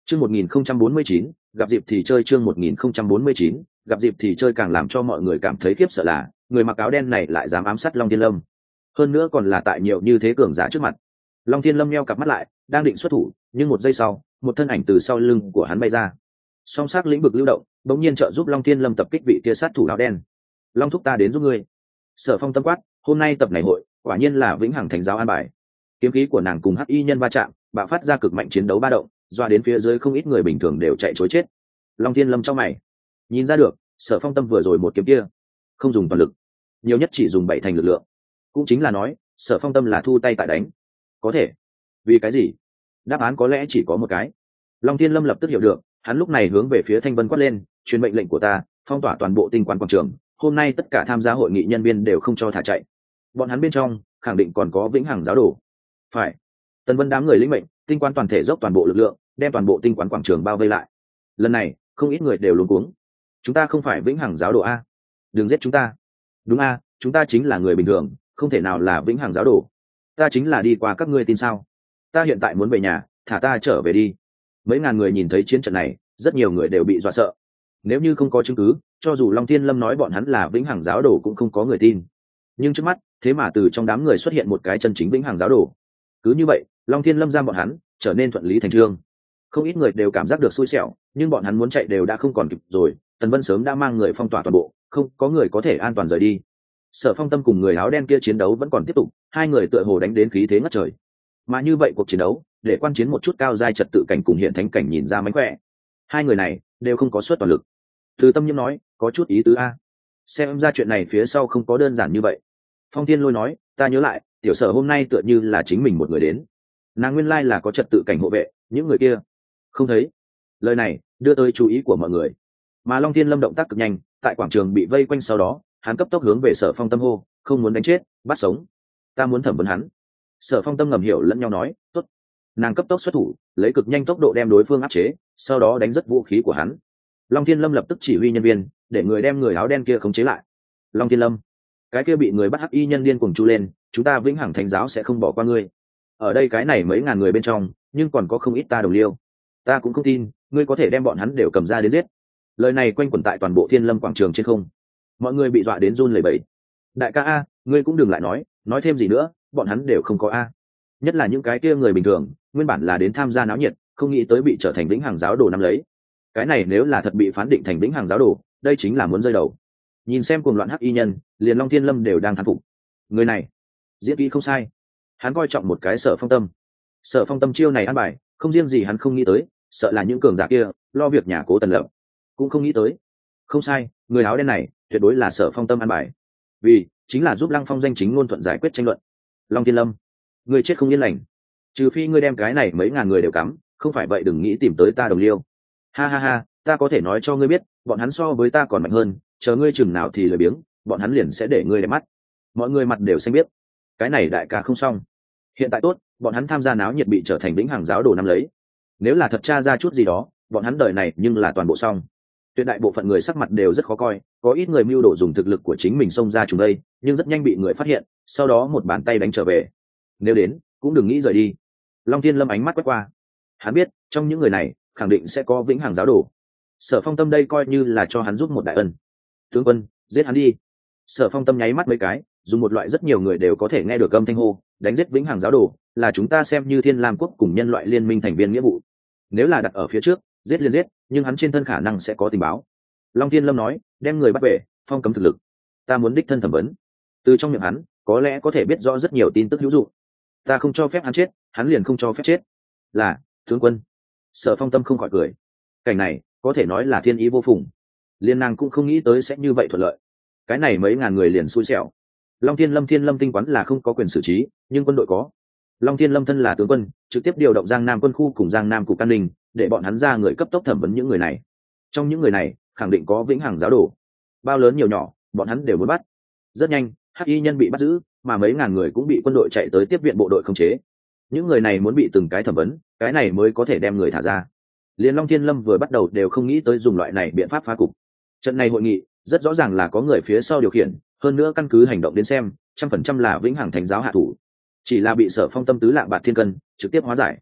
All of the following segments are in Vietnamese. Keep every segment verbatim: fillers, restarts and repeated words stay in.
Chương một nghìn không trăm bốn mươi chín, gặp dịp thì chơi chương một nghìn không trăm bốn mươi chín, gặp dịp thì chơi càng làm cho mọi người cảm thấy khiếp sợ là, người mặc áo đen này lại dám ám sát Long Thiên Lâm. Hơn nữa còn là tại nhiều như thế cường giả trước mặt. Long Thiên Lâm nheo cặp mắt lại, đang định xuất thủ, nhưng một giây sau, một thân ảnh từ sau lưng của hắn bay ra. Song sắc lĩnh vực lưu động, bỗng nhiên trợ giúp Long Thiên Lâm tập kích vị kia sát thủ áo đen. Long thúc ta đến giúp ngươi. Sở Phong tâm quát, hôm nay tập này hội, quả nhiên là vĩnh hằng thánh giáo an bài. Kiếm khí của nàng cùng hắc y nhân va chạm, bạo phát ra cực mạnh chiến đấu ba động, doa đến phía dưới không ít người bình thường đều chạy trối chết. Long Thiên Lâm trong mày, nhìn ra được, Sở Phong tâm vừa rồi một kiếm kia, không dùng toàn lực, nhiều nhất chỉ dùng bảy thành lực lượng. Cũng chính là nói, Sở Phong tâm là thu tay tại đánh. Có thể, vì cái gì? Đáp án có lẽ chỉ có một cái. Long Thiên Lâm lập tức hiểu được, hắn lúc này hướng về phía Thanh Vân quát lên, truyền mệnh lệnh của ta, phong tỏa toàn bộ tinh quan quảng trường, hôm nay tất cả tham gia hội nghị nhân viên đều không cho thả chạy. Bọn hắn bên trong, khẳng định còn có vĩnh hằng giáo đồ. Phải. Tần Vân đám người lĩnh mệnh, tinh quan toàn thể dốc toàn bộ lực lượng, đem toàn bộ tinh quán quảng trường bao vây lại. Lần này, không ít người đều luống cuống. Chúng ta không phải vĩnh hằng giáo đồ a, đừng giết chúng ta. Đúng a, chúng ta chính là người bình thường, không thể nào là vĩnh hằng giáo đồ. Ta chính là đi qua các ngươi tin sao? Ta hiện tại muốn về nhà, thả ta trở về đi. Mấy ngàn người nhìn thấy chiến trận này, rất nhiều người đều bị dọa sợ. Nếu như không có chứng cứ, cho dù Long Thiên Lâm nói bọn hắn là vĩnh hằng giáo đồ cũng không có người tin. Nhưng trước mắt, thế mà từ trong đám người xuất hiện một cái chân chính vĩnh hằng giáo đồ. Cứ như vậy, Long Thiên Lâm giam bọn hắn, trở nên thuận lý thành trương. Không ít người đều cảm giác được xui xẻo, nhưng bọn hắn muốn chạy đều đã không còn kịp rồi. Tần Vân sớm đã mang người phong tỏa toàn bộ, không có người có thể an toàn rời đi. Sở Phong tâm cùng người áo đen kia chiến đấu vẫn còn tiếp tục, hai người tựa hồ đánh đến khí thế ngất trời. Mà như vậy cuộc chiến đấu, để quan chiến một chút cao giai trật tự cảnh cùng hiện thánh cảnh nhìn ra mánh khỏe. Hai người này đều không có suất toàn lực. Từ Tâm Nhiễm nói, có chút ý tứ a. Xem ra chuyện này phía sau không có đơn giản như vậy. Phong Thiên Lôi nói, ta nhớ lại, tiểu Sở hôm nay tựa như là chính mình một người đến. Nàng nguyên lai là có trật tự cảnh hộ vệ, những người kia không thấy. Lời này đưa tới chú ý của mọi người. Mà Long Thiên Lâm động tác cực nhanh, tại quảng trường bị vây quanh sau đó, hắn cấp tốc hướng về Sở Phong tâm hô, không muốn đánh chết, bắt sống. Ta muốn thẩm vấn hắn. Sở Phong tâm ngầm hiểu lẫn nhau nói, tốt. Nàng cấp tốc xuất thủ, lấy cực nhanh tốc độ đem đối phương áp chế, sau đó đánh rất vũ khí của hắn. Long Thiên Lâm lập tức chỉ huy nhân viên, để người đem người áo đen kia khống chế lại. Long Thiên Lâm, cái kia bị người bắt hắc y nhân điên cuồng chu lên, chúng ta vĩnh hằng thánh giáo sẽ không bỏ qua ngươi. Ở đây cái này mấy ngàn người bên trong, nhưng còn có không ít ta đồng liêu. Ta cũng không tin, ngươi có thể đem bọn hắn đều cầm ra đến giết. Lời này quanh quẩn tại toàn bộ Thiên Lâm quảng trường trên không. Mọi người bị dọa đến run lẩy bẩy. Đại ca a, ngươi cũng đừng lại nói, nói thêm gì nữa, bọn hắn đều không có a. Nhất là những cái kia người bình thường, nguyên bản là đến tham gia náo nhiệt, không nghĩ tới bị trở thành vĩnh hằng giáo đồ nắm lấy. Cái này nếu là thật bị phán định thành vĩnh hằng giáo đồ, đây chính là muốn rơi đầu. Nhìn xem cuồng loạn hắc y nhân, liền Long Thiên Lâm đều đang thán phục. Người này, diễn kỹ không sai. Hắn coi trọng một cái Sở Phong tâm. Sở Phong tâm chiêu này ăn bài, không riêng gì hắn không nghĩ tới, sợ là những cường giả kia lo việc nhà Cố Tần Lập cũng không nghĩ tới. Không sai, người áo đen này tuyệt đối là Sở Phong tâm ăn bài, vì chính là giúp Lăng Phong danh chính ngôn thuận giải quyết tranh luận. Long Thiên Lâm, người chết không yên lành, trừ phi ngươi đem cái này mấy ngàn người đều cắm, không phải vậy đừng nghĩ tìm tới ta đồng liêu. Ha ha ha, ta có thể nói cho ngươi biết, bọn hắn so với ta còn mạnh hơn, chờ ngươi chừng nào thì lười biếng, bọn hắn liền sẽ để ngươi đẹp mắt. Mọi người mặt đều xanh biết, cái này đại ca không xong. Hiện tại tốt, bọn hắn tham gia náo nhiệt bị trở thành vĩnh hằng giáo đồ nắm lấy. Nếu là thật tra ra chút gì đó, bọn hắn đời này nhưng là toàn bộ xong. Tuyệt đại bộ phận người sắc mặt đều rất khó coi, có ít người mưu đồ dùng thực lực của chính mình xông ra chúng đây, nhưng rất nhanh bị người phát hiện, sau đó một bàn tay đánh trở về. Nếu đến, cũng đừng nghĩ rời đi. Long Thiên Lâm ánh mắt quét qua, hắn biết trong những người này khẳng định sẽ có vĩnh hằng giáo đồ. Sở Phong tâm đây coi như là cho hắn giúp một đại ân. Tướng quân, giết hắn đi. Sở Phong tâm nháy mắt mấy cái, dùng một loại rất nhiều người đều có thể nghe được âm thanh hô, đánh giết vĩnh hằng giáo đồ là chúng ta xem như Thiên Lam quốc cùng nhân loại liên minh thành viên nghĩa vụ. Nếu là đặt ở phía trước, giết liền giết, nhưng hắn trên thân khả năng sẽ có tình báo. Long Thiên Lâm nói, đem người bắt về, phong cấm thực lực. Ta muốn đích thân thẩm vấn. Từ trong miệng hắn, có lẽ có thể biết rõ rất nhiều tin tức hữu dụng. Ta không cho phép hắn chết, hắn liền không cho phép chết. Là, tướng quân. Sở Phong tâm không khỏi cười. Cảnh này, có thể nói là thiên ý vô phùng. Liên nàng cũng không nghĩ tới sẽ như vậy thuận lợi. Cái này mấy ngàn người liền xui xẻo. Long Thiên Lâm Thiên Lâm tinh quán là không có quyền xử trí, nhưng quân đội có. Long Thiên Lâm thân là tướng quân, trực tiếp điều động Giang Nam quân khu cùng Giang Nam cục an ninh, để bọn hắn ra người cấp tốc thẩm vấn những người này. Trong những người này, khẳng định có vĩnh hằng giáo đồ. Bao lớn nhiều nhỏ, bọn hắn đều muốn bắt. Rất nhanh, hắc y nhân bị bắt giữ, mà mấy ngàn người cũng bị quân đội chạy tới tiếp viện bộ đội khống chế. Những người này muốn bị từng cái thẩm vấn, cái này mới có thể đem người thả ra. Liên Long Thiên Lâm vừa bắt đầu đều không nghĩ tới dùng loại này biện pháp phá cục. Trận này hội nghị, rất rõ ràng là có người phía sau điều khiển, hơn nữa căn cứ hành động đến xem, trăm phần trăm là vĩnh hằng thánh giáo hạ thủ. Chỉ là bị Sở Phong tâm tứ lạng bạc thiên cân trực tiếp hóa giải.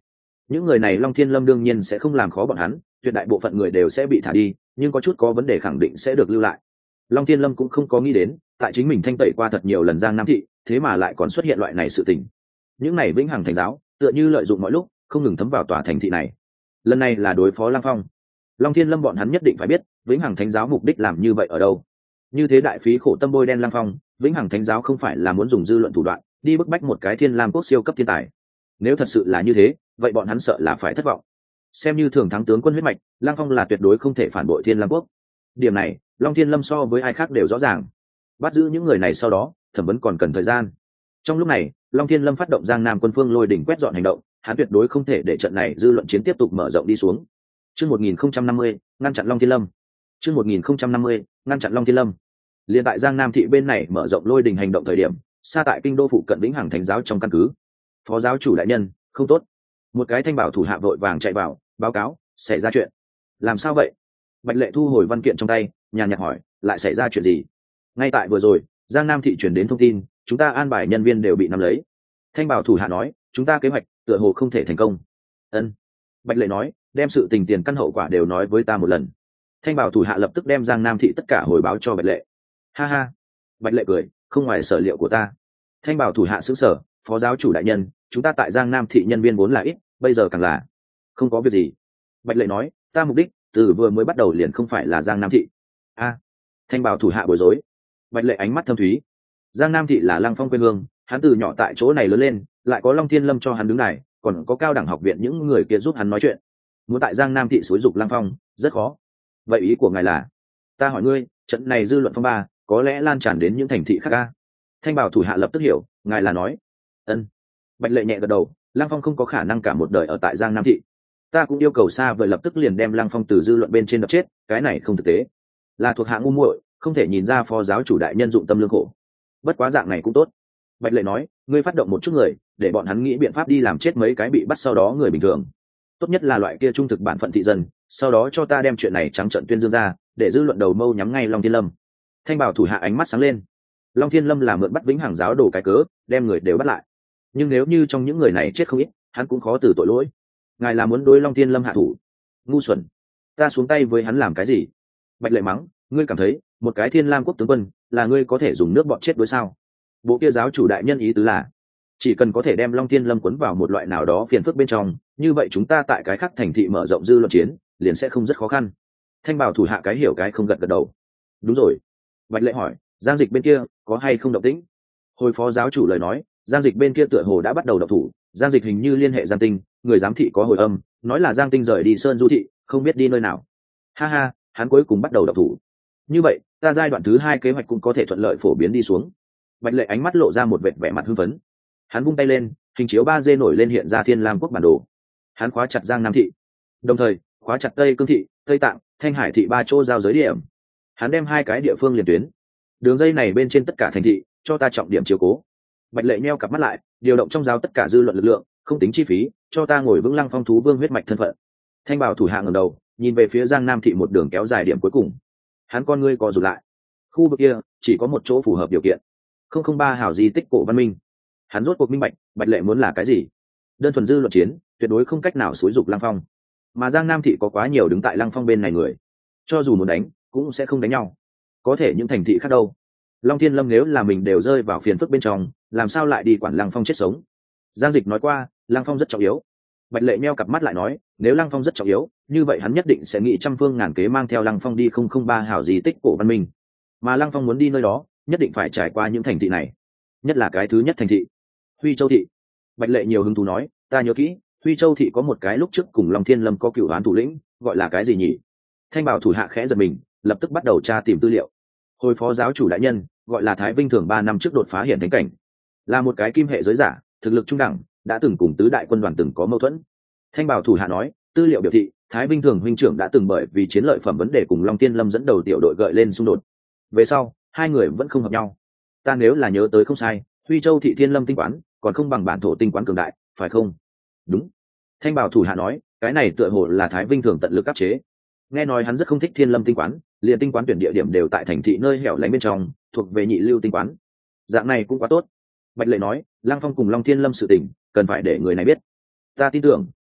những người này Long Thiên Lâm đương nhiên sẽ không làm khó bọn hắn, tuyệt đại bộ phận người đều sẽ bị thả đi, nhưng có chút có vấn đề khẳng định sẽ được lưu lại. Long Thiên Lâm cũng không có nghĩ đến, tại chính mình thanh tẩy qua thật nhiều lần Giang Nam thị, thế mà lại còn xuất hiện loại này sự tình. Những này vĩnh hằng thành giáo, tựa như lợi dụng mọi lúc, không ngừng thấm vào tòa thành thị này. Lần này là đối phó Lăng Phong. Long Thiên Lâm bọn hắn nhất định phải biết, vĩnh hằng thánh giáo mục đích làm như vậy ở đâu. Như thế đại phí khổ tâm bôi đen Lăng Phong, vĩnh hằng thánh giáo không phải là muốn dùng dư luận thủ đoạn, đi bức bách một cái Thiên Lam quốc siêu cấp thiên tài. Nếu thật sự là như thế, vậy bọn hắn sợ là phải thất vọng. Xem như thường thắng tướng quân huyết mạch, Lăng Phong là tuyệt đối không thể phản bội Thiên Lam quốc. Điểm này, Long Thiên Lâm so với ai khác đều rõ ràng. Bắt giữ những người này sau đó, thẩm vấn còn cần thời gian. Trong lúc này, Long Thiên Lâm phát động Giang Nam quân phương lôi đỉnh quét dọn hành động, hắn tuyệt đối không thể để trận này dư luận chiến tiếp tục mở rộng đi xuống. Chương một nghìn không trăm năm mươi, ngăn chặn Long Thiên Lâm. Chương một nghìn không trăm năm mươi, ngăn chặn Long Thiên Lâm. Liên tại Giang Nam thị bên này mở rộng lôi đỉnh hành động thời điểm, xa tại kinh đô phụ cận vĩnh hằng thánh giáo trong căn cứ. Phó giáo chủ đại nhân, không tốt. Một cái thanh bảo thủ hạ vội vàng chạy vào, báo cáo, xảy ra chuyện. Làm sao vậy? Bạch Lệ thu hồi văn kiện trong tay, nhàn nhạt hỏi, lại xảy ra chuyện gì? Ngay tại vừa rồi, Giang Nam thị truyền đến thông tin, chúng ta an bài nhân viên đều bị nắm lấy. Thanh bảo thủ hạ nói, chúng ta kế hoạch tựa hồ không thể thành công. Ân. Bạch Lệ nói, đem sự tình tiền căn hậu quả đều nói với ta một lần. Thanh bảo thủ hạ lập tức đem Giang Nam thị tất cả hồi báo cho Bạch Lệ. Ha ha. Bạch Lệ cười, không ngoài sở liệu của ta. Thanh bảo thủ hạ sững sờ, phó giáo chủ đại nhân, chúng ta tại Giang Nam thị nhân viên vốn là ít, bây giờ càng là. Không có việc gì. Bạch Lệ nói, ta mục đích từ vừa mới bắt đầu liền không phải là Giang Nam thị. A. Thanh bảo thủ hạ bối rối. Bạch Lệ ánh mắt thâm thúy. Giang Nam thị là Lăng Phong quê hương, hắn từ nhỏ tại chỗ này lớn lên, lại có Long Thiên Lâm cho hắn đứng này, còn có cao đẳng học viện những người kia giúp hắn nói chuyện. Muốn tại Giang Nam thị xúi dục Lăng Phong, rất khó. Vậy ý của ngài là? Ta hỏi ngươi, trận này dư luận phong ba, có lẽ lan tràn đến những thành thị khác a? Thanh bảo thủ hạ lập tức hiểu, ngài là nói. Ân. Bạch Lệ nhẹ gật đầu, Lăng Phong không có khả năng cả một đời ở tại Giang Nam thị. Ta cũng yêu cầu xa vời lập tức liền đem Lăng Phong từ dư luận bên trên đập chết, cái này không thực tế. Là thuộc hạ ngu muội, không thể nhìn ra phó giáo chủ đại nhân dụng tâm lương khổ. Bất quá dạng này cũng tốt. Bạch Lệ nói, ngươi phát động một chút người, để bọn hắn nghĩ biện pháp đi làm chết mấy cái bị bắt sau đó người bình thường. Tốt nhất là loại kia trung thực bản phận thị dân, sau đó cho ta đem chuyện này trắng trợn tuyên dương ra, để dư luận đầu mâu nhắm ngay Long Thiên Lâm. Thanh bảo thủ hạ ánh mắt sáng lên. Long Thiên Lâm là mượn bắt vĩnh hằng giáo đồ cái cớ, đem người đều bắt lại. Nhưng nếu như trong những người này chết không ít, hắn cũng khó từ tội lỗi. Ngài là muốn đối Long Thiên Lâm hạ thủ? Ngu xuẩn! Ta xuống tay với hắn làm cái gì? Bạch Lệ mắng, ngươi cảm thấy một cái Thiên Lam quốc tướng quân là ngươi có thể dùng nước bọt chết đối sao? Bộ kia giáo chủ đại nhân ý tứ là chỉ cần có thể đem Long Thiên Lâm cuốn vào một loại nào đó phiền phức bên trong, như vậy chúng ta tại cái khác thành thị mở rộng dư luận chiến liền sẽ không rất khó khăn. Thanh bảo thủ hạ cái hiểu cái không gật gật đầu. Đúng rồi. Bạch Lệ hỏi, Giang Dịch bên kia có hay không động tĩnh? Hồi phó giáo chủ lời nói, Giang Dịch bên kia tựa hồ đã bắt đầu động thủ. Giang Dịch hình như liên hệ Giang Tinh, người giám thị có hồi âm, nói là Giang Tinh rời đi Sơn Du thị, không biết đi nơi nào. Ha ha, hắn cuối cùng bắt đầu động thủ. Như vậy, ta giai đoạn thứ hai kế hoạch cũng có thể thuận lợi phổ biến đi xuống. Bạch Lệ ánh mắt lộ ra một vẻ vẻ mặt hưng phấn. Hắn vung tay lên, hình chiếu ba D nổi lên hiện ra Thiên Lam quốc bản đồ. Hắn khóa chặt Giang Nam thị, đồng thời khóa chặt Tây Cương thị, Tây Tạng, Thanh Hải thị ba chỗ giao giới điểm. Hắn đem hai cái địa phương liền tuyến. Đường dây này bên trên tất cả thành thị, cho ta trọng điểm chiếu cố. Bạch Lệ nheo cặp mắt lại, điều động trong giáo tất cả dư luận lực lượng, không tính chi phí, cho ta ngồi vững Lăng Phong thú vương huyết mạch thân phận. Thanh bảo thủ hạ ngẩng đầu, nhìn về phía Giang Nam thị một đường kéo dài điểm cuối cùng. Hắn con ngươi co rụt lại. Khu vực kia chỉ có một chỗ phù hợp điều kiện. không không ba hảo di tích cổ văn minh. Hắn rốt cuộc minh bạch, Bạch Lệ muốn là cái gì? Đơn thuần dư luận chiến, tuyệt đối không cách nào xúi dục Lăng Phong. Mà Giang Nam thị có quá nhiều đứng tại Lăng Phong bên này người, cho dù muốn đánh, cũng sẽ không đánh nhau. Có thể những thành thị khác đâu? Long Thiên Lâm nếu là mình đều rơi vào phiền phức bên trong, làm sao lại đi quản Lăng Phong chết sống? Giang Dịch nói qua, Lăng Phong rất trọng yếu. Bạch Lệ nheo cặp mắt lại nói, nếu Lăng Phong rất trọng yếu, như vậy hắn nhất định sẽ nghĩ trăm phương ngàn kế mang theo Lăng Phong đi không không ba hảo di tích cổ văn minh. Mà Lăng Phong muốn đi nơi đó, nhất định phải trải qua những thành thị này. Nhất là cái thứ nhất thành thị, Huy Châu thị. Bạch Lệ nhiều hứng thú nói, ta nhớ kỹ, Huy Châu thị có một cái lúc trước cùng Long Thiên Lâm có cựu đoán thủ lĩnh, gọi là cái gì nhỉ? Thanh bảo thủ hạ khẽ giật mình, lập tức bắt đầu tra tìm tư liệu. Hồi phó giáo chủ đại nhân, gọi là Thái Vinh Thường ba năm trước đột phá hiện thánh cảnh, là một cái kim hệ giới giả, thực lực trung đẳng, đã từng cùng tứ đại quân đoàn từng có mâu thuẫn. Thanh bảo thủ hạ nói, tư liệu biểu thị, Thái Vinh Thường huynh trưởng đã từng bởi vì chiến lợi phẩm vấn đề cùng Long Thiên Lâm dẫn đầu tiểu đội gợi lên xung đột. Về sau, hai người vẫn không hợp nhau. Ta nếu là nhớ tới không sai, Huy Châu thị Thiên Lâm tinh quán, còn không bằng bản thổ tinh quán cường đại, phải không? Đúng. Thanh bảo thủ hạ nói, cái này tựa hồ là Thái Vinh Thường tận lực áp chế. Nghe nói hắn rất không thích Thiên Lâm tinh quán, liền tinh quán tuyển địa điểm đều tại thành thị nơi hẻo lánh bên trong, thuộc về nhị lưu tinh quán. Dạng này cũng quá tốt. Bạch Lệ nói, Lăng Phong cùng Long Thiên Lâm sự tình, cần phải để người này biết. Ta tin tưởng,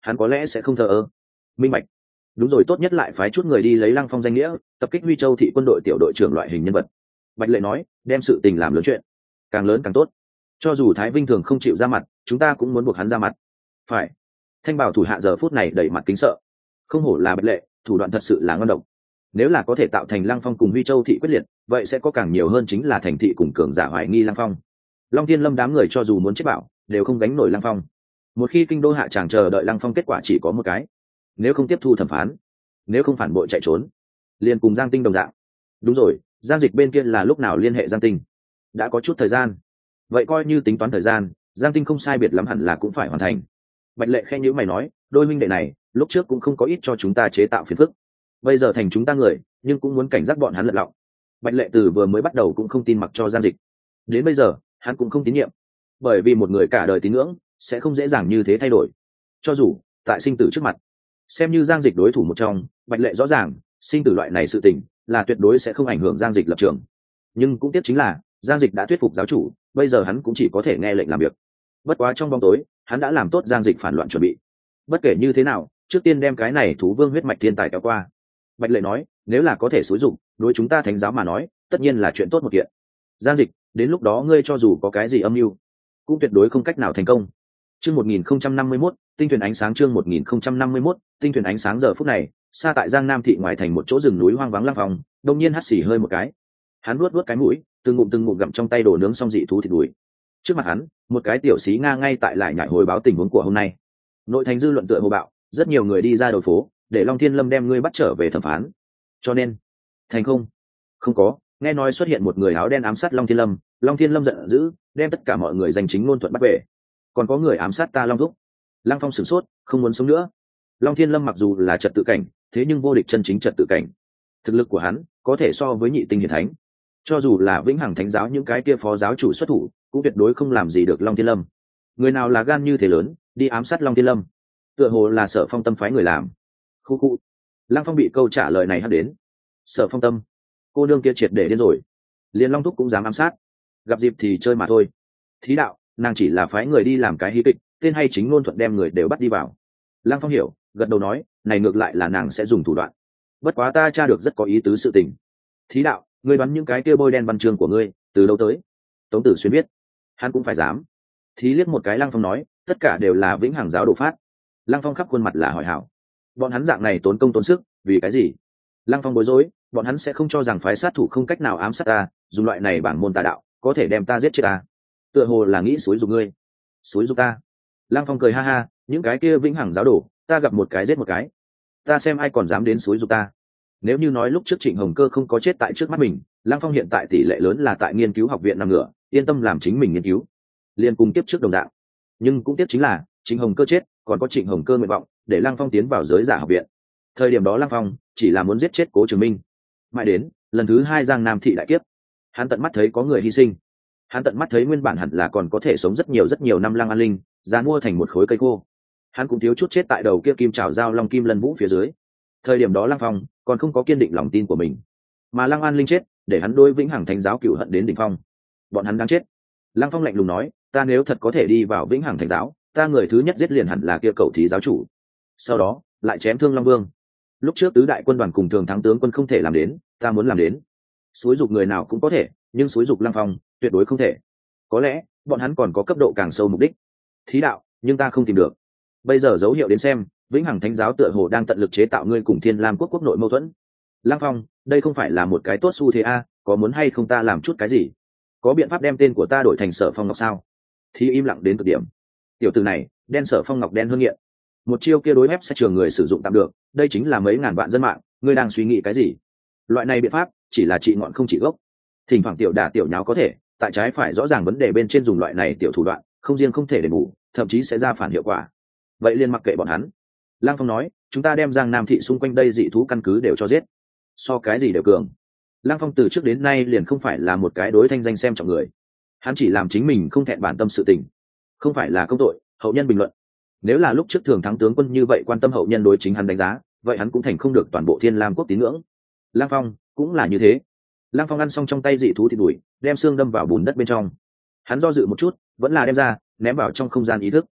hắn có lẽ sẽ không thờ ơ. Minh bạch. Đúng rồi, tốt nhất lại phái chút người đi lấy Lăng Phong danh nghĩa tập kích Huy Châu thị quân đội tiểu đội trưởng loại hình nhân vật. Bạch Lệ nói, đem sự tình làm lớn chuyện, càng lớn càng tốt. Cho dù Thái Vinh thường không chịu ra mặt, chúng ta cũng muốn buộc hắn ra mặt. Phải. Thanh Bảo thủ hạ giờ phút này đẩy mặt kính sợ. Không hổ là Bạch Lệ, thủ đoạn thật sự là ngon độc. Nếu là có thể tạo thành Lăng Phong cùng Huy Châu thị quyết liệt, vậy sẽ có càng nhiều hơn chính là thành thị cùng cường giả hoài nghi Lăng Phong. Long Thiên Lâm đám người cho dù muốn chết bảo, đều không gánh nổi Lăng Phong. Một khi kinh đô hạ tràng chờ đợi Lăng Phong, kết quả chỉ có một cái: nếu không tiếp thu thẩm phán, nếu không phản bội chạy trốn, liền cùng Giang Tinh đồng dạng. Đúng rồi, Giang Dịch bên kia là lúc nào liên hệ Giang Tinh? Đã có chút thời gian. Vậy coi như tính toán thời gian, Giang Tinh không sai biệt lắm hẳn là cũng phải hoàn thành. Bạch Lệ khen nhíu mày nói, đôi huynh đệ này lúc trước cũng không có ít cho chúng ta chế tạo phiền phức, bây giờ thành chúng ta người, nhưng cũng muốn cảnh giác bọn hắn lật lọng. Bạch Lệ từ vừa mới bắt đầu cũng không tin mặc cho Giang Dịch, đến bây giờ hắn cũng không tín nhiệm, bởi vì một người cả đời tín ngưỡng sẽ không dễ dàng như thế thay đổi. Cho dù tại sinh tử trước mặt, xem như Giang Dịch đối thủ một trong, Bạch Lệ rõ ràng sinh tử loại này sự tình là tuyệt đối sẽ không ảnh hưởng Giang Dịch lập trường. Nhưng cũng tiếc chính là Giang Dịch đã thuyết phục giáo chủ, bây giờ hắn cũng chỉ có thể nghe lệnh làm việc. Bất quá trong bóng tối hắn đã làm tốt Giang Dịch phản loạn chuẩn bị. Bất kể như thế nào, trước tiên đem cái này thú vương huyết mạch thiên tài kéo qua. Bạch Lệ nói, nếu là có thể xúi dụng, đối chúng ta thánh giáo mà nói tất nhiên là chuyện tốt một kiện. Giang Dịch, đến lúc đó ngươi cho dù có cái gì âm mưu cũng tuyệt đối không cách nào thành công. Chương một nghìn không trăm năm mươi mốt, tinh thuyền ánh sáng. Chương một nghìn không trăm năm mươi mốt, tinh thuyền ánh sáng. Giờ phút này, xa tại Giang Nam thị ngoài thành một chỗ rừng núi hoang vắng Lăng Phong đột nhiên hắt xì hơi một cái. Hắn nuốt nuốt cái mũi, từng ngụm từng ngụm gặm trong tay đồ nướng xong dị thú thịt đùi. Trước mặt hắn, một cái tiểu sĩ nga ngay tại lại nhại hồi báo tình huống của hôm nay. Nội thành dư luận tựa hồ bạo, rất nhiều người đi ra đầu phố, để Long Thiên Lâm đem ngươi bắt trở về thẩm phán. Cho nên, thành không? Không có, nghe nói xuất hiện một người áo đen ám sát Long Thiên Lâm, Long Thiên Lâm giận dữ, đem tất cả mọi người danh chính ngôn thuận bắt về. Còn có người ám sát ta Long thúc. Lăng Phong sửng sốt, không muốn sống nữa. Long Thiên Lâm mặc dù là trật tự cảnh, thế nhưng vô địch chân chính trật tự cảnh. Thực lực của hắn có thể so với nhị tinh hiển thánh. Cho dù là vĩnh hằng thánh giáo những cái kia phó giáo chủ xuất thủ, cũng tuyệt đối không làm gì được Long Thiên Lâm. Người nào là gan như thế lớn, đi ám sát Long Thiên Lâm? Tựa hồ là Sở Phong Tâm phái người làm. Khu khu. Lăng Phong bị câu trả lời này hất đến. Sở Phong Tâm, cô nương kia triệt để điên rồi, liền Long thúc cũng dám ám sát. Gặp dịp thì chơi mà thôi. Thí đạo, nàng chỉ là phái người đi làm cái hí kịch, tên hay chính ngôn thuận đem người đều bắt đi vào. Lăng Phong hiểu, gật đầu nói, này ngược lại là nàng sẽ dùng thủ đoạn. Bất quá ta tra được rất có ý tứ sự tình. Thí đạo, ngươi đoán những cái kia bôi đen văn chương của ngươi từ đâu tới? Tống Tử Xuyên biết, hắn cũng phải dám. Thí liếc một cái Lăng Phong nói, tất cả đều là vĩnh hằng giáo đồ phát. Lăng Phong khắp khuôn mặt là hỏi hảo. Bọn hắn dạng này tốn công tốn sức, vì cái gì? Lăng Phong bối rối, bọn hắn sẽ không cho rằng phái sát thủ không cách nào ám sát ta, dùng loại này bảng môn tà đạo có thể đem ta giết chết ta. Tựa hồ là nghĩ xúi giục ngươi. Xúi giục ta? Lăng Phong cười ha ha, những cái kia vĩnh hằng giáo đồ, ta gặp một cái giết một cái. Ta xem ai còn dám đến xúi giục ta. Nếu như nói lúc trước Trịnh Hồng Cơ không có chết tại trước mắt mình, Lăng Phong hiện tại tỷ lệ lớn là tại nghiên cứu học viện nằm ngửa, yên tâm làm chính mình nghiên cứu, liên cùng tiếp trước đồng dạng. Nhưng cũng tiếp chính là Trịnh Hồng Cơ chết, còn có Trịnh Hồng Cơ nguyện vọng để Lăng Phong tiến vào giới giả học viện. Thời điểm đó Lăng Phong chỉ là muốn giết chết Cố Trường Minh. Mãi đến lần thứ hai Giang Nam thị đại kiếp, hắn tận mắt thấy có người hy sinh, hắn tận mắt thấy nguyên bản hẳn là còn có thể sống rất nhiều rất nhiều năm Lăng An Linh dán mua thành một khối cây khô. Hắn cũng thiếu chút chết tại đầu kia kim trảo dao long kim lân vũ phía dưới. Thời điểm đó Lăng Phong còn không có kiên định lòng tin của mình, mà Lăng An Linh chết để hắn đối vĩnh hằng thánh giáo cựu hận đến đỉnh phong. Bọn hắn đang chết. Lăng Phong lạnh lùng nói, ta nếu thật có thể đi vào vĩnh hằng thánh giáo, ta người thứ nhất giết liền hẳn là kia cậu thí giáo chủ, sau đó lại chém thương Long Vương. Lúc trước tứ đại quân đoàn cùng thường thắng tướng quân không thể làm đến, ta muốn làm đến. Xúi dục người nào cũng có thể, nhưng xúi dục Lăng Phong tuyệt đối không thể. Có lẽ bọn hắn còn có cấp độ càng sâu mục đích. Thí đạo, nhưng ta không tìm được. Bây giờ dấu hiệu đến xem, vĩnh hằng thánh giáo tựa hồ đang tận lực chế tạo ngươi cùng Thiên Lam quốc quốc nội mâu thuẫn. Lăng Phong, đây không phải là một cái tốt xu thế a, à, có muốn hay không ta làm chút cái gì? Có biện pháp đem tên của ta đổi thành Sở Phong Ngọc sao? Thì im lặng đến cực điểm. Tiểu tử này, đen Sở Phong Ngọc đen hơn nghiện. Một chiêu kia đối ép sẽ trường người sử dụng tạm được, đây chính là mấy ngàn vạn dân mạng, ngươi đang suy nghĩ cái gì? Loại này biện pháp chỉ là trị ngọn không trị gốc. Thỉnh thoảng tiểu đả tiểu nháo có thể, tại trái phải rõ ràng vấn đề bên trên dùng loại này tiểu thủ đoạn, không riêng không thể đền bù, thậm chí sẽ ra phản hiệu quả. Vậy liền mặc kệ bọn hắn. Lăng Phong nói, chúng ta đem Giang Nam thị xung quanh đây dị thú căn cứ đều cho giết. So cái gì đều cường. Lăng Phong từ trước đến nay liền không phải là một cái đối thanh danh xem trọng người. Hắn chỉ làm chính mình không thẹn bản tâm sự tình, không phải là công tội, hậu nhân bình luận. Nếu là lúc trước thường thắng tướng quân như vậy quan tâm hậu nhân đối chính hắn đánh giá, vậy hắn cũng thành không được toàn bộ Thiên Lam quốc tín ngưỡng. Lăng Phong cũng là như thế. Lăng Phong ăn xong trong tay dị thú thịt đùi, đem xương đâm vào bùn đất bên trong. Hắn do dự một chút, vẫn là đem ra, ném vào trong không gian ý thức.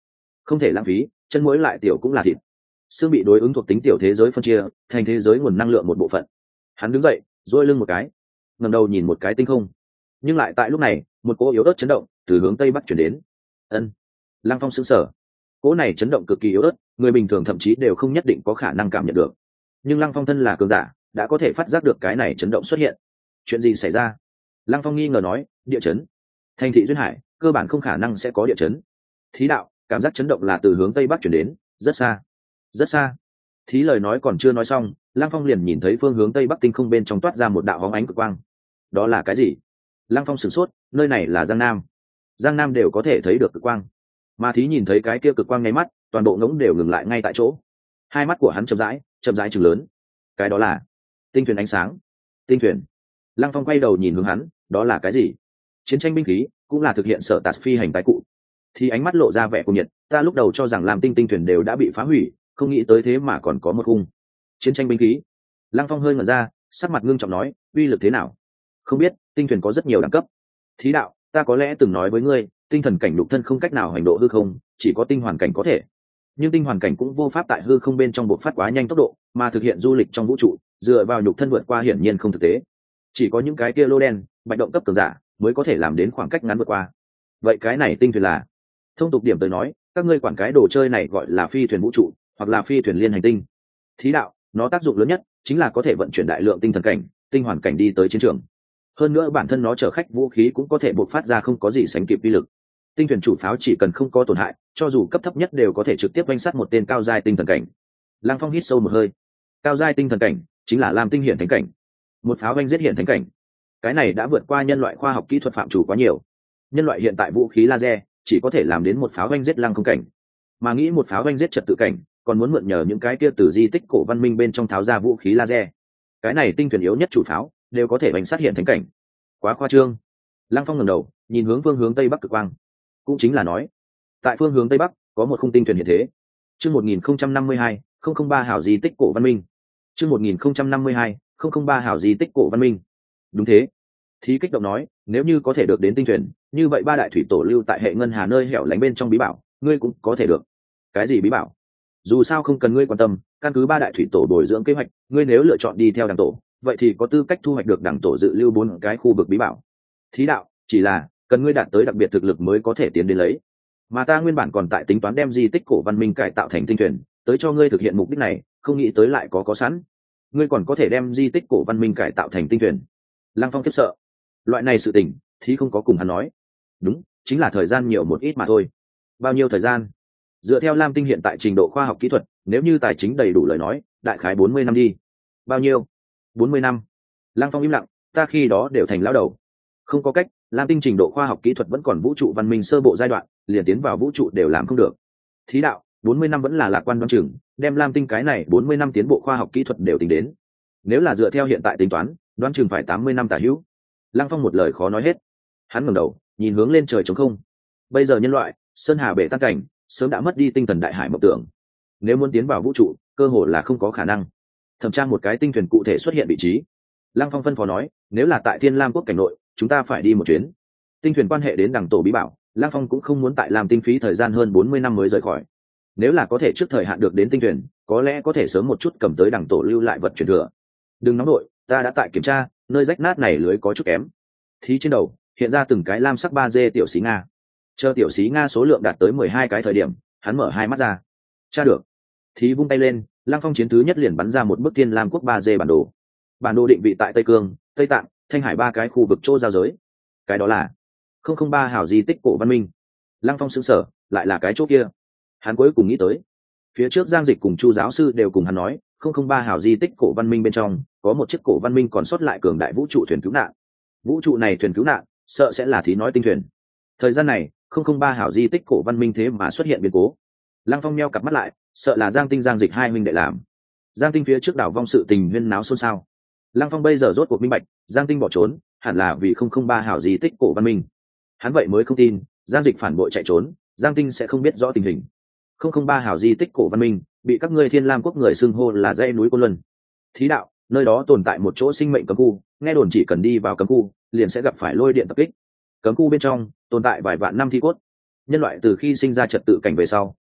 không thể lãng phí, chân muối lại tiểu cũng là thịt. Xương bị đối ứng thuộc tính tiểu thế giới phân chia thành thế giới nguồn năng lượng một bộ phận. Hắn đứng dậy, duỗi lưng một cái, ngẩng đầu nhìn một cái tinh không. Nhưng lại tại lúc này, một cỗ yếu ớt chấn động từ hướng tây bắc chuyển đến. Ân. Lăng Phong sững sờ. Cỗ này chấn động cực kỳ yếu ớt, người bình thường thậm chí đều không nhất định có khả năng cảm nhận được. Nhưng Lăng Phong thân là cường giả, đã có thể phát giác được cái này chấn động xuất hiện. Chuyện gì xảy ra? Lăng Phong nghi ngờ nói, địa chấn. Thành thị duyên hải, cơ bản không khả năng sẽ có địa chấn. Thí đạo, cảm giác chấn động là từ hướng tây bắc chuyển đến, rất xa. Rất xa. Thí lời nói còn chưa nói xong, Lăng Phong liền nhìn thấy phương hướng tây bắc tinh không bên trong toát ra một đạo hóng ánh cực quang. Đó là cái gì? Lăng Phong sửng sốt, nơi này là Giang Nam. Giang Nam đều có thể thấy được cực quang. Mà Thí nhìn thấy cái kia cực quang ngay mắt, toàn bộ ngỗng đều ngừng lại ngay tại chỗ. Hai mắt của hắn chậm rãi, chậm rãi trừng lớn. Cái đó là tinh thuyền ánh sáng. Tinh thuyền. Lăng Phong quay đầu nhìn hướng hắn, đó là cái gì? Chiến tranh binh khí, cũng là thực hiện sở tạt phi hành tái cụ. Thì ánh mắt lộ ra vẻ cuồng nhiệt, ta lúc đầu cho rằng làm tinh tinh thuyền đều đã bị phá hủy, không nghĩ tới thế mà còn có một khung chiến tranh binh khí. Lăng Phong hơi ngẩn ra, sắc mặt ngưng trọng nói, uy lực thế nào? Không biết, tinh thuyền có rất nhiều đẳng cấp. Thí đạo, ta có lẽ từng nói với ngươi, tinh thần cảnh lục thân không cách nào hành độ hư không, chỉ có tinh hoàn cảnh có thể. Nhưng tinh hoàn cảnh cũng vô pháp tại hư không bên trong bộc phát quá nhanh tốc độ, mà thực hiện du lịch trong vũ trụ, dựa vào nhục thân vượt qua hiển nhiên không thực tế. Chỉ có những cái kia lô đen, bạch động cấp cường giả mới có thể làm đến khoảng cách ngắn vượt qua. Vậy cái này tinh thuyền là? Thông tục điểm tới nói, các ngươi quản cái đồ chơi này gọi là phi thuyền vũ trụ, hoặc là phi thuyền liên hành tinh. Thí đạo, nó tác dụng lớn nhất chính là có thể vận chuyển đại lượng tinh thần cảnh, tinh hoàn cảnh đi tới chiến trường. Hơn nữa bản thân nó chở khách vũ khí cũng có thể bộc phát ra không có gì sánh kịp uy lực. Tinh thuyền chủ pháo chỉ cần không có tổn hại, cho dù cấp thấp nhất đều có thể trực tiếp oanh sát một tên cao giai tinh thần cảnh. Lăng Phong hít sâu một hơi. Cao giai tinh thần cảnh chính là làm tinh hiển thánh cảnh. Một pháo oanh giết hiển thánh cảnh, cái này đã vượt qua nhân loại khoa học kỹ thuật phạm chủ quá nhiều. Nhân loại hiện tại vũ khí laser chỉ có thể làm đến một pháo oanh giết lăng không cảnh, mà nghĩ một pháo oanh giết trật tự cảnh, còn muốn mượn nhờ những cái kia từ di tích cổ văn minh bên trong tháo ra vũ khí laser. Cái này tinh thuyền yếu nhất chủ pháo đều có thể bánh sát hiện thánh cảnh, quá khoa trương. Lăng Phong ngẩng đầu nhìn hướng phương hướng tây bắc cực quang, cũng chính là nói tại phương hướng tây bắc có một khung tinh thuyền hiện thế. Chương một nghìn không trăm năm mươi hai không không ba hảo di tích cổ văn minh. Chương một nghìn không trăm năm mươi hai không không ba hảo di tích cổ văn minh. Đúng thế. Thí kích động nói, nếu như có thể được đến tinh thuyền, như vậy ba đại thủy tổ lưu tại hệ ngân hà nơi hẻo lánh bên trong bí bảo, ngươi cũng có thể được. Cái gì bí bảo? Dù sao không cần ngươi quan tâm, căn cứ ba đại thủy tổ bồi dưỡng kế hoạch, ngươi nếu lựa chọn đi theo đảng tổ, vậy thì có tư cách thu hoạch được đảng tổ dự lưu bốn cái khu vực bí bảo. Thí đạo, chỉ là cần ngươi đạt tới đặc biệt thực lực mới có thể tiến đến lấy. Mà ta nguyên bản còn tại tính toán đem di tích cổ văn minh cải tạo thành tinh thuyền, tới cho ngươi thực hiện mục đích này, không nghĩ tới lại có có sẵn. Ngươi còn có thể đem di tích cổ văn minh cải tạo thành tinh thuyền. Lăng Phong khiếp sợ. Loại này sự tình, Thí không có cùng hắn nói. Đúng, chính là thời gian nhiều một ít mà thôi. Bao nhiêu thời gian? Dựa theo Lam Tinh hiện tại trình độ khoa học kỹ thuật, nếu như tài chính đầy đủ lời nói, đại khái bốn mươi năm đi. Bao nhiêu? bốn mươi năm. Lăng Phong im lặng, ta khi đó đều thành lão đầu. Không có cách, Lam Tinh trình độ khoa học kỹ thuật vẫn còn vũ trụ văn minh sơ bộ giai đoạn, liền tiến vào vũ trụ đều làm không được. Thí đạo, bốn mươi năm vẫn là lạc quan đoán chừng, đem Lam Tinh cái này bốn mươi năm tiến bộ khoa học kỹ thuật đều tính đến. Nếu là dựa theo hiện tại tính toán, đoán chừng phải tám mươi năm tả hữu. Lăng Phong một lời khó nói hết. Hắn ngẩng đầu, nhìn hướng lên trời trống không. Bây giờ nhân loại, sơn hà bể tan cảnh, sớm đã mất đi tinh thần đại hải mộng tưởng. Nếu muốn tiến vào vũ trụ, cơ hội là không có khả năng. Thẩm tra một cái tinh thuyền cụ thể xuất hiện vị trí. Lăng Phong phân phó nói, nếu là tại Thiên Lam quốc cảnh nội, chúng ta phải đi một chuyến. Tinh thuyền quan hệ đến đẳng tổ bí bảo, Lăng Phong cũng không muốn tại làm tinh phí thời gian hơn bốn mươi năm mới rời khỏi. Nếu là có thể trước thời hạn được đến tinh thuyền, có lẽ có thể sớm một chút cầm tới đẳng tổ lưu lại vật truyền thừa. Đừng nóng nổi, ta đã tại kiểm tra, nơi rách nát này lưới có chút kém. Thí trên đầu hiện ra từng cái lam sắc ba d tiểu xí nga. Chờ tiểu xí nga số lượng đạt tới mười hai cái thời điểm, hắn mở hai mắt ra. Tra được. Thí vung tay lên, Lăng Phong chiến thứ nhất liền bắn ra một bức Thiên Lam quốc ba d bản đồ. Bản đồ định vị tại Tây Cương, Tây Tạng, Thanh Hải ba cái khu vực chỗ giao giới. Cái đó là không không ba hào di tích cổ văn minh. Lăng Phong sững sờ, lại là cái chỗ kia. Hắn cuối cùng nghĩ tới, phía trước Giang Dịch cùng Chu giáo sư đều cùng hắn nói, không không ba hào di tích cổ văn minh bên trong có một chiếc cổ văn minh còn sót lại cường đại vũ trụ thuyền cứu nạn. Vũ trụ này thuyền cứu nạn, sợ sẽ là Thí nói tinh thuyền. Thời gian này, không không ba hảo di tích cổ văn minh thế mà xuất hiện biến cố. Lăng Phong nheo cặp mắt lại, sợ là Giang Tinh Giang Dịch hai huynh đệ làm. Giang Tinh phía trước đảo vong sự tình huyên náo xôn xao. Lăng Phong bây giờ rốt cuộc minh bạch, Giang Tinh bỏ trốn, hẳn là vì không không ba hảo di tích cổ văn minh. Hắn vậy mới không tin, Giang Dịch phản bội chạy trốn, Giang Tinh sẽ không biết rõ tình hình. không không ba hảo di tích cổ văn minh, bị các ngươi Thiên Lam quốc người xưng hô là dãy núi Côn Luân. Thí đạo, nơi đó tồn tại một chỗ sinh mệnh cấm khu, nghe đồn chỉ cần đi vào cấm khu, liền sẽ gặp phải lôi điện tập kích. Cấm khu bên trong tồn tại vài vạn năm thi cốt. Nhân loại từ khi sinh ra trật tự cảnh về sau,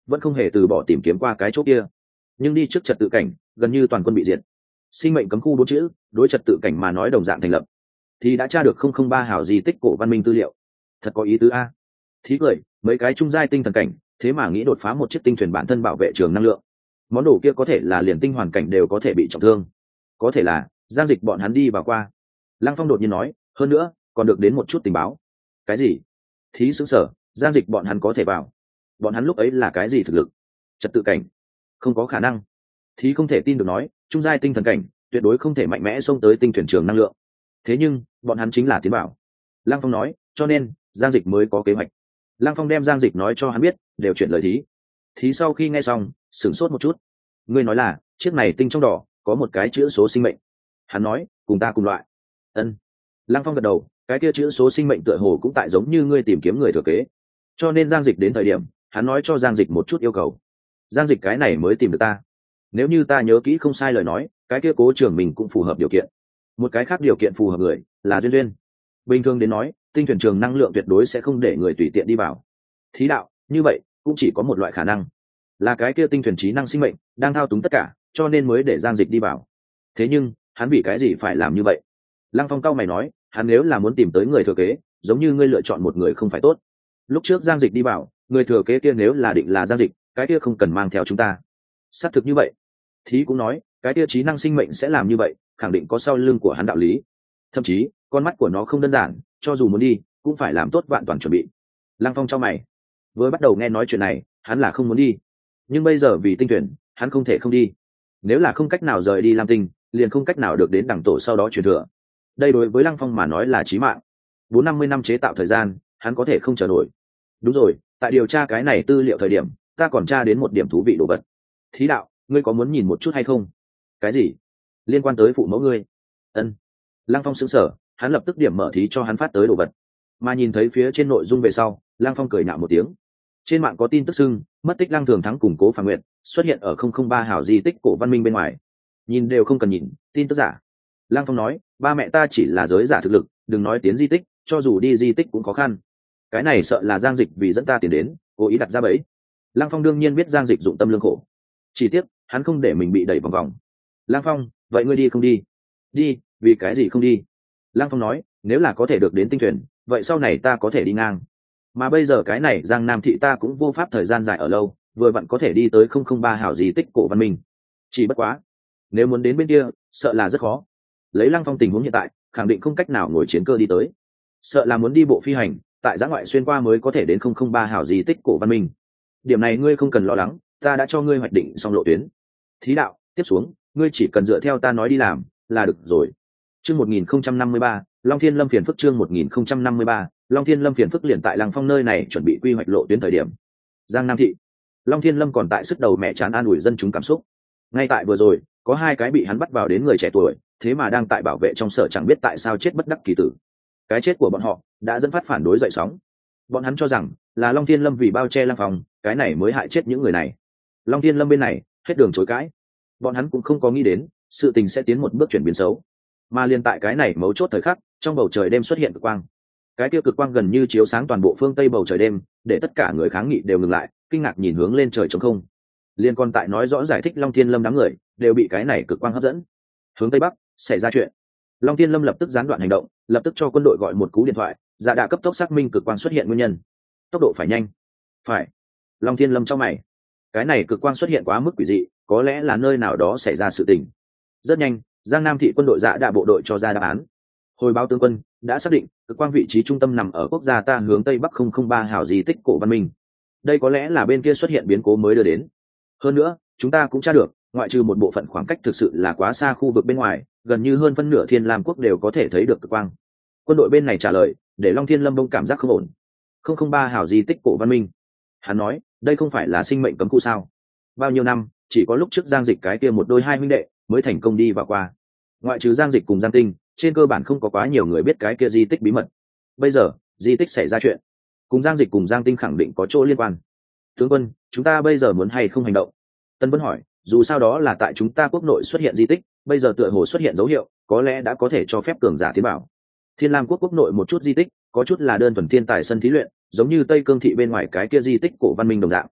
vẫn không hề từ bỏ tìm kiếm qua cái chỗ kia. Nhưng đi trước trật tự cảnh, gần như toàn quân bị diệt. Sinh mệnh cấm khu bốn chữ, đối trật tự cảnh mà nói đồng dạng thành lập, thì đã tra được không không ba hào di tích cổ văn minh tư liệu. Thật có ý tứ a. Thí cười, mấy cái trung giai tinh thần cảnh, thế mà nghĩ đột phá một chiếc tinh thuyền bản thân bảo vệ trường năng lượng. Món đồ kia có thể là liền tinh hoàn cảnh đều có thể bị trọng thương, có thể là Giang Dịch bọn hắn đi vào qua. Lăng Phong đột nhiên nói, hơn nữa còn được đến một chút tình báo. Cái gì? Thí sững sở, Giang Dịch bọn hắn có thể vào? Bọn hắn lúc ấy là cái gì thực lực? Trật tự cảnh? Không có khả năng. Thí không thể tin được nói, trung giai tinh thần cảnh tuyệt đối không thể mạnh mẽ xông tới tinh thuyền trường năng lượng. Thế nhưng bọn hắn chính là tiến bảo. Lăng Phong nói, cho nên Giang Dịch mới có kế hoạch. Lăng Phong đem Giang Dịch nói cho hắn biết, đều chuyện lời thí. Thí sau khi nghe xong sửng sốt một chút. Ngươi nói là chiếc này tinh trong đỏ có một cái chữ số sinh mệnh? Hắn nói, cùng ta cùng loại. Ân. Lăng Phong gật đầu, cái kia chữ số sinh mệnh tựa hồ cũng tại giống như ngươi tìm kiếm người thừa kế. Cho nên Giang Dịch đến thời điểm hắn nói cho Giang Dịch một chút yêu cầu. Giang Dịch cái này mới tìm được ta. Nếu như ta nhớ kỹ không sai lời nói, cái kia Cố Trường mình cũng phù hợp điều kiện. Một cái khác điều kiện phù hợp người là duyên duyên. Bình thường đến nói, tinh thuyền trường năng lượng tuyệt đối sẽ không để người tùy tiện đi vào. Thí đạo, như vậy cũng chỉ có một loại khả năng, là cái kia tinh thuyền trí năng sinh mệnh đang thao túng tất cả, cho nên mới để Giang Dịch đi vào. Thế nhưng hắn vì cái gì phải làm như vậy? Lăng Phong cao mày nói, hắn nếu là muốn tìm tới người thừa kế, giống như ngươi lựa chọn một người không phải tốt. Lúc trước Giang Dịch đi vào, người thừa kế kia nếu là định là Giang Dịch, cái kia không cần mang theo chúng ta. Xác thực như vậy. Thí cũng nói, cái kia trí năng sinh mệnh sẽ làm như vậy, khẳng định có sau lưng của hắn đạo lý. Thậm chí con mắt của nó không đơn giản, cho dù muốn đi cũng phải làm tốt vạn toàn chuẩn bị. Lăng Phong cho mày, vừa bắt đầu nghe nói chuyện này hắn là không muốn đi, nhưng bây giờ vì tinh tuyển hắn không thể không đi. Nếu là không cách nào rời đi Lam Tinh, liền không cách nào được đến đẳng tổ sau đó truyền thừa. Đây đối với Lăng Phong mà nói là chí mạng. Bốn năm mươi năm chế tạo thời gian hắn có thể không chờ nổi. Đúng rồi, tại điều tra cái này tư liệu thời điểm ta còn tra đến một điểm thú vị đồ vật. Thí đạo, ngươi có muốn nhìn một chút hay không? Cái gì? Liên quan tới phụ mẫu ngươi? Ân. Lăng Phong sững sờ, hắn lập tức điểm mở thí cho hắn phát tới đồ vật. Mà nhìn thấy phía trên nội dung về sau, Lăng Phong cười nhạo một tiếng. Trên mạng có tin tức xưng mất tích Lăng Thường Thắng cùng Cố Phàm Nguyệt xuất hiện ở không không ba hào di tích cổ văn minh bên ngoài. Nhìn đều không cần nhìn, tin tức giả. Lăng Phong nói, ba mẹ ta chỉ là giới giả thực lực, đừng nói tiến di tích, cho dù đi di tích cũng khó khăn. Cái này sợ là Giang Dịch vì dẫn ta tiền đến, cố ý đặt ra bẫy. Lăng Phong đương nhiên biết Giang Dịch dụng tâm lương khổ, chỉ tiếc hắn không để mình bị đẩy vòng vòng. Lăng Phong, vậy ngươi đi không đi? Đi, vì cái gì không đi? Lăng Phong nói, nếu là có thể được đến tinh thuyền, vậy sau này ta có thể đi ngang. Mà bây giờ cái này Giang Nam thị ta cũng vô pháp thời gian dài ở lâu, vừa vặn có thể đi tới không không ba hảo di tích cổ văn minh. Chỉ bất quá, nếu muốn đến bên kia, sợ là rất khó. Lấy Lăng Phong tình huống hiện tại, khẳng định không cách nào ngồi chiến cơ đi tới. Sợ là muốn đi bộ phi hành, tại giã ngoại xuyên qua mới có thể đến không không ba hảo di tích cổ văn minh. Điểm này ngươi không cần lo lắng, ta đã cho ngươi hoạch định xong lộ tuyến. Thí đạo, tiếp xuống, ngươi chỉ cần dựa theo ta nói đi làm là được rồi. Chương một nghìn không trăm năm mươi ba, Long Thiên Lâm phiền phức chương một nghìn không trăm năm mươi ba, Long Thiên Lâm phiền phức liền tại Lăng Phong nơi này chuẩn bị quy hoạch lộ tuyến thời điểm. Giang Nam thị, Long Thiên Lâm còn tại sức đầu mẹ chán an ủi dân chúng cảm xúc. Ngay tại vừa rồi, có hai cái bị hắn bắt vào đến người trẻ tuổi, thế mà đang tại bảo vệ trong sở chẳng biết tại sao chết bất đắc kỳ tử. Cái chết của bọn họ đã dẫn phát phản đối dậy sóng. Bọn hắn cho rằng là Long Thiên Lâm vì bao che Lăng Phong, cái này mới hại chết những người này. Long Thiên Lâm bên này hết đường chối cãi. Bọn hắn cũng không có nghĩ đến sự tình sẽ tiến một bước chuyển biến xấu. Mà liên tại cái này mấu chốt thời khắc, trong bầu trời đêm xuất hiện cực quang. Cái kia cực quang gần như chiếu sáng toàn bộ phương tây bầu trời đêm, để tất cả người kháng nghị đều ngừng lại, kinh ngạc nhìn hướng lên trời trống không. Liên còn tại nói rõ giải thích Long Thiên Lâm đám người đều bị cái này cực quang hấp dẫn. Hướng tây bắc xảy ra chuyện. Long Thiên Lâm lập tức gián đoạn hành động, lập tức cho quân đội gọi một cú điện thoại, dạ đã cấp tốc xác minh cực quang xuất hiện nguyên nhân. Tốc độ phải nhanh. Phải. Long Thiên Lâm trong mày. Cái này cực quang xuất hiện quá mức quỷ dị, có lẽ là nơi nào đó xảy ra sự tình. Rất nhanh, Giang Nam thị quân đội dạ đã bộ đội cho ra đáp án. Hồi báo tướng quân đã xác định cực quang vị trí trung tâm nằm ở quốc gia ta hướng tây bắc không không ba hào di tích cổ văn minh. Đây có lẽ là bên kia xuất hiện biến cố mới đưa đến. Hơn nữa, chúng ta cũng tra được, ngoại trừ một bộ phận khoảng cách thực sự là quá xa khu vực bên ngoài, gần như hơn phân nửa Thiên Lam quốc đều có thể thấy được cực quang. Quân đội bên này trả lời, để Long Thiên Lâm bông cảm giác không ổn. không không ba hào di tích cổ văn minh. Hắn nói, đây không phải là sinh mệnh cấm khu sao? Bao nhiêu năm, chỉ có lúc trước Giang Dịch cái kia một đôi hai huynh đệ mới thành công đi vào qua. Ngoại trừ Giang Dịch cùng Giang Tinh, trên cơ bản không có quá nhiều người biết cái kia di tích bí mật. Bây giờ, di tích xảy ra chuyện, cùng Giang Dịch cùng Giang Tinh khẳng định có chỗ liên quan. Tướng quân, chúng ta bây giờ muốn hay không hành động? Tân Vân hỏi, dù sao đó là tại chúng ta quốc nội xuất hiện di tích, bây giờ tựa hồ xuất hiện dấu hiệu, có lẽ đã có thể cho phép cường giả tiến bảo. Thiên Lam quốc quốc nội một chút di tích, có chút là đơn thuần thiên tài sân thí luyện, giống như Tây Cương thị bên ngoài cái kia di tích cổ văn minh đồng dạng.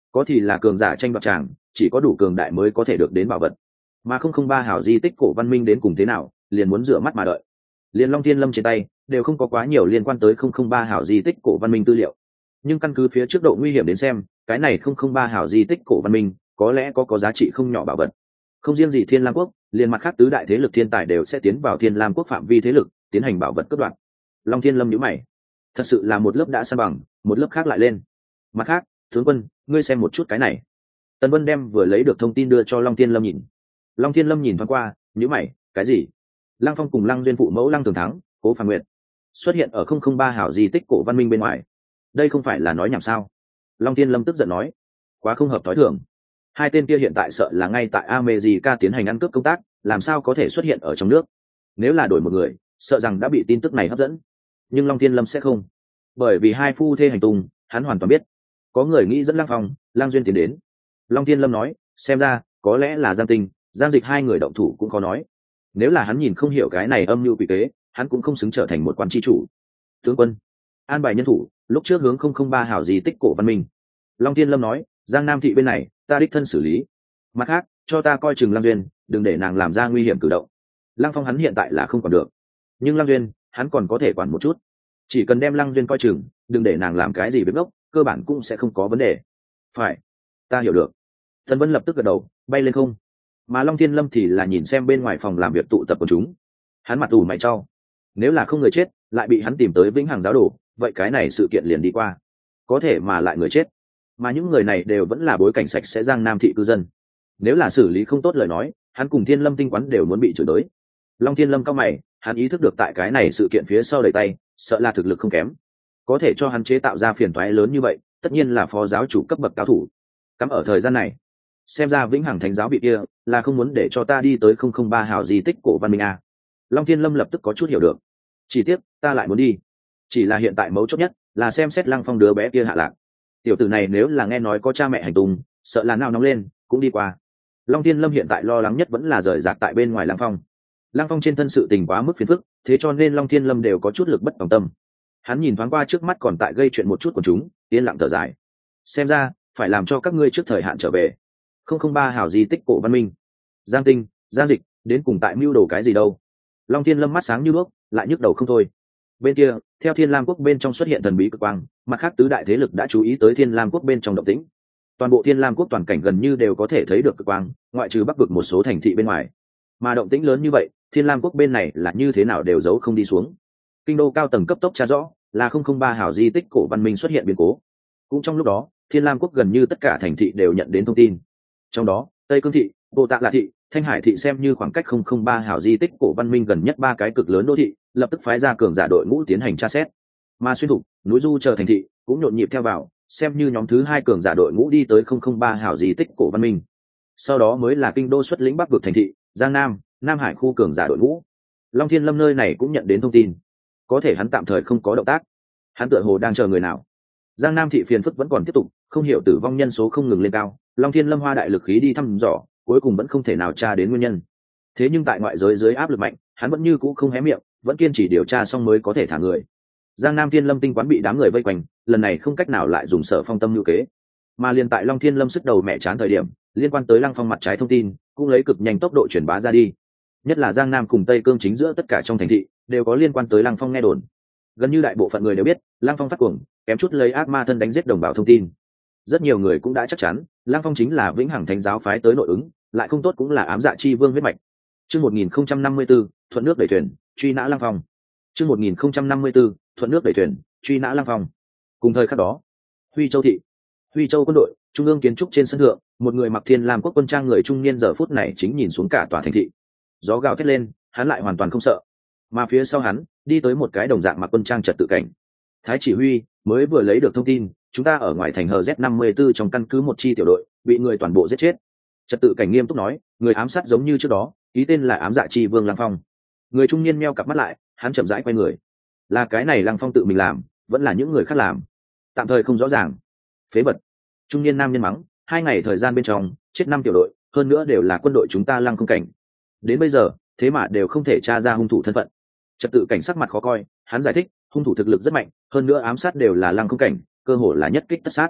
có thì là cường giả tranh đoạt tràng, chỉ có đủ cường đại mới có thể được đến bảo vật. Mà không không ba hảo di tích cổ văn minh đến cùng thế nào, liền muốn rửa mắt mà đợi. Liên Long Thiên Lâm trên tay đều không có quá nhiều liên quan tới không không ba hảo di tích cổ văn minh tư liệu, nhưng căn cứ phía trước độ nguy hiểm đến xem, cái này không không ba hảo di tích cổ văn minh có lẽ có có giá trị không nhỏ bảo vật. Không riêng gì Thiên Lam quốc, liền mặt khác tứ đại thế lực thiên tài đều sẽ tiến vào Thiên Lam quốc phạm vi thế lực, tiến hành bảo vật cướp đoạt. Long Thiên Lâm nhíu mày, thật sự là một lớp đã san bằng, một lớp khác lại lên. Mặt khác, tướng quân, ngươi xem một chút cái này. Tần Vân đem vừa lấy được thông tin đưa cho Long Thiên Lâm nhìn. Long Thiên Lâm nhìn thoáng qua, nhíu mày, cái gì? Lăng Phong cùng Lăng Duyên phụ mẫu Lăng Thường Thắng, Cố Phàm Nguyệt xuất hiện ở không không ba hảo di tích cổ văn minh bên ngoài. Đây không phải là nói nhảm sao? Long Thiên Lâm tức giận nói, quá không hợp thói thường. Hai tên kia hiện tại sợ là ngay tại America tiến hành ăn cướp công tác, làm sao có thể xuất hiện ở trong nước? Nếu là đổi một người, sợ rằng đã bị tin tức này hấp dẫn. Nhưng Long Thiên Lâm sẽ không, bởi vì hai phu thê hành tung, hắn hoàn toàn biết. Có người nghĩ dẫn Lăng Phong, Lăng Duyên tiến đến. Long Thiên Lâm nói, xem ra có lẽ là Giang Tinh, Giang Dịch hai người động thủ cũng khó nói. Nếu là hắn nhìn không hiểu cái này âm mưu quỷ kế, hắn cũng không xứng trở thành một quan tri chủ. Tướng quân, an bài nhân thủ, lúc trước hướng không không ba hảo di tích cổ văn minh. Long Thiên Lâm nói, Giang Nam thị bên này ta đích thân xử lý, mặt khác cho ta coi chừng Lăng Duyên, đừng để nàng làm ra nguy hiểm cử động. Lăng Phong hắn hiện tại là không còn được, nhưng Lăng Duyên hắn còn có thể quản một chút, chỉ cần đem Lăng Duyên coi chừng, đừng để nàng làm cái gì bếp gốc, cơ bản cũng sẽ không có vấn đề. Phải, ta hiểu được. Thần Vân lập tức gật đầu, bay lên không. Mà Long Thiên Lâm thì là nhìn xem bên ngoài phòng làm việc tụ tập của chúng, hắn mặt ủ mày trao. Nếu là không người chết, lại bị hắn tìm tới Vĩnh Hằng giáo đồ, vậy cái này sự kiện liền đi qua. Có thể mà lại người chết, mà những người này đều vẫn là bối cảnh sạch sẽ Giang Nam thị cư dân. Nếu là xử lý không tốt lời nói, hắn cùng Thiên Lâm tinh quán đều muốn bị chửi tới. Long Thiên Lâm cao mày, hắn ý thức được tại cái này sự kiện phía sau đầy tay, sợ là thực lực không kém, có thể cho hắn chế tạo ra phiền toái lớn như vậy, tất nhiên là phó giáo chủ cấp bậc cao thủ. Cắm ở thời gian này, xem ra Vĩnh Hằng Thánh giáo bị kia là không muốn để cho ta đi tới không không ba hào di tích cổ văn minh a. Long Thiên Lâm lập tức có chút hiểu được. Chỉ tiếc ta lại muốn đi, chỉ là hiện tại mấu chốt nhất là xem xét Lăng Phong đứa bé kia hạ lạc. Tiểu tử này nếu là nghe nói có cha mẹ hành tung, sợ là nào nóng lên cũng đi qua. Long Thiên Lâm hiện tại lo lắng nhất vẫn là rời rạc tại bên ngoài Lăng Phong. Lăng Phong trên thân sự tình quá mức phiền phức, thế cho nên Long Thiên Lâm đều có chút lực bất tòng tâm. Hắn nhìn thoáng qua trước mắt còn tại gây chuyện một chút của chúng, yên lặng thở dài. Xem ra phải làm cho các ngươi trước thời hạn trở về. Không không ba hảo di tích cổ văn minh. Giang Tinh, Giang Dịch đến cùng tại mưu đồ cái gì đâu? Long Thiên Lâm mắt sáng như đuốc, lại nhức đầu không thôi. Bên kia, theo Thiên Lam quốc bên trong xuất hiện thần bí cực quang, mặt khác tứ đại thế lực đã chú ý tới Thiên Lam quốc bên trong động tĩnh. Toàn bộ Thiên Lam quốc toàn cảnh gần như đều có thể thấy được cực quang, ngoại trừ bắc vực một số thành thị bên ngoài. Mà động tĩnh lớn như vậy, Thiên Lam quốc bên này là như thế nào đều giấu không đi xuống. Kinh đô cao tầng cấp tốc tra rõ, là không không ba hảo di tích cổ văn minh xuất hiện biến cố. Cũng trong lúc đó, Thiên Lam quốc gần như tất cả thành thị đều nhận đến thông tin. Trong đó, Tây Cương thị, Bộ Tạ Lạ thị, Thanh Hải thị xem như khoảng cách không không ba hảo di tích cổ văn minh gần nhất ba cái cực lớn đô thị, lập tức phái ra cường giả đội ngũ tiến hành tra xét. Mà xuyên thục, núi du chờ thành thị cũng nhộn nhịp theo vào, xem như nhóm thứ hai cường giả đội ngũ đi tới không không ba hảo di tích cổ văn minh. Sau đó mới là kinh đô xuất lĩnh bắc vực thành thị, Giang Nam, Nam Hải khu cường giả đội ngũ. Long Thiên Lâm nơi này cũng nhận đến thông tin, có thể hắn tạm thời không có động tác, hắn tựa hồ đang chờ người nào. Giang Nam thị phiền phức vẫn còn tiếp tục, không hiểu tử vong nhân số không ngừng lên cao, Long Thiên Lâm hoa đại lực khí đi thăm dò, cuối cùng vẫn không thể nào tra đến nguyên nhân. Thế nhưng tại ngoại giới dưới áp lực mạnh, hắn vẫn như cũ không hé miệng, vẫn kiên trì điều tra xong mới có thể thả người. Giang Nam Thiên Lâm tinh quán bị đám người vây quanh, lần này không cách nào lại dùng Sở Phong tâm lưu kế, mà liền tại Long Thiên Lâm sức đầu mẹ chán thời điểm, liên quan tới Lăng Phong mặt trái thông tin cũng lấy cực nhanh tốc độ truyền bá ra đi. Nhất là Giang Nam cùng Tây Cương chính giữa tất cả trong thành thị đều có liên quan tới Lăng Phong nghe đồn. Gần như đại bộ phận người đều biết Lăng Phong phát cuồng, kém chút lấy ác ma thân đánh giết đồng bào thông tin. Rất nhiều người cũng đã chắc chắn Lăng Phong chính là Vĩnh Hằng Thánh giáo phái tới nội ứng, lại không tốt cũng là ám dạ chi vương huyết mạch. Chương một nghìn không trăm năm mươi tư, thuận nước đẩy thuyền, truy nã Lăng Phong. Chương một nghìn không trăm năm mươi tư, thuận nước đẩy thuyền, truy nã Lăng Phong. Cùng thời khắc đó, Huy Châu thị, Huy Châu quân đội, trung ương kiến trúc trên sân thượng, một người mặc Thiên Lam quốc quân trang người trung niên giờ phút này chính nhìn xuống cả tòa thành thị. Gió gào thét lên, hắn lại hoàn toàn không sợ. Mà phía sau hắn, đi tới một cái đồng dạng mặc quân trang trật tự cảnh. Thái chỉ huy mới vừa lấy được thông tin, chúng ta ở ngoài thành hờ Z năm mươi tư trong căn cứ một chi tiểu đội bị người toàn bộ giết chết. Trật tự cảnh nghiêm túc nói, người ám sát giống như trước đó, ký tên là ám dạ chi vương Lăng Phong. Người trung niên meo cặp mắt lại, hắn chậm rãi quay người. Là cái này Lăng Phong tự mình làm, vẫn là những người khác làm, tạm thời không rõ ràng. Phế vật. Trung niên nam nhân mắng, hai ngày thời gian bên trong chết năm tiểu đội, hơn nữa đều là quân đội chúng ta Lăng không cảnh. Đến bây giờ thế mà đều không thể tra ra hung thủ thân phận. Trật tự cảnh sắc mặt khó coi, hắn giải thích, hung thủ thực lực rất mạnh, hơn nữa ám sát đều là Lăng không cảnh, cơ hội là nhất kích tất sát.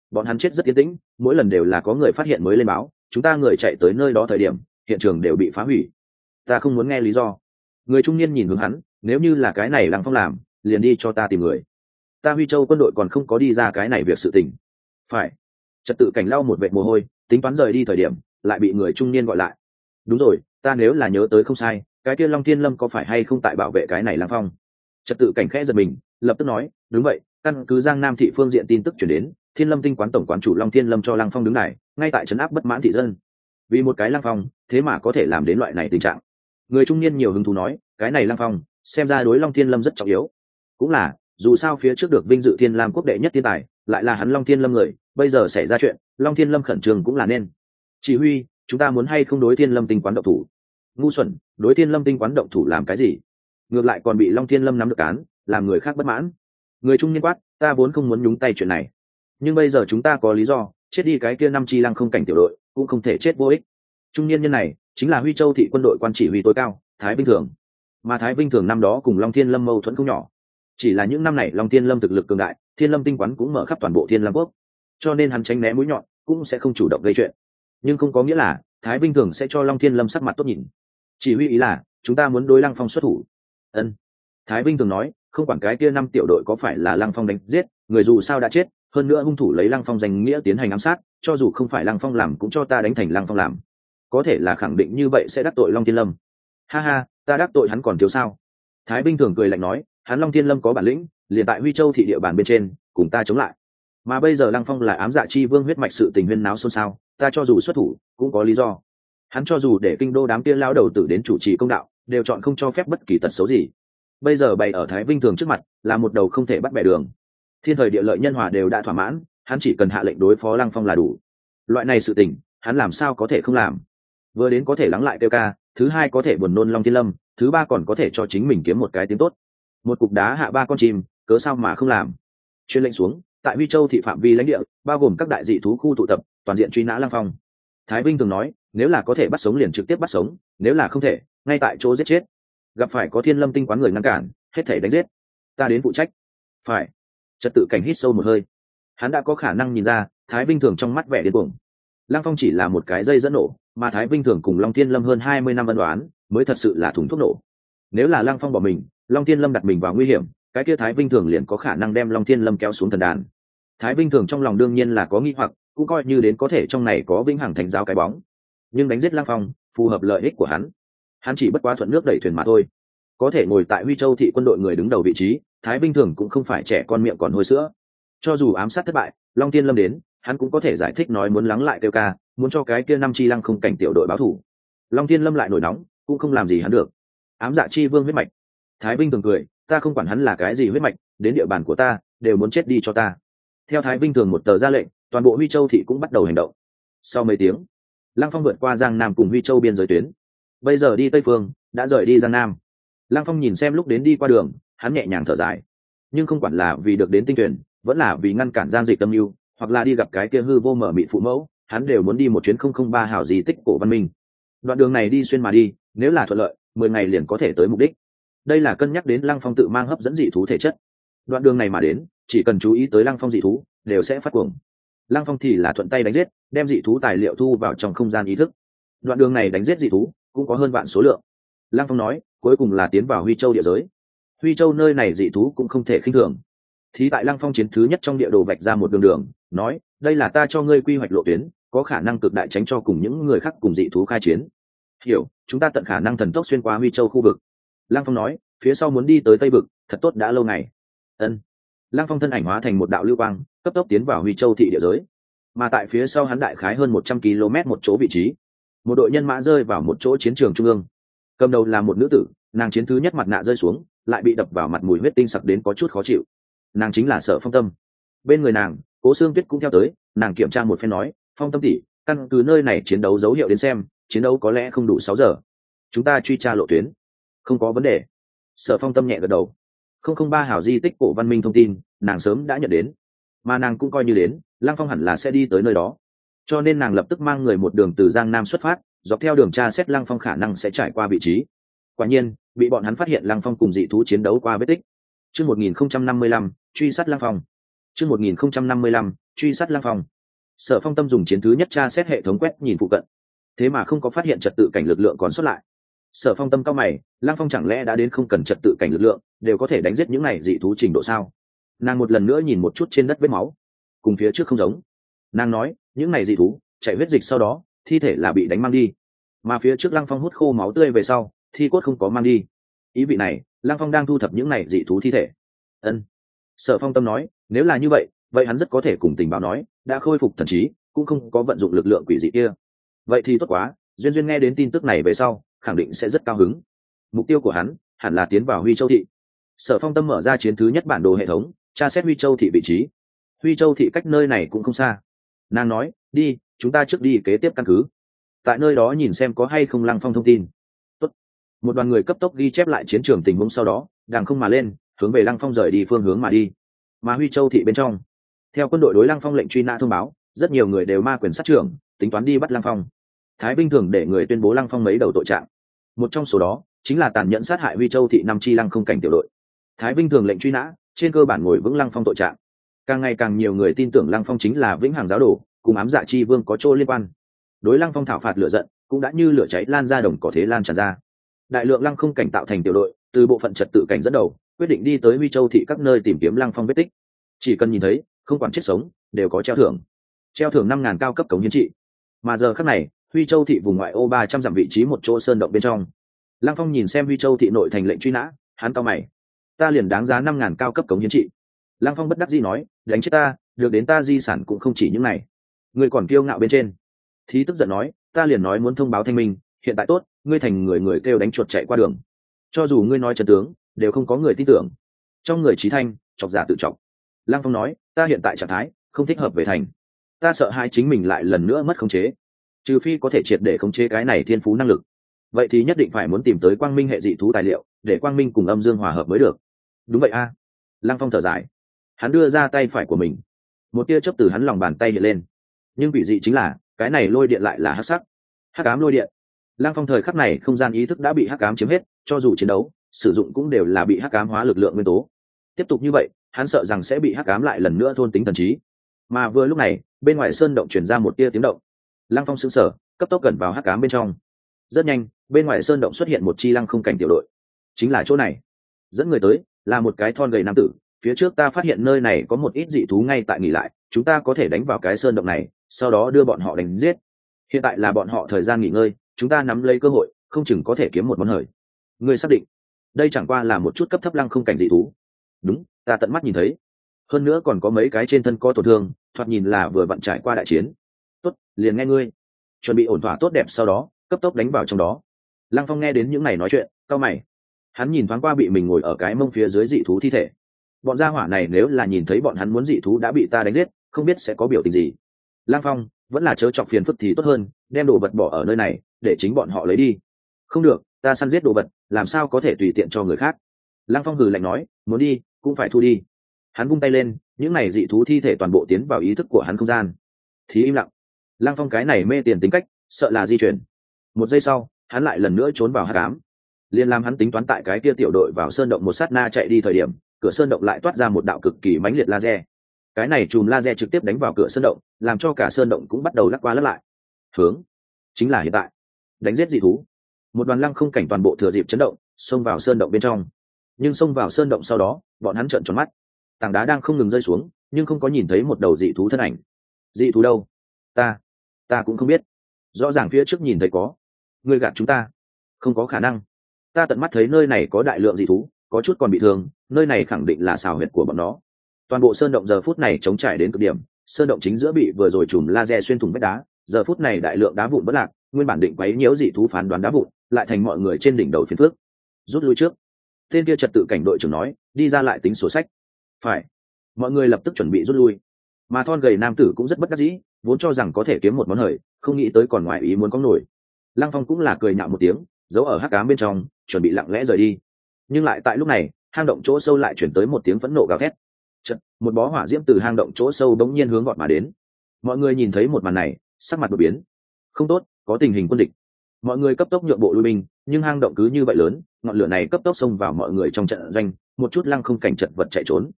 bọn hắn chết rất yên tĩnh, mỗi lần đều là có người phát hiện mới lên báo, chúng ta người chạy tới nơi đó thời điểm hiện trường đều bị phá hủy. Ta không muốn nghe lý do. Người trung niên nhìn hướng hắn, nếu như là cái này Lăng Phong làm, liền đi cho ta tìm người. Ta Huy Châu quân đội còn không có đi ra cái này việc sự tình. Phải. Trật tự cảnh lau một vệt mồ hôi, tính toán rời đi thời điểm lại bị người trung niên gọi lại. Đúng rồi, ta nếu là nhớ tới không sai, cái kia Long Thiên Lâm có phải hay không tại bảo vệ cái này Lăng Phong? Trật tự cảnh khẽ giật mình, lập tức nói, đúng vậy, căn cứ Giang Nam thị phương diện tin tức chuyển đến, Thiên Lâm tinh quán tổng quán chủ Long Thiên Lâm cho Lăng Phong đứng này, ngay tại trấn áp bất mãn thị dân. Vì một cái Lăng Phong, thế mà có thể làm đến loại này tình trạng. Người trung niên nhiều hứng thú nói, cái này Lăng Phong, xem ra đối Long Thiên Lâm rất trọng yếu. Cũng là, dù sao phía trước được vinh dự Thiên Lam quốc đệ nhất thiên tài, lại là hắn Long Thiên Lâm người, bây giờ xảy ra chuyện, Long Thiên Lâm khẩn trương cũng là nên. Chỉ huy, chúng ta muốn hay không đối Thiên Lâm tinh quán động thủ? Ngu xuẩn, đối Thiên Lâm tinh quán động thủ làm cái gì? Ngược lại còn bị Long Thiên Lâm nắm được cán, làm người khác bất mãn. Người trung niên quát, ta vốn không muốn nhúng tay chuyện này, nhưng bây giờ chúng ta có lý do, chết đi cái kia năm chi lăng không cảnh tiểu đội cũng không thể chết vô ích. Trung niên nhân này chính là Huy Châu thị quân đội quan chỉ huy tối cao Thái Vinh Thường, mà Thái Vinh Thường năm đó cùng Long Thiên Lâm mâu thuẫn không nhỏ. Chỉ là những năm này Long Thiên Lâm thực lực cường đại, Thiên Lâm tinh quán cũng mở khắp toàn bộ Thiên Lam quốc, cho nên hắn tránh né mũi nhọn, cũng sẽ không chủ động gây chuyện. Nhưng không có nghĩa là Thái Vinh Thường sẽ cho Long Thiên Lâm sắc mặt tốt nhìn. Chỉ huy ý là chúng ta muốn đối Lăng Phong xuất thủ. Ân. Thái Vinh Thường nói, không quản cái kia năm tiểu đội có phải là Lăng Phong đánh giết, người dù sao đã chết, hơn nữa hung thủ lấy Lăng Phong danh nghĩa tiến hành ám sát, cho dù không phải Lăng Phong làm cũng cho ta đánh thành Lăng Phong làm. Có thể là khẳng định như vậy sẽ đắc tội Long Thiên Lâm. Ha ha, ta đắc tội hắn còn thiếu sao? Thái Vinh Thường cười lạnh nói, hắn Long Thiên Lâm có bản lĩnh, liền tại Huy Châu thị địa bàn bên trên, cùng ta chống lại. Mà bây giờ Lăng Phong là ám dạ chi vương huyết mạch sự tình huyên náo xôn xao, ta cho dù xuất thủ, cũng có lý do. Hắn cho dù để kinh đô đám kia lao đầu tử đến chủ trì công đạo, đều chọn không cho phép bất kỳ tật xấu gì. Bây giờ bày ở Thái Vinh Thường trước mặt, là một đầu không thể bắt bẻ đường. Thiên thời địa lợi nhân hòa đều đã thỏa mãn, hắn chỉ cần hạ lệnh đối phó Lăng Phong là đủ. Loại này sự tình, hắn làm sao có thể không làm? Vừa đến có thể lắng lại kêu ca, thứ hai có thể buồn nôn Long Thiên Lâm, thứ ba còn có thể cho chính mình kiếm một cái tiếng tốt. Một cục đá hạ ba con chim, cớ sao mà không làm? Chuyên lệnh xuống, tại Huy Châu thị phạm vi lãnh địa, bao gồm các đại dị thú khu tụ tập, toàn diện truy nã Lăng Phong. Thái Vinh thường nói, nếu là có thể bắt sống liền trực tiếp bắt sống, nếu là không thể, ngay tại chỗ giết chết. Gặp phải có Thiên Lâm tinh quán người ngăn cản, hết thể đánh giết. Ta đến phụ trách. Phải. Trật tự cảnh hít sâu một hơi. Hắn đã có khả năng nhìn ra, Thái Vinh thường trong mắt vẻ điên cuồng. Lăng Phong chỉ là một cái dây dẫn nổ, mà Thái Vinh thường cùng Long Thiên Lâm hơn hai mươi năm ân đoán, mới thật sự là thùng thuốc nổ. Nếu là Lăng Phong bỏ mình, Long Thiên Lâm đặt mình vào nguy hiểm, cái kia Thái Vinh thường liền có khả năng đem Long Thiên Lâm kéo xuống thần đàn. Thái Vinh thường trong lòng đương nhiên là có nghi hoặc, cũng coi như đến có thể trong này có vĩnh hằng thánh giáo cái bóng. Nhưng đánh giết Lăng Phong, phù hợp lợi ích của hắn. Hắn chỉ bất quá thuận nước đẩy thuyền mà thôi. Có thể ngồi tại Huy Châu thị quân đội người đứng đầu vị trí, Thái Vinh thường cũng không phải trẻ con miệng còn hôi sữa. Cho dù ám sát thất bại, Long Thiên Lâm đến, hắn cũng có thể giải thích nói muốn lắng lại kêu ca, muốn cho cái kia năm chi lăng không cảnh tiểu đội báo thủ. Long Thiên Lâm lại nổi nóng, cũng không làm gì hắn được. Ám dạ chi vương huyết mạch. Thái Vinh thường cười, ta không quản hắn là cái gì huyết mạch, đến địa bàn của ta, đều muốn chết đi cho ta. Theo Thái Vinh thường một tờ ra lệnh, toàn bộ Huy Châu thị cũng bắt đầu hành động. Sau mấy tiếng, Lăng Phong vượt qua Giang Nam cùng Huy Châu biên giới tuyến. Bây giờ đi Tây Phương, đã rời đi Giang Nam. Lăng Phong nhìn xem lúc đến đi qua đường, hắn nhẹ nhàng thở dài. Nhưng không quản là vì được đến tinh tuyển, vẫn là vì ngăn cản Giang Dịch tâm mưu, hoặc là đi gặp cái kia hư vô mở mị phụ mẫu, hắn đều muốn đi một chuyến không không ba hảo di tích cổ văn minh. Đoạn đường này đi xuyên mà đi, nếu là thuận lợi, mười ngày liền có thể tới mục đích. Đây là cân nhắc đến Lăng Phong tự mang hấp dẫn dị thú thể chất. Đoạn đường này mà đến, chỉ cần chú ý tới Lăng Phong dị thú, đều sẽ phát cuồng. Lăng Phong thì là thuận tay đánh giết, đem dị thú tài liệu thu vào trong không gian ý thức. Đoạn đường này đánh giết dị thú, cũng có hơn vạn số lượng. Lăng Phong nói, cuối cùng là tiến vào Huy Châu địa giới. Huy Châu nơi này dị thú cũng không thể khinh thường. Thí tại Lăng Phong chiến thứ nhất trong địa đồ vạch ra một đường đường, nói, đây là ta cho ngươi quy hoạch lộ tuyến, có khả năng cực đại tránh cho cùng những người khác cùng dị thú khai chiến. Hiểu, chúng ta tận khả năng thần tốc xuyên qua Huy Châu khu vực. Lăng Phong nói, phía sau muốn đi tới Tây vực, thật tốt đã lâu ngày. Ân. Lăng Phong thân ảnh hóa thành một đạo lưu quang, cấp tốc tiến vào Huy Châu thị địa giới. Mà tại phía sau hắn đại khái hơn một trăm ki lô mét một chỗ vị trí, một đội nhân mã rơi vào một chỗ chiến trường trung ương. Cầm đầu là một nữ tử, nàng chiến thứ nhất mặt nạ rơi xuống, lại bị đập vào mặt mùi huyết tinh sặc đến có chút khó chịu. Nàng chính là Sở Phong Tâm. Bên người nàng, Cố Sương Tuyết cũng theo tới, nàng kiểm tra một phen nói, Phong Tâm tỷ, căn cứ nơi này chiến đấu dấu hiệu đến xem, chiến đấu có lẽ không đủ sáu giờ. Chúng ta truy tra lộ tuyến. Không có vấn đề. Sở Phong Tâm nhẹ gật đầu. Không không ba hảo di tích cổ văn minh thông tin, nàng sớm đã nhận đến, mà nàng cũng coi như đến, Lăng Phong hẳn là sẽ đi tới nơi đó, cho nên nàng lập tức mang người một đường từ Giang Nam xuất phát, dọc theo đường tra xét Lăng Phong khả năng sẽ trải qua vị trí. Quả nhiên, bị bọn hắn phát hiện Lăng Phong cùng dị thú chiến đấu qua vết tích. Chương một nghìn không trăm năm mươi lăm, truy sát Lăng Phong. Chương một nghìn không trăm năm mươi lăm, truy sát Lăng Phong. Sở Phong tâm dùng chiến thứ nhất tra xét hệ thống quét nhìn phụ cận, thế mà không có phát hiện trật tự cảnh lực lượng còn sót lại. Sở Phong tâm cao mày, Lăng Phong chẳng lẽ đã đến không cần trật tự cảnh lực lượng đều có thể đánh giết những này dị thú trình độ sao? Nàng một lần nữa nhìn một chút trên đất vết máu, cùng phía trước không giống. Nàng nói, những này dị thú chạy huyết dịch sau đó thi thể là bị đánh mang đi, mà phía trước Lăng Phong hút khô máu tươi về sau thi cốt không có mang đi. Ý vị này Lăng Phong đang thu thập những này dị thú thi thể. Ân. Sở Phong tâm nói, nếu là như vậy vậy hắn rất có thể cùng tình báo nói đã khôi phục thần trí, cũng không có vận dụng lực lượng quỷ dị kia. Vậy thì tốt quá, duyên duyên nghe đến tin tức này về sau khẳng định sẽ rất cao hứng. Mục tiêu của hắn hẳn là tiến vào Huy Châu thị. Sở Phong tâm mở ra chiến thứ nhất bản đồ hệ thống, tra xét Huy Châu thị vị trí. Huy Châu thị cách nơi này cũng không xa. Nàng nói, đi, chúng ta trước đi kế tiếp căn cứ, tại nơi đó nhìn xem có hay không Lăng Phong thông tin. Tốt. Một đoàn người cấp tốc ghi chép lại chiến trường tình huống, sau đó đàng không mà lên, hướng về Lăng Phong rời đi phương hướng mà đi. Mà Huy Châu thị bên trong, theo quân đội đối Lăng Phong lệnh truy nã thông báo, rất nhiều người đều ma quyền sát trưởng, tính toán đi bắt Lăng Phong. Thái Vinh thường để người tuyên bố Lăng Phong mấy đầu tội trạng, một trong số đó chính là tàn nhẫn sát hại Huy Châu thị năm chi Lăng không cảnh tiểu đội. Thái Vinh thường lệnh truy nã trên cơ bản ngồi vững Lăng Phong tội trạng. Càng ngày càng nhiều người tin tưởng Lăng Phong chính là vĩnh hằng giáo đồ, cùng ám dạ chi vương có chỗ liên quan. Đối Lăng Phong thảo phạt lửa giận cũng đã như lửa cháy lan ra đồng cỏ thế lan tràn ra. Đại lượng Lăng không cảnh tạo thành tiểu đội, từ bộ phận trật tự cảnh dẫn đầu, quyết định đi tới Huy Châu thị các nơi tìm kiếm Lăng Phong vết tích. Chỉ cần nhìn thấy, không quản chết sống, đều có treo thưởng. Treo thưởng năm ngàn cao cấp cống hiến trị. Mà giờ khắc này, Huy Châu thị vùng ngoại ô ba trăm dặm vị trí một chỗ sơn động bên trong. Lăng Phong nhìn xem Huy Châu thị nội thành lệnh truy nã, hắn cau mày. Ta liền đáng giá năm ngàn cao cấp cống hiến trị. Lăng Phong bất đắc dĩ nói, đánh chết ta, được đến ta di sản cũng không chỉ những này. Ngươi còn kiêu ngạo bên trên. Thí tức giận nói, ta liền nói muốn thông báo thanh minh, hiện tại tốt, ngươi thành người người kêu đánh chuột chạy qua đường. Cho dù ngươi nói chân tướng, đều không có người tin tưởng. Trong người trí thanh, chọc giả tự chọc. Lăng Phong nói, ta hiện tại trạng thái không thích hợp về thành, ta sợ hai chính mình lại lần nữa mất khống chế, trừ phi có thể triệt để khống chế cái này thiên phú năng lực, vậy thì nhất định phải muốn tìm tới quang minh hệ dị thú tài liệu để quang minh cùng âm dương hòa hợp mới được. Đúng vậy a. À. Lăng Phong thở dài, hắn đưa ra tay phải của mình, một tia chớp từ hắn lòng bàn tay hiện lên, nhưng quỷ dị chính là cái này lôi điện lại là hắc sắc, hắc ám lôi điện. Lăng Phong thời khắc này không gian ý thức đã bị hắc ám chiếm hết, cho dù chiến đấu sử dụng cũng đều là bị hắc ám hóa lực lượng nguyên tố. Tiếp tục như vậy hắn sợ rằng sẽ bị hắc ám lại lần nữa thôn tính thần trí. Mà vừa lúc này bên ngoài sơn động chuyển ra một tia tiếng động. Lăng Phong sững sờ, cấp tốc gần vào hắc ám bên trong. Rất nhanh bên ngoài sơn động xuất hiện một chi lăng không cảnh tiểu đội, chính là chỗ này. Dẫn người tới là một cái thon gầy nam tử, phía trước ta phát hiện nơi này có một ít dị thú ngay tại nghỉ lại, chúng ta có thể đánh vào cái sơn động này, sau đó đưa bọn họ đánh giết. Hiện tại là bọn họ thời gian nghỉ ngơi, chúng ta nắm lấy cơ hội, không chừng có thể kiếm một món hời. Ngươi xác định đây chẳng qua là một chút cấp thấp lăng không cảnh dị thú? Đúng, ta tận mắt nhìn thấy, hơn nữa còn có mấy cái trên thân có tổn thương, thoạt nhìn là vừa vặn trải qua đại chiến. Tốt, liền nghe ngươi, chuẩn bị ổn thỏa tốt đẹp, sau đó cấp tốc đánh vào trong đó. Lăng Phong nghe đến những này nói chuyện, cau mày. Hắn nhìn thoáng qua bị mình ngồi ở cái mông phía dưới dị thú thi thể. Bọn gia hỏa này nếu là nhìn thấy bọn hắn muốn dị thú đã bị ta đánh giết, không biết sẽ có biểu tình gì. Lăng Phong vẫn là chớ chọc phiền phức thì tốt hơn, đem đồ vật bỏ ở nơi này để chính bọn họ lấy đi. Không được, ta săn giết đồ vật làm sao có thể tùy tiện cho người khác. Lăng Phong hừ lạnh nói, muốn đi cũng phải thu đi. Hắn vung tay lên, những này dị thú thi thể toàn bộ tiến vào ý thức của hắn không gian. Thì im lặng. Lăng Phong cái này mê tiền tính cách, sợ là di chuyển. Một giây sau hắn lại lần nữa trốn vào hắc ám. Liên làm hắn tính toán tại cái kia tiểu đội vào sơn động một sát na chạy đi thời điểm, cửa sơn động lại toát ra một đạo cực kỳ mãnh liệt laser. Cái này chùm laser trực tiếp đánh vào cửa sơn động, làm cho cả sơn động cũng bắt đầu lắc qua lắc lại. Hướng chính là hiện tại, đánh giết dị thú. Một đoàn lăng không cảnh toàn bộ thừa dịp chấn động, xông vào sơn động bên trong. Nhưng xông vào sơn động sau đó, bọn hắn trợn tròn mắt. Tảng đá đang không ngừng rơi xuống, nhưng không có nhìn thấy một đầu dị thú thân ảnh. Dị thú đâu? Ta, ta cũng không biết. Rõ ràng phía trước nhìn thấy có. Ngươi gạt chúng ta? Không có khả năng. Ta tận mắt thấy nơi này có đại lượng dị thú, có chút còn bị thương, nơi này khẳng định là xào huyệt của bọn nó. Toàn bộ sơn động giờ phút này trống trải đến cực điểm, sơn động chính giữa bị vừa rồi chùm laser xuyên thủng vách đá, giờ phút này đại lượng đá vụn vỡ lạc, nguyên bản định quấy nhiễu dị thú phán đoán đá vụn, lại thành mọi người trên đỉnh đầu phiền phước. Rút lui trước. Tên kia trật tự cảnh đội trưởng nói, đi ra lại tính sổ sách. Phải. Mọi người lập tức chuẩn bị rút lui. Mà thon gầy nam tử cũng rất bất đắc dĩ, vốn cho rằng có thể kiếm một món hời, không nghĩ tới còn ngoài ý muốn có nổi. Lăng Phong cũng là cười nhạo một tiếng, giấu ở hắc ám bên trong, chuẩn bị lặng lẽ rời đi. Nhưng lại tại lúc này, hang động chỗ sâu lại chuyển tới một tiếng phẫn nộ gào thét. Chợt, một bó hỏa diễm từ hang động chỗ sâu bỗng nhiên hướng vọt mà đến. Mọi người nhìn thấy một màn này, sắc mặt đột biến. Không tốt, có tình hình quân địch. Mọi người cấp tốc nhượng bộ lui binh, nhưng hang động cứ như vậy lớn, ngọn lửa này cấp tốc xông vào mọi người trong trận doanh, một chút lăng không cảnh chật vật chạy trốn.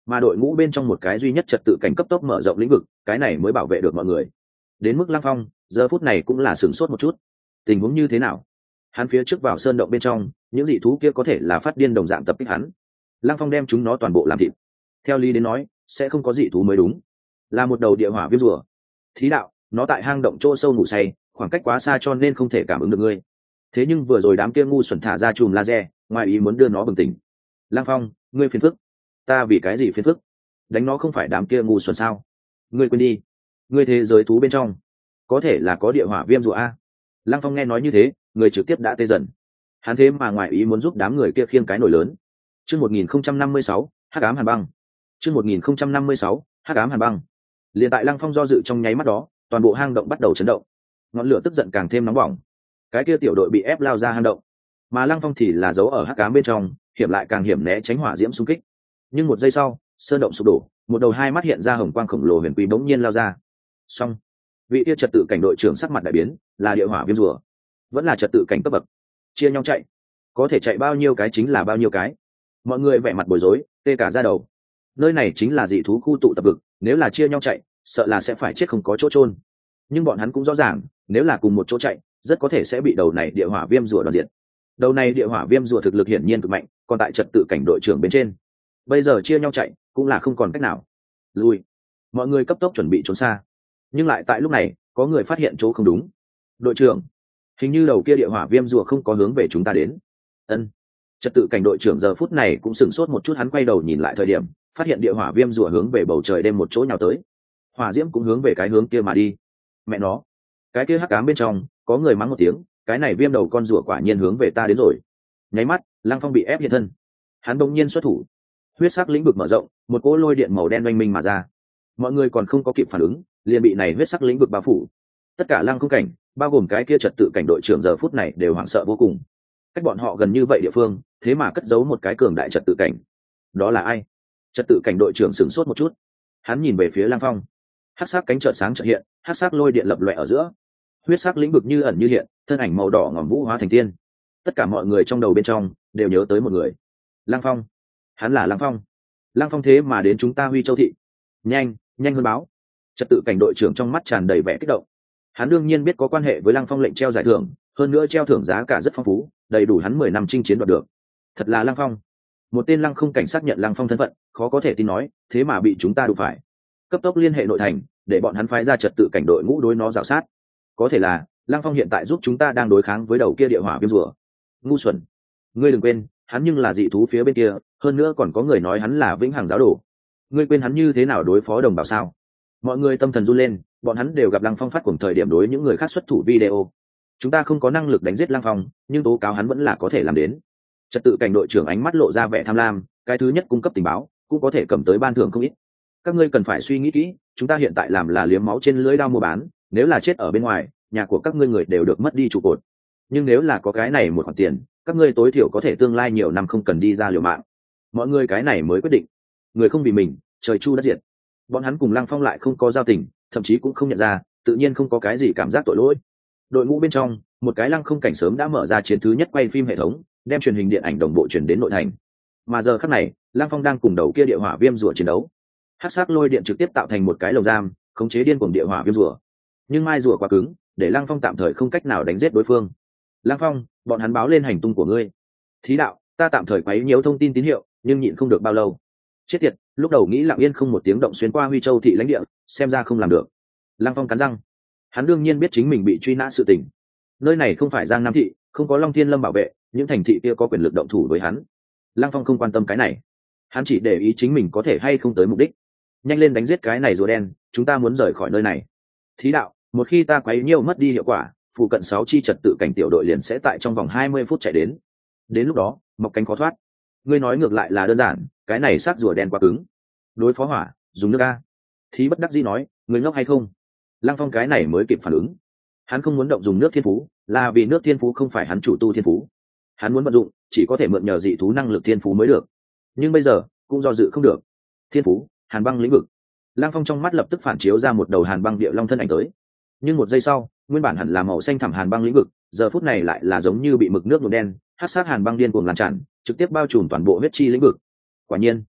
mà đội ngũ bên trong một cái duy nhất trật tự cảnh cấp tốc mở rộng lĩnh vực, cái này mới bảo vệ được mọi người. Đến mức Lăng Phong giờ phút này cũng là sửng sốt một chút, tình huống như thế nào? Hắn phía trước vào sơn động bên trong, những dị thú kia có thể là phát điên đồng dạng tập kích hắn. Lăng Phong đem chúng nó toàn bộ làm thịt. Theo lý đến nói sẽ không có dị thú mới đúng, là một đầu địa hỏa viêm rùa. Thí đạo, nó tại hang động chỗ sâu ngủ say, khoảng cách quá xa cho nên không thể cảm ứng được ngươi. Thế nhưng vừa rồi đám kia ngu xuẩn thả ra chùm laser, ngoài ý muốn đưa nó bừng tỉnh. Lăng Phong, ngươi phiền phức. Ta vì cái gì phiền phức? Đánh nó không phải đám kia ngu xuẩn sao? Ngươi quên đi, ngươi thế giới thú bên trong có thể là có địa hỏa viêm rùa a. Lăng Phong nghe nói như thế, người trực tiếp đã tê dần. Hắn thế mà ngoài ý muốn giúp đám người kia khiêng cái nổi lớn. Chương một nghìn không trăm năm mươi sáu, Hắc ám hàn băng. Chương một nghìn không trăm năm mươi sáu, Hắc ám hàn băng. Liền tại Lăng Phong do dự trong nháy mắt đó, toàn bộ hang động bắt đầu chấn động. Ngọn lửa tức giận càng thêm nóng bỏng. Cái kia tiểu đội bị ép lao ra hang động, mà Lăng Phong thì là giấu ở hắc ám bên trong, hiểm lại càng hiểm né tránh hỏa diễm xung kích. Nhưng một giây sau, sơn động sụp đổ, một đầu hai mắt hiện ra hồng quang khổng lồ huyền quý bỗng nhiên lao ra. Xong, vị kia trật tự cảnh đội trưởng sắc mặt đại biến, là địa hỏa viêm rùa, vẫn là trật tự cảnh cấp bậc, chia nhau chạy, có thể chạy bao nhiêu cái chính là bao nhiêu cái. Mọi người vẻ mặt bối rối, tê cả da đầu. Nơi này chính là dị thú khu tụ tập vực, nếu là chia nhau chạy, sợ là sẽ phải chết không có chỗ chôn. Nhưng bọn hắn cũng rõ ràng, nếu là cùng một chỗ chạy, rất có thể sẽ bị đầu này địa hỏa viêm rùa đoạt diệt. Đầu này địa hỏa viêm rùa thực lực hiển nhiên cực mạnh, còn tại trật tự cảnh đội trưởng bên trên, bây giờ chia nhau chạy cũng là không còn cách nào. Lùi. Mọi người cấp tốc chuẩn bị trốn xa, nhưng lại tại lúc này có người phát hiện chỗ không đúng. Đội trưởng, hình như đầu kia địa hỏa viêm rùa không có hướng về chúng ta đến. Ân. Trật tự cảnh đội trưởng giờ phút này cũng sửng sốt một chút, hắn quay đầu nhìn lại thời điểm, phát hiện địa hỏa viêm rùa hướng về bầu trời đêm một chỗ nhào tới, hỏa diễm cũng hướng về cái hướng kia mà đi. Mẹ nó, cái kia hắc ám bên trong có người mắng một tiếng, cái này viêm đầu con rùa quả nhiên hướng về ta đến rồi. Nháy mắt, Lăng Phong bị ép hiện thân, hắn đột nhiên xuất thủ, huyết sắc lĩnh vực mở rộng, một cỗ lôi điện màu đen oanh minh mà ra. Mọi người còn không có kịp phản ứng, liền bị này huyết sắc lĩnh vực bao phủ. Tất cả Lăng Không cảnh, bao gồm cái kia trật tự cảnh đội trưởng giờ phút này đều hoảng sợ vô cùng. Cách bọn họ gần như vậy địa phương, thế mà cất giấu một cái cường đại trật tự cảnh. Đó là ai? Trật tự cảnh đội trưởng sửng sốt một chút, hắn nhìn về phía Lăng Phong. Hắc sắc cánh chợt sáng chợt hiện, hắc sắc lôi điện lập loè ở giữa, huyết sắc lĩnh vực như ẩn như hiện, thân ảnh màu đỏ ngòm vũ hóa thành tiên. Tất cả mọi người trong đầu bên trong đều nhớ tới một người, Lăng Phong. Hắn là Lăng Phong. Lăng Phong thế mà đến chúng ta Huy Châu thị. Nhanh, nhanh hơn báo. Trật tự cảnh đội trưởng trong mắt tràn đầy vẻ kích động. Hắn đương nhiên biết có quan hệ với Lăng Phong lệnh treo giải thưởng, hơn nữa treo thưởng giá cả rất phong phú, đầy đủ hắn mười năm chinh chiến đoạt được. Thật là Lăng Phong. Một tên Lăng Không cảnh xác nhận Lăng Phong thân phận, khó có thể tin nói, thế mà bị chúng ta đụng phải. Cấp tốc liên hệ nội thành, để bọn hắn phái ra trật tự cảnh đội ngũ đối nó rào sát. Có thể là Lăng Phong hiện tại giúp chúng ta đang đối kháng với đầu kia địa hỏa viêm rùa. Ngu xuẩn, ngươi đừng quên, hắn nhưng là dị thú phía bên kia, hơn nữa còn có người nói hắn là vĩnh hằng giáo đồ. Ngươi quên hắn như thế nào đối phó đồng bào sao? Mọi người tâm thần run lên, bọn hắn đều gặp Lăng Phong phát cuồng thời điểm đối những người khác xuất thủ video. Chúng ta không có năng lực đánh giết Lăng Phong, nhưng tố cáo hắn vẫn là có thể làm đến. Trật tự cảnh đội trưởng ánh mắt lộ ra vẻ tham lam, cái thứ nhất cung cấp tình báo, cũng có thể cầm tới ban thưởng không ít. Các ngươi cần phải suy nghĩ kỹ, chúng ta hiện tại làm là liếm máu trên lưỡi đao mua bán, nếu là chết ở bên ngoài, nhà của các ngươi người đều được mất đi trụ cột. Nhưng nếu là có cái này một khoản tiền, các ngươi tối thiểu có thể tương lai nhiều năm không cần đi ra liều mạng. Mọi người cái này mới quyết định, người không vì mình, trời chu đất diệt. Bọn hắn cùng Lăng Phong lại không có giao tình, thậm chí cũng không nhận ra, tự nhiên không có cái gì cảm giác tội lỗi. Đội ngũ bên trong, một cái Lăng Không cảnh sớm đã mở ra chiến thứ nhất quay phim hệ thống, đem truyền hình điện ảnh đồng bộ truyền đến nội thành. Mà giờ khắc này, Lăng Phong đang cùng đầu kia địa hỏa viêm rùa chiến đấu. Hắc sắc lôi điện trực tiếp tạo thành một cái lồng giam, khống chế điên cuồng địa hỏa viêm rùa. Nhưng mai rùa quá cứng, để Lăng Phong tạm thời không cách nào đánh giết đối phương. Lăng Phong, bọn hắn báo lên hành tung của ngươi. Thí đạo, ta tạm thời quấy nhiễu thông tin tín hiệu, nhưng nhịn không được bao lâu. Chết tiệt, lúc đầu nghĩ lặng yên không một tiếng động xuyên qua Huy Châu thị lãnh địa, xem ra không làm được. Lăng Phong cắn răng, hắn đương nhiên biết chính mình bị truy nã sự tình. Nơi này không phải Giang Nam thị, không có Long Thiên Lâm bảo vệ, những thành thị kia có quyền lực động thủ với hắn. Lăng Phong không quan tâm cái này, hắn chỉ để ý chính mình có thể hay không tới mục đích. Nhanh lên đánh giết cái này rùa đen, chúng ta muốn rời khỏi nơi này. Thí đạo, một khi ta quấy nhiễu mất đi hiệu quả, phụ cận sáu chi trật tự cảnh tiểu đội liền sẽ tại trong vòng hai mươi phút chạy đến. Đến lúc đó, mọc cánh khó thoát. Ngươi nói ngược lại là đơn giản, cái này xác rùa đen quá cứng. Đối phó hỏa, dùng nước a. Thí bất đắc dĩ nói, ngươi ngốc hay không? Lăng Phong cái này mới kịp phản ứng. Hắn không muốn động dùng nước thiên phú, là vì nước thiên phú không phải hắn chủ tu thiên phú. Hắn muốn vận dụng, chỉ có thể mượn nhờ dị thú năng lực thiên phú mới được. Nhưng bây giờ, cũng do dự không được. Thiên phú, hàn băng lĩnh vực. Lăng Phong trong mắt lập tức phản chiếu ra một đầu hàn băng địa long thân ảnh tới. Nhưng một giây sau, nguyên bản hẳn là màu xanh thẳm hàn băng lĩnh vực, giờ phút này lại là giống như bị mực nước nhuộm đen, hắc sát hàn băng điên cuồng lan tràn, trực tiếp bao trùm toàn bộ huyết chi lĩnh vực. Quả nhiên,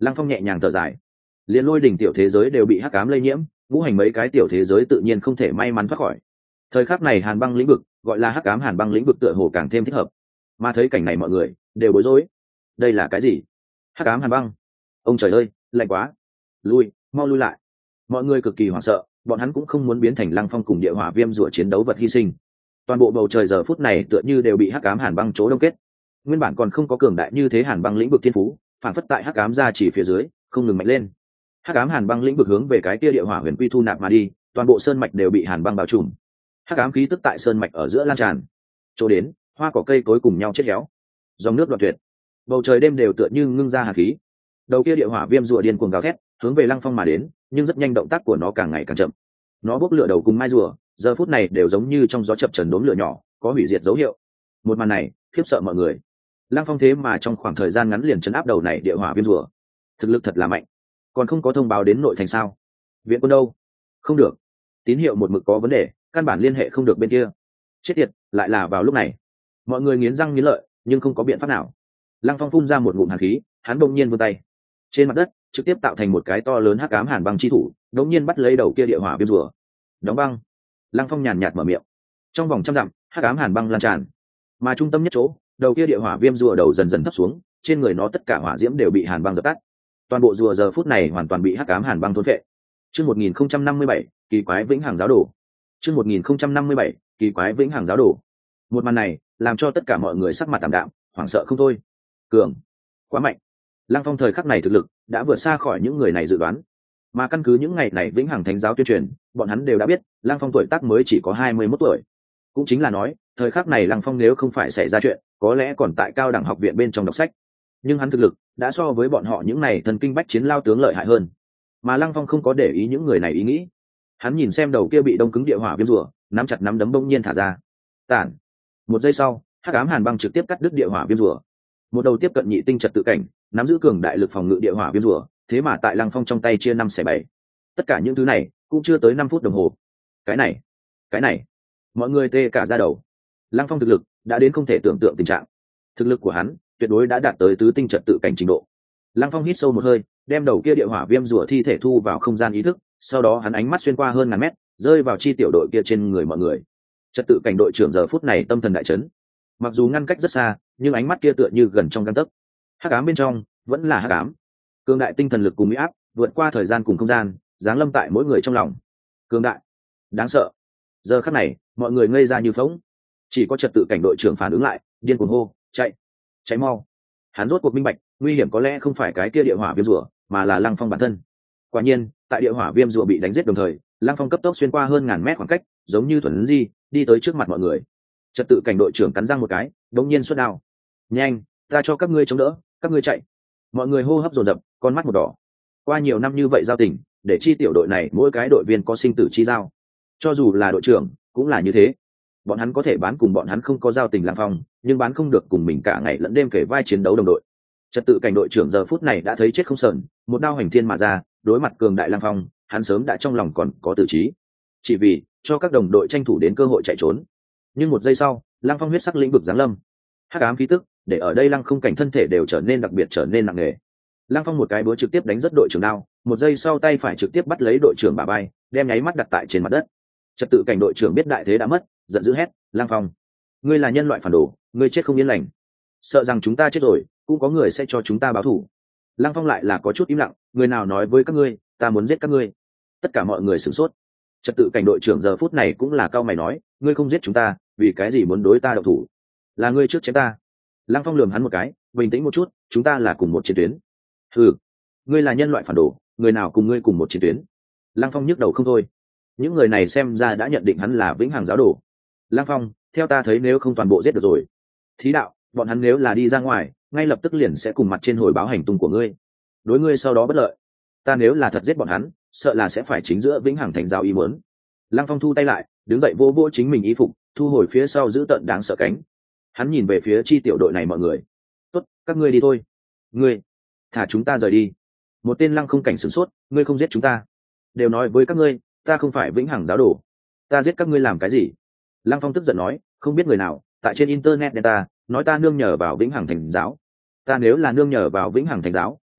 Lăng Phong nhẹ nhàng thở dài, liền lôi đỉnh tiểu thế giới đều bị hắc ám lây nhiễm, ngũ hành mấy cái tiểu thế giới tự nhiên không thể may mắn thoát khỏi. Thời khắc này hàn băng lĩnh vực, gọi là hắc ám hàn băng lĩnh vực tựa hồ càng thêm thích hợp. Mà thấy cảnh này mọi người đều bối rối. Đây là cái gì? Hắc ám hàn băng? Ông trời ơi, lạnh quá! Lui, mau lui lại! Mọi người cực kỳ hoảng sợ, bọn hắn cũng không muốn biến thành Lăng Phong cùng địa hỏa viêm rủa chiến đấu vật hy sinh. Toàn bộ bầu trời giờ phút này tựa như đều bị hắc ám hàn băng chỗ đông kết. Nguyên bản còn không có cường đại như thế hàn băng lĩnh vực thiên phú, phản phất tại hắc ám ra chỉ phía dưới, không ngừng mạnh lên. Hắc ám hàn băng lĩnh vực hướng về cái kia địa hỏa huyền quy thu nạp mà đi, toàn bộ sơn mạch đều bị hàn băng bao trùm. Hắc ám khí tức tại sơn mạch ở giữa lan tràn. Chỗ đến, hoa cỏ cây cối cùng nhau chết héo, dòng nước đoạn tuyệt, bầu trời đêm đều tựa như ngưng ra hàn khí. Đầu kia địa hỏa viêm rùa điên cuồng gào thét, hướng về Lăng Phong mà đến, nhưng rất nhanh động tác của nó càng ngày càng chậm. Nó bốc lửa đầu cùng mai rùa, giờ phút này đều giống như trong gió chập chờn đốm lửa nhỏ, có hủy diệt dấu hiệu. Một màn này khiếp sợ mọi người. Lăng Phong thế mà trong khoảng thời gian ngắn liền chấn áp đầu này địa hỏa viêm rùa, thực lực thật là mạnh. Còn không có thông báo đến nội thành sao? Viện quân đâu? Không được, tín hiệu một mực có vấn đề, căn bản liên hệ không được bên kia. Chết tiệt, lại là vào lúc này. Mọi người nghiến răng nghiến lợi, nhưng không có biện pháp nào. Lăng Phong phun ra một ngụm hàn khí, hắn bỗng nhiên vươn tay, trên mặt đất trực tiếp tạo thành một cái to lớn hắc ám hàn băng chi thủ, đống nhiên bắt lấy đầu kia địa hỏa viêm rùa. Đóng băng. Lăng Phong nhàn nhạt mở miệng. Trong vòng trăm dặm, hắc ám hàn băng lan tràn, mà trung tâm nhất chỗ, đầu kia địa hỏa viêm rùa đầu dần dần thấp xuống, trên người nó tất cả hỏa diễm đều bị hàn băng dập tắt. Toàn bộ rùa giờ phút này hoàn toàn bị hắc ám hàn băng thôn phệ. Chương một nghìn không trăm năm mươi bảy, kỳ quái vĩnh hằng giáo đồ. Chương một nghìn không trăm năm mươi bảy, kỳ quái vĩnh hằng giáo đồ. Một màn này làm cho tất cả mọi người sắc mặt tạm đạm, hoảng sợ không thôi. Cường, quá mạnh. Lăng Phong thời khắc này thực lực đã vượt xa khỏi những người này dự đoán. Mà căn cứ những ngày này vĩnh hằng thánh giáo tuyên truyền, bọn hắn đều đã biết, Lăng Phong tuổi tác mới chỉ có hai mươi mốt tuổi. Cũng chính là nói, thời khắc này Lăng Phong nếu không phải xảy ra chuyện, có lẽ còn tại cao đẳng học viện bên trong đọc sách. Nhưng hắn thực lực đã so với bọn họ những này thần kinh bách chiến lao tướng lợi hại hơn. Mà Lăng Phong không có để ý những người này ý nghĩ. Hắn nhìn xem đầu kia bị đông cứng địa hỏa viêm rùa, nắm chặt nắm đấm bỗng nhiên thả ra. Tản. Một giây sau, hắc ám hàn băng trực tiếp cắt đứt địa hỏa viêm rùa. Một đầu tiếp cận nhị tinh trật tự cảnh, nắm giữ cường đại lực phòng ngự địa hỏa viêm rùa, thế mà tại Lăng Phong trong tay chia năm xẻ bảy. Tất cả những thứ này cũng chưa tới năm phút đồng hồ. Cái này, cái này, mọi người tê cả da đầu. Lăng Phong thực lực đã đến không thể tưởng tượng tình trạng. Thực lực của hắn tuyệt đối đã đạt tới tứ tinh trật tự cảnh trình độ. Lăng Phong hít sâu một hơi, đem đầu kia địa hỏa viêm rùa thi thể thu vào không gian ý thức, sau đó hắn ánh mắt xuyên qua hơn ngàn mét, rơi vào chi tiểu đội kia trên người mọi người. Trật tự cảnh đội trưởng giờ phút này tâm thần đại chấn. Mặc dù ngăn cách rất xa, nhưng ánh mắt kia tựa như gần trong gang tấc. Hắc ám bên trong vẫn là hắc ám. Cường đại tinh thần lực cùng uy áp, vượt qua thời gian cùng không gian, giáng lâm tại mỗi người trong lòng. Cường đại, đáng sợ. Giờ khắc này, mọi người ngây ra như phỗng. Chỉ có trật tự cảnh đội trưởng phản ứng lại, điên cuồng hô, chạy, chạy mau. Hắn rốt cuộc minh bạch, nguy hiểm có lẽ không phải cái kia địa hỏa viêm rùa, mà là Lăng Phong bản thân. Quả nhiên, tại địa hỏa viêm rùa bị đánh giết đồng thời, Lăng Phong cấp tốc xuyên qua hơn ngàn mét khoảng cách, giống như thuần di, đi tới trước mặt mọi người. Trật tự cảnh đội trưởng cắn răng một cái, đống nhiên xuất đao. Nhanh, ta cho các ngươi chống đỡ, các ngươi chạy. Mọi người hô hấp dồn dập, con mắt một đỏ. Qua nhiều năm như vậy giao tình, để chi tiểu đội này mỗi cái đội viên có sinh tử chi giao. Cho dù là đội trưởng, cũng là như thế. Bọn hắn có thể bán cùng bọn hắn không có giao tình Lăng Phong, nhưng bán không được cùng mình cả ngày lẫn đêm kể vai chiến đấu đồng đội. Trật tự cảnh đội trưởng giờ phút này đã thấy chết không sờn, một đao hành thiên mà ra, đối mặt cường đại Lăng Phong, hắn sớm đã trong lòng còn có tử trí, chỉ vì cho các đồng đội tranh thủ đến cơ hội chạy trốn. Nhưng một giây sau, Lăng Phong huyết sắc lĩnh vực giáng lâm, hắc ám khí tức để ở đây Lăng không cảnh thân thể đều trở nên đặc biệt trở nên nặng nề. Lăng Phong một cái búa trực tiếp đánh rất đội trưởng đao, một giây sau tay phải trực tiếp bắt lấy đội trưởng bả vai, đem nháy mắt đặt tại trên mặt đất. Trật tự cảnh đội trưởng biết đại thế đã mất, giận dữ hét, Lăng Phong, ngươi là nhân loại phản đồ, ngươi chết không yên lành. Sợ rằng chúng ta chết rồi, cũng có người sẽ cho chúng ta báo thù. Lăng Phong lại là có chút im lặng, người nào nói với các ngươi, ta muốn giết các ngươi. Tất cả mọi người sửng sốt. Trật tự cảnh đội trưởng giờ phút này cũng là cao mày nói, ngươi không giết chúng ta, vì cái gì muốn đối ta độc thủ? Là ngươi trước chém ta. Lăng Phong lườm hắn một cái, bình tĩnh một chút, chúng ta là cùng một chiến tuyến. Ừ, ngươi là nhân loại phản đồ, người nào cùng ngươi cùng một chiến tuyến? Lăng Phong nhức đầu không thôi. Những người này xem ra đã nhận định hắn là vĩnh hằng giáo đồ. Lăng Phong, theo ta thấy nếu không toàn bộ giết được rồi. Thí đạo, bọn hắn nếu là đi ra ngoài, ngay lập tức liền sẽ cùng mặt trên hồi báo hành tung của ngươi. Đối ngươi sau đó bất lợi. Ta nếu là thật giết bọn hắn, sợ là sẽ phải chính giữa vĩnh hằng thành giáo ý muốn. Lăng Phong thu tay lại, đứng dậy vô vô chính mình y phục, thu hồi phía sau giữ tận đáng sợ cánh. Hắn nhìn về phía chi tiểu đội này mọi người. Tốt, các ngươi đi thôi. Ngươi, thả chúng ta rời đi. Một tên Lăng không cảnh sửng sốt, ngươi không giết chúng ta. Đều nói với các ngươi, ta không phải vĩnh hằng giáo đồ. Ta giết các ngươi làm cái gì? Lăng Phong tức giận nói, không biết người nào tại trên internet đen ta nói ta nương nhờ vào vĩnh hằng thành giáo. Ta nếu là nương nhờ vào vĩnh hằng thành giáo,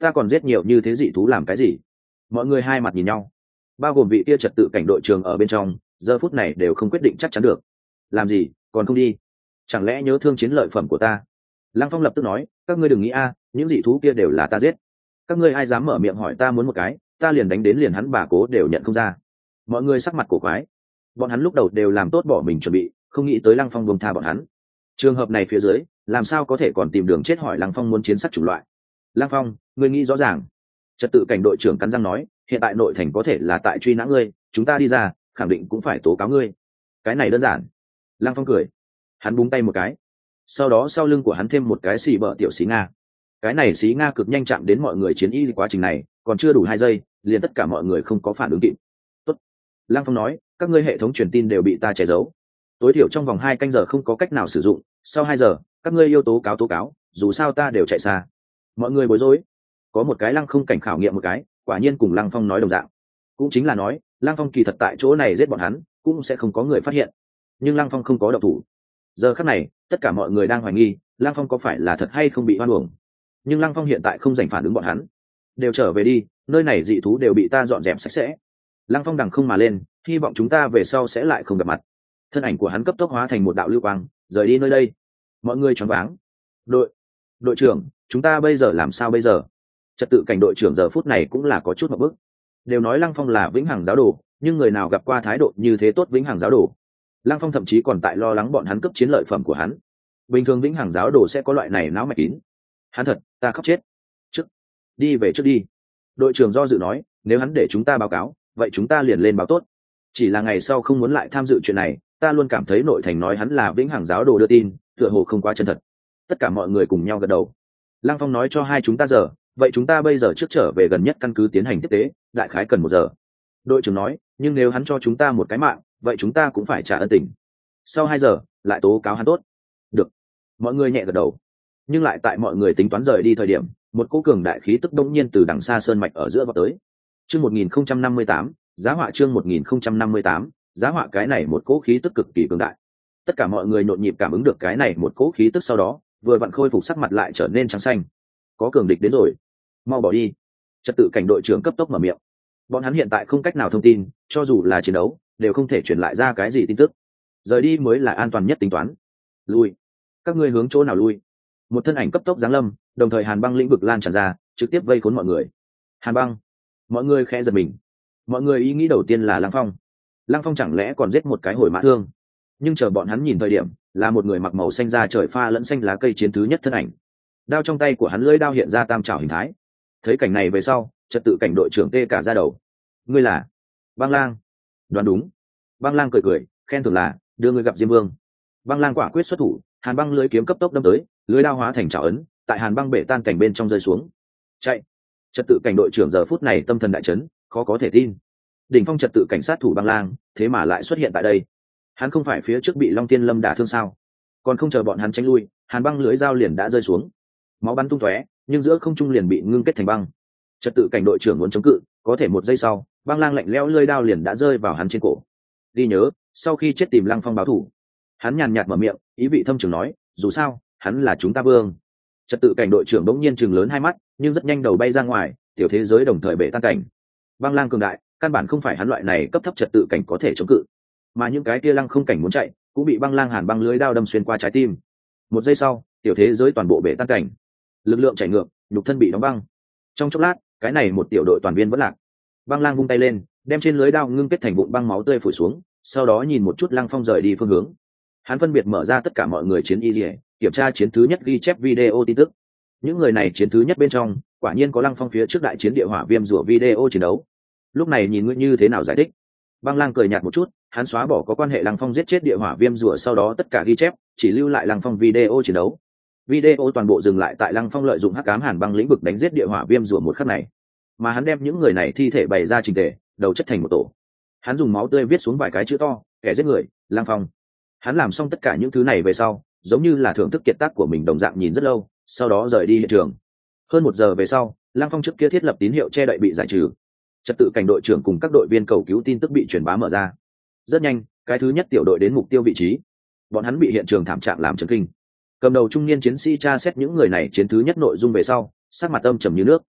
ta còn giết nhiều như thế dị thú làm cái gì? Mọi người hai mặt nhìn nhau, bao gồm vị kia trật tự cảnh đội trưởng ở bên trong, giờ phút này đều không quyết định chắc chắn được. Làm gì, còn không đi? Chẳng lẽ nhớ thương chiến lợi phẩm của ta? Lăng Phong lập tức nói, các ngươi đừng nghĩ a, những dị thú kia đều là ta giết. Các ngươi ai dám mở miệng hỏi ta muốn một cái, ta liền đánh đến liền hắn bà cố đều nhận không ra. Mọi người sắc mặt cổ quái, bọn hắn lúc đầu đều làm tốt bỏ mình chuẩn bị, không nghĩ tới Lăng Phong buông tha bọn hắn. Trường hợp này phía dưới, làm sao có thể còn tìm đường chết hỏi Lăng Phong muốn chiến sắc chủng loại? Lăng Phong, ngươi nghĩ rõ ràng. Trật tự cảnh đội trưởng cắn răng nói, hiện tại nội thành có thể là tại truy nã ngươi, chúng ta đi ra, khẳng định cũng phải tố cáo ngươi. Cái này đơn giản. Lăng Phong cười, hắn búng tay một cái, sau đó sau lưng của hắn thêm một cái xì bờ tiểu xí nga. Cái này xí nga cực nhanh chạm đến mọi người chiến y quá trình này, còn chưa đủ hai giây, liền tất cả mọi người không có phản ứng kịp. Tốt. Lăng Phong nói, các ngươi hệ thống truyền tin đều bị ta che giấu, tối thiểu trong vòng hai canh giờ không có cách nào sử dụng, sau hai giờ các ngươi yêu tố cáo tố cáo, dù sao ta đều chạy xa. Mọi người bối rối, có một cái Lăng không cảnh khảo nghiệm một cái, quả nhiên cùng Lăng Phong nói đồng dạng, cũng chính là nói Lăng Phong kỳ thật tại chỗ này giết bọn hắn cũng sẽ không có người phát hiện, nhưng Lăng Phong không có động thủ. Giờ khắc này tất cả mọi người đang hoài nghi Lăng Phong có phải là thật hay không bị hoan uổng, nhưng Lăng Phong hiện tại không dành phản ứng bọn hắn, đều trở về đi, nơi này dị thú đều bị ta dọn dẹp sạch sẽ. Lăng Phong đằng không mà lên, hy vọng chúng ta về sau sẽ lại không gặp mặt. Thân ảnh của hắn cấp tốc hóa thành một đạo lưu quang, rời đi nơi đây. Mọi người choáng váng. Đội, đội trưởng, chúng ta bây giờ làm sao bây giờ? Trật tự cảnh đội trưởng giờ phút này cũng là có chút một bước. Đều nói Lăng Phong là vĩnh hằng giáo đồ, nhưng người nào gặp qua thái độ như thế tốt vĩnh hằng giáo đồ? Lăng Phong thậm chí còn tại lo lắng bọn hắn cướp chiến lợi phẩm của hắn. Bình thường vĩnh hằng giáo đồ sẽ có loại này náo mạch kín. Hắn thật, ta khóc chết. Trước, đi về trước đi. Đội trưởng do dự nói, nếu hắn để chúng ta báo cáo, vậy chúng ta liền lên báo tốt. Chỉ là ngày sau không muốn lại tham dự chuyện này, ta luôn cảm thấy nội thành nói hắn là vĩnh hằng giáo đồ đưa tin, tựa hồ không quá chân thật. Tất cả mọi người cùng nhau gật đầu. Lăng Phong nói cho hai chúng ta giờ, vậy chúng ta bây giờ trước trở về gần nhất căn cứ tiến hành tiếp tế, đại khái cần một giờ. Đội trưởng nói, nhưng nếu hắn cho chúng ta một cái mạng, vậy chúng ta cũng phải trả ân tình. Sau hai giờ lại tố cáo hắn tốt. Được. Mọi người nhẹ gật đầu. Nhưng lại tại mọi người tính toán rời đi thời điểm, một cỗ cường đại khí tức đông nhiên từ đằng xa sơn mạch ở giữa vào tới. Chương một nghìn không trăm năm mươi tám, giá họa chương một nghìn không trăm năm mươi tám, giá họa. Cái này một cỗ khí tức cực kỳ cường đại. Tất cả mọi người nhộn nhịp cảm ứng được cái này một cỗ khí tức, sau đó vừa vặn khôi phục sắc mặt lại trở nên trắng xanh. Có cường địch đến rồi, mau bỏ đi. Trật tự cảnh đội trưởng cấp tốc mở miệng. Bọn hắn hiện tại không cách nào thông tin, cho dù là chiến đấu đều không thể truyền lại ra cái gì tin tức. Rời đi mới là an toàn nhất tính toán. Lui. Các ngươi hướng chỗ nào lui? Một thân ảnh cấp tốc giáng lâm, đồng thời hàn băng lĩnh vực lan tràn ra, trực tiếp vây khốn mọi người. Hàn băng. Mọi người khẽ giật mình. Mọi người ý nghĩ đầu tiên là Lăng Phong. Lăng Phong chẳng lẽ còn giết một cái hồi mã thương? Nhưng chờ bọn hắn nhìn thời điểm, là một người mặc màu xanh da trời pha lẫn xanh lá cây chiến thứ nhất thân ảnh. Đao trong tay của hắn, lưỡi đao hiện ra tam trảo hình thái. Thấy cảnh này về sau, trật tự cảnh đội trưởng tê cả da đầu. Ngươi là Băng Lang? Đoán đúng. Băng Lang cười cười, khen thưởng là đưa ngươi gặp Diêm Vương. Băng Lang quả quyết xuất thủ, hàn băng lưỡi kiếm cấp tốc đâm tới, lưỡi đao hóa thành trảo ấn, tại hàn băng bể tan cảnh bên trong rơi xuống. Chạy. Trật tự cảnh đội trưởng giờ phút này tâm thần đại chấn, khó có thể tin. Đỉnh phong trật tự cảnh sát thủ Băng Lang, thế mà lại xuất hiện tại đây. Hắn không phải phía trước bị Long Tiên Lâm đả thương sao? Còn không chờ bọn hắn tránh lui, hàn băng lưỡi dao liền đã rơi xuống, máu bắn tung tóe, nhưng giữa không trung liền bị ngưng kết thành băng. Trật tự cảnh đội trưởng muốn chống cự, có thể một giây sau, Băng Lang lạnh lẽo lưỡi đao liền đã rơi vào hắn trên cổ. Ghi nhớ, sau khi chết tìm Lăng Phong báo thù. Hắn nhàn nhạt mở miệng, ý vị thâm trường nói, dù sao, hắn là chúng ta vương. Trật tự cảnh đội trưởng bỗng nhiên chừng lớn hai mắt, nhưng rất nhanh đầu bay ra ngoài, tiểu thế giới đồng thời bể tan cảnh. Băng Lang cường đại, căn bản không phải hắn loại này cấp thấp trật tự cảnh có thể chống cự, mà những cái kia Lăng không cảnh muốn chạy, cũng bị Băng Lang hàn băng lưới đao đâm xuyên qua trái tim. Một giây sau, tiểu thế giới toàn bộ bể tan cảnh, lực lượng chảy ngược, nhục thân bị đóng băng. Trong chốc lát, cái này một tiểu đội toàn viên vẫn lạc. Băng Lang vung tay lên, đem trên lưới đao ngưng kết thành vụn băng máu tươi phủi xuống, sau đó nhìn một chút Lăng Phong rời đi phương hướng. Hắn phân biệt mở ra tất cả mọi người chiến y liễu, kiểm tra chiến thứ nhất ghi chép video tin tức. Những người này chiến thứ nhất bên trong, quả nhiên có Lăng Phong phía trước đại chiến địa hỏa viêm rủa video chiến đấu. Lúc này nhìn ngươi như thế nào giải thích? Băng Lang cười nhạt một chút, hắn xóa bỏ có quan hệ Lăng Phong giết chết địa hỏa viêm rủa sau đó tất cả ghi chép, chỉ lưu lại Lăng Phong video chiến đấu. Video toàn bộ dừng lại tại Lăng Phong lợi dụng hắc ám hàn băng lĩnh vực đánh giết địa hỏa viêm rủa một khắc này, mà hắn đem những người này thi thể bày ra trình tề, đầu chất thành một tổ. Hắn dùng máu tươi viết xuống vài cái chữ to, kẻ giết người, Lăng Phong. Hắn làm xong tất cả những thứ này về sau, giống như là thưởng thức kiệt tác của mình đồng dạng nhìn rất lâu, sau đó rời đi hiện trường. Hơn một giờ về sau, Lăng Phong trước kia thiết lập tín hiệu che đậy bị giải trừ. Trật tự cảnh đội trưởng cùng các đội viên cầu cứu tin tức bị truyền bá mở ra. Rất nhanh, cái thứ nhất tiểu đội đến mục tiêu vị trí. Bọn hắn bị hiện trường thảm trạng làm chấn kinh. Cầm đầu trung niên chiến sĩ tra xét những người này chiến thứ nhất nội dung về sau, sắc mặt âm trầm như nước.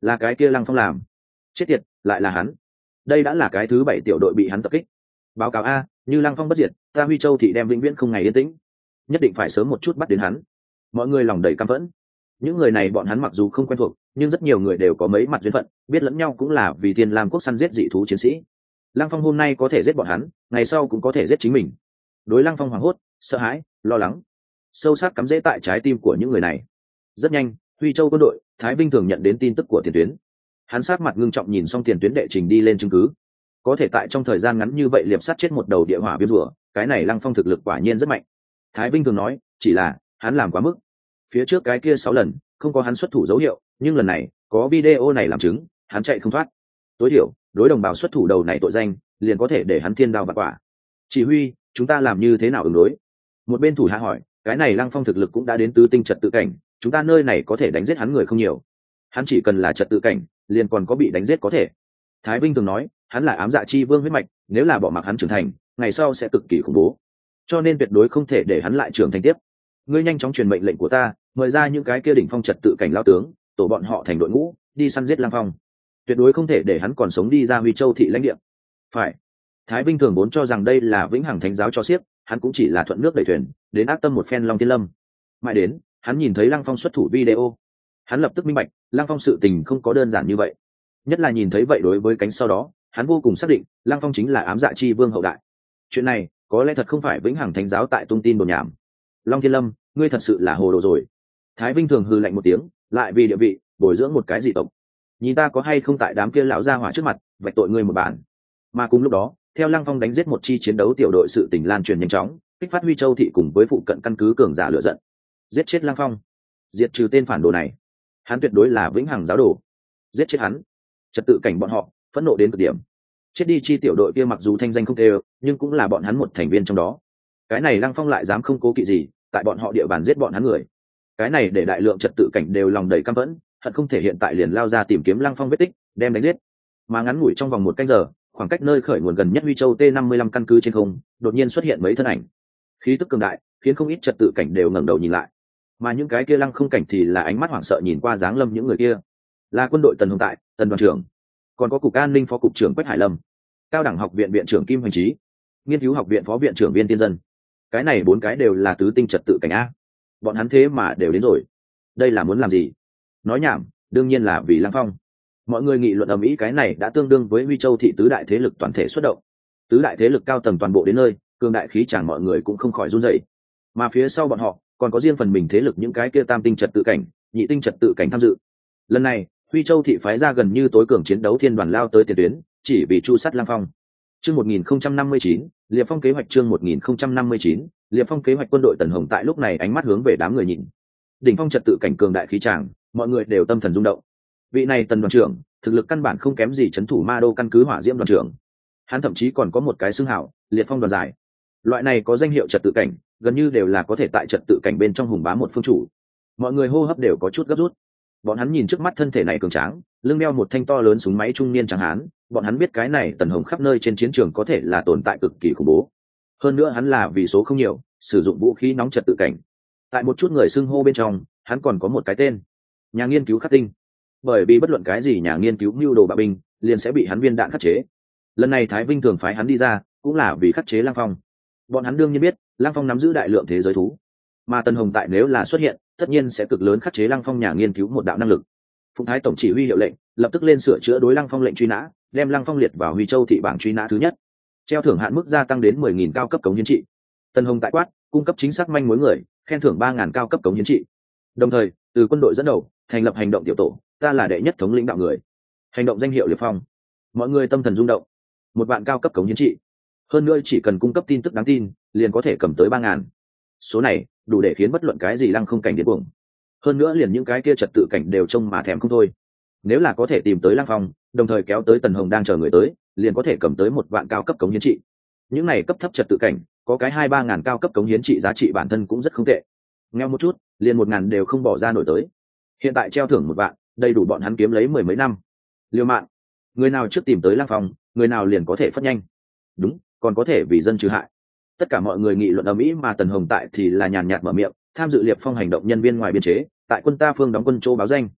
là cái kia Lăng Phong làm. Chết tiệt, lại là hắn. Đây đã là cái thứ bảy tiểu đội bị hắn tập kích. Báo cáo a, như Lăng Phong bất diệt, ta Huy Châu thị đem vĩnh viễn không ngày yên tĩnh, nhất định phải sớm một chút bắt đến hắn. Mọi người lòng đầy căm phẫn. Những người này bọn hắn mặc dù không quen thuộc, nhưng rất nhiều người đều có mấy mặt duyên phận, biết lẫn nhau cũng là vì Thiên Lam quốc săn giết dị thú chiến sĩ. Lăng Phong hôm nay có thể giết bọn hắn, ngày sau cũng có thể giết chính mình. Đối Lăng Phong hoảng hốt, sợ hãi, lo lắng, sâu sắc cắm rễ tại trái tim của những người này. Rất nhanh, Huy Châu quân đội, Thái Vinh thường nhận đến tin tức của tiền tuyến. Hắn sát mặt ngưng trọng nhìn xong tiền tuyến đệ trình đi lên chứng cứ. Có thể tại trong thời gian ngắn như vậy liệp sát chết một đầu địa hỏa viêm rùa, cái này Lăng Phong thực lực quả nhiên rất mạnh. Thái Vinh thường nói, chỉ là hắn làm quá mức. Phía trước cái kia sáu lần không có hắn xuất thủ dấu hiệu, nhưng lần này có video này làm chứng, hắn chạy không thoát. Tối thiểu đối đồng bào xuất thủ đầu này tội danh, liền có thể để hắn thiên đao bạt quả. Chỉ huy, chúng ta làm như thế nào ứng đối? Một bên thủ hạ hỏi, cái này Lăng Phong thực lực cũng đã đến tứ tinh trật tự cảnh, chúng ta nơi này có thể đánh giết hắn người không nhiều. Hắn chỉ cần là trật tự cảnh, liền còn có bị đánh giết có thể. Thái Vinh thường nói, hắn là ám dạ chi vương huyết mạch, nếu là bỏ mặc hắn trưởng thành, ngày sau sẽ cực kỳ khủng bố, cho nên tuyệt đối không thể để hắn lại trưởng thành tiếp. Ngươi nhanh chóng truyền mệnh lệnh của ta, mời ra những cái kia đỉnh phong trật tự cảnh lao tướng, tổ bọn họ thành đội ngũ, đi săn giết Lăng Phong. Tuyệt đối không thể để hắn còn sống đi ra Huy Châu thị lãnh địa. Phải. Thái Vinh thường vốn cho rằng đây là vĩnh hằng thánh giáo cho xiếc, hắn cũng chỉ là thuận nước đẩy thuyền, đến ác tâm một phen Long Thiên Lâm. Mãi đến, hắn nhìn thấy Lăng Phong xuất thủ video, hắn lập tức minh bạch, Lăng Phong sự tình không có đơn giản như vậy. Nhất là nhìn thấy vậy đối với cánh sau đó, hắn vô cùng xác định, Lăng Phong chính là ám dạ chi vương hậu đại. Chuyện này, có lẽ thật không phải vĩnh hằng thánh giáo tại tung tin đồn nhảm. Long Thiên Lâm, ngươi thật sự là hồ đồ rồi. Thái Vinh thường hừ lạnh một tiếng, lại vì địa vị bồi dưỡng một cái dị tộc, nhìn ta có hay không tại đám kia lão gia hỏa trước mặt vạch tội ngươi một bản. Mà cùng lúc đó, theo Lăng Phong đánh giết một chi chiến đấu tiểu đội, sự tình lan truyền nhanh chóng, kích phát Huy Châu thị cùng với phụ cận căn cứ cường giả lựa giận, giết chết Lăng Phong, diệt trừ tên phản đồ này. Hắn tuyệt đối là vĩnh hằng giáo đồ, giết chết hắn. Trật tự cảnh bọn họ phẫn nộ đến cực điểm. Chết đi chi tiểu đội kia mặc dù thanh danh không đều, nhưng cũng là bọn hắn một thành viên trong đó. Cái này Lăng Phong lại dám không cố kỵ gì, tại bọn họ địa bàn giết bọn hắn người. Cái này để đại lượng trật tự cảnh đều lòng đầy căm phẫn, hận không thể hiện tại liền lao ra tìm kiếm Lăng Phong vết tích, đem đánh giết. Mà ngắn ngủi trong vòng một canh giờ, khoảng cách nơi khởi nguồn gần nhất Huy Châu T năm mươi lăm căn cứ trên không, đột nhiên xuất hiện mấy thân ảnh. Khí tức cường đại, khiến không ít trật tự cảnh đều ngẩng đầu nhìn lại. Mà những cái kia Lăng không cảnh thì là ánh mắt hoảng sợ nhìn qua dáng lâm những người kia. Là quân đội Tần Hồng Tại, Tần đoàn trưởng, còn có cục an ninh phó cục trưởng Quách Hải Lâm, cao đẳng học viện viện trưởng Kim Hoành Trí, nghiên cứu học viện phó viện trưởng Viên Tiên Dân. Cái này bốn cái đều là tứ tinh trật tự cảnh a. Bọn hắn thế mà đều đến rồi. Đây là muốn làm gì? Nói nhảm, đương nhiên là vì Lăng Phong. Mọi người nghị luận ầm ĩ, cái này đã tương đương với Huy Châu thị tứ đại thế lực toàn thể xuất động. Tứ đại thế lực cao tầng toàn bộ đến nơi, cường đại khí chàng mọi người cũng không khỏi run rẩy. Mà phía sau bọn họ, còn có riêng phần mình thế lực những cái kia tam tinh trật tự cảnh, nhị tinh trật tự cảnh tham dự. Lần này, Huy Châu thị phái ra gần như tối cường chiến đấu thiên đoàn lao tới tiền tuyến, chỉ vì chu sát Lăng Phong. Chương một nghìn không trăm năm mươi chín, Liệp Phong kế hoạch. Chương một nghìn không trăm năm mươi chín, Liệp Phong kế hoạch. Quân đội Tần Hồng tại lúc này ánh mắt hướng về đám người nhìn. Đỉnh phong trật tự cảnh cường đại khí tràng, mọi người đều tâm thần rung động. Vị này Tần đoàn trưởng, thực lực căn bản không kém gì trấn thủ Ma Đô căn cứ Hỏa Diễm đoàn trưởng. Hắn thậm chí còn có một cái xưng hào, Liệt Phong đoàn giải. Loại này có danh hiệu trật tự cảnh, gần như đều là có thể tại trật tự cảnh bên trong hùng bá một phương chủ. Mọi người hô hấp đều có chút gấp rút. Bọn hắn nhìn trước mắt thân thể này cường tráng, lưng đeo một thanh to lớn súng máy trung niên tráng hán, bọn hắn biết cái này Tần Hồng khắp nơi trên chiến trường có thể là tồn tại cực kỳ khủng bố. Hơn nữa hắn là vì số không nhiều, sử dụng vũ khí nóng trật tự cảnh. Tại một chút người xưng hô bên trong, hắn còn có một cái tên, nhà nghiên cứu khắc tinh. Bởi vì bất luận cái gì nhà nghiên cứu mưu đồ bạo binh, liền sẽ bị hắn viên đạn khắc chế. Lần này Thái Vinh thường phái hắn đi ra, cũng là vì khắc chế Lăng Phong. Bọn hắn đương nhiên biết, Lăng Phong nắm giữ đại lượng thế giới thú, mà Tần Hồng tại nếu là xuất hiện, tất nhiên sẽ cực lớn khắc chế Lăng Phong nhà nghiên cứu một đạo năng lực. Phụng Thái tổng chỉ huy hiệu lệnh, lập tức lên sửa chữa đối Lăng Phong lệnh truy nã, đem Lăng Phong liệt vào Huy Châu thị bảng truy nã thứ nhất. Treo thưởng hạn mức gia tăng đến mười nghìn cao cấp cống hiến trị. Tần Hồng tại quát, cung cấp chính xác manh mối người, khen thưởng ba ngàn cao cấp cống hiến trị. Đồng thời, từ quân đội dẫn đầu, thành lập hành động tiểu tổ, ta là đệ nhất thống lĩnh đạo người. Hành động danh hiệu Liệp Phong. Mọi người tâm thần rung động. Một vạn cao cấp cống hiến trị. Hơn nữa chỉ cần cung cấp tin tức đáng tin, liền có thể cầm tới ba ngàn. Số này, đủ để khiến bất luận cái gì Lăng không cảnh điên cuồng. Hơn nữa liền những cái kia trật tự cảnh đều trông mà thèm không thôi. Nếu là có thể tìm tới Lăng Phong, đồng thời kéo tới Tần Hồng đang chờ người tới, liền có thể cầm tới một vạn cao cấp cống hiến trị. Những này cấp thấp trật tự cảnh, có cái hai ba ngàn cao cấp cống hiến trị giá trị bản thân cũng rất không tệ. Nghèo một chút, liền một ngàn đều không bỏ ra nổi tới. Hiện tại treo thưởng một vạn, đầy đủ bọn hắn kiếm lấy mười mấy năm. Liều mạng, người nào trước tìm tới Lăng Phong, người nào liền có thể phất nhanh. Đúng, còn có thể vì dân trừ hại. Tất cả mọi người nghị luận ầm ĩ, mà Tần Hồng tại thì là nhàn nhạt mở miệng, tham dự Liệp Phong hành động nhân viên ngoài biên chế, tại quân ta phương đóng quân chỗ báo danh.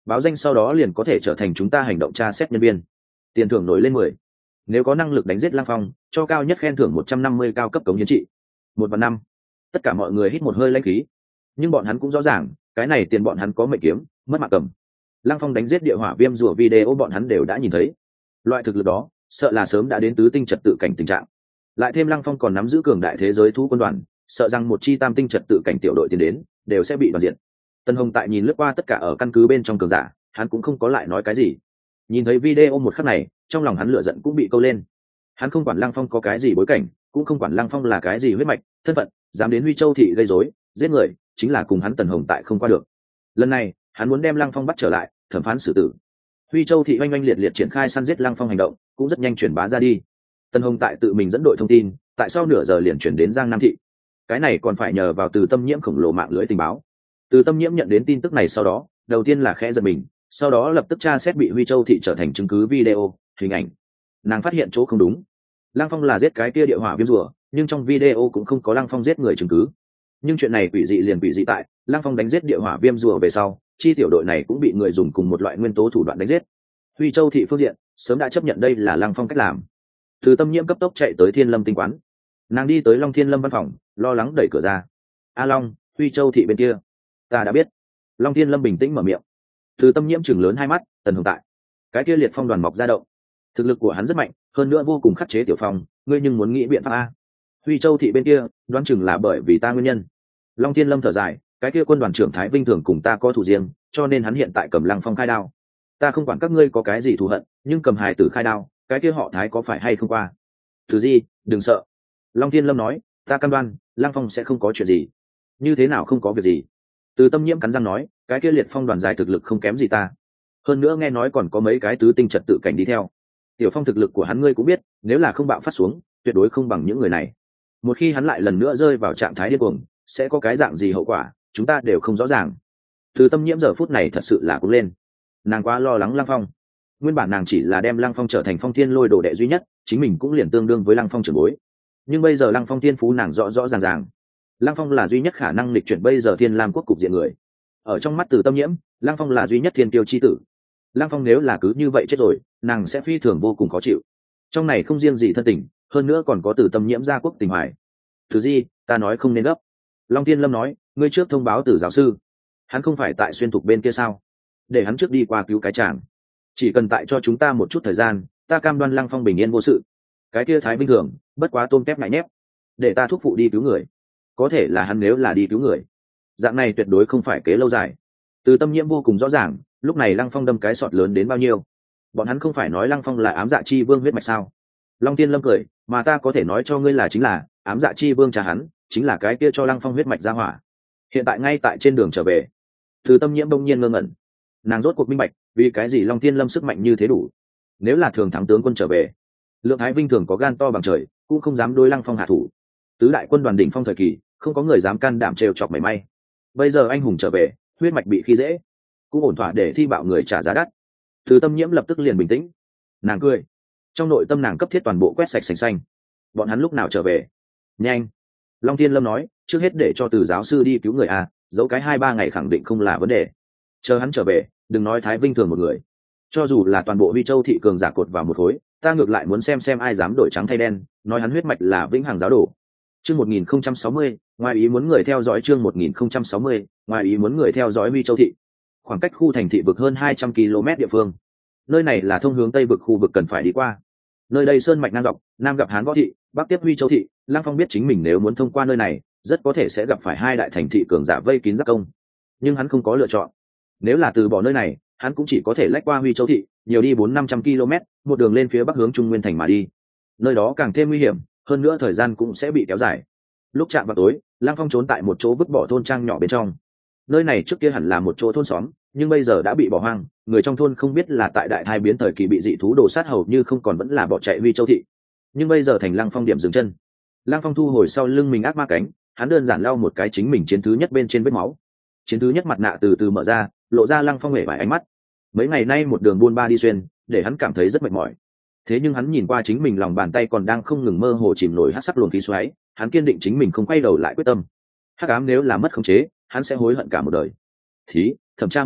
báo danh sau đó liền có thể trở thành chúng ta hành động tra xét nhân viên, tiền thưởng nổi lên mười. Nếu có năng lực đánh giết Lăng Phong, cho cao nhất khen thưởng một trăm năm mươi cao cấp cống hiến trị. Một và năm. Tất cả mọi người hít một hơi lãnh khí, nhưng bọn hắn cũng rõ ràng, cái này tiền bọn hắn có mệnh kiếm, mất mạng cầm. Lăng Phong đánh giết địa hỏa viêm rùa video bọn hắn đều đã nhìn thấy. Loại thực lực đó, sợ là sớm đã đến tứ tinh trật tự cảnh tình trạng. Lại thêm Lăng Phong còn nắm giữ cường đại thế giới thú quân đoàn, sợ rằng một chi tam tinh trật tự cảnh tiểu đội tiến đến, đều sẽ bị đoàn diện. Tân Hồng tại nhìn lướt qua tất cả ở căn cứ bên trong cường giả, hắn cũng không có lại nói cái gì. Nhìn thấy video một khắc này, trong lòng hắn lửa giận cũng bị câu lên. Hắn không quản Lăng Phong có cái gì bối cảnh, cũng không quản Lăng Phong là cái gì huyết mạch, thân phận, dám đến Huy Châu thị gây rối, giết người, chính là cùng hắn Tần Hồng tại không qua được. Lần này, hắn muốn đem Lăng Phong bắt trở lại, thẩm phán xử tử. Huy Châu thị oanh oanh liệt liệt triển khai săn giết Lăng Phong hành động, cũng rất nhanh truyền bá ra đi. Tần Hồng tại tự mình dẫn đội thông tin, tại sau nửa giờ liền chuyển đến Giang Nam thị. Cái này còn phải nhờ vào Từ Tâm Nhiễm khổng lồ mạng lưới tình báo. Từ Tâm Nhiễm nhận đến tin tức này sau đó, đầu tiên là khẽ giật mình, sau đó lập tức tra xét bị Huy Châu thị trở thành chứng cứ video, hình ảnh. Nàng phát hiện chỗ không đúng. Lăng Phong là giết cái kia địa hỏa viêm rùa, nhưng trong video cũng không có Lăng Phong giết người chứng cứ. Nhưng chuyện này quỷ dị liền quỷ dị tại, Lăng Phong đánh giết địa hỏa viêm rùa về sau, chi tiểu đội này cũng bị người dùng cùng một loại nguyên tố thủ đoạn đánh giết. Huy Châu thị phương diện sớm đã chấp nhận đây là Lăng Phong cách làm. Từ Tâm Nhiễm cấp tốc chạy tới Thiên Lâm tinh quán. Nàng đi tới Long Thiên Lâm văn phòng, lo lắng đẩy cửa ra. A Long, Huy Châu thị bên kia, ta đã biết. Long Thiên Lâm bình tĩnh mở miệng. Từ Tâm Nhiễm chừng lớn hai mắt, Tần Hồng tại. Cái kia liệt phong đoàn mọc ra động, thực lực của hắn rất mạnh, hơn nữa vô cùng khắc chế tiểu phong, ngươi nhưng muốn nghĩ biện pháp a. Huy Châu thị bên kia, đoán chừng là bởi vì ta nguyên nhân. Long Thiên Lâm thở dài, cái kia quân đoàn trưởng Thái Vinh thường cùng ta có thù riêng, cho nên hắn hiện tại cầm Lăng Phong khai đao. Ta không quản các ngươi có cái gì thù hận, nhưng cầm hài tử khai đao, cái kia họ Thái có phải hay không qua? Thứ gì, đừng sợ. Long Thiên Lâm nói, ta cam đoan, Lăng Phong sẽ không có chuyện gì. Như thế nào không có việc gì? Từ Tâm Nhiễm cắn răng nói, cái kia liệt phong đoàn dài thực lực không kém gì ta. Hơn nữa nghe nói còn có mấy cái tứ tinh trật tự cảnh đi theo. Tiểu Phong thực lực của hắn ngươi cũng biết, nếu là không bạo phát xuống, tuyệt đối không bằng những người này. Một khi hắn lại lần nữa rơi vào trạng thái điên cuồng, sẽ có cái dạng gì hậu quả, chúng ta đều không rõ ràng. Từ Tâm Nhiễm giờ phút này thật sự là cũng lên. Nàng quá lo lắng Lăng Phong. Nguyên bản nàng chỉ là đem Lăng Phong trở thành Phong Thiên Lôi đồ đệ duy nhất, chính mình cũng liền tương đương với Lăng Phong trưởng bối. Nhưng bây giờ Lăng Phong thiên phú nàng rõ rõ ràng ràng. Lăng Phong là duy nhất khả năng lịch chuyển bây giờ Thiên Lam quốc cục diện người. Ở trong mắt Từ Tâm Nhiễm, Lăng Phong là duy nhất thiên tiêu chi tử. Lăng Phong nếu là cứ như vậy chết rồi, nàng sẽ phi thường vô cùng khó chịu. Trong này không riêng gì thân tình, hơn nữa còn có Từ Tâm Nhiễm gia quốc tình hoài. Thứ gì, ta nói không nên gấp. Long Thiên Lâm nói, ngươi trước thông báo Từ giáo sư. Hắn không phải tại xuyên thục bên kia sao? Để hắn trước đi qua cứu cái chàng. Chỉ cần tại cho chúng ta một chút thời gian, ta cam đoan Lăng Phong bình yên vô sự. Cái kia Thái Vinh thường, bất quá tôm tép ngại nhép. Để ta thúc phụ đi cứu người. Có thể là hắn nếu là đi cứu người, dạng này tuyệt đối không phải kế lâu dài. Từ Tâm Nhiễm vô cùng rõ ràng, lúc này Lăng Phong đâm cái sọt lớn đến bao nhiêu. Bọn hắn không phải nói Lăng Phong là ám dạ chi vương huyết mạch sao? Long Tiên Lâm cười, mà ta có thể nói cho ngươi là chính là ám dạ chi vương cha hắn, chính là cái kia cho Lăng Phong huyết mạch ra hỏa. Hiện tại ngay tại trên đường trở về. Từ Tâm Nhiễm bỗng nhiên ngơ ngẩn, nàng rốt cuộc minh bạch, vì cái gì Long Tiên Lâm sức mạnh như thế đủ. Nếu là thường thắng tướng quân trở về, Lượng Thái Vinh thường có gan to bằng trời, cũng không dám đối Lăng Phong hạ thủ. Tứ đại quân đoàn đỉnh phong thời kỳ, không có người dám can đảm trêu chọc mảy may. Bây giờ anh hùng trở về, huyết mạch bị khi dễ, cũng ổn thỏa để thi bạo người trả giá đắt. Từ Tâm Nhiễm lập tức liền bình tĩnh, nàng cười, trong nội tâm nàng cấp thiết toàn bộ quét sạch sành xanh. Bọn hắn lúc nào trở về? Nhanh. Long Thiên Lâm nói, trước hết để cho Từ giáo sư đi cứu người à, dẫu cái hai ba ngày khẳng định không là vấn đề. Chờ hắn trở về, đừng nói Thái Vinh thường một người, cho dù là toàn bộ Huy Châu thị cường giả cột vào một khối, ta ngược lại muốn xem xem ai dám đổi trắng thay đen, nói hắn huyết mạch là vĩnh hằng giáo đồ. Chương một nghìn không trăm sáu mươi, ngoài ý muốn người theo dõi chương một nghìn không trăm sáu mươi, ngoài ý muốn người theo dõi Huy Châu thị. Khoảng cách khu thành thị vực hơn hai trăm ki lô mét địa phương. Nơi này là thông hướng tây vực khu vực cần phải đi qua. Nơi đây sơn mạch ngang dọc, nam gặp Hán Võ thị, bắc tiếp Huy Châu thị, Lăng Phong biết chính mình nếu muốn thông qua nơi này, rất có thể sẽ gặp phải hai đại thành thị cường giả vây kín giáp công. Nhưng hắn không có lựa chọn. Nếu là từ bỏ nơi này, hắn cũng chỉ có thể lách qua Huy Châu thị, nhiều đi bốn năm trăm ki lô mét, một đường lên phía bắc hướng Trung Nguyên thành mà đi. Nơi đó càng thêm nguy hiểm, hơn nữa thời gian cũng sẽ bị kéo dài. Lúc chạm vào tối, Lăng Phong trốn tại một chỗ vứt bỏ thôn trang nhỏ bên trong. Nơi này trước kia hẳn là một chỗ thôn xóm, nhưng bây giờ đã bị bỏ hoang, người trong thôn không biết là tại đại thai biến thời kỳ bị dị thú đổ sát hầu như không còn vẫn là bỏ chạy Huy Châu thị. Nhưng bây giờ thành Lăng Phong điểm dừng chân. Lăng Phong thu hồi sau lưng mình ác ma cánh, hắn đơn giản lau một cái chính mình chiến thứ nhất bên trên vết máu. Chiến thứ nhất mặt nạ từ từ mở ra, lộ ra Lăng Phong hể vải ánh mắt. Mấy ngày nay một đường buôn ba đi xuyên, để hắn cảm thấy rất mệt mỏi. Thế nhưng hắn nhìn qua chính mình lòng bàn tay còn đang không ngừng mơ hồ chìm nổi hắc sắc luồng khí xoáy, hắn kiên định chính mình không quay đầu lại quyết tâm. Hắc ám nếu là mất khống chế, hắn sẽ hối hận cả một đời. Thí, thẩm tra một cái,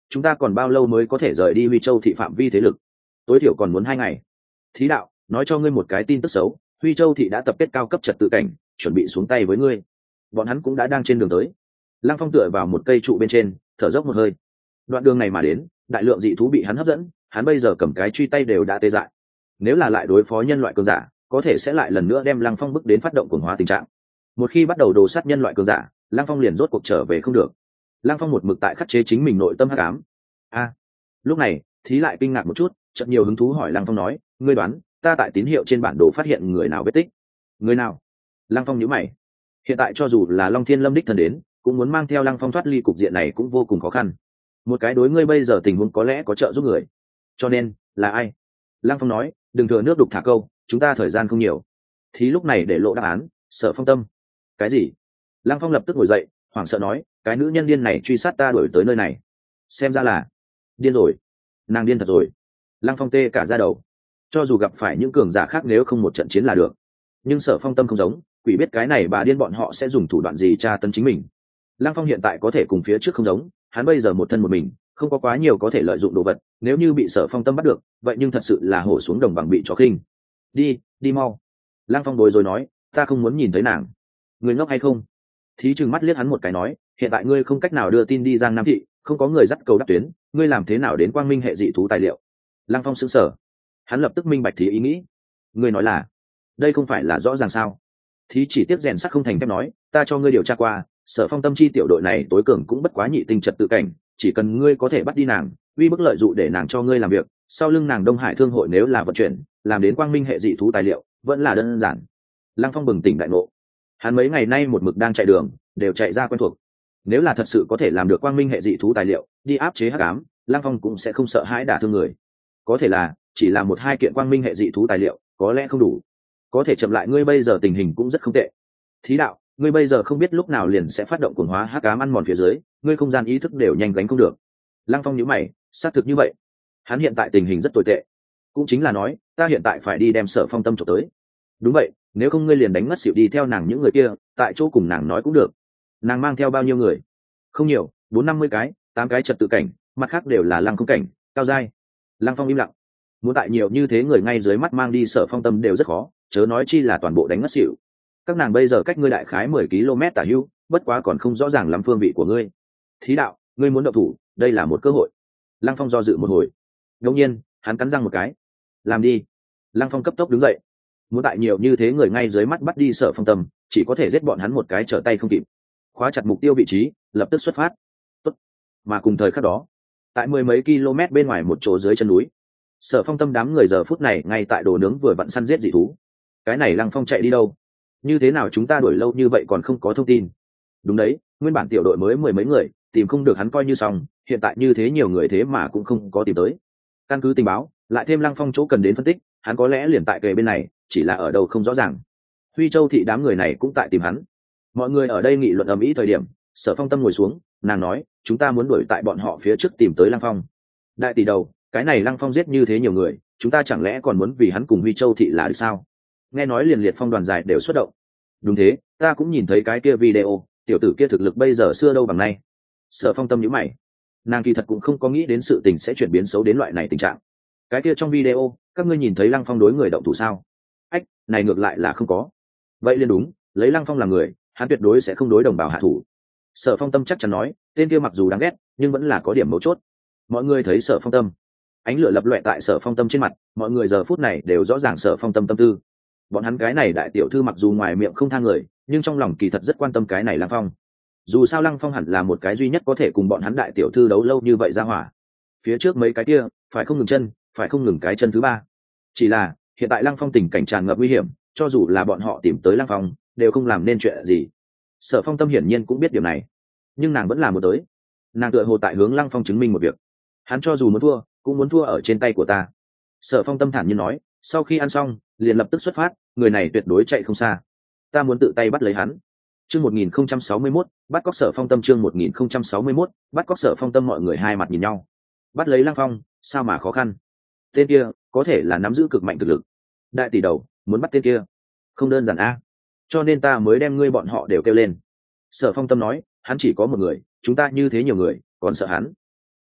chúng ta còn bao lâu mới có thể rời đi Huy Châu thị phạm vi thế lực? Tối thiểu còn muốn hai ngày. Thí đạo, nói cho ngươi một cái tin tức xấu, Huy Châu thị đã tập kết cao cấp trật tự cảnh, chuẩn bị xuống tay với ngươi. Bọn hắn cũng đã đang trên đường tới. Lăng Phong tựa vào một cây trụ bên trên, thở dốc một hơi. Đoạn đường này mà đến, đại lượng dị thú bị hắn hấp dẫn, hắn bây giờ cầm cái truy tay đều đã tê dại. Nếu là lại đối phó nhân loại cường giả, có thể sẽ lại lần nữa đem Lăng Phong bước đến phát động cuồng hóa tình trạng. Một khi bắt đầu đồ sát nhân loại cường giả, Lăng Phong liền rốt cuộc trở về không được. Lăng Phong một mực tại khắc chế chính mình nội tâm hắc ám. A, lúc này, Thí lại kinh ngạc một chút, chợt nhiều hứng thú hỏi Lăng Phong nói, ngươi đoán, ta tại tín hiệu trên bản đồ phát hiện người nào vết tích? Người nào? Lăng Phong nhíu mày. Hiện tại cho dù là Long Thiên Lâm đích thân đến, cũng muốn mang theo Lăng Phong thoát ly cục diện này cũng vô cùng khó khăn. Một cái đối ngươi bây giờ tình huống có lẽ có trợ giúp người. Cho nên, là ai? Lăng Phong nói, đừng thừa nước đục thả câu, chúng ta thời gian không nhiều. Thí lúc này để lộ đáp án, Sở Phong Tâm. Cái gì? Lăng Phong lập tức ngồi dậy, hoảng sợ nói, cái nữ nhân điên này truy sát ta đuổi tới nơi này. Xem ra là điên rồi. Nàng điên thật rồi. Lăng Phong tê cả da đầu. Cho dù gặp phải những cường giả khác nếu không một trận chiến là được, nhưng Sở Phong Tâm không giống, quỷ biết cái này bà điên bọn họ sẽ dùng thủ đoạn gì tra tấn chính mình. Lăng Phong hiện tại có thể cùng phía trước không giống, hắn bây giờ một thân một mình, không có quá nhiều có thể lợi dụng đồ vật, nếu như bị Sở Phong Tâm bắt được, vậy nhưng thật sự là hổ xuống đồng bằng bị chó khinh. Đi, đi mau. Lăng Phong bối rồi nói, ta không muốn nhìn thấy nàng. Người ngốc hay không? Thí trừng mắt liếc hắn một cái nói, hiện tại ngươi không cách nào đưa tin đi Giang Nam thị, không có người dắt cầu đáp tuyến, ngươi làm thế nào đến Quang Minh hệ dị thú tài liệu? Lăng Phong sững sờ, hắn lập tức minh bạch Thí ý nghĩ. Ngươi nói là, đây không phải là rõ ràng sao? Thí chỉ tiếp rèn sắc không thành thép nói, ta cho ngươi điều tra qua, Sở Phong Tâm chi tiểu đội này tối cường cũng bất quá nhị tinh trật tự cảnh, chỉ cần ngươi có thể bắt đi nàng, uy bức lợi dụng để nàng cho ngươi làm việc, sau lưng nàng Đông Hải thương hội nếu là vận chuyển, làm đến Quang Minh hệ dị thú tài liệu, vẫn là đơn giản. Lăng Phong bừng tỉnh đại ngộ. Hắn mấy ngày nay một mực đang chạy đường, đều chạy ra quen thuộc. Nếu là thật sự có thể làm được Quang Minh hệ dị thú tài liệu, đi áp chế hắc ám, Lăng Phong cũng sẽ không sợ hãi đả thương người. Có thể là, chỉ là một hai kiện Quang Minh hệ dị thú tài liệu, có lẽ không đủ. Có thể chậm lại ngươi bây giờ tình hình cũng rất không tệ. Thí đạo, ngươi bây giờ không biết lúc nào liền sẽ phát động cuồng hóa hắc ám ăn mòn phía dưới, ngươi không gian ý thức đều nhanh gánh không được. Lăng Phong nhíu mày, xác thực như vậy. Hắn hiện tại tình hình rất tồi tệ. Cũng chính là nói, ta hiện tại phải đi đem Sở Phong Tâm trộm tới. Đúng vậy, nếu không ngươi liền đánh ngất xỉu đi theo nàng những người kia, tại chỗ cùng nàng nói cũng được. Nàng mang theo bao nhiêu người? Không nhiều, bốn năm mươi cái, tám cái trật tự cảnh, mặt khác đều là lăng không cảnh, cao giai. Lăng Phong im lặng. Muốn tại nhiều như thế người ngay dưới mắt mang đi Sở Phong Tâm đều rất khó, chớ nói chi là toàn bộ đánh ngất xỉu. Các nàng bây giờ cách ngươi đại khái mười ki lô mét tả hữu, bất quá còn không rõ ràng lắm phương vị của ngươi. Thí đạo, ngươi muốn động thủ, đây là một cơ hội. Lăng Phong do dự một hồi. Đột nhiên, hắn cắn răng một cái. Làm đi. Lăng Phong cấp tốc đứng dậy. Muốn tại nhiều như thế người ngay dưới mắt bắt đi Sở Phong Tâm, chỉ có thể giết bọn hắn một cái trở tay không kịp. Khóa chặt mục tiêu vị trí, lập tức xuất phát. Tốt. Mà cùng thời khắc đó, tại mười mấy km bên ngoài một chỗ dưới chân núi, Sở Phong Tâm đám người giờ phút này ngay tại đồ nướng vừa vặn săn giết dị thú. Cái này Lăng Phong chạy đi đâu? Như thế nào chúng ta đuổi lâu như vậy còn không có thông tin? Đúng đấy, nguyên bản tiểu đội mới mười mấy người, tìm không được hắn coi như xong, hiện tại như thế nhiều người thế mà cũng không có tìm tới. Căn cứ tình báo, lại thêm Lăng Phong chỗ cần đến phân tích, hắn có lẽ liền tại kề bên này, chỉ là ở đâu không rõ ràng. Huy Châu thị đám người này cũng tại tìm hắn. Mọi người ở đây nghị luận ầm ĩ thời điểm, Sở Phong Tâm ngồi xuống, nàng nói, chúng ta muốn đuổi tại bọn họ phía trước tìm tới Lăng Phong. Đại tỷ đầu, cái này Lăng Phong giết như thế nhiều người, chúng ta chẳng lẽ còn muốn vì hắn cùng Huy Châu thị là được sao? Nghe nói liền liệt phong đoàn dài đều xuất động. Đúng thế, ta cũng nhìn thấy cái kia video, tiểu tử kia thực lực bây giờ xưa đâu bằng nay. Sở Phong Tâm nhíu mày, nàng kỳ thật cũng không có nghĩ đến sự tình sẽ chuyển biến xấu đến loại này tình trạng. Cái kia trong video, các ngươi nhìn thấy Lăng Phong đối người động thủ sao? Ách, này ngược lại là không có. Vậy liền đúng, lấy Lăng Phong làm người, hắn tuyệt đối sẽ không đối đồng bào hạ thủ. Sở Phong Tâm chắc chắn nói, tên kia mặc dù đáng ghét, nhưng vẫn là có điểm mấu chốt. Mọi người thấy Sở Phong Tâm, ánh lửa lập loè tại Sở Phong Tâm trên mặt, mọi người giờ phút này đều rõ ràng Sở Phong Tâm tâm tư. Bọn hắn cái này đại tiểu thư mặc dù ngoài miệng không tha người, nhưng trong lòng kỳ thật rất quan tâm cái này Lăng Phong. Dù sao Lăng Phong hẳn là một cái duy nhất có thể cùng bọn hắn đại tiểu thư đấu lâu như vậy ra hỏa. Phía trước mấy cái kia, phải không ngừng chân, phải không ngừng cái chân thứ ba. Chỉ là, hiện tại Lăng Phong tình cảnh tràn ngập nguy hiểm, cho dù là bọn họ tìm tới Lăng Phong, đều không làm nên chuyện gì. Sở Phong Tâm hiển nhiên cũng biết điều này, nhưng nàng vẫn làm một tới. Nàng tựa hồ tại hướng Lăng Phong chứng minh một việc. Hắn cho dù muốn thua, cũng muốn thua ở trên tay của ta. Sở Phong Tâm thản nhiên nói, sau khi ăn xong, liền lập tức xuất phát, người này tuyệt đối chạy không xa. Ta muốn tự tay bắt lấy hắn. Chương một nghìn không trăm sáu mươi mốt, bắt cóc Sở Phong Tâm chương một nghìn không trăm sáu mươi mốt, bắt cóc Sở Phong Tâm mọi người hai mặt nhìn nhau. Bắt lấy Lăng Phong, sao mà khó khăn? Tên kia có thể là nắm giữ cực mạnh thực lực. Đại tỷ đầu, muốn bắt tên kia, không đơn giản a. Cho nên ta mới đem ngươi bọn họ đều kêu lên. Sở Phong Tâm nói, hắn chỉ có một người, chúng ta như thế nhiều người, còn sợ hắn.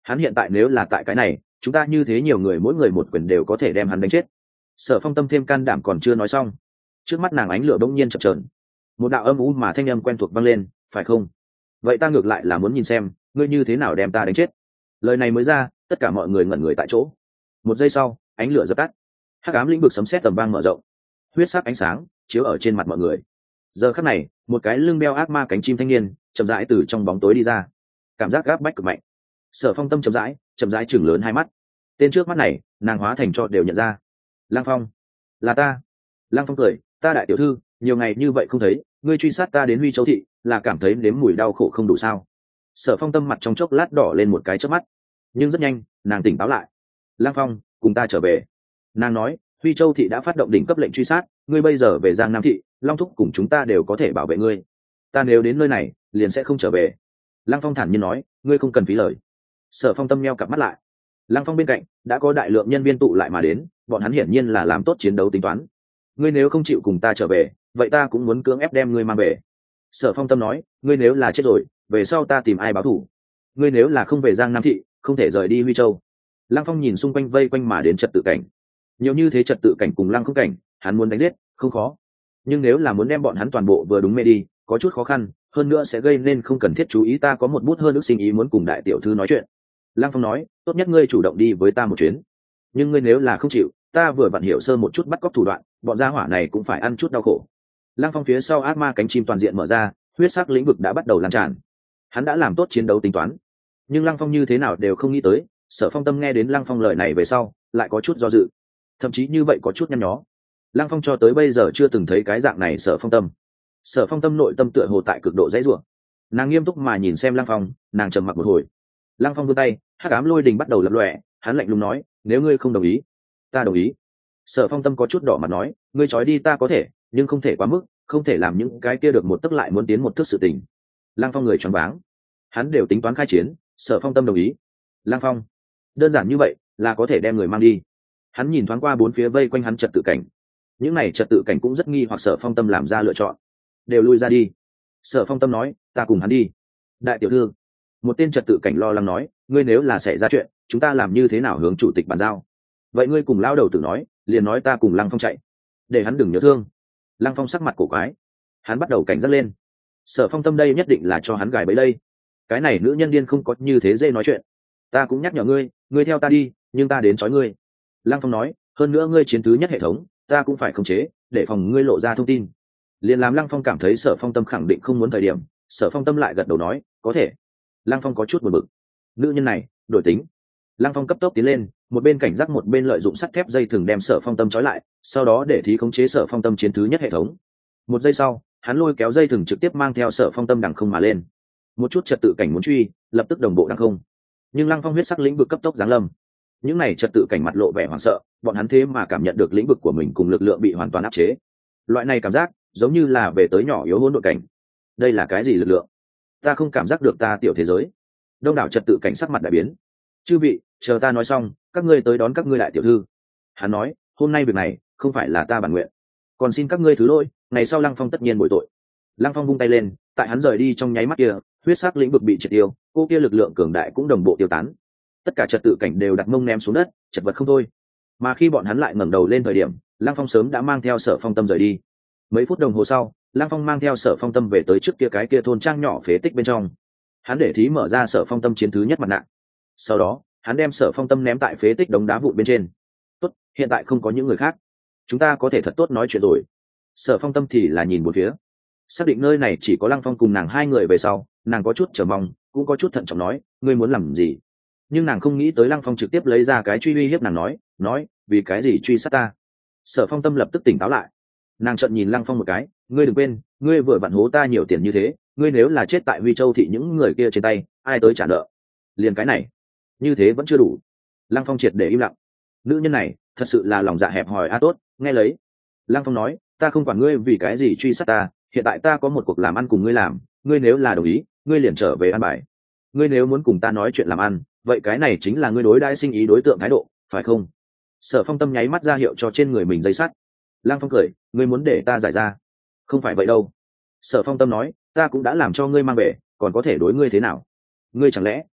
Hắn hiện tại nếu là tại cái này, chúng ta như thế nhiều người mỗi người một quyền đều có thể đem hắn đánh chết. Sở Phong Tâm thêm can đảm còn chưa nói xong, trước mắt nàng ánh lửa bỗng nhiên chập chờn, một đạo âm u mà thanh âm quen thuộc vang lên, phải không? Vậy ta ngược lại là muốn nhìn xem ngươi như thế nào đem ta đánh chết. Lời này mới ra, tất cả mọi người ngẩn người tại chỗ. Một giây sau, ánh lửa dập tắt, hắc ám lĩnh vực sấm sét tầm vang mở rộng, huyết sắc ánh sáng chiếu ở trên mặt mọi người. Giờ khắc này, một cái lưng đeo ác ma cánh chim thanh niên chậm rãi từ trong bóng tối đi ra, cảm giác gáp bách cực mạnh. Sở Phong Tâm chậm rãi chậm rãi chừng lớn hai mắt, tên trước mắt này nàng hóa thành cho đều nhận ra. Lang Phong, là ta. Lang Phong cười, ta đại tiểu thư, nhiều ngày như vậy không thấy, ngươi truy sát ta đến Huy Châu thị là cảm thấy nếm mùi đau khổ không đủ sao? Sở Phong Tâm mặt trong chốc lát đỏ lên một cái chớp mắt, nhưng rất nhanh nàng tỉnh táo lại. Lang Phong, cùng ta trở về. Nàng nói, Huy Châu thị đã phát động đỉnh cấp lệnh truy sát, ngươi bây giờ về Giang Nam thị, Long Thúc cùng chúng ta đều có thể bảo vệ ngươi. Ta nếu đến nơi này liền sẽ không trở về. Lang Phong thản nhiên nói, ngươi không cần phí lời. Sở Phong Tâm nheo cặp mắt lại. Lang Phong bên cạnh đã có đại lượng nhân viên tụ lại mà đến, bọn hắn hiển nhiên là làm tốt chiến đấu tính toán. Ngươi nếu không chịu cùng ta trở về, vậy ta cũng muốn cưỡng ép đem ngươi mang về. Sở Phong Tâm nói, ngươi nếu là chết rồi, về sau ta tìm ai báo thù? Ngươi nếu là không về Giang Nam thị, không thể rời đi Huy Châu. Lăng Phong nhìn xung quanh vây quanh mà đến trật tự cảnh, nhiều như thế trật tự cảnh cùng Lăng Không cảnh, hắn muốn đánh giết không khó, nhưng nếu là muốn đem bọn hắn toàn bộ vừa đúng mê đi, có chút khó khăn, hơn nữa sẽ gây nên không cần thiết chú ý. Ta có một bút hơn ước sinh ý muốn cùng đại tiểu thư nói chuyện. Lăng Phong nói, tốt nhất ngươi chủ động đi với ta một chuyến, nhưng ngươi nếu là không chịu, ta vừa vặn hiểu sơ một chút bắt cóc thủ đoạn, bọn gia hỏa này cũng phải ăn chút đau khổ. Lăng Phong phía sau ác ma cánh chim toàn diện mở ra, huyết sắc lĩnh vực đã bắt đầu lan tràn. Hắn đã làm tốt chiến đấu tính toán, nhưng Lăng Phong như thế nào đều không nghĩ tới, Sở Phong Tâm nghe đến Lăng Phong lời này về sau, lại có chút do dự, thậm chí như vậy có chút nhăn nhó. Lăng Phong cho tới bây giờ chưa từng thấy cái dạng này. Sở Phong Tâm, Sở Phong Tâm nội tâm tựa hồ tại cực độ dãy rủa. Nàng nghiêm túc mà nhìn xem Lăng Phong, nàng trầm mặc một hồi. Lăng Phong vươn tay, hắc ám lôi đình bắt đầu lập lòe, hắn lạnh lùng nói, nếu ngươi không đồng ý, ta đồng ý. Sở Phong Tâm có chút đỏ mặt nói, ngươi trói đi ta có thể, nhưng không thể quá mức, không thể làm những cái kia được một tức lại muốn tiến một thước sự tình. Lăng Phong người choáng váng, hắn đều tính toán khai chiến, Sở Phong Tâm đồng ý. Lăng Phong, đơn giản như vậy là có thể đem người mang đi? Hắn nhìn thoáng qua bốn phía vây quanh hắn trật tự cảnh, những này trật tự cảnh cũng rất nghi hoặc Sở Phong Tâm làm ra lựa chọn, đều lui ra đi. Sở Phong Tâm nói, ta cùng hắn đi. Đại tiểu thư, một tên trật tự cảnh lo lắng nói, ngươi nếu là xảy ra chuyện, chúng ta làm như thế nào hướng chủ tịch bàn giao? Vậy ngươi cùng lao đầu tử nói, liền nói ta cùng Lăng Phong chạy, để hắn đừng nhớ thương. Lăng Phong sắc mặt cổ quái, hắn bắt đầu cảnh giác lên. Sở Phong Tâm đây nhất định là cho hắn gài bẫy đây. Cái này nữ nhân điên không có như thế dễ nói chuyện. Ta cũng nhắc nhở ngươi, ngươi theo ta đi, nhưng ta đến trói ngươi. Lăng Phong nói, hơn nữa ngươi chiến thứ nhất hệ thống, ta cũng phải khống chế, để phòng ngươi lộ ra thông tin. Liền làm Lăng Phong cảm thấy Sở Phong Tâm khẳng định không muốn thời điểm, Sở Phong Tâm lại gật đầu nói, có thể. Lăng Phong có chút buồn bực, nữ nhân này đổi tính. Lăng Phong cấp tốc tiến lên, một bên cảnh giác một bên lợi dụng sắt thép dây thừng đem Sở Phong Tâm trói lại, sau đó để thí khống chế Sở Phong Tâm chiến thứ nhất hệ thống. Một giây sau, hắn lôi kéo dây thừng trực tiếp mang theo Sở Phong Tâm đằng không mà lên. Một chút trật tự cảnh muốn truy, lập tức đồng bộ đằng không. Nhưng Lăng Phong huyết sắc lĩnh vực cấp tốc giáng lâm. Những này trật tự cảnh mặt lộ vẻ hoảng sợ, bọn hắn thế mà cảm nhận được lĩnh vực của mình cùng lực lượng bị hoàn toàn áp chế. Loại này cảm giác giống như là về tới nhỏ yếu hỗn độn cảnh. Đây là cái gì lực lượng? Ta không cảm giác được ta tiểu thế giới. Đông đảo trật tự cảnh sắc mặt đại biến. Chư vị, chờ ta nói xong, các ngươi tới đón các ngươi đại tiểu thư. Hắn nói, hôm nay việc này không phải là ta bản nguyện, còn xin các ngươi thứ lỗi, ngày sau Lăng Phong tất nhiên bồi tội. Lăng Phong vung tay lên, tại hắn rời đi trong nháy mắt kia, huyết sắc lĩnh vực bị triệt tiêu, cô kia lực lượng cường đại cũng đồng bộ tiêu tán. Tất cả trật tự cảnh đều đặt mông ném xuống đất, chật vật không thôi. Mà khi bọn hắn lại ngẩng đầu lên thời điểm, Lăng Phong sớm đã mang theo Sở Phong Tâm rời đi. Mấy phút đồng hồ sau, Lăng Phong mang theo Sở Phong Tâm về tới trước kia cái kia thôn trang nhỏ phế tích bên trong. Hắn để thí mở ra Sở Phong Tâm chiến thứ nhất mặt nạ. Sau đó, hắn đem Sở Phong Tâm ném tại phế tích đống đá vụn bên trên. Tốt, hiện tại không có những người khác, chúng ta có thể thật tốt nói chuyện rồi. Sở Phong Tâm thì là nhìn một phía, xác định nơi này chỉ có Lăng Phong cùng nàng hai người về sau, nàng có chút chờ mong, cũng có chút thận trọng nói, ngươi muốn làm gì? Nhưng nàng không nghĩ tới Lăng Phong trực tiếp lấy ra cái truy uy hiếp nàng, nói, nói, vì cái gì truy sát ta? Sở Phong Tâm lập tức tỉnh táo lại, nàng trợn nhìn Lăng Phong một cái, ngươi đừng quên, ngươi vừa vặn hố ta nhiều tiền như thế, ngươi nếu là chết tại Huy Châu thị những người kia trên tay, ai tới trả nợ? Liền cái này, như thế vẫn chưa đủ. Lăng Phong triệt để im lặng. Nữ nhân này thật sự là lòng dạ hẹp hòi. A tốt, nghe lấy. Lăng Phong nói, ta không quản ngươi vì cái gì truy sát ta, hiện tại ta có một cuộc làm ăn cùng ngươi làm, ngươi nếu là đồng ý, ngươi liền trở về ăn bài. Ngươi nếu muốn cùng ta nói chuyện làm ăn, vậy cái này chính là ngươi đối đãi sinh ý đối tượng thái độ, phải không? Sở Phong Tâm nháy mắt ra hiệu cho trên người mình dây sắt. Lăng Phong cười, ngươi muốn để ta giải ra? Không phải vậy đâu. Sở Phong Tâm nói, ta cũng đã làm cho ngươi mang về, còn có thể đối ngươi thế nào? Ngươi chẳng lẽ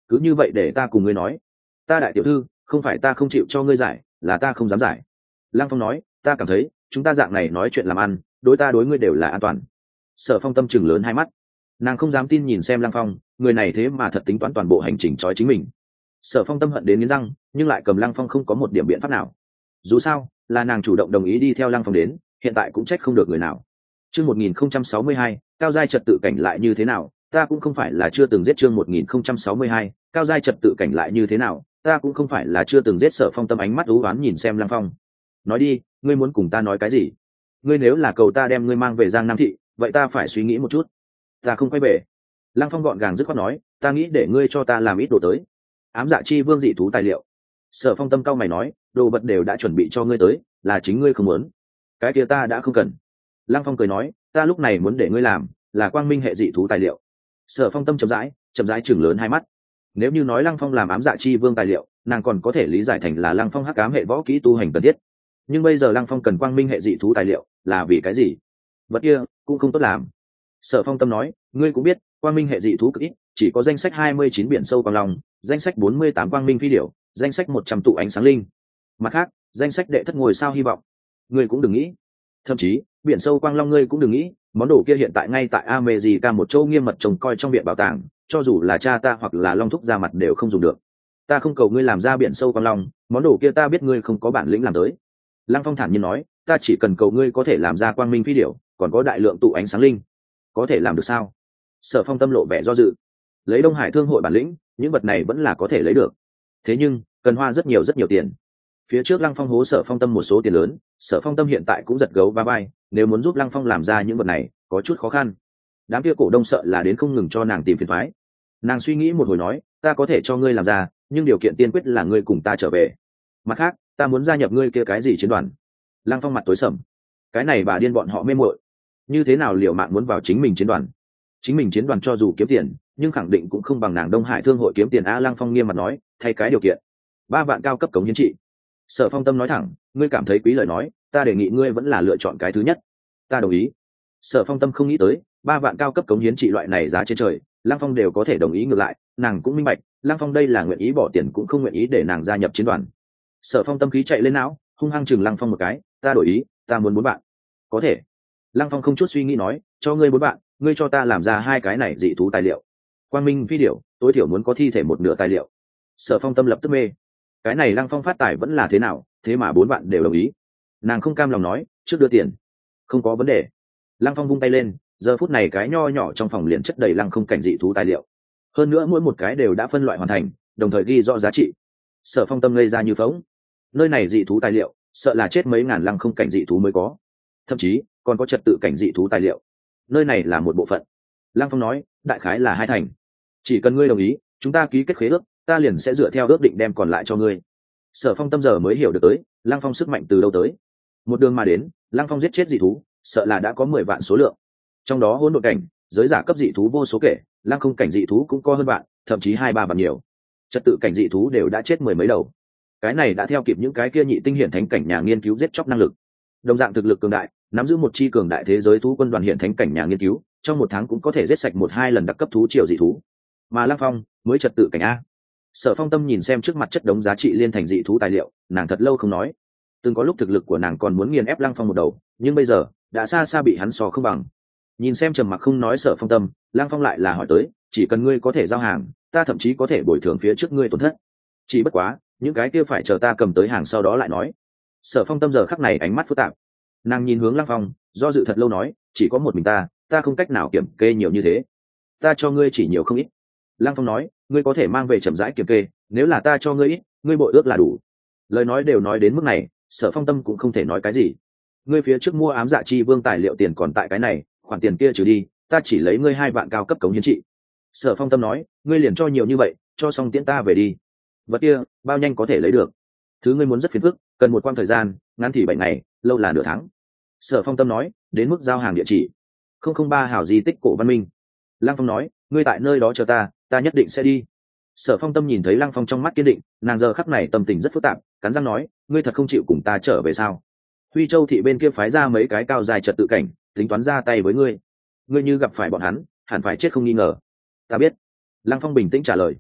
cứ như vậy để ta cùng ngươi nói. Ta đại tiểu thư, không phải ta không chịu cho ngươi giải, là ta không dám giải. Lăng Phong nói, ta cảm thấy chúng ta dạng này nói chuyện làm ăn, đối ta đối ngươi đều là an toàn. Sở Phong tâm chừng lớn hai mắt, nàng không dám tin nhìn xem Lăng Phong, người này thế mà thật tính toán toàn bộ hành trình trói chính mình. Sở Phong tâm hận đến nghiến răng, nhưng lại cầm Lăng Phong không có một điểm biện pháp nào. Dù sao là nàng chủ động đồng ý đi theo Lăng Phong đến, hiện tại cũng trách không được người nào. Chương một nghìn không trăm sáu mươi hai, cao giai trật tự cảnh lại như thế nào, ta cũng không phải là chưa từng giết. Chương một nghìn không trăm sáu mươi hai, cao giai trật tự cảnh lại như thế nào, ta cũng không phải là chưa từng giết. Sở Phong tâm ánh mắt u ám nhìn xem Lăng Phong. Nói đi, ngươi muốn cùng ta nói cái gì? Ngươi nếu là cầu ta đem ngươi mang về Giang Nam thị, vậy ta phải suy nghĩ một chút. Ta không quay về. Lăng Phong gọn gàng dứt khoát nói, ta nghĩ để ngươi cho ta làm ít đồ tới. Ám dạ chi vương dị thú tài liệu. Sở Phong tâm cao mày nói, đồ vật đều đã chuẩn bị cho ngươi tới, là chính ngươi không muốn. Cái kia ta đã không cần. Lăng Phong cười nói, ta lúc này muốn để ngươi làm là quang minh hệ dị thú tài liệu. Sở Phong tâm chậm rãi chậm rãi chừng lớn hai mắt. Nếu như nói Lăng Phong làm ám dạ chi vương tài liệu, nàng còn có thể lý giải thành là Lăng Phong hắc ám hệ võ kỹ tu hành cần thiết. Nhưng bây giờ Lăng Phong cần quang minh hệ dị thú tài liệu, là vì cái gì? Vật kia cũng không tốt làm. Sở Phong tâm nói, ngươi cũng biết quang minh hệ dị thú cực ít, chỉ có danh sách hai mươi chín biển sâu quang long, danh sách bốn mươi tám quang minh phi điểu, danh sách một trăm tụ ánh sáng linh. Mặt khác, danh sách đệ thất ngôi sao hy vọng, ngươi cũng đừng nghĩ. Thậm chí biển sâu quang long ngươi cũng đừng nghĩ, món đồ kia hiện tại ngay tại America một châu nghiêm mật trông coi trong viện bảo tàng, cho dù là cha ta hoặc là Long Thúc ra mặt đều không dùng được. Ta không cầu ngươi làm ra biển sâu quang long, món đồ kia ta biết ngươi không có bản lĩnh làm tới. Lăng Phong thản nhiên nói, ta chỉ cần cầu ngươi có thể làm ra quang minh phi điểu, còn có đại lượng tụ ánh sáng linh. Có thể làm được sao? Sở Phong tâm lộ vẻ do dự. Lấy Đông Hải thương hội bản lĩnh, những vật này vẫn là có thể lấy được. Thế nhưng cần hoa rất nhiều rất nhiều tiền. Phía trước Lăng Phong hố Sở Phong tâm một số tiền lớn, Sở Phong tâm hiện tại cũng giật gấu va vai, nếu muốn giúp Lăng Phong làm ra những vật này có chút khó khăn. Đám kia cổ đông sợ là đến không ngừng cho nàng tìm phiền toái. Nàng suy nghĩ một hồi nói, ta có thể cho ngươi làm ra, nhưng điều kiện tiên quyết là ngươi cùng ta trở về. Mặt khác, ta muốn gia nhập ngươi kia cái gì chiến đoàn. Lăng Phong mặt tối sầm. Cái này bà điên bọn họ mê muội. Như thế nào liều mạng muốn vào chính mình chiến đoàn? Chính mình chiến đoàn cho dù kiếm tiền, nhưng khẳng định cũng không bằng nàng Đông Hải thương hội kiếm tiền a. Lăng Phong nghiêm mặt nói, thay cái điều kiện, ba vạn cao cấp cống hiến trị. Sở Phong tâm nói thẳng, ngươi cảm thấy quý lời nói, ta đề nghị ngươi vẫn là lựa chọn cái thứ nhất. Ta đồng ý. Sở Phong tâm không nghĩ tới ba vạn cao cấp cống hiến trị loại này giá trên trời, Lăng Phong đều có thể đồng ý. Ngược lại nàng cũng minh bạch, Lăng Phong đây là nguyện ý bỏ tiền cũng không nguyện ý để nàng gia nhập chiến đoàn. Sở Phong tâm khí chạy lên não, hung hăng chừng Lăng Phong một cái, ta đổi ý, ta muốn bốn bạn. Có thể. Lăng Phong không chút suy nghĩ nói, cho ngươi bốn bạn, ngươi cho ta làm ra hai cái này dị thú tài liệu. Quang minh phi điểu, tối thiểu muốn có thi thể một nửa tài liệu. Sở Phong tâm lập tức mê. Cái này Lăng Phong phát tài vẫn là thế nào, thế mà bốn bạn đều đồng ý. Nàng không cam lòng nói, trước đưa tiền. Không có vấn đề. Lăng Phong vung tay lên, giờ phút này cái nho nhỏ trong phòng liền chất đầy lăng không cảnh dị thú tài liệu. Hơn nữa mỗi một cái đều đã phân loại hoàn thành, đồng thời ghi rõ giá trị. Sở Phong tâm ngây ra như phóng. Nơi này dị thú tài liệu, sợ là chết mấy ngàn lăng không cảnh dị thú mới có. Thậm chí còn có trật tự cảnh dị thú tài liệu. Nơi này là một bộ phận. Lăng Phong nói, đại khái là hai thành. Chỉ cần ngươi đồng ý, chúng ta ký kết khế ước, ta liền sẽ dựa theo ước định đem còn lại cho ngươi. Sở Phong tâm giờ mới hiểu được tới Lăng Phong sức mạnh từ đâu tới. Một đường mà đến, Lăng Phong giết chết dị thú sợ là đã có mười vạn số lượng, trong đó hỗn độn cảnh giới giả cấp dị thú vô số kể, lăng không cảnh dị thú cũng có hơn vạn, thậm chí hai ba vạn nhiều. Trật tự cảnh dị thú đều đã chết mười mấy đầu. Cái này đã theo kịp những cái kia nhị tinh hiển thánh cảnh nhà nghiên cứu giết chóc năng lực. Đồng dạng thực lực cường đại, nắm giữ một chi cường đại thế giới thú quân đoàn hiển thánh cảnh nhà nghiên cứu, trong một tháng cũng có thể giết sạch một hai lần đặc cấp thú triều dị thú. Mà Lăng Phong mới trật tự cảnh a. Sở Phong tâm nhìn xem trước mặt chất đống giá trị liên thành dị thú tài liệu, nàng thật lâu không nói. Từng có lúc thực lực của nàng còn muốn nghiền ép Lăng Phong một đầu, nhưng bây giờ đã xa xa bị hắn so không bằng. Nhìn xem trầm mặc không nói Sở Phong tâm, Lăng Phong lại là hỏi tới, chỉ cần ngươi có thể giao hàng, ta thậm chí có thể bồi thường phía trước ngươi tổn thất. Chỉ bất quá, những cái kia phải chờ ta cầm tới hàng sau đó lại nói. Sở Phong tâm giờ khắc này ánh mắt phức tạp, nàng nhìn hướng Lăng Phong, do dự thật lâu nói, chỉ có một mình ta, ta không cách nào kiểm kê nhiều như thế, ta cho ngươi chỉ nhiều không ít. Lăng Phong nói, ngươi có thể mang về chậm rãi kiểm kê, nếu là ta cho ngươi ít, ngươi bội ước là đủ. Lời nói đều nói đến mức này, Sở Phong tâm cũng không thể nói cái gì. Ngươi phía trước mua ám dạ chi vương tài liệu tiền còn tại cái này, khoản tiền kia trừ đi, ta chỉ lấy ngươi hai vạn cao cấp cống hiến trị. Sở Phong tâm nói, ngươi liền cho nhiều như vậy, cho xong tiễn ta về đi. Vật kia bao nhanh có thể lấy được? Thứ ngươi muốn rất phiền phức, cần một quãng thời gian, ngắn thì bảy ngày, lâu là nửa tháng. Sở Phong tâm nói, đến mức giao hàng địa chỉ không không ba hảo di tích cổ văn minh. Lăng Phong nói, ngươi tại nơi đó chờ ta, ta nhất định sẽ đi. Sở Phong tâm nhìn thấy Lăng Phong trong mắt kiên định, nàng giờ khắc này tâm tình rất phức tạp, cắn răng nói, ngươi thật không chịu cùng ta trở về sao? Huy Châu thị bên kia phái ra mấy cái cao dài trật tự cảnh, tính toán ra tay với ngươi. Ngươi như gặp phải bọn hắn, hẳn phải chết không nghi ngờ. Ta biết. Lăng Phong bình tĩnh trả lời.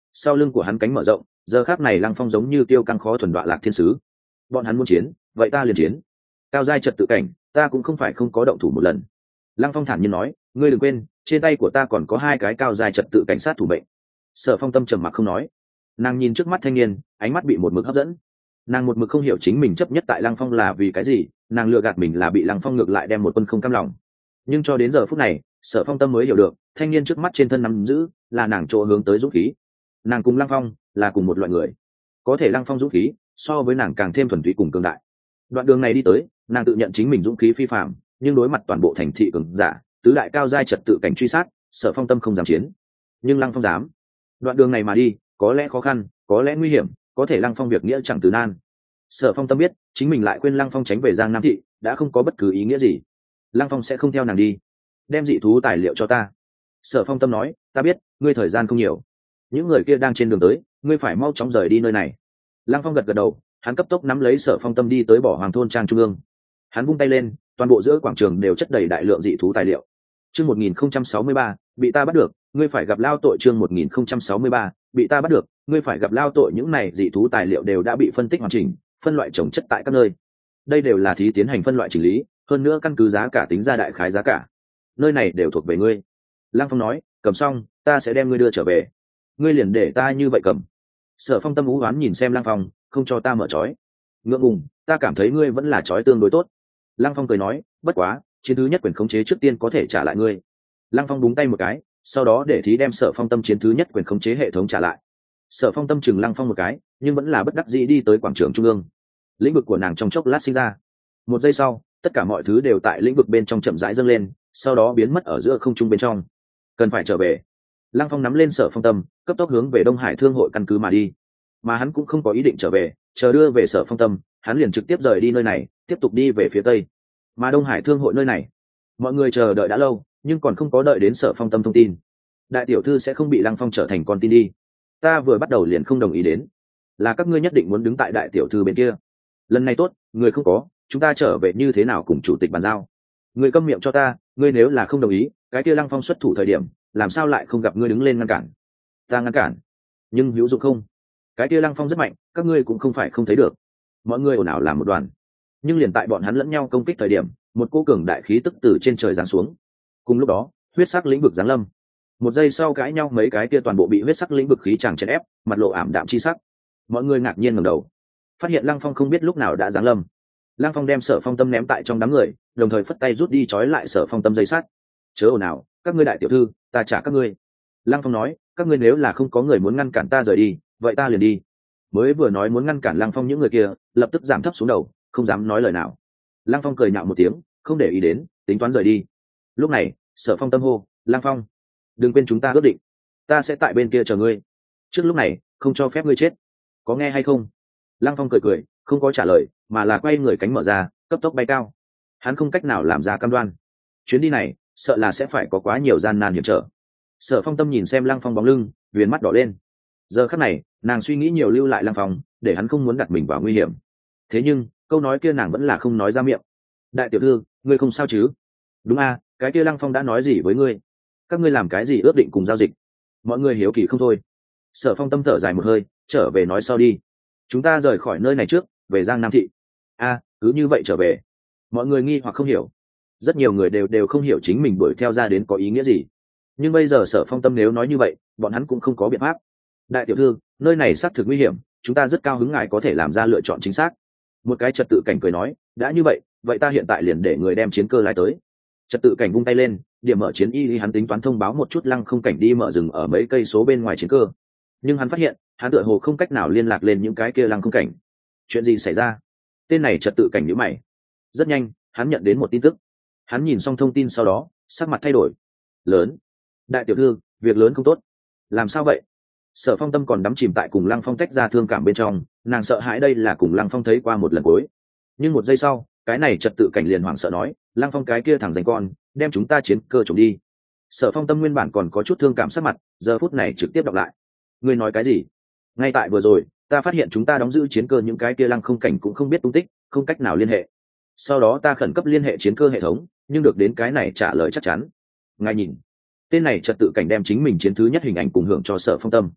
sau lưng của hắn cánh mở rộng, giờ khác này Lăng Phong giống như tiêu căng khó thuần đọa lạc thiên sứ. Bọn hắn muốn chiến, vậy ta liền chiến. Cao giai trật tự cảnh, ta cũng không phải không có động thủ một lần. Lăng Phong thản nhiên nói, ngươi đừng quên, trên tay của ta còn có hai cái cao giai trật tự cảnh sát thủ mệnh. Sở Phong Tâm trầm mặc không nói. Nàng nhìn trước mắt thanh niên, ánh mắt bị một mực hấp dẫn. Nàng một mực không hiểu chính mình chấp nhất tại Lăng Phong là vì cái gì, nàng lừa gạt mình là bị Lăng Phong ngược lại đem một quân không cam lòng. Nhưng cho đến giờ phút này, Sở Phong Tâm mới hiểu được, thanh niên trước mắt trên thân nắm giữ là nàng chỗ hướng tới dũng khí. Nàng cùng Lăng Phong là cùng một loại người, có thể Lăng Phong dũng khí so với nàng càng thêm thuần túy cùng cường đại. Đoạn đường này đi tới, nàng tự nhận chính mình dũng khí phi phàm, nhưng đối mặt toàn bộ thành thị cường giả, tứ đại cao giai trật tự cảnh truy sát, Sở Phong Tâm không dám chiến, nhưng Lăng Phong dám. Đoạn đường này mà đi, có lẽ khó khăn, có lẽ nguy hiểm, có thể Lăng Phong việc nghĩa chẳng từ nan. Sở Phong Tâm biết, chính mình lại quên Lăng Phong tránh về Giang Nam thị, đã không có bất cứ ý nghĩa gì. Lăng Phong sẽ không theo nàng đi. Đem dị thú tài liệu cho ta. Sở Phong Tâm nói, ta biết, ngươi thời gian không nhiều. Những người kia đang trên đường tới, ngươi phải mau chóng rời đi nơi này. Lăng Phong gật gật đầu, hắn cấp tốc nắm lấy Sở Phong Tâm đi tới bỏ hoàng thôn trang trung ương. Hắn vung tay lên, toàn bộ giữa quảng trường đều chất đầy đại lượng dị thú tài liệu. Chương một nghìn không trăm sáu mươi ba, bị ta bắt được, ngươi phải gặp lao tội. Chương một nghìn không trăm sáu mươi ba, bị ta bắt được, ngươi phải gặp lao tội. Những này dị thú tài liệu đều đã bị phân tích hoàn chỉnh, phân loại trồng chất tại các nơi. Đây đều là thí tiến hành phân loại chỉnh lý, hơn nữa căn cứ giá cả tính ra đại khái giá cả. Nơi này đều thuộc về ngươi. Lăng Phong nói, cầm xong, ta sẽ đem ngươi đưa trở về. Ngươi liền để ta như vậy cầm. Sở Phong Tâm ú oán nhìn xem Lăng Phong, không cho ta mở trói. Ngượng ngùng, ta cảm thấy ngươi vẫn là trói tương đối tốt. Lăng Phong cười nói, bất quá, chiến thứ nhất quyền khống chế trước tiên có thể trả lại ngươi. Lăng Phong búng tay một cái, sau đó để thí đem Sở Phong Tâm chiến thứ nhất quyền khống chế hệ thống trả lại. Sở Phong Tâm chừng Lăng Phong một cái, nhưng vẫn là bất đắc dĩ đi tới quảng trường trung ương. Lĩnh vực của nàng trong chốc lát sinh ra. Một giây sau, tất cả mọi thứ đều tại lĩnh vực bên trong chậm rãi dâng lên, sau đó biến mất ở giữa không trung bên trong. Cần phải trở về. Lăng Phong nắm lên Sở Phong Tâm, cấp tốc hướng về Đông Hải Thương hội căn cứ mà đi. Mà hắn cũng không có ý định trở về, chờ đưa về Sở Phong Tâm, hắn liền trực tiếp rời đi nơi này, tiếp tục đi về phía tây. Mà Đông Hải Thương hội nơi này, mọi người chờ đợi đã lâu, nhưng còn không có đợi đến Sở Phong Tâm thông tin. Đại tiểu thư sẽ không bị Lăng Phong trở thành con tin đi. Ta vừa bắt đầu liền không đồng ý đến, là các ngươi nhất định muốn đứng tại đại tiểu thư bên kia. Lần này tốt, người không có, chúng ta trở về như thế nào cùng chủ tịch bàn giao. Ngươi câm miệng cho ta, ngươi nếu là không đồng ý, cái kia Lăng Phong xuất thủ thời điểm, làm sao lại không gặp ngươi đứng lên ngăn cản? Ta ngăn cản, nhưng hữu dụng không? Cái kia Lăng Phong rất mạnh, các ngươi cũng không phải không thấy được. Mọi người ồn ào làm một đoàn, nhưng liền tại bọn hắn lẫn nhau công kích thời điểm, một cô cường đại khí tức từ trên trời giáng xuống. Cùng lúc đó, huyết sắc lĩnh vực giáng lâm. Một giây sau cãi nhau mấy cái kia toàn bộ bị huyết sắc lĩnh vực khí chàng chèn ép, mặt lộ ảm đạm chi sắc. Mọi người ngạc nhiên ngẩng đầu, phát hiện Lăng Phong không biết lúc nào đã giáng lâm. Lăng Phong đem Sở Phong Tâm ném tại trong đám người, đồng thời phất tay rút đi trói lại Sở Phong Tâm dây sắt. Chớ ồn ào, các ngươi đại tiểu thư, ta trả các ngươi. Lăng Phong nói, các ngươi nếu là không có người muốn ngăn cản ta rời đi, vậy ta liền đi. Mới vừa nói muốn ngăn cản Lăng Phong những người kia, lập tức giảm thấp xuống đầu, không dám nói lời nào. Lăng Phong cười nhạo một tiếng, không để ý đến, tính toán rời đi. Lúc này, Sở Phong Tâm hô, Lăng Phong, đừng quên chúng ta ước định, ta sẽ tại bên kia chờ ngươi. Trước lúc này, không cho phép ngươi chết, có nghe hay không? Lăng Phong cười cười, không có trả lời, mà là quay người cánh mở ra, cấp tốc bay cao. Hắn không cách nào làm ra cam đoan. Chuyến đi này, sợ là sẽ phải có quá nhiều gian nan hiểm trở. Sở Phong Tâm nhìn xem Lăng Phong bóng lưng, viền mắt đỏ lên. Giờ khắc này, nàng suy nghĩ nhiều lưu lại Lăng Phong, để hắn không muốn đặt mình vào nguy hiểm. Thế nhưng, câu nói kia nàng vẫn là không nói ra miệng. Đại tiểu thư, ngươi không sao chứ? Đúng a, cái kia Lăng Phong đã nói gì với ngươi? Các ngươi làm cái gì ước định cùng giao dịch? Mọi người hiếu kỳ không thôi. Sở Phong Tâm thở dài một hơi, trở về nói sau đi. Chúng ta rời khỏi nơi này trước, về Giang Nam thị. A, cứ như vậy trở về. Mọi người nghi hoặc không hiểu. Rất nhiều người đều đều không hiểu chính mình đuổi theo ra đến có ý nghĩa gì. Nhưng bây giờ Sở Phong Tâm nếu nói như vậy, bọn hắn cũng không có biện pháp. Đại tiểu thư, nơi này xác thực nguy hiểm, chúng ta rất cao hứng ngài có thể làm ra lựa chọn chính xác. Một cái trật tự cảnh cười nói, đã như vậy, vậy ta hiện tại liền để người đem chiến cơ lái tới. Trật tự cảnh vung tay lên, điểm mở chiến y hắn tính toán thông báo một chút Lăng Không cảnh đi mở rừng ở mấy cây số bên ngoài chiến cơ. Nhưng hắn phát hiện, hắn tựa hồ không cách nào liên lạc lên những cái kia Lăng Không cảnh. Chuyện gì xảy ra? Tên này trật tự cảnh nhíu mày. Rất nhanh, hắn nhận đến một tin tức. Hắn nhìn xong thông tin sau đó, sắc mặt thay đổi. Lớn. Đại tiểu thư, việc lớn không tốt. Làm sao vậy? Sở Phong Tâm còn đắm chìm tại cùng Lăng Phong tách ra thương cảm bên trong, nàng sợ hãi đây là cùng Lăng Phong thấy qua một lần cuối. Nhưng một giây sau, cái này trật tự cảnh liền hoảng sợ nói, Lăng Phong cái kia thằng danh con, đem chúng ta chiến cơ trộm đi. Sở Phong Tâm nguyên bản còn có chút thương cảm sắc mặt, giờ phút này trực tiếp đọc lại. Ngươi nói cái gì? Ngay tại vừa rồi, ta phát hiện chúng ta đóng giữ chiến cơ những cái kia Lăng Không cảnh cũng không biết tung tích, không cách nào liên hệ. Sau đó ta khẩn cấp liên hệ chiến cơ hệ thống, nhưng được đến cái này trả lời chắc chắn. Ngài nhìn, tên này trật tự cảnh đem chính mình chiến thứ nhất hình ảnh cùng hưởng cho Sở Phong Tâm.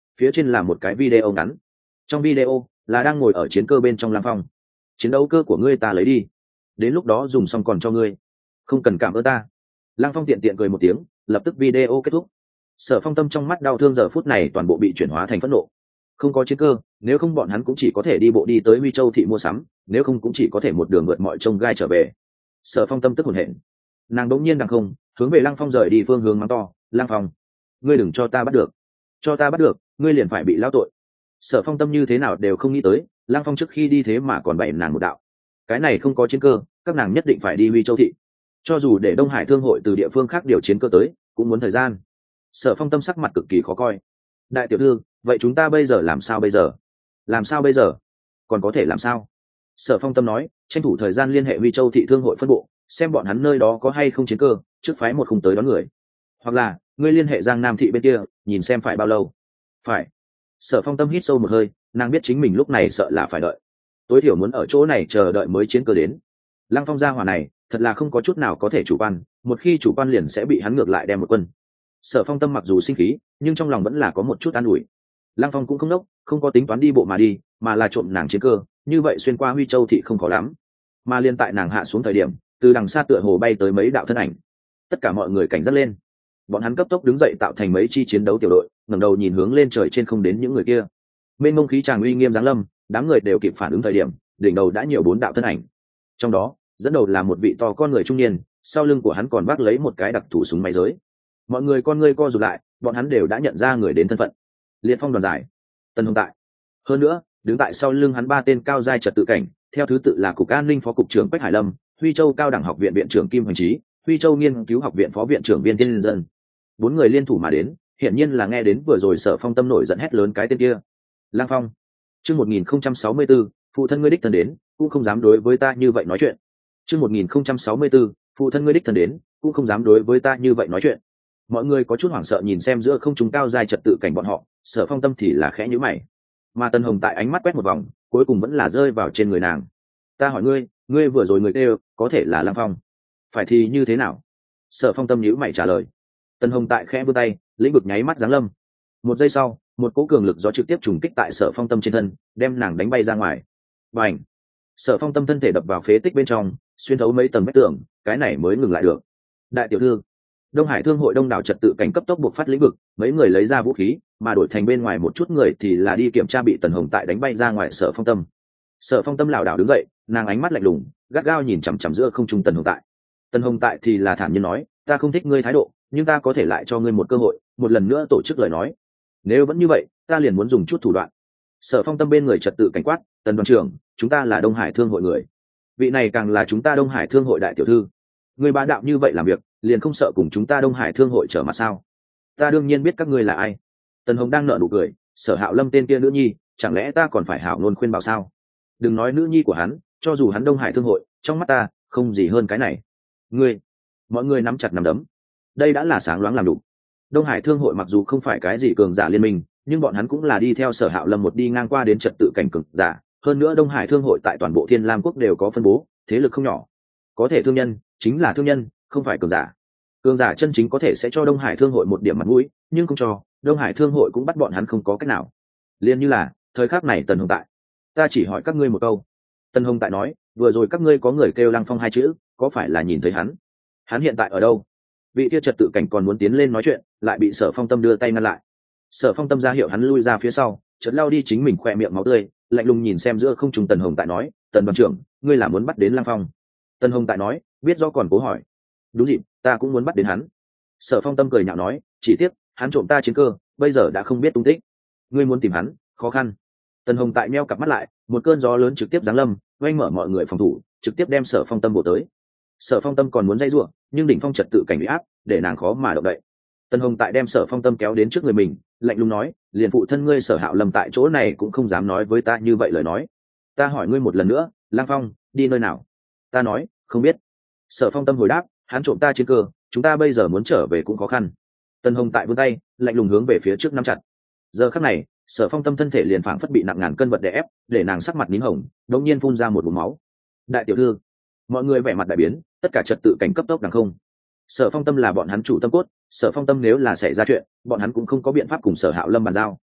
phía trên là một cái video ngắn. Trong video là đang ngồi ở chiến cơ bên trong Lăng Phong. Chiến đấu cơ của ngươi ta lấy đi, đến lúc đó dùng xong còn cho ngươi, không cần cảm ơn ta. Lăng Phong tiện tiện cười một tiếng, lập tức video kết thúc. Sở Phong Tâm trong mắt đau thương giờ phút này toàn bộ bị chuyển hóa thành phẫn nộ. Không có chiến cơ, nếu không bọn hắn cũng chỉ có thể đi bộ đi tới Huy Châu thị mua sắm, nếu không cũng chỉ có thể một đường vượt mọi trông gai trở về. Sở Phong Tâm tức hổn hển, nàng đống nhiên đằng không hướng về Lăng Phong rời đi phương hướng mắng to: Lăng Phong, ngươi đừng cho ta bắt được, cho ta bắt được ngươi liền phải bị lao tội. Sở Phong Tâm như thế nào đều không nghĩ tới Lăng Phong trước khi đi thế mà còn bày nàng một đạo. Cái này không có chiến cơ, các nàng nhất định phải đi Huy Châu thị, cho dù để Đông Hải thương hội từ địa phương khác điều chiến cơ tới cũng muốn thời gian. Sở Phong Tâm sắc mặt cực kỳ khó coi. Đại tiểu thư, vậy chúng ta bây giờ làm sao bây giờ? Làm sao bây giờ? Còn có thể làm sao? Sở Phong Tâm nói, tranh thủ thời gian liên hệ Huy Châu thị thương hội phân bộ, xem bọn hắn nơi đó có hay không chiến cơ, trước phái một khung tới đón người. Hoặc là ngươi liên hệ Giang Nam thị bên kia, nhìn xem phải bao lâu. Phải. Sở Phong Tâm hít sâu một hơi, nàng biết chính mình lúc này sợ là phải đợi, tối thiểu muốn ở chỗ này chờ đợi mới chiến cơ đến. Lăng Phong gia hỏa này thật là không có chút nào có thể chủ quan, một khi chủ quan liền sẽ bị hắn ngược lại đem một quân. Sở Phong Tâm mặc dù sinh khí, nhưng trong lòng vẫn là có một chút an ủi. Lăng Phong cũng không đốc, không có tính toán đi bộ mà đi, mà là trộm nàng chiến cơ, như vậy xuyên qua Huy Châu thị không khó lắm. Mà liên tại nàng hạ xuống thời điểm, từ đằng xa tựa hồ bay tới mấy đạo thân ảnh. Tất cả mọi người cảnh giác lên. Bọn hắn cấp tốc đứng dậy tạo thành mấy chi chiến đấu tiểu đội, ngẩng đầu nhìn hướng lên trời trên không đến những người kia. Bên mông khí tràng uy nghiêm giáng lâm, đám người đều kịp phản ứng thời điểm, đỉnh đầu đã nhiều bốn đạo thân ảnh. Trong đó, dẫn đầu là một vị to con người trung niên, sau lưng của hắn còn vác lấy một cái đặc thủ súng máy giới. Mọi người con ngươi co rụt lại, bọn hắn đều đã nhận ra người đến thân phận. Liệt Phong đoàn giải, Tần Hồng Tại. Hơn nữa, đứng tại sau lưng hắn ba tên cao giai trật tự cảnh, theo thứ tự là cục an ninh phó cục trưởng Quách Hải Lâm, Huy Châu cao đẳng học viện viện trưởng Kim Hoành Trí, Huy Châu nghiên cứu học viện phó viện trưởng Viên Thiên Dân. Bốn người liên thủ mà đến, hiển nhiên là nghe đến vừa rồi Sở Phong Tâm nổi giận hét lớn cái tên kia. Lang Phong, chương một nghìn không trăm sáu mươi tư, phụ thân ngươi đích thân đến, cũng không dám đối với ta như vậy nói chuyện. Chương một nghìn không trăm sáu mươi tư, phụ thân ngươi đích thân đến, cũng không dám đối với ta như vậy nói chuyện. Mọi người có chút hoảng sợ nhìn xem giữa không trung cao giai trật tự cảnh bọn họ, Sở Phong Tâm thì là khẽ nhíu mày. Mà Tần Hồng Tại ánh mắt quét một vòng, cuối cùng vẫn là rơi vào trên người nàng. Ta hỏi ngươi, ngươi vừa rồi người kêu, có thể là Lang Phong, phải thì như thế nào? Sở Phong Tâm nhíu mày trả lời. Tần Hồng Tại khẽ vươn tay, lĩnh vực nháy mắt giáng lâm. Một giây sau, một cỗ cường lực gió trực tiếp trùng kích tại Sở Phong Tâm trên thân, đem nàng đánh bay ra ngoài. Bành! Sở Phong Tâm thân thể đập vào phế tích bên trong, xuyên thấu mấy tầng vách tường, cái này mới ngừng lại được. Đại tiểu thư, Đông Hải thương hội đông đảo trật tự cảnh cấp tốc buộc phát lĩnh vực, mấy người lấy ra vũ khí, mà đổi thành bên ngoài một chút người thì là đi kiểm tra bị Tần Hồng Tại đánh bay ra ngoài Sở Phong Tâm. Sở Phong Tâm lảo đảo đứng dậy, nàng ánh mắt lạnh lùng, gắt gao nhìn chằm chằm giữa không trung Tần Hồng Tại. Tần Hồng Tại thì là thản nhiên nói, ta không thích ngươi thái độ, nhưng ta có thể lại cho ngươi một cơ hội, một lần nữa tổ chức lời nói. Nếu vẫn như vậy, ta liền muốn dùng chút thủ đoạn. Sở Phong Tâm bên người trật tự cảnh quát, Tần đoàn trưởng, chúng ta là Đông Hải thương hội người, vị này càng là chúng ta Đông Hải thương hội đại tiểu thư, người bá đạo như vậy làm việc, liền không sợ cùng chúng ta Đông Hải thương hội trở mặt sao? Ta đương nhiên biết các ngươi là ai. Tần Hồng đang nở nụ cười, Sở Hạo Lâm tên kia nữ nhi, chẳng lẽ ta còn phải hảo ngôn khuyên bảo sao? Đừng nói nữ nhi của hắn, cho dù hắn Đông Hải thương hội, trong mắt ta không gì hơn cái này. Ngươi, mọi người nắm chặt nắm đấm. Đây đã là sáng loáng làm đủ. Đông Hải thương hội mặc dù không phải cái gì cường giả liên minh, nhưng bọn hắn cũng là đi theo Sở Hạo Lâm một đi ngang qua đến trật tự cảnh cường giả. Hơn nữa Đông Hải thương hội tại toàn bộ Thiên Lam quốc đều có phân bố, thế lực không nhỏ. Có thể thương nhân chính là thương nhân, không phải cường giả. Cường giả chân chính có thể sẽ cho Đông Hải thương hội một điểm mặt mũi, nhưng không cho, Đông Hải thương hội cũng bắt bọn hắn không có cách nào. Liên như là thời khắc này Tần Hồng Tại, ta chỉ hỏi các ngươi một câu. Tần Hồng Tại nói, vừa rồi các ngươi có người kêu Lăng Phong hai chữ, có phải là nhìn thấy hắn? Hắn hiện tại ở đâu? Vị kia trật tự cảnh còn muốn tiến lên nói chuyện, lại bị Sở Phong Tâm đưa tay ngăn lại. Sở Phong Tâm ra hiệu hắn lui ra phía sau, chợt lao đi chính mình khoe miệng máu tươi, lạnh lùng nhìn xem giữa không trung Tần Hồng Tại nói, Tần đoàn trưởng, ngươi là muốn bắt đến Lăng Phong? Tần Hồng Tại nói, biết do còn cố hỏi. Đúng dịp, ta cũng muốn bắt đến hắn. Sở Phong Tâm cười nhạo nói, chỉ tiếc hắn trộm ta chiến cơ, bây giờ đã không biết tung tích. Ngươi muốn tìm hắn, khó khăn. Tần Hồng Tại meo cặp mắt lại, một cơn gió lớn trực tiếp giáng lâm, oanh mở mọi người phòng thủ, trực tiếp đem Sở Phong Tâm bổ tới. Sở Phong Tâm còn muốn dây rủa, nhưng đỉnh phong trật tự cảnh bị áp, để nàng khó mà động đậy. Tần Hồng Tại đem Sở Phong Tâm kéo đến trước người mình, lạnh lùng nói, liền phụ thân ngươi Sở Hạo Lâm tại chỗ này cũng không dám nói với ta như vậy lời nói. Ta hỏi ngươi một lần nữa, Lang Phong đi nơi nào? Ta nói không biết. Sở Phong Tâm hồi đáp, hắn trộm ta chiến cơ, chúng ta bây giờ muốn trở về cũng khó khăn. Tần Hồng Tại vươn tay, lạnh lùng hướng về phía trước nắm chặt. Giờ khắc này, Sở Phong Tâm thân thể liền phảng phất bị nặng ngàn cân vật đè ép, để nàng sắc mặt nín hồng, đột nhiên phun ra một búng máu. Đại tiểu thư, mọi người vẻ mặt đại biến, tất cả trật tự cảnh cấp tốc đằng không. Sở Phong Tâm là bọn hắn chủ tâm cốt, Sở Phong Tâm nếu là xảy ra chuyện, bọn hắn cũng không có biện pháp cùng Sở Hạo Lâm bàn giao.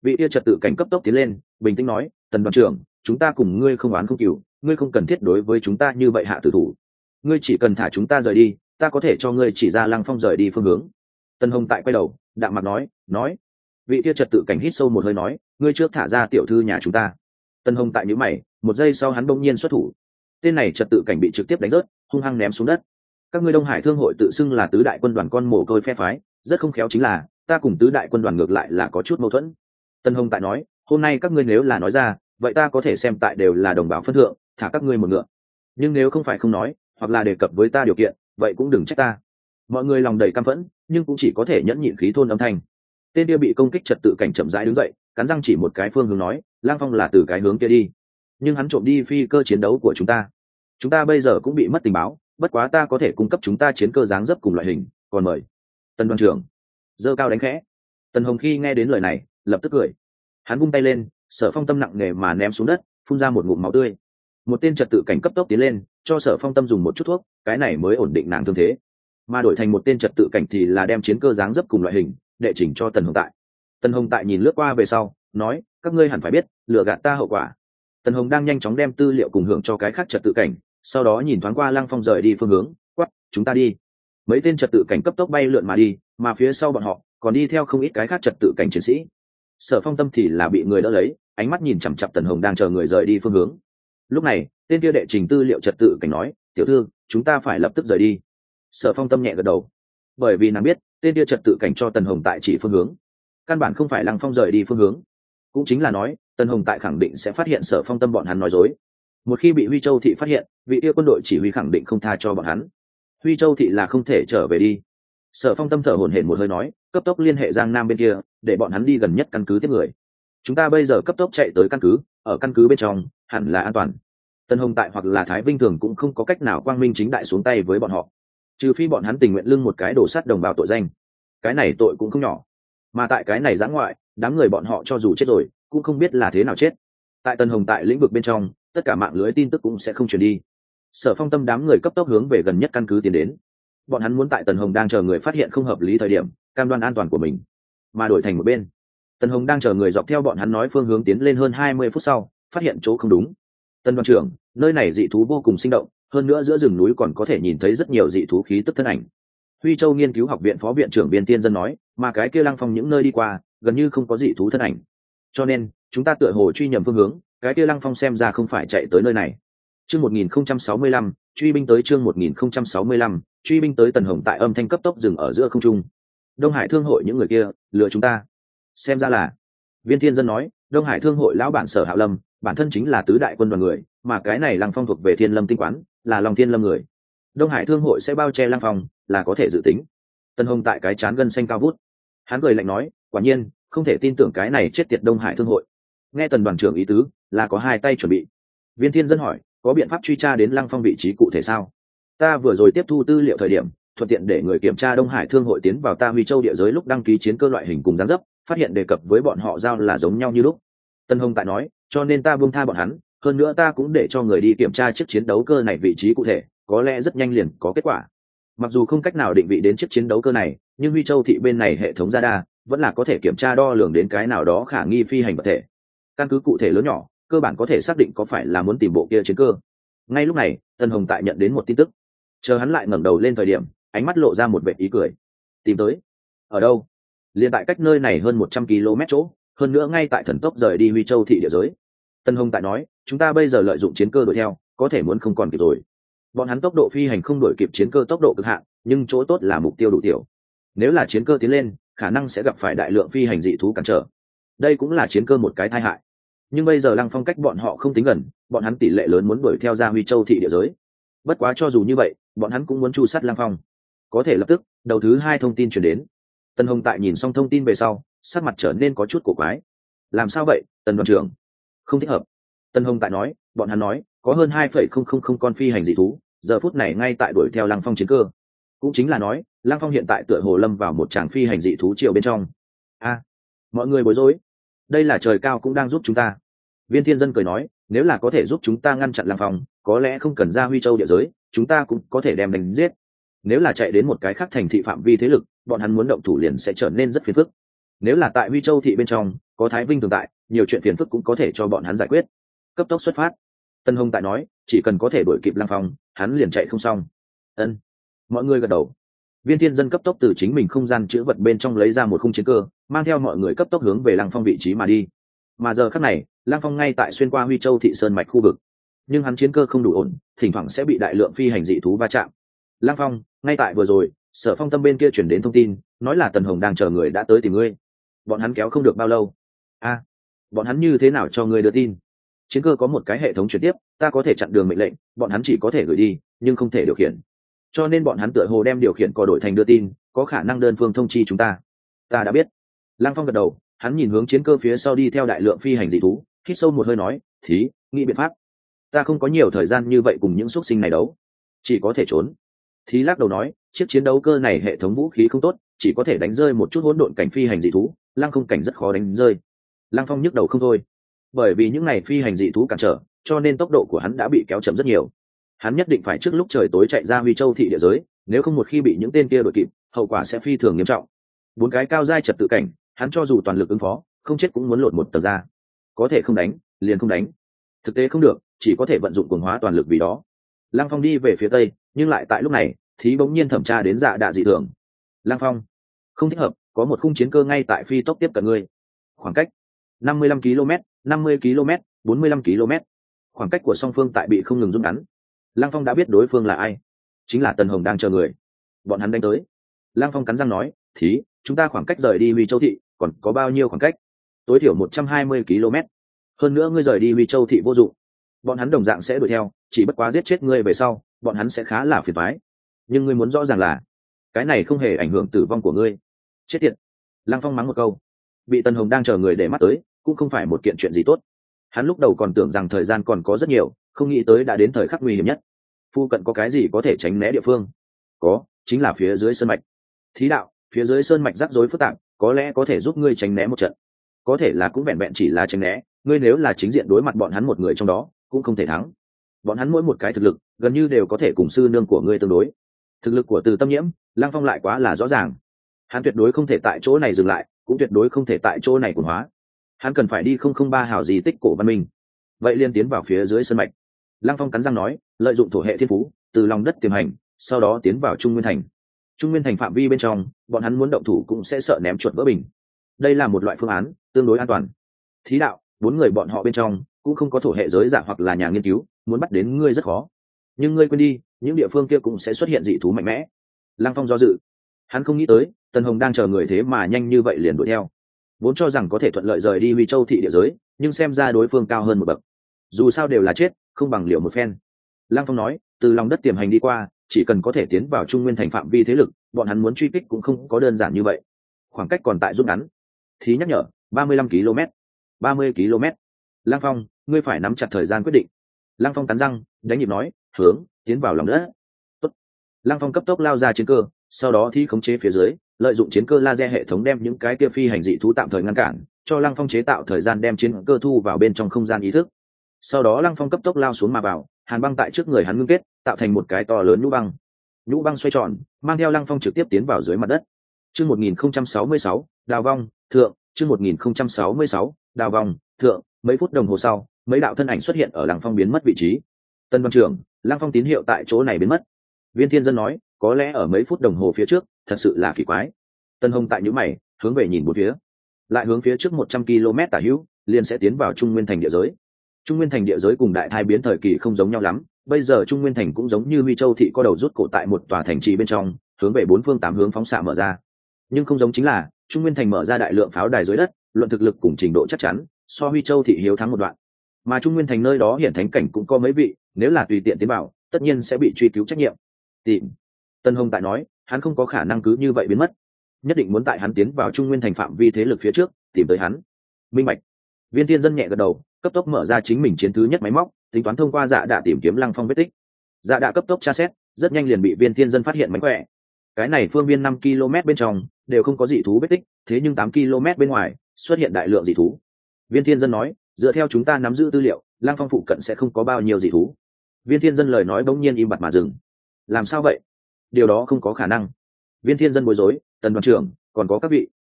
Vị kia trật tự cảnh cấp tốc tiến lên, bình tĩnh nói, tần đoàn trưởng, chúng ta cùng ngươi không oán không cừu, ngươi không cần thiết đối với chúng ta như vậy hạ tử thủ. Ngươi chỉ cần thả chúng ta rời đi, ta có thể cho ngươi chỉ ra Lăng Phong rời đi phương hướng. Tần Hồng tại quay đầu, đạm mặt nói, nói. Vị kia trật tự cảnh hít sâu một hơi nói, ngươi trước thả ra tiểu thư nhà chúng ta. Tần Hồng tại nhíu mày, một giây sau hắn bỗng nhiên xuất thủ. Tên này trật tự cảnh bị trực tiếp đánh rớt, hung hăng ném xuống đất. Các ngươi Đông Hải Thương hội tự xưng là tứ đại quân đoàn con mồ côi phe phái, rất không khéo chính là, ta cùng tứ đại quân đoàn ngược lại là có chút mâu thuẫn. Tần Hồng tại nói, hôm nay các ngươi nếu là nói ra, vậy ta có thể xem tại đều là đồng bào phân thượng, thả các ngươi một ngựa. Nhưng nếu không phải không nói, hoặc là đề cập với ta điều kiện, vậy cũng đừng trách ta. Mọi người lòng đầy căm phẫn, nhưng cũng chỉ có thể nhẫn nhịn khí thôn âm thanh. Tên kia bị công kích trật tự cảnh chậm rãi đứng dậy, cắn răng chỉ một cái phương hướng nói, Lang Phong là từ cái hướng kia đi, nhưng hắn trộm đi phi cơ chiến đấu của chúng ta. Chúng ta bây giờ cũng bị mất tình báo, bất quá ta có thể cung cấp chúng ta chiến cơ dáng dấp cùng loại hình, còn mời. Tần đoàn trưởng giơ cao đánh khẽ. Tần Hồng khi nghe đến lời này, lập tức cười. Hắn vung tay lên, Sở Phong Tâm nặng nề mà ném xuống đất, phun ra một ngụm máu tươi. Một tên trật tự cảnh cấp tốc tiến lên, cho Sở Phong Tâm dùng một chút thuốc, cái này mới ổn định nàng thương thế. Mà đổi thành một tên trật tự cảnh thì là đem chiến cơ dáng dấp cùng loại hình, đệ chỉnh cho Tần Hồng tại. Tần Hồng tại nhìn lướt qua về sau, nói, các ngươi hẳn phải biết, lừa gạt ta hậu quả. Tần Hồng đang nhanh chóng đem tư liệu cùng hưởng cho cái khác trật tự cảnh, sau đó nhìn thoáng qua Lăng Phong rời đi phương hướng, quắc, chúng ta đi. Mấy tên trật tự cảnh cấp tốc bay lượn mà đi, mà phía sau bọn họ còn đi theo không ít cái khác trật tự cảnh chiến sĩ. Sở Phong Tâm thì là bị người đỡ lấy, ánh mắt nhìn chằm chằm Tần Hồng đang chờ người rời đi phương hướng. Lúc này, tên kia đệ trình tư liệu trật tự cảnh nói, tiểu thư, chúng ta phải lập tức rời đi. Sở Phong Tâm nhẹ gật đầu, bởi vì nàng biết, tên kia trật tự cảnh cho Tần Hồng tại chỉ phương hướng, căn bản không phải Lăng Phong rời đi phương hướng. Cũng chính là nói, Tần Hồng tại khẳng định sẽ phát hiện Sở Phong Tâm bọn hắn nói dối. Một khi bị Huy Châu thị phát hiện, vị kia quân đội chỉ huy khẳng định không tha cho bọn hắn. Huy Châu thị là không thể trở về đi. Sở Phong Tâm thở hổn hển một hơi nói, cấp tốc liên hệ Giang Nam bên kia, để bọn hắn đi gần nhất căn cứ tiếp người. Chúng ta bây giờ cấp tốc chạy tới căn cứ, ở căn cứ bên trong hẳn là an toàn. Tân Hồng tại hoặc là Thái Vinh Thường cũng không có cách nào quang minh chính đại xuống tay với bọn họ, trừ phi bọn hắn tình nguyện lưng một cái đổ sát đồng bào tội danh. Cái này tội cũng không nhỏ, mà tại cái này giã ngoại, đám người bọn họ cho dù chết rồi cũng không biết là thế nào chết. Tại Tân Hồng tại lĩnh vực bên trong, tất cả mạng lưới tin tức cũng sẽ không truyền đi. Sở Phong Tâm đám người cấp tốc hướng về gần nhất căn cứ tiến đến. Bọn hắn muốn tại Tần Hồng đang chờ người phát hiện không hợp lý thời điểm, cam đoan an toàn của mình. Mà đổi thành một bên, Tần Hồng đang chờ người dọc theo bọn hắn nói phương hướng tiến lên hơn hai mươi phút sau, phát hiện chỗ không đúng. Tân đoàn trưởng, nơi này dị thú vô cùng sinh động, hơn nữa giữa rừng núi còn có thể nhìn thấy rất nhiều dị thú khí tức thân ảnh. Huy Châu nghiên cứu học viện phó viện trưởng Biên Tiên Dân nói, mà cái kia Lăng Phong những nơi đi qua, gần như không có dị thú thân ảnh. Cho nên, chúng ta tựa hồ truy nhầm phương hướng, cái kia Lăng Phong xem ra không phải chạy tới nơi này. Chương một nghìn không trăm sáu mươi lăm, truy binh tới chương một nghìn không trăm sáu mươi lăm, truy binh tới. Tần Hồng tại âm thanh cấp tốc dừng ở giữa không trung. Đông Hải Thương hội những người kia, lừa chúng ta. Xem ra là, Viên Thiên Dân nói, Đông Hải Thương hội lão bản Sở Hạo Lâm, bản thân chính là tứ đại quân đoàn người, mà cái này Lăng Phong thuộc về Thiên Lâm tinh quán, là Long Thiên Lâm người. Đông Hải Thương hội sẽ bao che Lăng Phong, là có thể dự tính. Tần Hồng tại cái chán gân xanh cao vút. Hắn cười lạnh nói, quả nhiên, không thể tin tưởng cái này chết tiệt Đông Hải Thương hội. Nghe Tần đoàn trưởng ý tứ, là có hai tay chuẩn bị. Viên Thiên Dân hỏi, có biện pháp truy tra đến Lăng Phong vị trí cụ thể sao? Ta vừa rồi tiếp thu tư liệu thời điểm, thuận tiện để người kiểm tra Đông Hải Thương hội tiến vào ta Huy Châu địa giới lúc đăng ký chiến cơ loại hình cùng dáng dấp, phát hiện đề cập với bọn họ giao là giống nhau như lúc. Tân Hồng tại nói, cho nên ta buông tha bọn hắn, hơn nữa ta cũng để cho người đi kiểm tra chiếc chiến đấu cơ này vị trí cụ thể, có lẽ rất nhanh liền có kết quả. Mặc dù không cách nào định vị đến chiếc chiến đấu cơ này, nhưng Huy Châu thị bên này hệ thống radar vẫn là có thể kiểm tra đo lường đến cái nào đó khả nghi phi hành vật thể. Căn cứ cụ thể lớn nhỏ, cơ bản có thể xác định có phải là muốn tìm bộ kia chiến cơ. Ngay lúc này, Tân Hồng tại nhận đến một tin tức. Chờ hắn lại ngẩng đầu lên thời điểm, ánh mắt lộ ra một vệt ý cười. Tìm tới? Ở đâu? Liên tại cách nơi này hơn một trăm ki lô mét chỗ, hơn nữa ngay tại thần tốc rời đi Huy Châu thị địa giới. Tân Hồng tại nói, chúng ta bây giờ lợi dụng chiến cơ đuổi theo, có thể muốn không còn kịp rồi. Bọn hắn tốc độ phi hành không đuổi kịp chiến cơ tốc độ cực hạn, nhưng chỗ tốt là mục tiêu đủ tiểu. Nếu là chiến cơ tiến lên, khả năng sẽ gặp phải đại lượng phi hành dị thú cản trở. Đây cũng là chiến cơ một cái tai hại. Nhưng bây giờ Lăng Phong cách bọn họ không tính gần, bọn hắn tỷ lệ lớn muốn đuổi theo ra Huy Châu thị địa giới. Bất quá cho dù như vậy, bọn hắn cũng muốn tru sát Lăng Phong. Có thể lập tức, đầu thứ hai thông tin truyền đến. Tân Hồng tại nhìn xong thông tin về sau, sắc mặt trở nên có chút cổ quái. Làm sao vậy, Tần đoàn trưởng? Không thích hợp. Tân Hồng tại nói, bọn hắn nói, có hơn hai phẩy không không không con phi hành dị thú, giờ phút này ngay tại đuổi theo Lăng Phong chiến cơ. Cũng chính là nói, Lăng Phong hiện tại tựa hồ lâm vào một tràng phi hành dị thú triều bên trong. A, mọi người bối rối. Đây là trời cao cũng đang giúp chúng ta. Viên Thiên Dân cười nói, nếu là có thể giúp chúng ta ngăn chặn Lăng Phong, có lẽ không cần ra Huy Châu địa giới, chúng ta cũng có thể đem đánh giết. Nếu là chạy đến một cái khác thành thị phạm vi thế lực, bọn hắn muốn động thủ liền sẽ trở nên rất phiền phức. nếu là tại Huy Châu thị bên trong có Thái Vinh tồn tại, nhiều chuyện phiền phức cũng có thể cho bọn hắn giải quyết. Cấp tốc xuất phát. Tân Hồng tại nói, chỉ cần có thể đuổi kịp Lăng Phong, hắn liền chạy không xong. Ân. Mọi người gật đầu. Viên Thiên Dân cấp tốc từ chính mình không gian chữ vật bên trong lấy ra một khung chiến cơ, mang theo mọi người cấp tốc hướng về Lăng Phong vị trí mà đi. Mà giờ khắc này, Lăng Phong ngay tại xuyên qua Huy Châu thị sơn mạch khu vực, nhưng hắn chiến cơ không đủ ổn, thỉnh thoảng sẽ bị đại lượng phi hành dị thú va chạm. Lăng Phong, ngay tại vừa rồi, Sở Phong Tâm bên kia chuyển đến thông tin, nói là Tần Hồng đang chờ người đã tới tìm ngươi. Bọn hắn kéo không được bao lâu. A, bọn hắn như thế nào cho ngươi đưa tin? Chiến cơ có một cái hệ thống chuyển tiếp, ta có thể chặn đường mệnh lệnh, bọn hắn chỉ có thể gửi đi, nhưng không thể điều khiển. Cho nên bọn hắn tựa hồ đem điều khiển cò đổi thành đưa tin, có khả năng đơn phương thông chi chúng ta. Ta đã biết. Lăng Phong gật đầu, hắn nhìn hướng chiến cơ phía sau đi theo đại lượng phi hành dị thú, hít sâu một hơi nói, thí, nghĩ biện pháp. Ta không có nhiều thời gian như vậy cùng những xuất sinh này đấu, chỉ có thể trốn. Thí lắc đầu nói, chiếc chiến đấu cơ này hệ thống vũ khí không tốt, chỉ có thể đánh rơi một chút hỗn độn cảnh phi hành dị thú, Lăng không cảnh rất khó đánh rơi. Lăng Phong nhức đầu không thôi, bởi vì những này phi hành dị thú cản trở, cho nên tốc độ của hắn đã bị kéo chậm rất nhiều. Hắn nhất định phải trước lúc trời tối chạy ra Huy Châu thị địa giới, nếu không một khi bị những tên kia đuổi kịp, hậu quả sẽ phi thường nghiêm trọng. Bốn cái cao giai trật tự cảnh, hắn cho dù toàn lực ứng phó, không chết cũng muốn lột một tờ ra. Có thể không đánh, liền không đánh. Thực tế không được, chỉ có thể vận dụng cuồng hóa toàn lực vì đó. Lăng Phong đi về phía tây, nhưng lại tại lúc này, Thí bỗng nhiên thẩm tra đến Dạ Đạ dị thường. Lăng Phong, không thích hợp, có một khung chiến cơ ngay tại phi tốc tiếp cận ngươi. Khoảng cách năm mươi lăm ki lô mét, năm mươi ki lô mét, bốn mươi lăm ki lô mét. Khoảng cách của song phương tại bị không ngừng rút ngắn. Lăng Phong đã biết đối phương là ai, chính là Tần Hồng đang chờ người. Bọn hắn đánh tới. Lăng Phong cắn răng nói, Thí, chúng ta khoảng cách rời đi Huy Châu thị còn có bao nhiêu khoảng cách? Tối thiểu một trăm hai mươi ki lô mét. Hơn nữa ngươi rời đi Huy Châu thị vô dụng, bọn hắn đồng dạng sẽ đuổi theo, chỉ bất quá giết chết ngươi về sau, bọn hắn sẽ khá là phiền toái. Nhưng ngươi muốn rõ ràng là, cái này không hề ảnh hưởng tử vong của ngươi. Chết tiệt. Lăng Phong mắng một câu. Bị Tần Hồng đang chờ người để mắt tới, cũng không phải một kiện chuyện gì tốt. Hắn lúc đầu còn tưởng rằng thời gian còn có rất nhiều, không nghĩ tới đã đến thời khắc nguy hiểm nhất. Phu cận có cái gì có thể tránh né địa phương? Có, chính là phía dưới sơn mạch. Thí đạo, phía dưới sơn mạch rắc rối phức tạp, có lẽ có thể giúp ngươi tránh né một trận. Có thể là cũng vẹn vẹn chỉ là tránh né, ngươi nếu là chính diện đối mặt bọn hắn một người trong đó, cũng không thể thắng. Bọn hắn mỗi một cái thực lực, gần như đều có thể cùng sư nương của ngươi tương đối. Thực lực của Từ Tâm Nhiễm, Lăng Phong lại quá là rõ ràng. Hắn tuyệt đối không thể tại chỗ này dừng lại, cũng tuyệt đối không thể tại chỗ này cuồng hóa. Hắn cần phải đi không không ba hào di tích cổ văn minh. Vậy liên tiến vào phía dưới sơn mạch. Lăng Phong cắn răng nói, lợi dụng thổ hệ thiên phú, từ lòng đất tiềm hành, sau đó tiến vào Trung Nguyên thành. Trung Nguyên thành phạm vi bên trong, bọn hắn muốn động thủ cũng sẽ sợ ném chuột vỡ bình. Đây là một loại phương án tương đối an toàn. Thí đạo, bốn người bọn họ bên trong cũng không có thổ hệ giới giả hoặc là nhà nghiên cứu, muốn bắt đến ngươi rất khó. Nhưng ngươi quên đi, những địa phương kia cũng sẽ xuất hiện dị thú mạnh mẽ. Lăng Phong do dự, hắn không nghĩ tới Tần Hồng đang chờ người thế mà nhanh như vậy liền đuổi theo. Vốn cho rằng có thể thuận lợi rời đi Huy Châu thị địa giới, nhưng xem ra đối phương cao hơn một bậc. Dù sao đều là chết, không bằng liều một phen. Lăng Phong nói, từ lòng đất tiềm hành đi qua, chỉ cần có thể tiến vào Trung Nguyên thành phạm vi thế lực, bọn hắn muốn truy kích cũng không có đơn giản như vậy. Khoảng cách còn tại rút ngắn. Thí nhắc nhở, ba mươi lăm ki lô mét, ba mươi ki lô mét. Lăng Phong, ngươi phải nắm chặt thời gian quyết định. Lăng Phong cắn răng, đánh nhịp nói, hướng tiến vào lòng đất. Tốt. Lăng Phong cấp tốc lao ra chiến cơ, sau đó Thí khống chế phía dưới, lợi dụng chiến cơ laser hệ thống đem những cái kia phi hành dị thú tạm thời ngăn cản, cho Lăng Phong chế tạo thời gian đem chiến cơ thu vào bên trong không gian ý thức. Sau đó Lăng Phong cấp tốc lao xuống mà vào, hàn băng tại trước người hắn ngưng kết, tạo thành một cái to lớn nhũ băng. Nhũ băng xoay tròn, mang theo Lăng Phong trực tiếp tiến vào dưới mặt đất. Chương một nghìn không trăm sáu mươi sáu, đào vong, thượng, chương một nghìn không trăm sáu mươi sáu, đào vong, thượng, mấy phút đồng hồ sau, mấy đạo thân ảnh xuất hiện ở Lăng Phong biến mất vị trí. Tân Văn Trưởng, Lăng Phong tín hiệu tại chỗ này biến mất. Viên Thiên Dân nói, có lẽ ở mấy phút đồng hồ phía trước, thật sự là kỳ quái. Tân Hồng tại nhíu mày, hướng về nhìn bốn phía. Lại hướng phía trước một trăm ki lô mét tả hữu, liền sẽ tiến vào Trung Nguyên thành địa giới. Trung Nguyên thành địa giới cùng đại thai biến thời kỳ không giống nhau lắm, bây giờ Trung Nguyên thành cũng giống như Huy Châu thị có đầu rút cổ tại một tòa thành trì bên trong, hướng về bốn phương tám hướng phóng xạ mở ra. Nhưng không giống chính là, Trung Nguyên thành mở ra đại lượng pháo đài dưới đất, luận thực lực cùng trình độ chắc chắn, so Huy Châu thị hiếu thắng một đoạn. Mà Trung Nguyên thành nơi đó hiện thánh cảnh cũng có mấy vị, nếu là tùy tiện tiến vào, tất nhiên sẽ bị truy cứu trách nhiệm. Tìm. Tân Hồng tại nói, hắn không có khả năng cứ như vậy biến mất, nhất định muốn tại hắn tiến vào Trung Nguyên thành phạm vi thế lực phía trước, tìm tới hắn. Minh bạch. Viên Thiên Dân nhẹ gật đầu, cấp tốc mở ra chính mình chiến thứ nhất máy móc, tính toán thông qua Dạ Đạ tìm kiếm Lăng Phong vết tích. Dạ Đạ cấp tốc tra xét, rất nhanh liền bị Viên Thiên Dân phát hiện mánh khỏe. Cái này phương viên năm ki lô mét bên trong đều không có dị thú vết tích, thế nhưng tám ki lô mét bên ngoài xuất hiện đại lượng dị thú. Viên Thiên Dân nói, dựa theo chúng ta nắm giữ tư liệu, Lăng Phong phụ cận sẽ không có bao nhiêu dị thú. Viên Thiên Dân lời nói bỗng nhiên im bặt mà dừng. Làm sao vậy? Điều đó không có khả năng. Viên Thiên Dân bối rối, Tần đoàn trưởng, còn có các vị,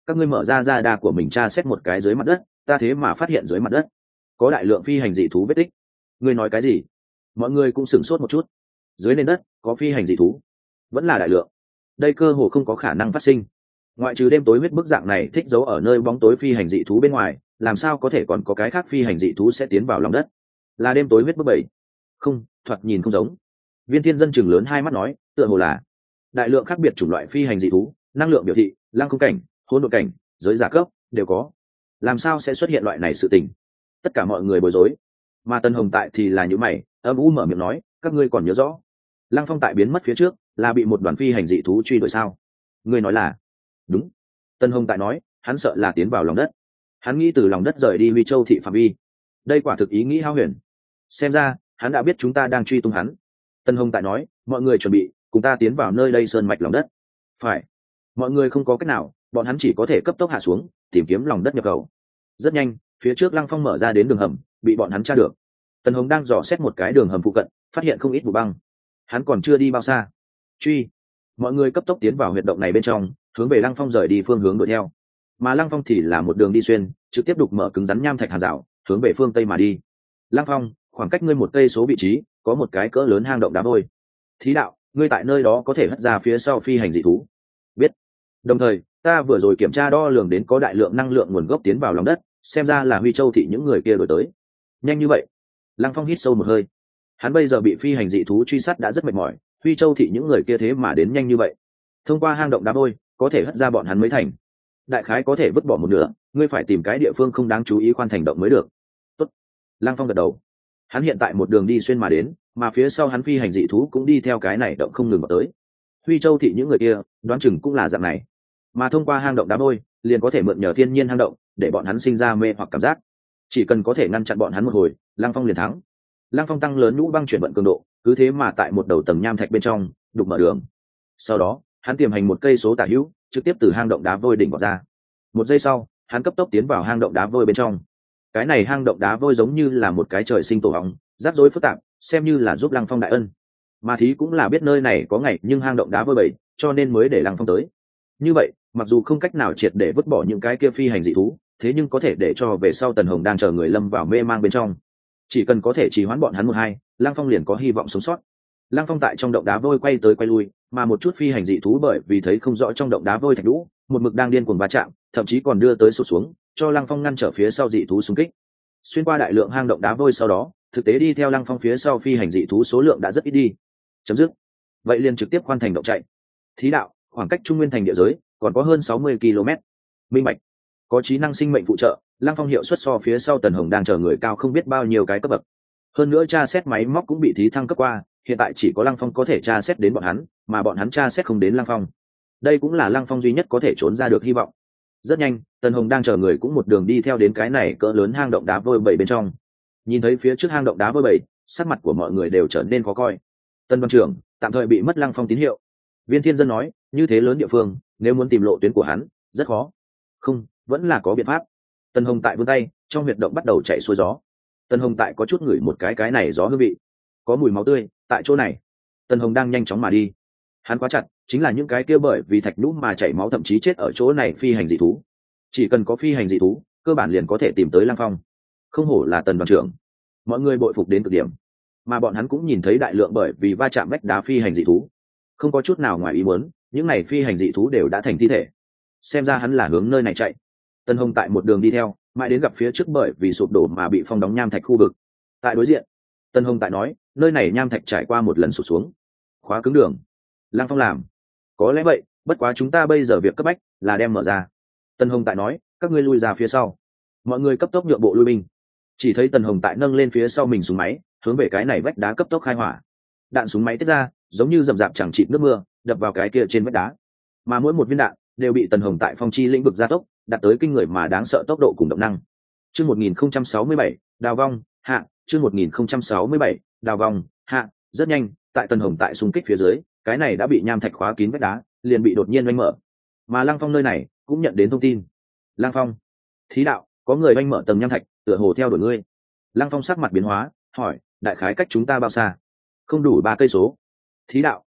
các ngươi mở ra ra đa của mình tra xét một cái dưới mặt đất, ta thế mà phát hiện dưới mặt đất có đại lượng phi hành dị thú vết tích. Ngươi nói cái gì? Mọi người cũng sửng sốt một chút. Dưới nền đất có phi hành dị thú, vẫn là đại lượng. Đây cơ hồ không có khả năng phát sinh. Ngoại trừ đêm tối huyết bức dạng này thích giấu ở nơi bóng tối phi hành dị thú bên ngoài, làm sao có thể còn có cái khác phi hành dị thú sẽ tiến vào lòng đất? Là đêm tối huyết bức bảy? Không, thoạt nhìn không giống. Viên Thiên Dân chừng lớn hai mắt nói, tựa hồ là đại lượng khác biệt chủng loại phi hành dị thú, năng lượng biểu thị, lăng không cảnh, hỗn độn cảnh, giới giả cấp đều có. Làm sao sẽ xuất hiện loại này sự tình? Tất cả mọi người bối rối. Mà Tân Hồng tại thì là những mày, âm u mở miệng nói, các ngươi còn nhớ rõ Lăng Phong tại biến mất phía trước là bị một đoàn phi hành dị thú truy đuổi sao? Ngươi nói là? Đúng. Tân Hồng tại nói, hắn sợ là tiến vào lòng đất. Hắn nghĩ từ lòng đất rời đi Huy Châu thị phạm vi. Đây quả thực ý nghĩ hao huyền. Xem ra hắn đã biết chúng ta đang truy tung hắn. Tân Hồng tại nói, mọi người chuẩn bị cùng ta tiến vào nơi đây sơn mạch lòng đất. Phải. Mọi người không có cách nào, bọn hắn chỉ có thể cấp tốc hạ xuống tìm kiếm lòng đất nhập khẩu. Rất nhanh, phía trước Lăng Phong mở ra đến đường hầm, bị bọn hắn tra được. Tần Hồng đang dò xét một cái đường hầm phụ cận, phát hiện không ít vụ băng. Hắn còn chưa đi bao xa. Truy. Mọi người cấp tốc tiến vào huyệt động này bên trong, hướng về Lăng Phong rời đi phương hướng đuổi theo. Mà Lăng Phong thì là một đường đi xuyên, trực tiếp đục mở cứng rắn nham thạch hàn rào, hướng về phương tây mà đi. Lăng Phong, khoảng cách ngươi một cây số vị trí, có một cái cỡ lớn hang động đá vôi. Thí đạo, ngươi tại nơi đó có thể hất ra phía sau phi hành dị thú. Biết. Đồng thời, ta vừa rồi kiểm tra đo lường đến có đại lượng năng lượng nguồn gốc tiến vào lòng đất, xem ra là Huy Châu thị những người kia đổi tới. Nhanh như vậy. Lăng Phong hít sâu một hơi. Hắn bây giờ bị phi hành dị thú truy sát đã rất mệt mỏi, Huy Châu thị những người kia thế mà đến nhanh như vậy. Thông qua hang động đá vôi, có thể hất ra bọn hắn mới thành. Đại khái có thể vứt bỏ một nửa, ngươi phải tìm cái địa phương không đáng chú ý khoan thành động mới được. Tốt. Lăng Phong gật đầu. Hắn hiện tại một đường đi xuyên mà đến, mà phía sau hắn phi hành dị thú cũng đi theo cái này động không ngừng vào tới. Huy Châu thị những người kia, đoán chừng cũng là dạng này. Mà thông qua hang động đá vôi, liền có thể mượn nhờ thiên nhiên hang động, để bọn hắn sinh ra mê hoặc cảm giác. Chỉ cần có thể ngăn chặn bọn hắn một hồi, Lăng Phong liền thắng. Lăng Phong tăng lớn nhũ băng chuyển vận cường độ, cứ thế mà tại một đầu tầng nham thạch bên trong đục mở đường. Sau đó, hắn tiềm hành một cây số tả hữu, trực tiếp từ hang động đá vôi đỉnh vào ra. Một giây sau, hắn cấp tốc tiến vào hang động đá vôi bên trong. Cái này hang động đá vôi giống như là một cái trời sinh tổ hóng, rắc rối phức tạp, xem như là giúp Lăng Phong đại ân. Mà thí cũng là biết nơi này có ngày nhưng hang động đá vôi bầy, cho nên mới để Lăng Phong tới. Như vậy, mặc dù không cách nào triệt để vứt bỏ những cái kia phi hành dị thú, thế nhưng có thể để cho về sau Tần Hồng đang chờ người lâm vào mê mang bên trong. Chỉ cần có thể trì hoãn bọn hắn một hai, Lăng Phong liền có hy vọng sống sót. Lăng Phong tại trong động đá vôi quay tới quay lui, mà một chút phi hành dị thú bởi vì thấy không rõ trong động đá vôi thạch lũ, một mực đang điên cuồng va chạm, thậm chí còn đưa tới sụt xuống, cho Lăng Phong ngăn trở phía sau dị thú xung kích. Xuyên qua đại lượng hang động đá vôi sau đó, thực tế đi theo Lăng Phong phía sau phi hành dị thú số lượng đã rất ít đi. Chấm dứt. Vậy liền trực tiếp khoan thành động chạy. Thí đạo, khoảng cách Trung Nguyên thành địa giới còn có hơn sáu mươi ki lô mét. Minh bạch. Có trí năng sinh mệnh phụ trợ, Lăng Phong hiệu suất so phía sau Tần Hồng đang chờ người cao không biết bao nhiêu cái cấp bậc. Hơn nữa tra xét máy móc cũng bị thí thăng cấp qua, hiện tại chỉ có Lăng Phong có thể tra xét đến bọn hắn, mà bọn hắn tra xét không đến Lăng Phong. Đây cũng là Lăng Phong duy nhất có thể trốn ra được hy vọng. Rất nhanh, Tần Hồng đang chờ người cũng một đường đi theo đến cái này cỡ lớn hang động đá vôi bầy bên trong. Nhìn thấy phía trước hang động đá vôi bầy, sắc mặt của mọi người đều trở nên khó coi. Tân Văn trưởng tạm thời bị mất Lăng Phong tín hiệu. Viên Thiên Dân nói, như thế lớn địa phương, nếu muốn tìm lộ tuyến của hắn, rất khó. Không, vẫn là có biện pháp. Tần Hồng tại vươn tay, trong huyệt động bắt đầu chạy xuôi gió. Tần Hồng tại có chút ngửi một cái cái này gió hương vị, có mùi máu tươi tại chỗ này. Tần Hồng đang nhanh chóng mà đi. Hắn quá chặt, chính là những cái kia bởi vì thạch nhũ mà chảy máu thậm chí chết ở chỗ này phi hành dị thú. Chỉ cần có phi hành dị thú, cơ bản liền có thể tìm tới Lăng Phong. Không hổ là Tần đoàn trưởng, mọi người bội phục đến cực điểm. Mà bọn hắn cũng nhìn thấy đại lượng bởi vì va chạm vách đá phi hành dị thú, không có chút nào ngoài ý muốn, những này phi hành dị thú đều đã thành thi thể. Xem ra hắn là hướng nơi này chạy. Tần Hồng tại một đường đi theo, mãi đến gặp phía trước bởi vì sụp đổ mà bị phong đóng nham thạch khu vực. Tại đối diện, Tần Hồng tại nói, nơi này nham thạch trải qua một lần sụp xuống, khóa cứng đường. Lăng Phong làm, có lẽ vậy, bất quá chúng ta bây giờ việc cấp bách là đem mở ra. Tần Hồng tại nói, các ngươi lui ra phía sau. Mọi người cấp tốc nhượng bộ lui binh. Chỉ thấy Tần Hồng tại nâng lên phía sau mình súng máy, hướng về cái này vách đá cấp tốc khai hỏa. Đạn súng máy tiết ra, giống như rầm rạp chẳng chịt nước mưa, đập vào cái kia trên vách đá. Mà mỗi một viên đạn đều bị Tần Hồng tại phong chi lĩnh vực gia tốc, đạt tới kinh người mà đáng sợ tốc độ cùng động năng. Chương một nghìn không trăm sáu mươi bảy, đào vong, hạ, chương một nghìn không trăm sáu mươi bảy, đào vong, hạ, rất nhanh, tại Tần Hồng tại xung kích phía dưới, cái này đã bị nham thạch khóa kín vách đá, liền bị đột nhiên oanh mở. Mà Lăng Phong nơi này cũng nhận đến thông tin. Lăng Phong, thí đạo, có người oanh mở tầng nham thạch, tựa hồ theo đuổi ngươi. Lăng Phong sắc mặt biến hóa, hỏi, đại khái cách chúng ta bao xa? Không đủ ba cây số. Thí đạo,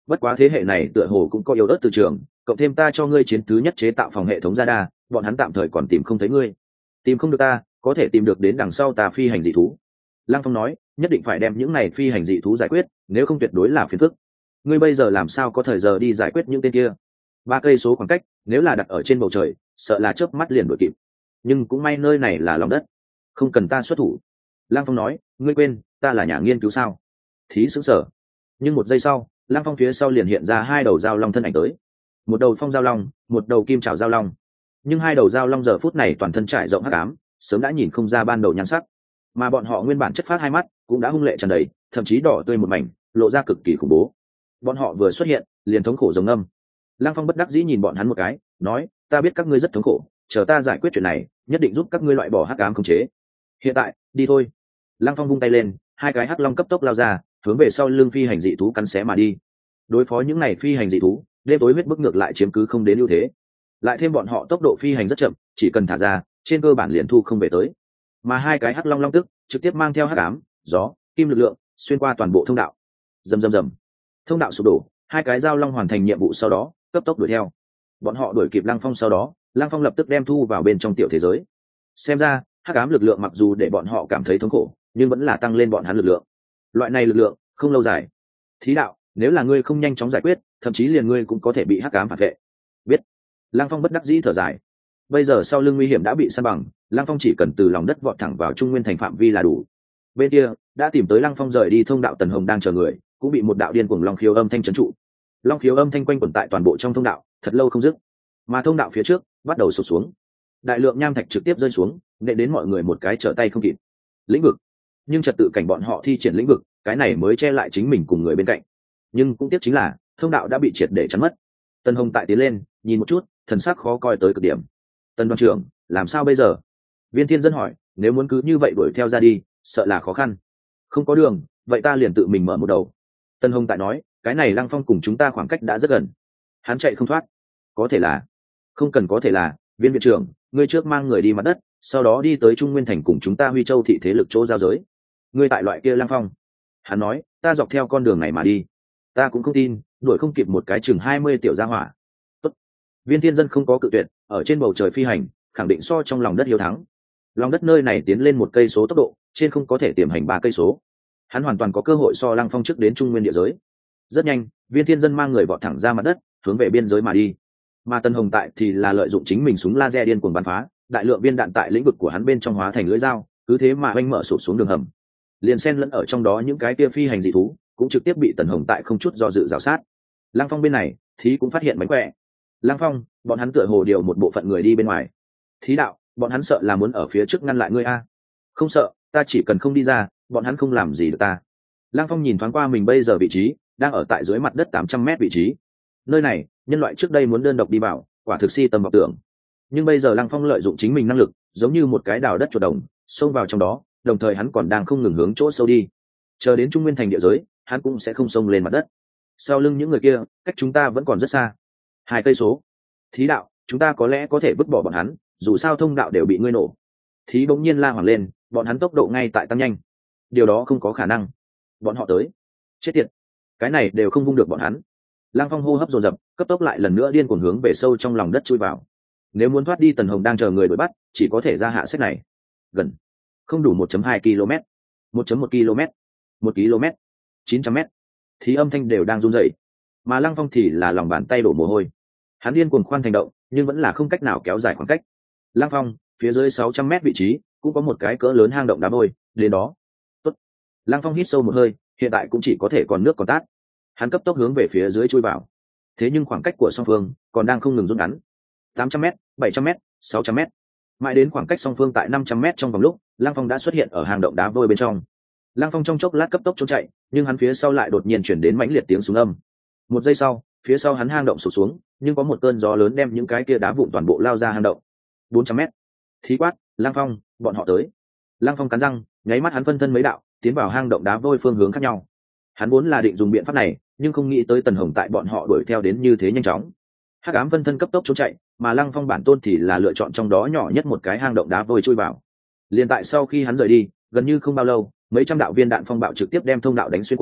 bất quá thế hệ này tựa hồ cũng có yếu ớt từ trường, cộng thêm ta cho ngươi chiến thứ nhất chế tạo phòng hệ thống ra đa, bọn hắn tạm thời còn tìm không thấy ngươi. Tìm không được ta, có thể tìm được đến đằng sau ta phi hành dị thú. Lăng Phong nói, nhất định phải đem những này phi hành dị thú giải quyết, nếu không tuyệt đối là phiền phức. Ngươi bây giờ làm sao có thời giờ đi giải quyết những tên kia? Ba cây số khoảng cách, nếu là đặt ở trên bầu trời, sợ là chớp mắt liền đuổi kịp. Nhưng cũng may nơi này là lòng đất, không cần ta xuất thủ. Lăng Phong nói, ngươi quên, ta là nhà nghiên cứu sao? Thí sững sờ. Nhưng một giây sau, Lăng Phong phía sau liền hiện ra hai đầu dao long thân ảnh tới. Một đầu phong dao long, một đầu kim trảo dao long. Nhưng hai đầu dao long giờ phút này toàn thân trải rộng hắc ám, sớm đã nhìn không ra ban đầu nhan sắc. Mà bọn họ nguyên bản chất phát hai mắt, cũng đã hung lệ tràn đầy, thậm chí đỏ tươi một mảnh, lộ ra cực kỳ khủng bố. Bọn họ vừa xuất hiện, liền thống khổ rống âm. Lăng Phong bất đắc dĩ nhìn bọn hắn một cái, nói, ta biết các ngươi rất thống khổ, chờ ta giải quyết chuyện này, nhất định giúp các ngươi loại bỏ hắc ám khống chế. Hiện tại, đi thôi. Lăng Phong vung tay lên, hai cái hắc long cấp tốc lao ra, hướng về sau lưng phi hành dị thú cắn xé mà đi. Đối phó những này phi hành dị thú, đêm tối huyết bức ngược lại chiếm cứ không đến ưu thế. Lại thêm bọn họ tốc độ phi hành rất chậm, chỉ cần thả ra, trên cơ bản liền thu không về tới. Mà hai cái hắc long long tức trực tiếp mang theo hắc ám, gió, kim lực lượng xuyên qua toàn bộ thông đạo. Rầm rầm rầm. Thông đạo sụp đổ, hai cái dao long hoàn thành nhiệm vụ sau đó, cấp tốc đuổi theo. Bọn họ đuổi kịp Lăng Phong sau đó, Lăng Phong lập tức đem thu vào bên trong tiểu thế giới. Xem ra, hắc ám lực lượng mặc dù để bọn họ cảm thấy thống khổ, nhưng vẫn là tăng lên bọn hắn lực lượng. Loại này lực lượng không lâu dài. Thí đạo, nếu là ngươi không nhanh chóng giải quyết, thậm chí liền ngươi cũng có thể bị hắc ám phản vệ. Biết. Lăng Phong bất đắc dĩ thở dài. Bây giờ sau lưng nguy hiểm đã bị san bằng, Lăng Phong chỉ cần từ lòng đất vọt thẳng vào Trung Nguyên thành phạm vi là đủ. Bên kia đã tìm tới Lăng Phong rời đi thông đạo, Tần Hồng đang chờ người, cũng bị một đạo điên cuồng long khiếu âm thanh trấn trụ. Long khiếu âm thanh quanh quẩn tại toàn bộ trong thông đạo, thật lâu không dứt. Mà thông đạo phía trước bắt đầu sụp xuống, đại lượng nham thạch trực tiếp rơi xuống, nệ đến mọi người một cái trở tay không kịp. Lĩnh vực. Nhưng trật tự cảnh bọn họ thi triển lĩnh vực, cái này mới che lại chính mình cùng người bên cạnh. Nhưng cũng tiếc chính là thông đạo đã bị triệt để chắn mất. Tần Hồng tại tiến lên, nhìn một chút, thần sắc khó coi tới cực điểm. Tần đoàn trưởng, làm sao bây giờ? Viên Thiên Dân hỏi, nếu muốn cứ như vậy đuổi theo ra đi, sợ là khó khăn. Không có đường, vậy ta liền tự mình mở một đầu. Tần Hồng tại nói, cái này Lăng Phong cùng chúng ta khoảng cách đã rất gần, hắn chạy không thoát. Có thể là, không cần có thể là, Viên viện trưởng, ngươi trước mang người đi mặt đất, sau đó đi tới Trung Nguyên thành cùng chúng ta Huy Châu thị thế lực chỗ giao giới. Ngươi tại loại kia Lăng Phong. Hắn nói, ta dọc theo con đường này mà đi. Ta cũng không tin, đuổi không kịp một cái chừng hai mươi tiểu gia hỏa. Tốt. Viên Thiên Dân không có cự tuyệt, ở trên bầu trời phi hành, khẳng định so trong lòng đất hiếu thắng. Lòng đất nơi này tiến lên một cây số tốc độ, trên không có thể tiềm hành ba cây số. Hắn hoàn toàn có cơ hội so Lăng Phong trước đến Trung Nguyên địa giới. Rất nhanh, Viên Thiên Dân mang người vọt thẳng ra mặt đất, hướng về biên giới mà đi. Mà Tần Hồng tại thì là lợi dụng chính mình súng laser điên cuồng bắn phá, đại lượng viên đạn tại lĩnh vực của hắn bên trong hóa thành lưỡi dao, cứ thế mà oanh mở sụp xuống đường hầm. Liền xen lẫn ở trong đó những cái kia phi hành dị thú, cũng trực tiếp bị Tần Hồng tại không chút do dự rào sát. Lăng Phong bên này, Thí cũng phát hiện mánh khỏe. Lăng Phong, bọn hắn tựa hồ điều một bộ phận người đi bên ngoài. Thí đạo, bọn hắn sợ là muốn ở phía trước ngăn lại ngươi a. Không sợ, ta chỉ cần không đi ra, bọn hắn không làm gì được ta. Lăng Phong nhìn thoáng qua mình bây giờ vị trí, đang ở tại dưới mặt đất tám trăm mét vị trí. Nơi này, nhân loại trước đây muốn đơn độc đi vào, quả thực si tầm vọng tưởng. Nhưng bây giờ Lăng Phong lợi dụng chính mình năng lực, giống như một cái đào đất chuột đồng, xông vào trong đó, đồng thời hắn còn đang không ngừng hướng chỗ sâu đi. Chờ đến Trung Nguyên thành địa giới, hắn cũng sẽ không xông lên mặt đất. Sau lưng những người kia, cách chúng ta vẫn còn rất xa, hai cây số. Thí đạo, chúng ta có lẽ có thể vứt bỏ bọn hắn, dù sao thông đạo đều bị ngươi nổ. Thí bỗng nhiên la hoảng lên, bọn hắn tốc độ ngay tại tăng nhanh. Điều đó không có khả năng. Bọn họ tới. Chết tiệt. Cái này đều không vung được bọn hắn. Lăng Phong hô hấp dồn dập, cấp tốc lại lần nữa điên cuồng hướng về sâu trong lòng đất chui vào. Nếu muốn thoát đi, Tần Hồng đang chờ người đuổi bắt, chỉ có thể ra hạ sách này. Gần. Không đủ một phẩy hai ki lô mét. một phẩy một ki lô mét. một ki lô mét. chín trăm mét. Thí âm thanh đều đang run rẩy. Mà Lăng Phong thì là lòng bàn tay đổ mồ hôi. Hắn điên cuồng khoan thành động, nhưng vẫn là không cách nào kéo dài khoảng cách. Lăng Phong, phía dưới sáu trăm mét vị trí, cũng có một cái cỡ lớn hang động đá vôi, đến đó. Tốt. Lăng Phong hít sâu một hơi, hiện tại cũng chỉ có thể còn nước còn tát. Hắn cấp tốc hướng về phía dưới chui vào. Thế nhưng khoảng cách của song phương còn đang không ngừng rút ngắn. tám trăm mét, bảy trăm mét, sáu trăm mét. Mãi đến khoảng cách song phương tại năm trăm mét trong vòng lúc, Lăng Phong đã xuất hiện ở hang động đá vôi bên trong. Lăng Phong trong chốc lát cấp tốc trốn chạy, nhưng hắn phía sau lại đột nhiên chuyển đến mãnh liệt tiếng súng âm. Một giây sau, phía sau hắn hang động sụp xuống, nhưng có một cơn gió lớn đem những cái kia đá vụn toàn bộ lao ra hang động. bốn trăm mét. Thí quát, Lăng Phong, bọn họ tới. Lăng Phong cắn răng, nháy mắt hắn phân thân mấy đạo, tiến vào hang động đá vôi phương hướng khác nhau. Hắn vốn là định dùng biện pháp này, nhưng không nghĩ tới Tần Hồng tại bọn họ đuổi theo đến như thế nhanh chóng. Hắc ám phân thân cấp tốc trốn chạy, mà Lăng Phong bản tôn thì là lựa chọn trong đó nhỏ nhất một cái hang động đá vôi chui vào. Liền tại sau khi hắn rời đi, gần như không bao lâu, mấy trăm đạo viên đạn phong bạo trực tiếp đem thông đạo đánh xuyên qua,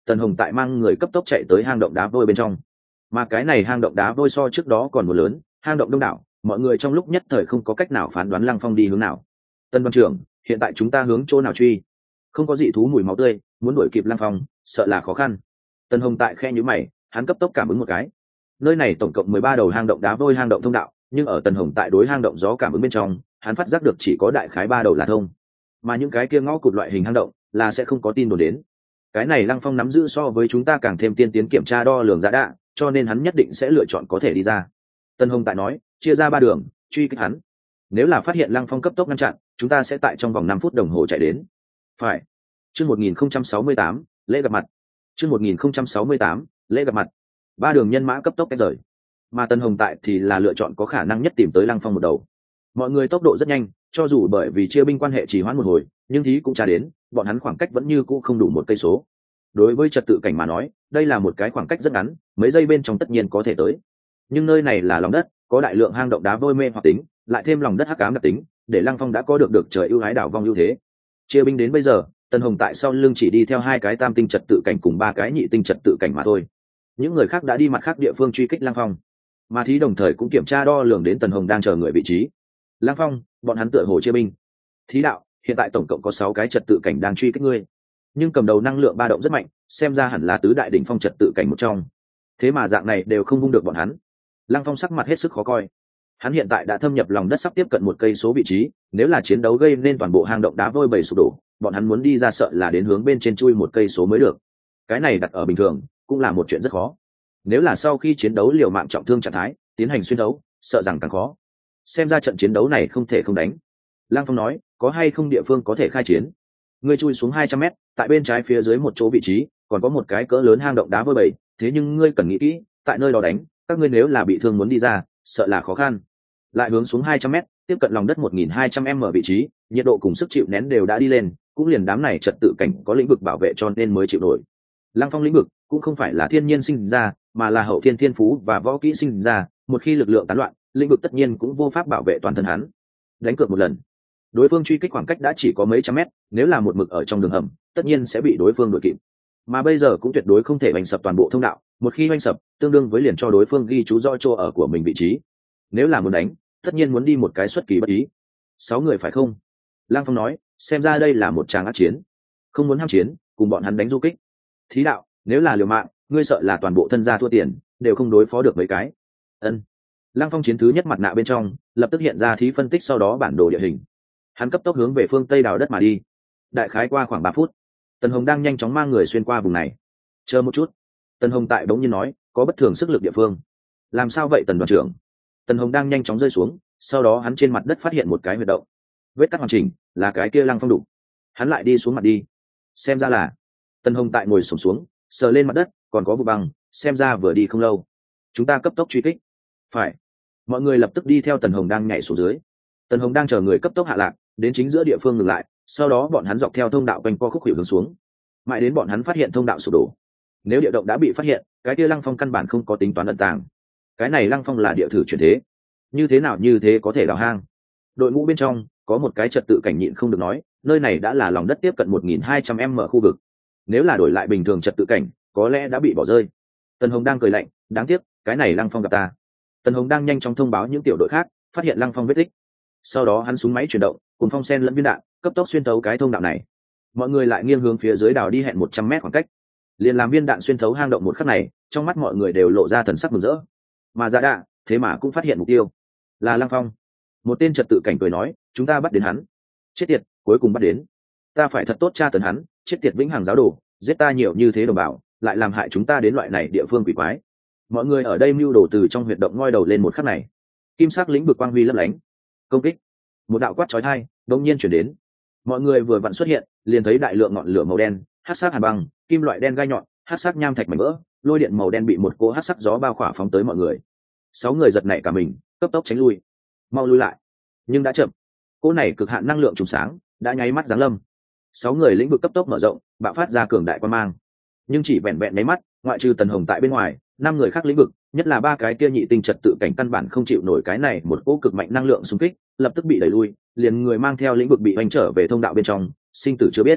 Tần Hồng tại mang người cấp tốc chạy tới hang động đá vôi bên trong. Mà cái này hang động đá vôi so trước đó còn một lớn, hang động đông đảo, mọi người trong lúc nhất thời không có cách nào phán đoán Lăng Phong đi hướng nào. Tân đoàn trưởng, hiện tại chúng ta hướng chỗ nào truy? Không có dị thú mùi máu tươi, muốn đuổi kịp Lăng Phong sợ là khó khăn. Tần Hồng tại khe nhíu mày, hắn cấp tốc cảm ứng một cái. Nơi này tổng cộng mười ba đầu hang động đá vôi hang động thông đạo, nhưng ở Tần Hồng tại đối hang động gió cảm ứng bên trong, hắn phát giác được chỉ có đại khái ba đầu là thông, mà những cái kia ngõ cụt loại hình hang động là sẽ không có tin đồn đến. Cái này Lăng Phong nắm giữ so với chúng ta càng thêm tiên tiến kiểm tra đo lường giá đạ, cho nên hắn nhất định sẽ lựa chọn có thể đi ra. Tần Hồng tại nói, chia ra ba đường truy kích hắn. Nếu là phát hiện Lăng Phong cấp tốc ngăn chặn, chúng ta sẽ tại trong vòng năm phút đồng hồ chạy đến. Phải. Chương một nghìn không trăm sáu mươi tám, lễ gặp mặt. Chương một nghìn không trăm sáu mươi tám, lễ gặp mặt. Ba đường nhân mã cấp tốc tách rời, mà Tần Hồng tại thì là lựa chọn có khả năng nhất tìm tới Lăng Phong một đầu. Mọi người tốc độ rất nhanh, cho dù bởi vì chia binh quan hệ trì hoãn một hồi, nhưng thí cũng tra đến, bọn hắn khoảng cách vẫn như cũ không đủ một cây số. Đối với trật tự cảnh mà nói, đây là một cái khoảng cách rất ngắn, mấy giây bên trong tất nhiên có thể tới. Nhưng nơi này là lòng đất, có đại lượng hang động đá vôi mê hoặc tính, lại thêm lòng đất hắc ám đặc tính, để Lăng Phong đã có được được trời ưu ái đảo vong ưu thế. Chia binh đến bây giờ, Tần Hồng tại sau lưng chỉ đi theo hai cái tam tinh trật tự cảnh cùng ba cái nhị tinh trật tự cảnh mà thôi. Những người khác đã đi mặt khác địa phương truy kích Lăng Phong, mà thí đồng thời cũng kiểm tra đo lường đến Tần Hồng đang chờ người vị trí. Lăng Phong, bọn hắn tựa hồ chia binh. Thí đạo, hiện tại tổng cộng có sáu cái trật tự cảnh đang truy kích ngươi, nhưng cầm đầu năng lượng ba động rất mạnh, xem ra hẳn là tứ đại đỉnh phong trật tự cảnh một trong. Thế mà dạng này đều không vung được bọn hắn. Lăng Phong sắc mặt hết sức khó coi. Hắn hiện tại đã thâm nhập lòng đất sắp tiếp cận một cây số vị trí, nếu là chiến đấu gây nên toàn bộ hang động đá vôi bầy sụp đổ, bọn hắn muốn đi ra sợ là đến hướng bên trên chui một cây số mới được. Cái này đặt ở bình thường cũng là một chuyện rất khó. Nếu là sau khi chiến đấu liều mạng trọng thương trạng thái tiến hành xuyên đấu, sợ rằng càng khó. Xem ra trận chiến đấu này không thể không đánh. Lăng Phong nói, có hay không địa phương có thể khai chiến? Ngươi chui xuống hai trăm mét, tại bên trái phía dưới một chỗ vị trí còn có một cái cỡ lớn hang động đá vôi bầy, thế nhưng ngươi cần nghĩ kỹ, tại nơi đó đánh, các ngươi nếu là bị thương muốn đi ra, sợ là khó khăn. Lại hướng xuống hai trăm mét, tiếp cận lòng đất một nghìn hai trăm m vị trí, nhiệt độ cùng sức chịu nén đều đã đi lên, cũng liền đám này trật tự cảnh có lĩnh vực bảo vệ cho nên mới chịu nổi. Lăng Phong lĩnh vực cũng không phải là thiên nhiên sinh ra, mà là hậu thiên thiên phú và võ kỹ sinh ra, một khi lực lượng tán loạn, lĩnh vực tất nhiên cũng vô pháp bảo vệ toàn thân hắn. Đánh cược một lần. Đối phương truy kích khoảng cách đã chỉ có mấy trăm mét, nếu là một mực ở trong đường hầm, tất nhiên sẽ bị đối phương đuổi kịp. Mà bây giờ cũng tuyệt đối không thể hoành sập toàn bộ thông đạo, một khi hoành sập, tương đương với liền cho đối phương ghi chú rõ chỗ ở của mình vị trí. Nếu là muốn đánh, tất nhiên muốn đi một cái xuất kỳ bất ý. Sáu người phải không? Lăng Phong nói, xem ra đây là một tràng ác chiến. Không muốn ham chiến, cùng bọn hắn đánh du kích. Thí đạo, nếu là liều mạng, ngươi sợ là toàn bộ thân gia thua tiền, đều không đối phó được mấy cái. Ân. Lăng Phong chiến thứ nhất mặt nạ bên trong, lập tức hiện ra thí phân tích sau đó bản đồ địa hình. Hắn cấp tốc hướng về phương tây đào đất mà đi. Đại khái qua khoảng ba phút, Tần Hồng đang nhanh chóng mang người xuyên qua vùng này. Chờ một chút. Tần Hồng tại bỗng nhiên nói, có bất thường sức lực địa phương. Làm sao vậy Tần đoàn trưởng? Tần Hồng đang nhanh chóng rơi xuống, sau đó hắn trên mặt đất phát hiện một cái huyệt động. Vết cắt hoàn chỉnh, là cái kia Lăng Phong đủ. Hắn lại đi xuống mặt đi. Xem ra là Tần Hồng tại ngồi xổm xuống, sờ lên mặt đất, còn có vụ băng, xem ra vừa đi không lâu. Chúng ta cấp tốc truy kích. Phải. Mọi người lập tức đi theo Tần Hồng đang nhảy xuống dưới. Tần Hồng đang chờ người cấp tốc hạ lạc, đến chính giữa địa phương ngừng lại, sau đó bọn hắn dọc theo thông đạo quanh co khúc hiệu hướng xuống. Mãi đến bọn hắn phát hiện thông đạo sụp đổ. Nếu địa động đã bị phát hiện, cái kia Lăng Phong căn bản không có tính toán ẩn tàng. Cái này Lăng Phong là địa thử chuyển thế, như thế nào như thế có thể đào hang? Đội ngũ bên trong có một cái trật tự cảnh nhịn không được nói, nơi này đã là lòng đất tiếp cận một nghìn hai trăm m khu vực. Nếu là đổi lại bình thường trật tự cảnh, có lẽ đã bị bỏ rơi. Tần Hồng đang cười lạnh, đáng tiếc, cái này Lăng Phong gặp ta. Tần Hồng đang nhanh chóng thông báo những tiểu đội khác, phát hiện Lăng Phong vết tích. Sau đó hắn súng máy chuyển động, cùng phong sen lẫn viên đạn, cấp tốc xuyên thấu cái thông đạo này. Mọi người lại nghiêng hướng phía dưới đào đi hẹn một trăm mét khoảng cách. Liền làm viên đạn xuyên thấu hang động một khắc này, trong mắt mọi người đều lộ ra thần sắc mừng rỡ. Mà Dạ Đạ, thế mà cũng phát hiện mục tiêu là Lăng Phong. Một tên trật tự cảnh cười nói, chúng ta bắt đến hắn. Chết tiệt, cuối cùng bắt đến. Ta phải thật tốt tra tấn hắn, chết tiệt vĩnh hằng giáo đồ, giết ta nhiều như thế đồng bào, lại làm hại chúng ta đến loại này địa phương quỷ quái. Mọi người ở đây mưu đồ từ trong huyệt động ngoi đầu lên một khắc này. Kim sắc lĩnh vực quang huy lấp lánh. Công kích. Một đạo quát chói tai đột nhiên chuyển đến. Mọi người vừa vặn xuất hiện, liền thấy đại lượng ngọn lửa màu đen, hắc sắc hàn băng, kim loại đen gai nhọn, hắc sắc nham thạch mảnh vỡ, lôi điện màu đen bị một cỗ hắc sắc gió bao khỏa phóng tới mọi người. Sáu người giật nảy cả mình, cấp tốc tránh lui. Mau lui lại. Nhưng đã chậm. Cỗ này cực hạn năng lượng trùng sáng đã nháy mắt giáng lâm. Sáu người lĩnh vực cấp tốc mở rộng, bạo phát ra cường đại quang mang. Nhưng chỉ vẹn vẹn nháy mắt, ngoại trừ Tần Hồng tại bên ngoài, năm người khác lĩnh vực, nhất là ba cái kia nhị tinh trật tự cảnh căn bản không chịu nổi cái này một cỗ cực mạnh năng lượng xung kích, lập tức bị đẩy lui, liền người mang theo lĩnh vực bị hoành trở về thông đạo bên trong, sinh tử chưa biết.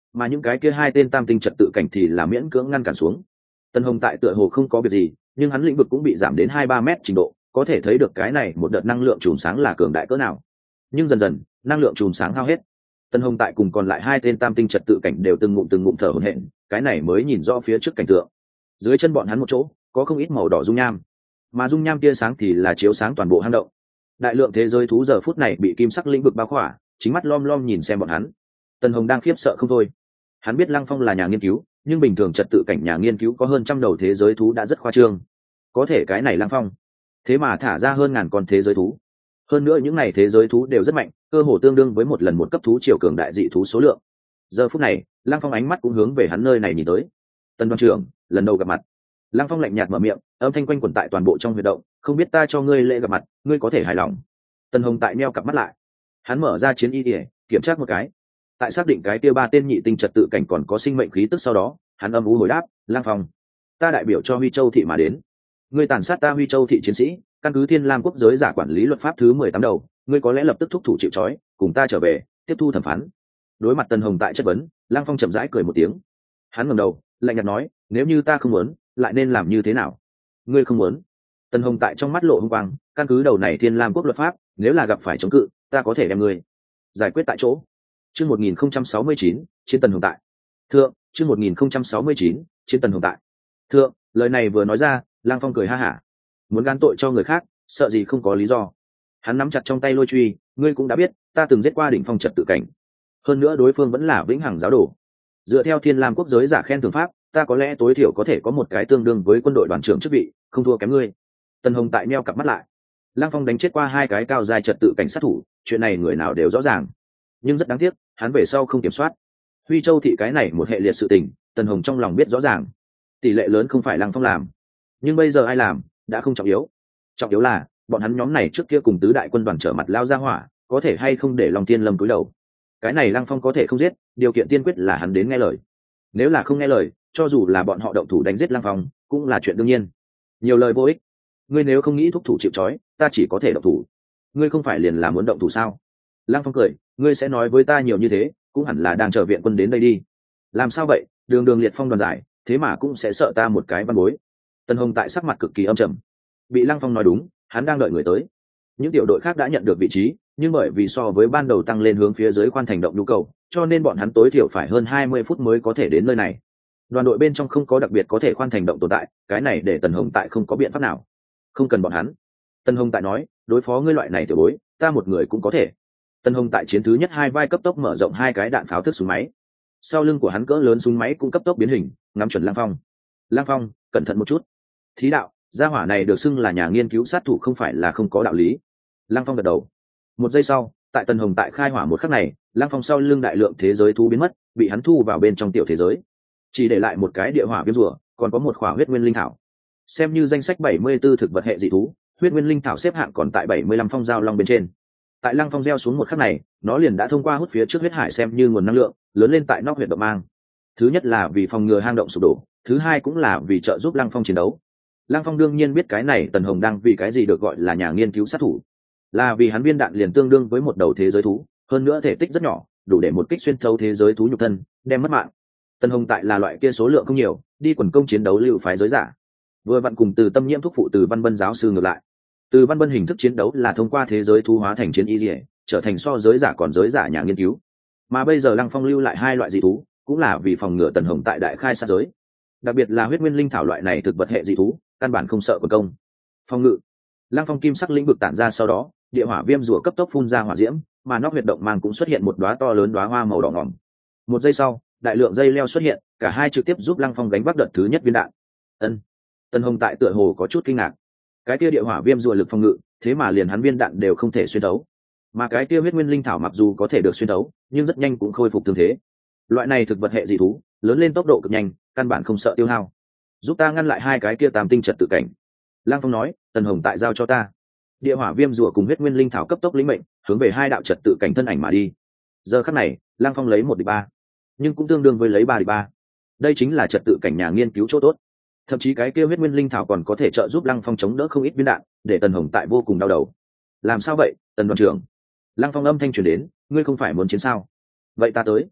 mà những cái kia hai tên tam tinh trật tự cảnh thì là miễn cưỡng ngăn cản xuống. Tần Hồng tại tựa hồ không có việc gì, nhưng hắn lĩnh vực cũng bị giảm đến hai ba mét trình độ, có thể thấy được cái này một đợt năng lượng chùm sáng là cường đại cỡ nào. Nhưng dần dần năng lượng chùm sáng hao hết, Tần Hồng tại cùng còn lại hai tên tam tinh trật tự cảnh đều từng ngụm từng ngụm thở hổn hển, cái này mới nhìn rõ phía trước cảnh tượng. Dưới chân bọn hắn một chỗ có không ít màu đỏ dung nham, mà dung nham tia sáng thì là chiếu sáng toàn bộ hang động. Đại lượng thế giới thú giờ phút này bị kim sắc lĩnh vực bao khỏa, chính mắt lom lom nhìn xem bọn hắn. Tần Hồng đang khiếp sợ không thôi. Hắn biết Lăng Phong là nhà nghiên cứu, nhưng bình thường trật tự cảnh nhà nghiên cứu có hơn trăm đầu thế giới thú đã rất khoa trương. Có thể cái này Lăng Phong, thế mà thả ra hơn ngàn con thế giới thú. Hơn nữa những này thế giới thú đều rất mạnh, cơ hồ tương đương với một lần một cấp thú triều cường đại dị thú số lượng. Giờ phút này, Lăng Phong ánh mắt cũng hướng về hắn nơi này nhìn tới. Tần đoàn trưởng, lần đầu gặp mặt. Lăng Phong lạnh nhạt mở miệng, âm thanh quanh quẩn tại toàn bộ trong huyệt động, không biết ta cho ngươi lễ gặp mặt, ngươi có thể hài lòng. Tần Hồng tại meo cặp mắt lại, hắn mở ra chiến y để kiểm tra một cái. Tại xác định cái kia ba tên nhị tinh trật tự cảnh còn có sinh mệnh khí tức sau đó, hắn âm u hồi đáp, Lăng Phong, ta đại biểu cho Huy Châu thị mà đến. Ngươi tàn sát ta Huy Châu thị chiến sĩ, căn cứ Thiên Lam quốc giới giả quản lý luật pháp thứ mười tám đầu, ngươi có lẽ lập tức thúc thủ chịu trói, cùng ta trở về tiếp thu thẩm phán. Đối mặt Tần Hồng tại chất vấn, Lăng Phong chậm rãi cười một tiếng. Hắn ngẩng đầu, lạnh nhạt nói, nếu như ta không muốn, lại nên làm như thế nào? Ngươi không muốn? Tần Hồng tại trong mắt lộ hung quang, căn cứ đầu này Thiên Lam quốc luật pháp, nếu là gặp phải chống cự, ta có thể đem ngươi giải quyết tại chỗ. Chương một nghìn không trăm sáu mươi chín, chiến Tần Hồng tại. Thượng, chương một nghìn không trăm sáu mươi chín, chiến Tần Hồng tại. Thượng, lời này vừa nói ra, Lăng Phong cười ha hả. Muốn gán tội cho người khác, sợ gì không có lý do. Hắn nắm chặt trong tay lôi truy, ngươi cũng đã biết, ta từng giết qua đỉnh phong trật tự cảnh. Hơn nữa đối phương vẫn là vĩnh hằng giáo đồ. Dựa theo Thiên Lam quốc giới giả khen thưởng pháp, ta có lẽ tối thiểu có thể có một cái tương đương với quân đội đoàn trưởng chức vị, không thua kém ngươi. Tần Hồng tại meo cặp mắt lại. Lăng Phong đánh chết qua hai cái cao giai trật tự cảnh sát thủ, chuyện này người nào đều rõ ràng. Nhưng rất đáng tiếc, hắn về sau không kiểm soát. Huy Châu thị cái này một hệ liệt sự tình, Tần Hồng trong lòng biết rõ ràng. Tỷ lệ lớn không phải Lăng Phong làm, nhưng bây giờ ai làm đã không trọng yếu. Trọng yếu là bọn hắn nhóm này trước kia cùng tứ đại quân đoàn trở mặt lao ra hỏa, có thể hay không để Long Tiên Lâm cúi đầu. Cái này Lăng Phong có thể không giết, điều kiện tiên quyết là hắn đến nghe lời. Nếu là không nghe lời, cho dù là bọn họ động thủ đánh giết Lăng Phong, cũng là chuyện đương nhiên. Nhiều lời vô ích. Ngươi nếu không nghĩ thúc thủ chịu trói, ta chỉ có thể động thủ. Ngươi không phải liền là muốn động thủ sao? Lăng Phong cười, ngươi sẽ nói với ta nhiều như thế, cũng hẳn là đang chờ viện quân đến đây đi. Làm sao vậy? Đường Đường liệt phong đoàn giải, thế mà cũng sẽ sợ ta một cái văn bối. Tần Hồng tại sắc mặt cực kỳ âm trầm. Bị Lăng Phong nói đúng, hắn đang đợi người tới. Những tiểu đội khác đã nhận được vị trí, nhưng bởi vì so với ban đầu tăng lên hướng phía dưới khoan thành động nhu cầu, cho nên bọn hắn tối thiểu phải hơn hai mươi phút mới có thể đến nơi này. Đoàn đội bên trong không có đặc biệt có thể khoan thành động tồn tại, cái này để Tần Hồng tại không có biện pháp nào. Không cần bọn hắn. Tần Hồng tại nói, đối phó ngươi loại này tiểu bối, ta một người cũng có thể. Tần Hồng tại chiến thứ nhất hai vai cấp tốc mở rộng hai cái đạn pháo thức súng máy. Sau lưng của hắn cỡ lớn súng máy cũng cấp tốc biến hình, ngắm chuẩn Lăng Phong. Lăng Phong, cẩn thận một chút. Thí đạo, gia hỏa này được xưng là nhà nghiên cứu sát thủ không phải là không có đạo lý. Lăng Phong gật đầu. Một giây sau, tại Tần Hồng tại khai hỏa một khắc này, Lăng Phong sau lưng đại lượng thế giới thú biến mất, bị hắn thu vào bên trong tiểu thế giới, chỉ để lại một cái địa hỏa viêm rùa, còn có một khỏa huyết nguyên linh thảo. Xem như danh sách bảy mươi 74 thực vật hệ dị thú, huyết nguyên linh thảo xếp hạng còn tại bảy mươi lăm phong giao long bên trên. Tại Lăng Phong gieo xuống một khắc này, nó liền đã thông qua hút phía trước huyết hải xem như nguồn năng lượng lớn lên tại nóc huyệt động mang. Thứ nhất là vì phòng ngừa hang động sụp đổ, thứ hai cũng là vì trợ giúp Lăng Phong chiến đấu. Lăng Phong đương nhiên biết cái này Tần Hồng đang vì cái gì được gọi là nhà nghiên cứu sát thủ, là vì hắn viên đạn liền tương đương với một đầu thế giới thú, hơn nữa thể tích rất nhỏ, đủ để một kích xuyên thấu thế giới thú nhục thân, đem mất mạng. Tần Hồng tại là loại kia số lượng không nhiều, đi quần công chiến đấu lưu phái giới giả. Vừa vặn cùng Từ Tâm Nhiễm thúc phụ Từ Văn Bân giáo sư ngược lại. Từ Văn Bân hình thức chiến đấu là thông qua thế giới thú hóa thành chiến y liễu, trở thành so giới giả còn giới giả nhà nghiên cứu. Mà bây giờ Lăng Phong lưu lại hai loại dị thú, cũng là vì phòng ngừa Tần Hồng tại đại khai sát giới. Đặc biệt là huyết nguyên linh thảo loại này thực vật hệ dị thú, căn bản không sợ quần công. Phòng ngự. Lăng Phong kim sắc lĩnh vực tản ra sau đó, địa hỏa viêm rùa cấp tốc phun ra hỏa diễm, mà nóc huyệt động mang cũng xuất hiện một đóa to lớn đóa hoa màu đỏ ngỏm. Một giây sau, đại lượng dây leo xuất hiện, cả hai trực tiếp giúp Lăng Phong gánh vác đợt thứ nhất viên đạn. Ân. Tần Hồng tại tựa hồ có chút kinh ngạc. Cái kia địa hỏa viêm rùa lực phòng ngự, thế mà liền hắn viên đạn đều không thể xuyên thấu. Mà cái kia huyết nguyên linh thảo mặc dù có thể được xuyên thấu, nhưng rất nhanh cũng khôi phục thương thế. Loại này thực vật hệ dị thú, lớn lên tốc độ cực nhanh, căn bản không sợ tiêu hao. Giúp ta ngăn lại hai cái kia tam tinh trật tự cảnh. Lăng Phong nói, Tần Hồng tại giao cho ta. Địa hỏa viêm rùa cùng huyết nguyên linh thảo cấp tốc lĩnh mệnh, hướng về hai đạo trật tự cảnh thân ảnh mà đi. Giờ khắc này, Lăng Phong lấy một địch ba, nhưng cũng tương đương với lấy ba địch ba. Đây chính là trật tự cảnh nhà nghiên cứu chỗ tốt. Thậm chí cái kia huyết nguyên linh thảo còn có thể trợ giúp Lăng Phong chống đỡ không ít viên đạn, để Tần Hồng tại vô cùng đau đầu. Làm sao vậy, Tần đoàn trưởng? Lăng Phong âm thanh truyền đến, ngươi không phải muốn chiến sao? Vậy ta tới.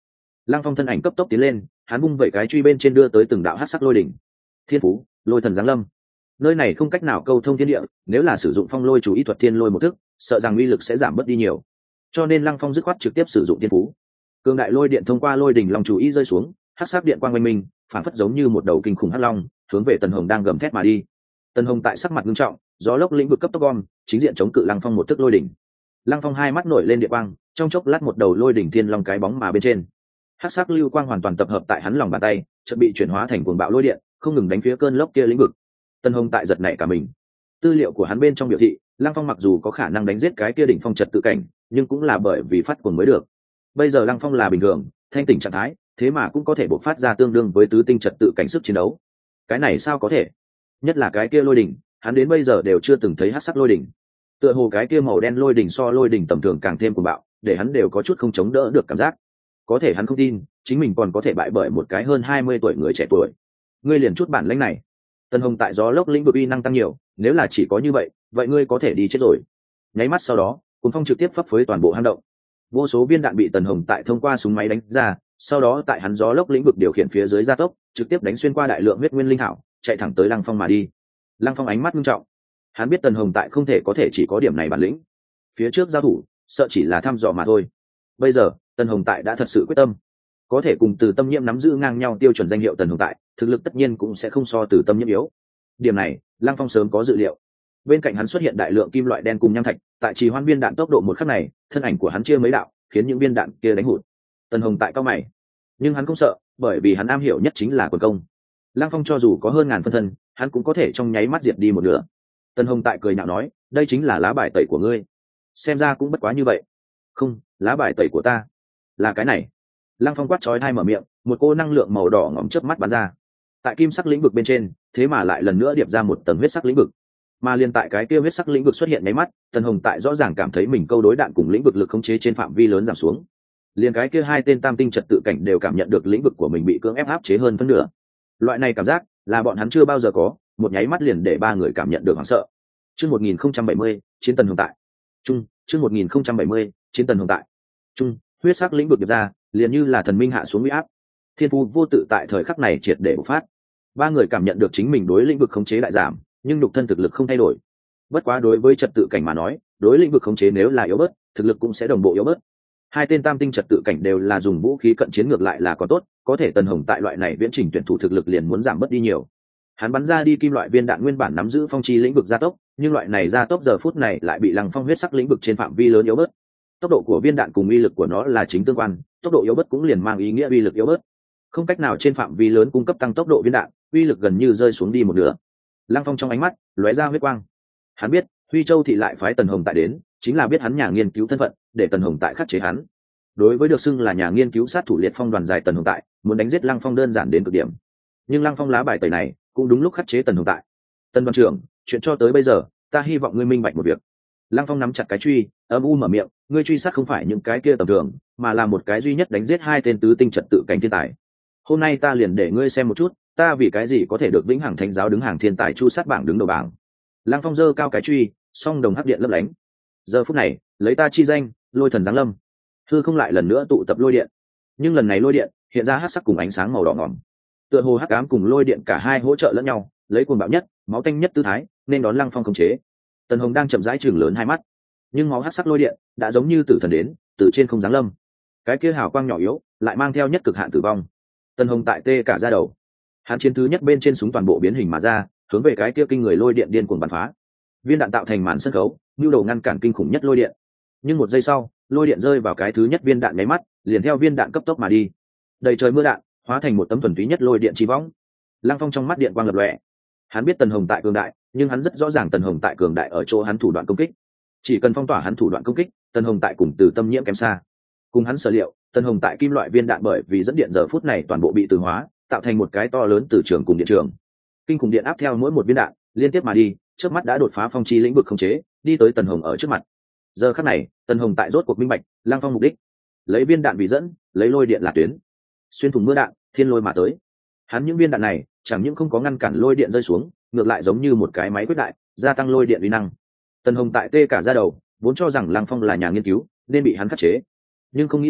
Lăng Phong thân ảnh cấp tốc tiến lên, hắn vung vẩy cái truy bên trên đưa tới từng đạo hắc sắc lôi đỉnh. Thiên phú, lôi thần giáng lâm. Nơi này không cách nào câu thông thiên địa, nếu là sử dụng phong lôi chủ ý thuật thiên lôi một thức, sợ rằng uy lực sẽ giảm bớt đi nhiều. Cho nên Lăng Phong dứt khoát trực tiếp sử dụng thiên phú. Cường đại lôi điện thông qua lôi đỉnh long chủ ý rơi xuống, hắc sắc điện quang oanh minh, phản phất giống như một đầu kinh khủng hắc long, hướng về Tần Hồng đang gầm thét mà đi. Tần Hồng tại sắc mặt nghiêm trọng, gió lốc lĩnh vực cấp tốc gom, chính diện chống cự Lăng Phong một thức lôi đỉnh. Lăng Phong hai mắt nổi lên điện quang, trong chốc lát một đầu lôi đỉnh thiên long cái bóng mà bên trên. Hắc sắc lưu quang hoàn toàn tập hợp tại hắn lòng bàn tay, chợt bị chuyển hóa thành cuồng bạo lôi điện, không ngừng đánh phía cơn lốc kia lĩnh vực. Tần Hồng tại giật nảy cả mình. Tư liệu của hắn bên trong biểu thị, Lăng Phong mặc dù có khả năng đánh giết cái kia đỉnh phong trật tự cảnh, nhưng cũng là bởi vì phát cuồng mới được. Bây giờ Lăng Phong là bình thường, thanh tỉnh trạng thái, thế mà cũng có thể bộc phát ra tương đương với tứ tinh trật tự cảnh sức chiến đấu. Cái này sao có thể? Nhất là cái kia lôi đỉnh, hắn đến bây giờ đều chưa từng thấy hắc sắc lôi đỉnh. Tựa hồ cái kia màu đen lôi đỉnh so lôi đỉnh tầm thường càng thêm cuồng bạo, để hắn đều có chút không chống đỡ được cảm giác. Có thể hắn không tin, chính mình còn có thể bại bởi một cái hơn hai mươi tuổi người trẻ tuổi. Ngươi liền chút bản lĩnh này. Tần Hồng tại gió lốc lĩnh vực uy năng tăng nhiều, nếu là chỉ có như vậy, vậy ngươi có thể đi chết rồi. Nháy mắt sau đó, cuồng phong trực tiếp phấp phới toàn bộ hang động. Vô số viên đạn bị Tần Hồng tại thông qua súng máy đánh ra, sau đó tại hắn gió lốc lĩnh vực điều khiển phía dưới gia tốc, trực tiếp đánh xuyên qua đại lượng huyết nguyên linh hảo, chạy thẳng tới Lăng Phong mà đi. Lăng Phong ánh mắt nghiêm trọng, hắn biết Tần Hồng tại không thể có thể chỉ có điểm này bản lĩnh. Phía trước giao thủ, sợ chỉ là thăm dò mà thôi. Bây giờ, Tần Hồng tại đã thật sự quyết tâm, có thể cùng Từ Tâm Nhiễm nắm giữ ngang nhau tiêu chuẩn danh hiệu Tần Hồng tại, thực lực tất nhiên cũng sẽ không so Từ Tâm Nhiễm yếu. Điểm này, Lăng Phong sớm có dự liệu. Bên cạnh hắn xuất hiện đại lượng kim loại đen cùng nham thạch, tại trì hoãn viên đạn tốc độ một khắc này, thân ảnh của hắn chia mấy đạo, khiến những viên đạn kia đánh hụt. Tần Hồng tại cao mày, nhưng hắn không sợ, bởi vì hắn am hiểu nhất chính là quần công. Lăng Phong cho dù có hơn ngàn phân thân, hắn cũng có thể trong nháy mắt diệt đi một nửa. Tần Hồng tại cười nhạo nói, đây chính là lá bài tẩy của ngươi. Xem ra cũng bất quá như vậy. Không, lá bài tẩy của ta là cái này. Lăng Phong quát chói tai mở miệng, một cô năng lượng màu đỏ ngòm chớp mắt bắn ra. Tại kim sắc lĩnh vực bên trên, thế mà lại lần nữa điệp ra một tầng huyết sắc lĩnh vực. Mà liên tại cái kia huyết sắc lĩnh vực xuất hiện nháy mắt, Tần Hồng tại rõ ràng cảm thấy mình câu đối đạn cùng lĩnh vực lực khống chế trên phạm vi lớn giảm xuống. Liên cái kia hai tên tam tinh trật tự cảnh đều cảm nhận được lĩnh vực của mình bị cưỡng ép áp chế hơn phân nửa. Loại này cảm giác là bọn hắn chưa bao giờ có, một nháy mắt liền để ba người cảm nhận được hoảng sợ. Chương một nghìn không trăm bảy mươi, chiến Tần Hồng tại. Trung, chương một nghìn không trăm bảy mươi, chiến Tần Hồng tại. Trung, huyết sắc lĩnh vực điệp ra, liền như là thần minh hạ xuống uy áp. Thiên phú vô tự tại thời khắc này triệt để bộc phát. Ba người cảm nhận được chính mình đối lĩnh vực khống chế đại giảm, nhưng nhục thân thực lực không thay đổi. Bất quá đối với trật tự cảnh mà nói, đối lĩnh vực khống chế nếu là yếu bớt, thực lực cũng sẽ đồng bộ yếu bớt. Hai tên tam tinh trật tự cảnh đều là dùng vũ khí cận chiến ngược lại là có tốt, có thể Tần Hồng tại loại này viễn trình tuyển thủ thực lực liền muốn giảm bớt đi nhiều. Hắn bắn ra đi kim loại viên đạn nguyên bản nắm giữ phong chi lĩnh vực gia tốc, nhưng loại này gia tốc giờ phút này lại bị Lăng Phong huyết sắc lĩnh vực trên phạm vi lớn yếu bớt. Tốc độ của viên đạn cùng uy lực của nó là chính tương quan, tốc độ yếu bớt cũng liền mang ý nghĩa uy lực yếu bớt. Không cách nào trên phạm vi lớn cung cấp tăng tốc độ viên đạn, uy lực gần như rơi xuống đi một nửa. Lăng Phong trong ánh mắt lóe ra huyết quang. Hắn biết, Huy Châu thị lại phái Tần Hồng tại đến, chính là biết hắn nhà nghiên cứu thân phận, để Tần Hồng tại khắc chế hắn. Đối với được xưng là nhà nghiên cứu sát thủ liệt phong đoàn dài Tần Hồng tại, muốn đánh giết Lăng Phong đơn giản đến cực điểm. Nhưng Lăng Phong lá bài tẩy này, cũng đúng lúc khắc chế Tần Hồng tại. Tần đoàn trưởng, chuyện cho tới bây giờ, ta hy vọng ngươi minh bạch một việc. Lăng Phong nắm chặt cái truy, âm u mở miệng, ngươi truy sát không phải những cái kia tầm thường, mà là một cái duy nhất đánh giết hai tên tứ tinh trật tự cảnh thiên tài. Hôm nay ta liền để ngươi xem một chút, ta vì cái gì có thể được vĩnh hằng thánh giáo đứng hàng thiên tài chu sát bảng đứng đầu bảng. Lăng Phong giơ cao cái truy, song đồng hắc điện lấp lánh. Giờ phút này, lấy ta chi danh, lôi thần giáng lâm. Thư không lại lần nữa tụ tập lôi điện, nhưng lần này lôi điện hiện ra hắc sắc cùng ánh sáng màu đỏ ngỏm. Tựa hồ hắc ám cùng lôi điện cả hai hỗ trợ lẫn nhau, lấy cuồng bạo nhất, máu tanh nhất tư thái, nên đón Lăng Phong khống chế. Tần Hồng đang chậm rãi chừng lớn hai mắt, nhưng máu hắc sắc lôi điện đã giống như tử thần đến, từ trên không giáng lâm. Cái kia hào quang nhỏ yếu, lại mang theo nhất cực hạn tử vong. Tần Hồng tại tê cả da đầu. Hắn chiến thứ nhất bên trên súng toàn bộ biến hình mà ra, hướng về cái kia kinh người lôi điện điên cuồng bắn phá. Viên đạn tạo thành màn sân khấu, nhu đầu ngăn cản kinh khủng nhất lôi điện. Nhưng một giây sau, lôi điện rơi vào cái thứ nhất viên đạn nháy mắt, liền theo viên đạn cấp tốc mà đi. Đầy trời mưa đạn, hóa thành một tấm thuần túy nhất lôi điện chi võng. Lăng Phong trong mắt điện quang lập lòe. Hắn biết Tần Hồng tại cường đại, nhưng hắn rất rõ ràng Tần Hồng tại cường đại ở chỗ hắn thủ đoạn công kích. Chỉ cần phong tỏa hắn thủ đoạn công kích, Tần Hồng tại cùng Từ Tâm Nhiễm kém xa. Cùng hắn sở liệu, Tần Hồng tại kim loại viên đạn bởi vì dẫn điện giờ phút này toàn bộ bị từ hóa, tạo thành một cái to lớn từ trường cùng điện trường. Kinh khủng điện áp theo mỗi một viên đạn, liên tiếp mà đi, trước mắt đã đột phá phong chi lĩnh vực khống chế, đi tới Tần Hồng ở trước mặt. Giờ khắc này, Tần Hồng tại rốt cuộc minh bạch, Lăng Phong mục đích, lấy viên đạn vì dẫn, lấy lôi điện là tuyến, xuyên thủng mưa đạn, thiên lôi mà tới. Hắn những viên đạn này, chẳng những không có ngăn cản lôi điện rơi xuống, ngược lại giống như một cái máy quyết đại, gia tăng lôi điện uy năng. Tần Hồng tại tê cả da đầu, vốn cho rằng Lăng Phong là nhà nghiên cứu, nên bị hắn khắc chế, nhưng không nghĩ tới,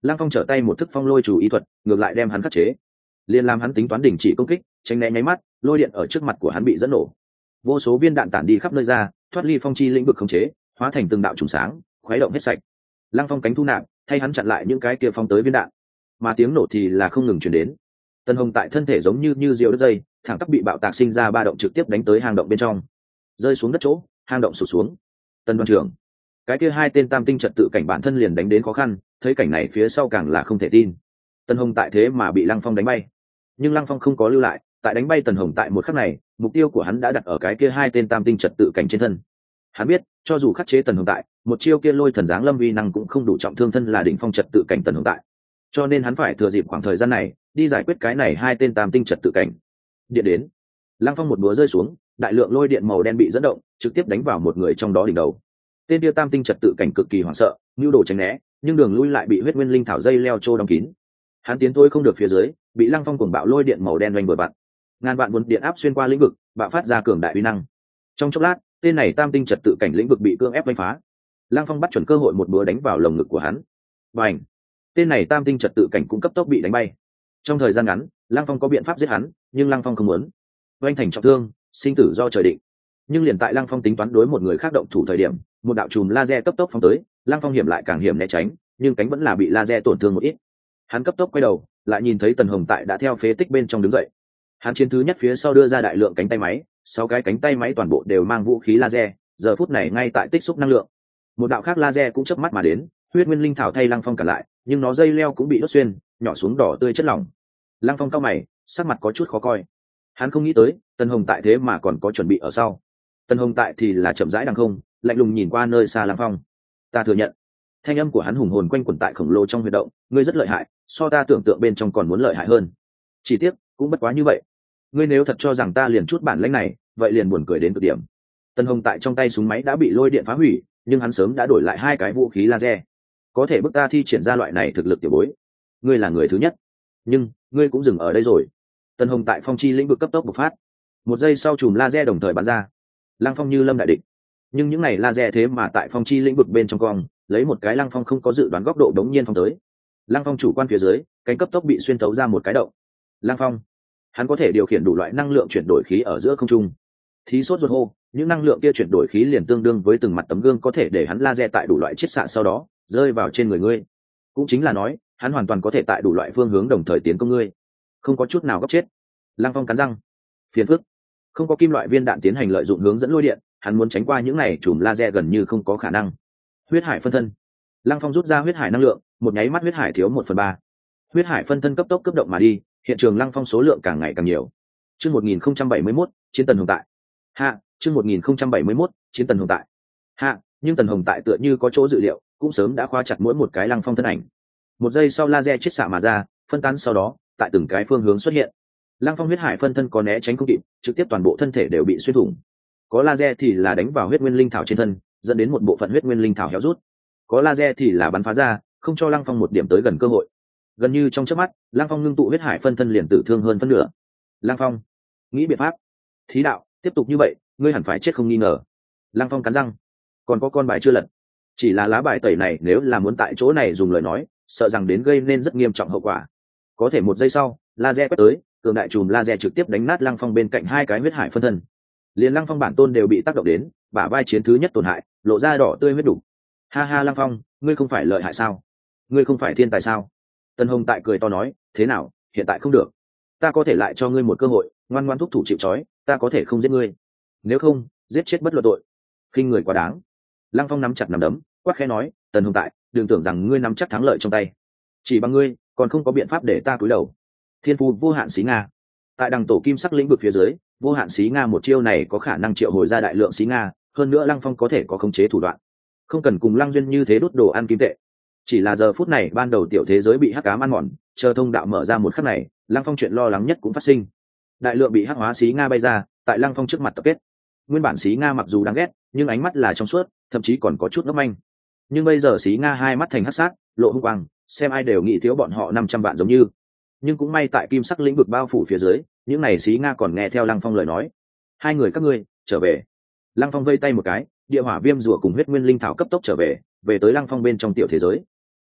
Lăng Phong trở tay một thức phong lôi chủ ý thuật, ngược lại đem hắn khắc chế, liền làm hắn tính toán đình chỉ công kích, tránh né nháy mắt, lôi điện ở trước mặt của hắn bị dẫn nổ, vô số viên đạn tản đi khắp nơi ra, thoát ly phong chi lĩnh vực khống chế, hóa thành từng đạo trùng sáng, khuấy động hết sạch. Lăng Phong cánh thu nạp, thay hắn chặn lại những cái kia phong tới viên đạn, mà tiếng nổ thì là không ngừng truyền đến. Tần Hồng tại thân thể giống như như diều đứt dây, thẳng tắp bị bạo tạc sinh ra ba động trực tiếp đánh tới hang động bên trong, rơi xuống đất chỗ, hang động sụt xuống. Tần đoàn trưởng, cái kia hai tên tam tinh trật tự cảnh bản thân liền đánh đến khó khăn, thấy cảnh này phía sau càng là không thể tin. Tần Hồng tại thế mà bị Lăng Phong đánh bay, nhưng Lăng Phong không có lưu lại, tại đánh bay Tần Hồng tại một khắc này, mục tiêu của hắn đã đặt ở cái kia hai tên tam tinh trật tự cảnh trên thân. Hắn biết, cho dù khắc chế Tần Hồng tại, một chiêu kia lôi thần giáng lâm uy năng cũng không đủ trọng thương thân là đỉnh phong trật tự cảnh Tần Hồng tại, cho nên hắn phải thừa dịp khoảng thời gian này đi giải quyết cái này hai tên tam tinh trật tự cảnh. Điện đến, Lăng Phong một búa rơi xuống, đại lượng lôi điện màu đen bị dẫn động, trực tiếp đánh vào một người trong đó đỉnh đầu. Tên kia tam tinh trật tự cảnh cực kỳ hoảng sợ, nhu đồ tránh né, nhưng đường lui lại bị huyết nguyên linh thảo dây leo trô đóng kín. Hắn tiến thôi không được phía dưới, bị Lăng Phong cuồng bạo lôi điện màu đen oanh vừa vặn. Ngàn vạn nguồn điện áp xuyên qua lĩnh vực, bạo phát ra cường đại uy năng. Trong chốc lát, tên này tam tinh trật tự cảnh lĩnh vực bị cưỡng ép đánh phá. Lăng Phong bắt chuẩn cơ hội một búa đánh vào lồng ngực của hắn. Bành! Tên này tam tinh trật tự cảnh cũng cấp tốc bị đánh bay. Trong thời gian ngắn, Lăng Phong có biện pháp giết hắn, nhưng Lăng Phong không muốn. Oanh thành trọng thương, sinh tử do trời định. Nhưng liền tại Lăng Phong tính toán đối một người khác động thủ thời điểm, một đạo chùm laser cấp tốc phóng tới, Lăng Phong hiểm lại càng hiểm né tránh, nhưng cánh vẫn là bị laser tổn thương một ít. Hắn cấp tốc quay đầu, lại nhìn thấy Tần Hồng tại đã theo phế tích bên trong đứng dậy. Hắn chiến thứ nhất phía sau đưa ra đại lượng cánh tay máy, sáu cái cánh tay máy toàn bộ đều mang vũ khí laser, giờ phút này ngay tại tích xúc năng lượng. Một đạo khác laser cũng chớp mắt mà đến, huyết nguyên linh thảo thay Lăng Phong cản lại, nhưng nó dây leo cũng bị đốt xuyên, nhỏ xuống đỏ tươi chất lỏng. Lăng Phong cau mày, sắc mặt có chút khó coi. Hắn không nghĩ tới, Tần Hồng tại thế mà còn có chuẩn bị ở sau. Tần Hồng tại thì là chậm rãi đằng không, lạnh lùng nhìn qua nơi xa Lăng Phong. Ta thừa nhận. Thanh âm của hắn hùng hồn quanh quẩn tại khổng lồ trong huy động, ngươi rất lợi hại, so ta tưởng tượng bên trong còn muốn lợi hại hơn. Chỉ tiếc, cũng bất quá như vậy. Ngươi nếu thật cho rằng ta liền chút bản lĩnh này, vậy liền buồn cười đến cực điểm. Tần Hồng tại trong tay súng máy đã bị lôi điện phá hủy, nhưng hắn sớm đã đổi lại hai cái vũ khí laser, có thể bức ta thi triển ra loại này thực lực tiểu bối. Ngươi là người thứ nhất, nhưng ngươi cũng dừng ở đây rồi. Tần Hồng tại phong chi lĩnh vực cấp tốc bộc phát, một giây sau chùm laser đồng thời bắn ra. Lăng Phong như lâm đại địch, nhưng những này laser thế mà tại phong chi lĩnh vực bên trong cong, lấy một cái Lăng Phong không có dự đoán góc độ đống nhiên phong tới. Lăng Phong chủ quan phía dưới, cánh cấp tốc bị xuyên thấu ra một cái động. Lăng Phong, hắn có thể điều khiển đủ loại năng lượng chuyển đổi khí ở giữa không trung. Thí sốt ruột hô, những năng lượng kia chuyển đổi khí liền tương đương với từng mặt tấm gương có thể để hắn laser tại đủ loại chiết xạ sau đó rơi vào trên người ngươi. Cũng chính là nói, hắn hoàn toàn có thể tại đủ loại phương hướng đồng thời tiến công ngươi, không có chút nào góc chết. Lăng Phong cắn răng, phiền phức, không có kim loại viên đạn tiến hành lợi dụng hướng dẫn lôi điện, hắn muốn tránh qua những này chùm laser gần như không có khả năng. Huyết hải phân thân, Lăng Phong rút ra huyết hải năng lượng, một nháy mắt huyết hải thiếu một phần ba. Huyết hải phân thân cấp tốc cấp động mà đi, hiện trường Lăng Phong số lượng càng ngày càng nhiều. Chương một nghìn không trăm bảy mươi mốt, chiến Tần Hồng tại. Hạ, chương một nghìn không trăm bảy mươi mốt, chiến Tần Hồng tại. Hạ, nhưng Tần Hồng tại tựa như có chỗ dự liệu, cũng sớm đã khóa chặt mỗi một cái Lăng Phong thân ảnh. Một giây sau laser chiết xạ mà ra, phân tán sau đó, tại từng cái phương hướng xuất hiện. Lăng Phong huyết hải phân thân có né tránh không kịp, trực tiếp toàn bộ thân thể đều bị xuyên thủng. Có laser thì là đánh vào huyết nguyên linh thảo trên thân, dẫn đến một bộ phận huyết nguyên linh thảo héo rút. Có laser thì là bắn phá ra, không cho Lăng Phong một điểm tới gần cơ hội. Gần như trong chớp mắt, Lăng Phong ngưng tụ huyết hải phân thân liền tử thương hơn phân nửa. Lăng Phong, nghĩ biện pháp. Thí đạo, tiếp tục như vậy, ngươi hẳn phải chết không nghi ngờ. Lăng Phong cắn răng, còn có con bài chưa lật. Chỉ là lá bài tẩy này nếu là muốn tại chỗ này dùng lời nói, sợ rằng đến gây nên rất nghiêm trọng hậu quả. Có thể một giây sau, laser quét tới, cường đại chùm laser trực tiếp đánh nát Lăng Phong bên cạnh hai cái huyết hải phân thân. Liền Lăng Phong bản tôn đều bị tác động đến, bả vai chiến thứ nhất tổn hại, lộ ra đỏ tươi huyết đủ. Ha ha Lăng Phong, ngươi không phải lợi hại sao? Ngươi không phải thiên tài sao? Tần Hồng tại cười to nói, thế nào, hiện tại không được. Ta có thể lại cho ngươi một cơ hội, ngoan ngoan thúc thủ chịu trói, ta có thể không giết ngươi. Nếu không, giết chết bất luận tội. Khinh người quá đáng. Lăng Phong nắm chặt nắm đấm, quát khẽ nói, Tần Hồng tại, đừng tưởng rằng ngươi nắm chắc thắng lợi trong tay. Chỉ bằng ngươi, còn không có biện pháp để ta cúi đầu. Thiên phù vô hạn xí nga. Tại đằng tổ kim sắc lĩnh vực phía dưới, vô hạn xí nga một chiêu này có khả năng triệu hồi ra đại lượng xí nga, hơn nữa Lăng Phong có thể có khống chế thủ đoạn, không cần cùng Lăng Duyên như thế đốt đồ ăn kim tệ. Chỉ là giờ phút này ban đầu tiểu thế giới bị hắc ám ăn mòn, chờ thông đạo mở ra một khắc này, Lăng Phong chuyện lo lắng nhất cũng phát sinh. Đại lượng bị hắc hóa xí nga bay ra, tại Lăng Phong trước mặt tập kết. Nguyên bản xí nga mặc dù đáng ghét, nhưng ánh mắt là trong suốt, thậm chí còn có chút ngốc manh. Nhưng bây giờ xí nga hai mắt thành hắc sát, lộ hung quang, xem ai đều nghĩ thiếu bọn họ năm trăm vạn giống như. Nhưng cũng may tại kim sắc lĩnh vực bao phủ phía dưới, những này xí nga còn nghe theo Lăng Phong lời nói. Hai người các ngươi trở về. Lăng Phong vây tay một cái, địa hỏa viêm rùa cùng huyết nguyên linh thảo cấp tốc trở về, về tới Lăng Phong bên trong tiểu thế giới.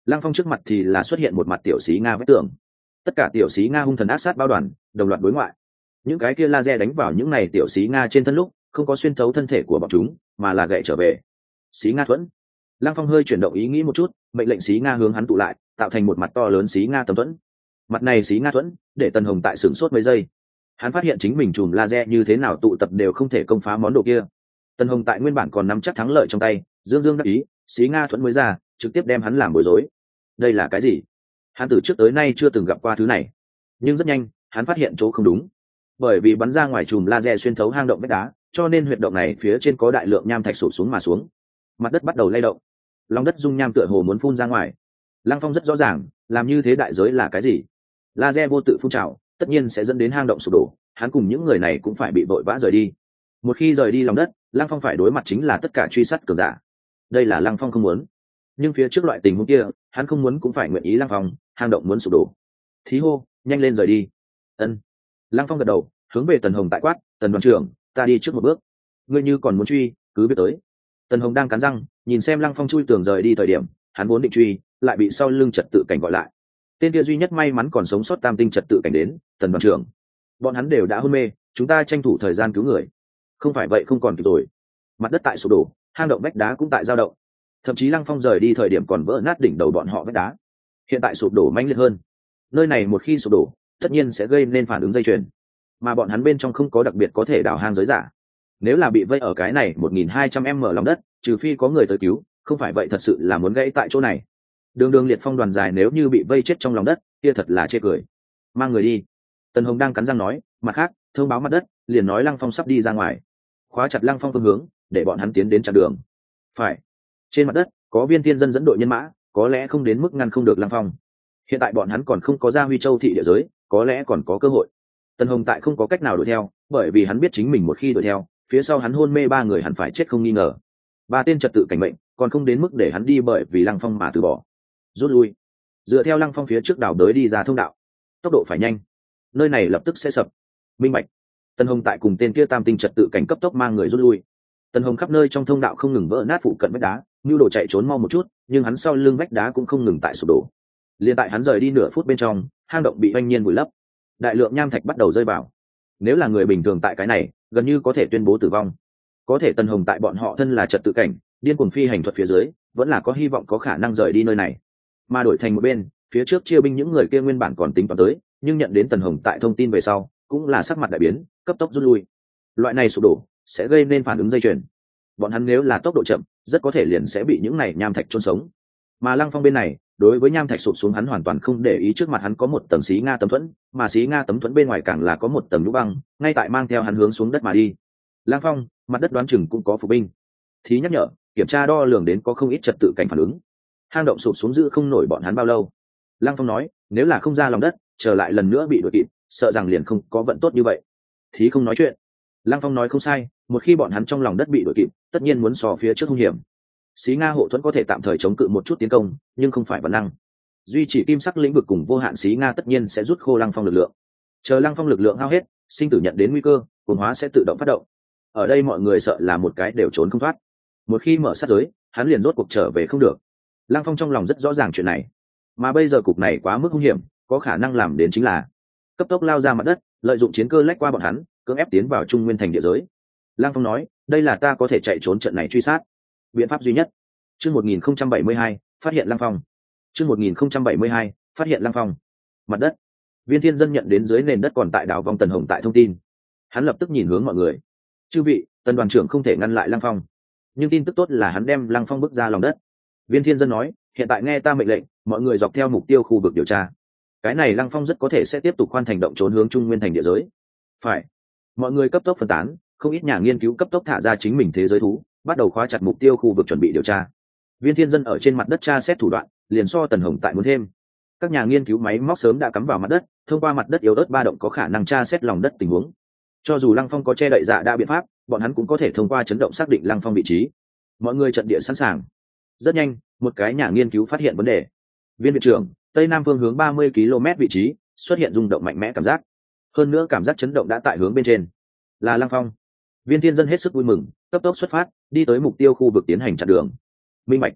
Lăng Phong trước mặt thì là xuất hiện một mặt tiểu xí nga vách tường, tất cả tiểu xí nga hung thần ác sát bao đoàn, đồng loạt đối ngoại. Những cái kia laser đánh vào những này tiểu xí nga trên thân lúc không có xuyên thấu thân thể của bọn chúng, mà là gậy trở về. Xí nga thuẫn. Lăng Phong hơi chuyển động ý nghĩ một chút, mệnh lệnh xí nga hướng hắn tụ lại, tạo thành một mặt to lớn xí nga tấm thuẫn. Mặt này xí nga thuẫn để Tần Hồng tại sửng sốt mấy giây. Hắn phát hiện chính mình chùm laser như thế nào tụ tập đều không thể công phá món đồ kia. Tần Hồng tại nguyên bản còn nắm chắc thắng lợi trong tay, dương dương đắc ý, xí nga thuẫn mới ra, trực tiếp đem hắn làm bối rối. Đây là cái gì? Hắn từ trước tới nay chưa từng gặp qua thứ này, nhưng rất nhanh hắn phát hiện chỗ không đúng, bởi vì bắn ra ngoài chùm laser xuyên thấu hang động vách đá, cho nên huyệt động này phía trên có đại lượng nham thạch sụp xuống mà xuống, mặt đất bắt đầu lay động, lòng đất dung nham tựa hồ muốn phun ra ngoài. Lăng Phong rất rõ ràng làm như thế đại giới là cái gì. Laser vô tự phun trào tất nhiên sẽ dẫn đến hang động sụp đổ, hắn cùng những người này cũng phải bị vội vã rời đi. Một khi rời đi lòng đất, Lăng Phong phải đối mặt chính là tất cả truy sát cường giả. Đây là Lăng Phong không muốn, nhưng phía trước loại tình huống kia hắn không muốn cũng phải nguyện ý. Lăng Phong, hang động muốn sụp đổ, thí hô nhanh lên rời đi. Ân. Lăng Phong gật đầu, hướng về Tần Hồng tại quát, Tần đoàn trưởng, ta đi trước một bước, ngươi như còn muốn truy cứ biết tới. Tần Hồng đang cắn răng nhìn xem Lăng Phong chui tường rời đi thời điểm, hắn vốn định truy lại bị sau lưng trật tự cảnh gọi lại. Tên kia duy nhất may mắn còn sống sót tam tinh trật tự cảnh đến, Tần đoàn trưởng, bọn hắn đều đã hôn mê, chúng ta tranh thủ thời gian cứu người, không phải vậy không còn kịp rồi. Mặt đất tại sụp đổ, hang động vách đá cũng tại dao động, thậm chí Lăng Phong rời đi thời điểm còn vỡ nát đỉnh đầu bọn họ vách đá, hiện tại sụp đổ mãnh liệt hơn. Nơi này một khi sụp đổ tất nhiên sẽ gây nên phản ứng dây chuyền, mà bọn hắn bên trong không có đặc biệt có thể đào hang giới giả. Nếu là bị vây ở cái này một nghìn hai trăm m lòng đất, trừ phi có người tới cứu, không phải vậy thật sự là muốn gãy tại chỗ này. Đường đường liệt phong đoàn dài nếu như bị vây chết trong lòng đất, kia thật là chê cười. Mang người đi. Tần Hồng đang cắn răng nói, mặt khác thông báo mặt đất, liền nói Lăng Phong sắp đi ra ngoài, khóa chặt Lăng Phong phương hướng để bọn hắn tiến đến chặn đường. Phải. Trên mặt đất có Viên Thiên Dân dẫn đội nhân mã, có lẽ không đến mức ngăn không được Lăng Phong. Hiện tại bọn hắn còn không có ra Huy Châu thị địa giới, có lẽ còn có cơ hội. Tần Hồng tại không có cách nào đuổi theo, bởi vì hắn biết chính mình một khi đuổi theo, phía sau hắn hôn mê ba người hẳn phải chết không nghi ngờ. Ba tên trật tự cảnh mệnh còn không đến mức để hắn đi bởi vì Lăng Phong mà từ bỏ. Rút lui, dựa theo Lăng Phong phía trước đảo đới đi ra thông đạo, tốc độ phải nhanh, nơi này lập tức sẽ sập. Minh bạch. Tần Hồng tại cùng tên kia tam tinh trật tự cảnh cấp tốc mang người rút lui. Tần Hồng khắp nơi trong thông đạo không ngừng vỡ nát phụ cận vách đá, nhu đồ chạy trốn mau một chút, nhưng hắn sau lưng vách đá cũng không ngừng tại sụp đổ. Liên tại hắn rời đi nửa phút bên trong, hang động bị oanh nhiên vùi lấp, đại lượng nham thạch bắt đầu rơi vào. Nếu là người bình thường tại cái này, gần như có thể tuyên bố tử vong. Có thể Tần Hồng tại bọn họ thân là trật tự cảnh, điên cuồng phi hành thuật phía dưới, vẫn là có hy vọng có khả năng rời đi nơi này. Mà đổi thành một bên, phía trước chia binh những người kia nguyên bản còn tính toán tới, nhưng nhận đến Tần Hồng tại thông tin về sau, cũng là sắc mặt đại biến, cấp tốc rút lui. Loại này sụp đổ sẽ gây nên phản ứng dây chuyền. Bọn hắn nếu là tốc độ chậm, rất có thể liền sẽ bị những này nham thạch chôn sống. Mà Lăng Phong bên này, đối với nham thạch sụp xuống hắn hoàn toàn không để ý, trước mặt hắn có một tầng xí nga tấm thuẫn, mà xí nga tấm thuẫn bên ngoài càng là có một tầng nhũ băng, ngay tại mang theo hắn hướng xuống đất mà đi. Lăng Phong, mặt đất đoán chừng cũng có phục binh. Thí nhắc nhở, kiểm tra đo lường đến có không ít trật tự cảnh phản ứng. Hang động sụp xuống giữ không nổi bọn hắn bao lâu. Lăng Phong nói, nếu là không ra lòng đất, trở lại lần nữa bị đuổi kịp, sợ rằng liền không có vận tốt như vậy. Thí không nói chuyện. Lăng Phong nói không sai, một khi bọn hắn trong lòng đất bị đuổi kịp, tất nhiên muốn so phía trước hung hiểm. Xí nga hộ thuẫn có thể tạm thời chống cự một chút tiến công, nhưng không phải bản năng. Duy trì kim sắc lĩnh vực cùng vô hạn xí nga tất nhiên sẽ rút khô Lăng Phong lực lượng. Chờ Lăng Phong lực lượng hao hết, sinh tử nhận đến nguy cơ, cuồng hóa sẽ tự động phát động. Ở đây mọi người sợ là một cái đều trốn không thoát. Một khi mở sát giới, hắn liền rốt cuộc trở về không được. Lăng Phong trong lòng rất rõ ràng chuyện này, mà bây giờ cục này quá mức hung hiểm, có khả năng làm đến chính là cấp tốc lao ra mặt đất, lợi dụng chiến cơ lách qua bọn hắn, cưỡng ép tiến vào Trung Nguyên thành địa giới. Lăng Phong nói, đây là ta có thể chạy trốn trận này truy sát biện pháp duy nhất. Chương một nghìn không trăm bảy mươi hai, phát hiện Lăng Phong. Chương một nghìn không trăm bảy mươi hai, phát hiện Lăng Phong. Mặt đất. Viên Thiên Dân nhận đến dưới nền đất còn tại đảo vong Tần Hồng tại thông tin. Hắn lập tức nhìn hướng mọi người. Chư vị, Tần đoàn trưởng không thể ngăn lại Lăng Phong, nhưng tin tức tốt là hắn đem Lăng Phong bước ra lòng đất. Viên Thiên Dân nói, hiện tại nghe ta mệnh lệnh, mọi người dọc theo mục tiêu khu vực điều tra. Cái này Lăng Phong rất có thể sẽ tiếp tục khoan thành động trốn hướng Trung Nguyên thành địa giới. Phải. Mọi người cấp tốc phân tán, không ít nhà nghiên cứu cấp tốc thả ra chính mình thế giới thú, bắt đầu khóa chặt mục tiêu khu vực chuẩn bị điều tra. Viên Thiên Dân ở trên mặt đất tra xét thủ đoạn, liền so Tần Hồng tại muốn thêm. Các nhà nghiên cứu máy móc sớm đã cắm vào mặt đất, thông qua mặt đất yếu ớt ba động có khả năng tra xét lòng đất tình huống. Cho dù Lăng Phong có che đậy dạ đa biện pháp, bọn hắn cũng có thể thông qua chấn động xác định Lăng Phong vị trí. Mọi người trận địa sẵn sàng. Rất nhanh, một cái nhà nghiên cứu phát hiện vấn đề. Viên viện trưởng, tây nam phương hướng ba mươi ki lô mét vị trí, xuất hiện rung động mạnh mẽ cảm giác. Hơn nữa cảm giác chấn động đã tại hướng bên trên. Là Lăng Phong. Viên Thiên Dân hết sức vui mừng, cấp tốc xuất phát, đi tới mục tiêu khu vực tiến hành chặn đường. Minh bạch.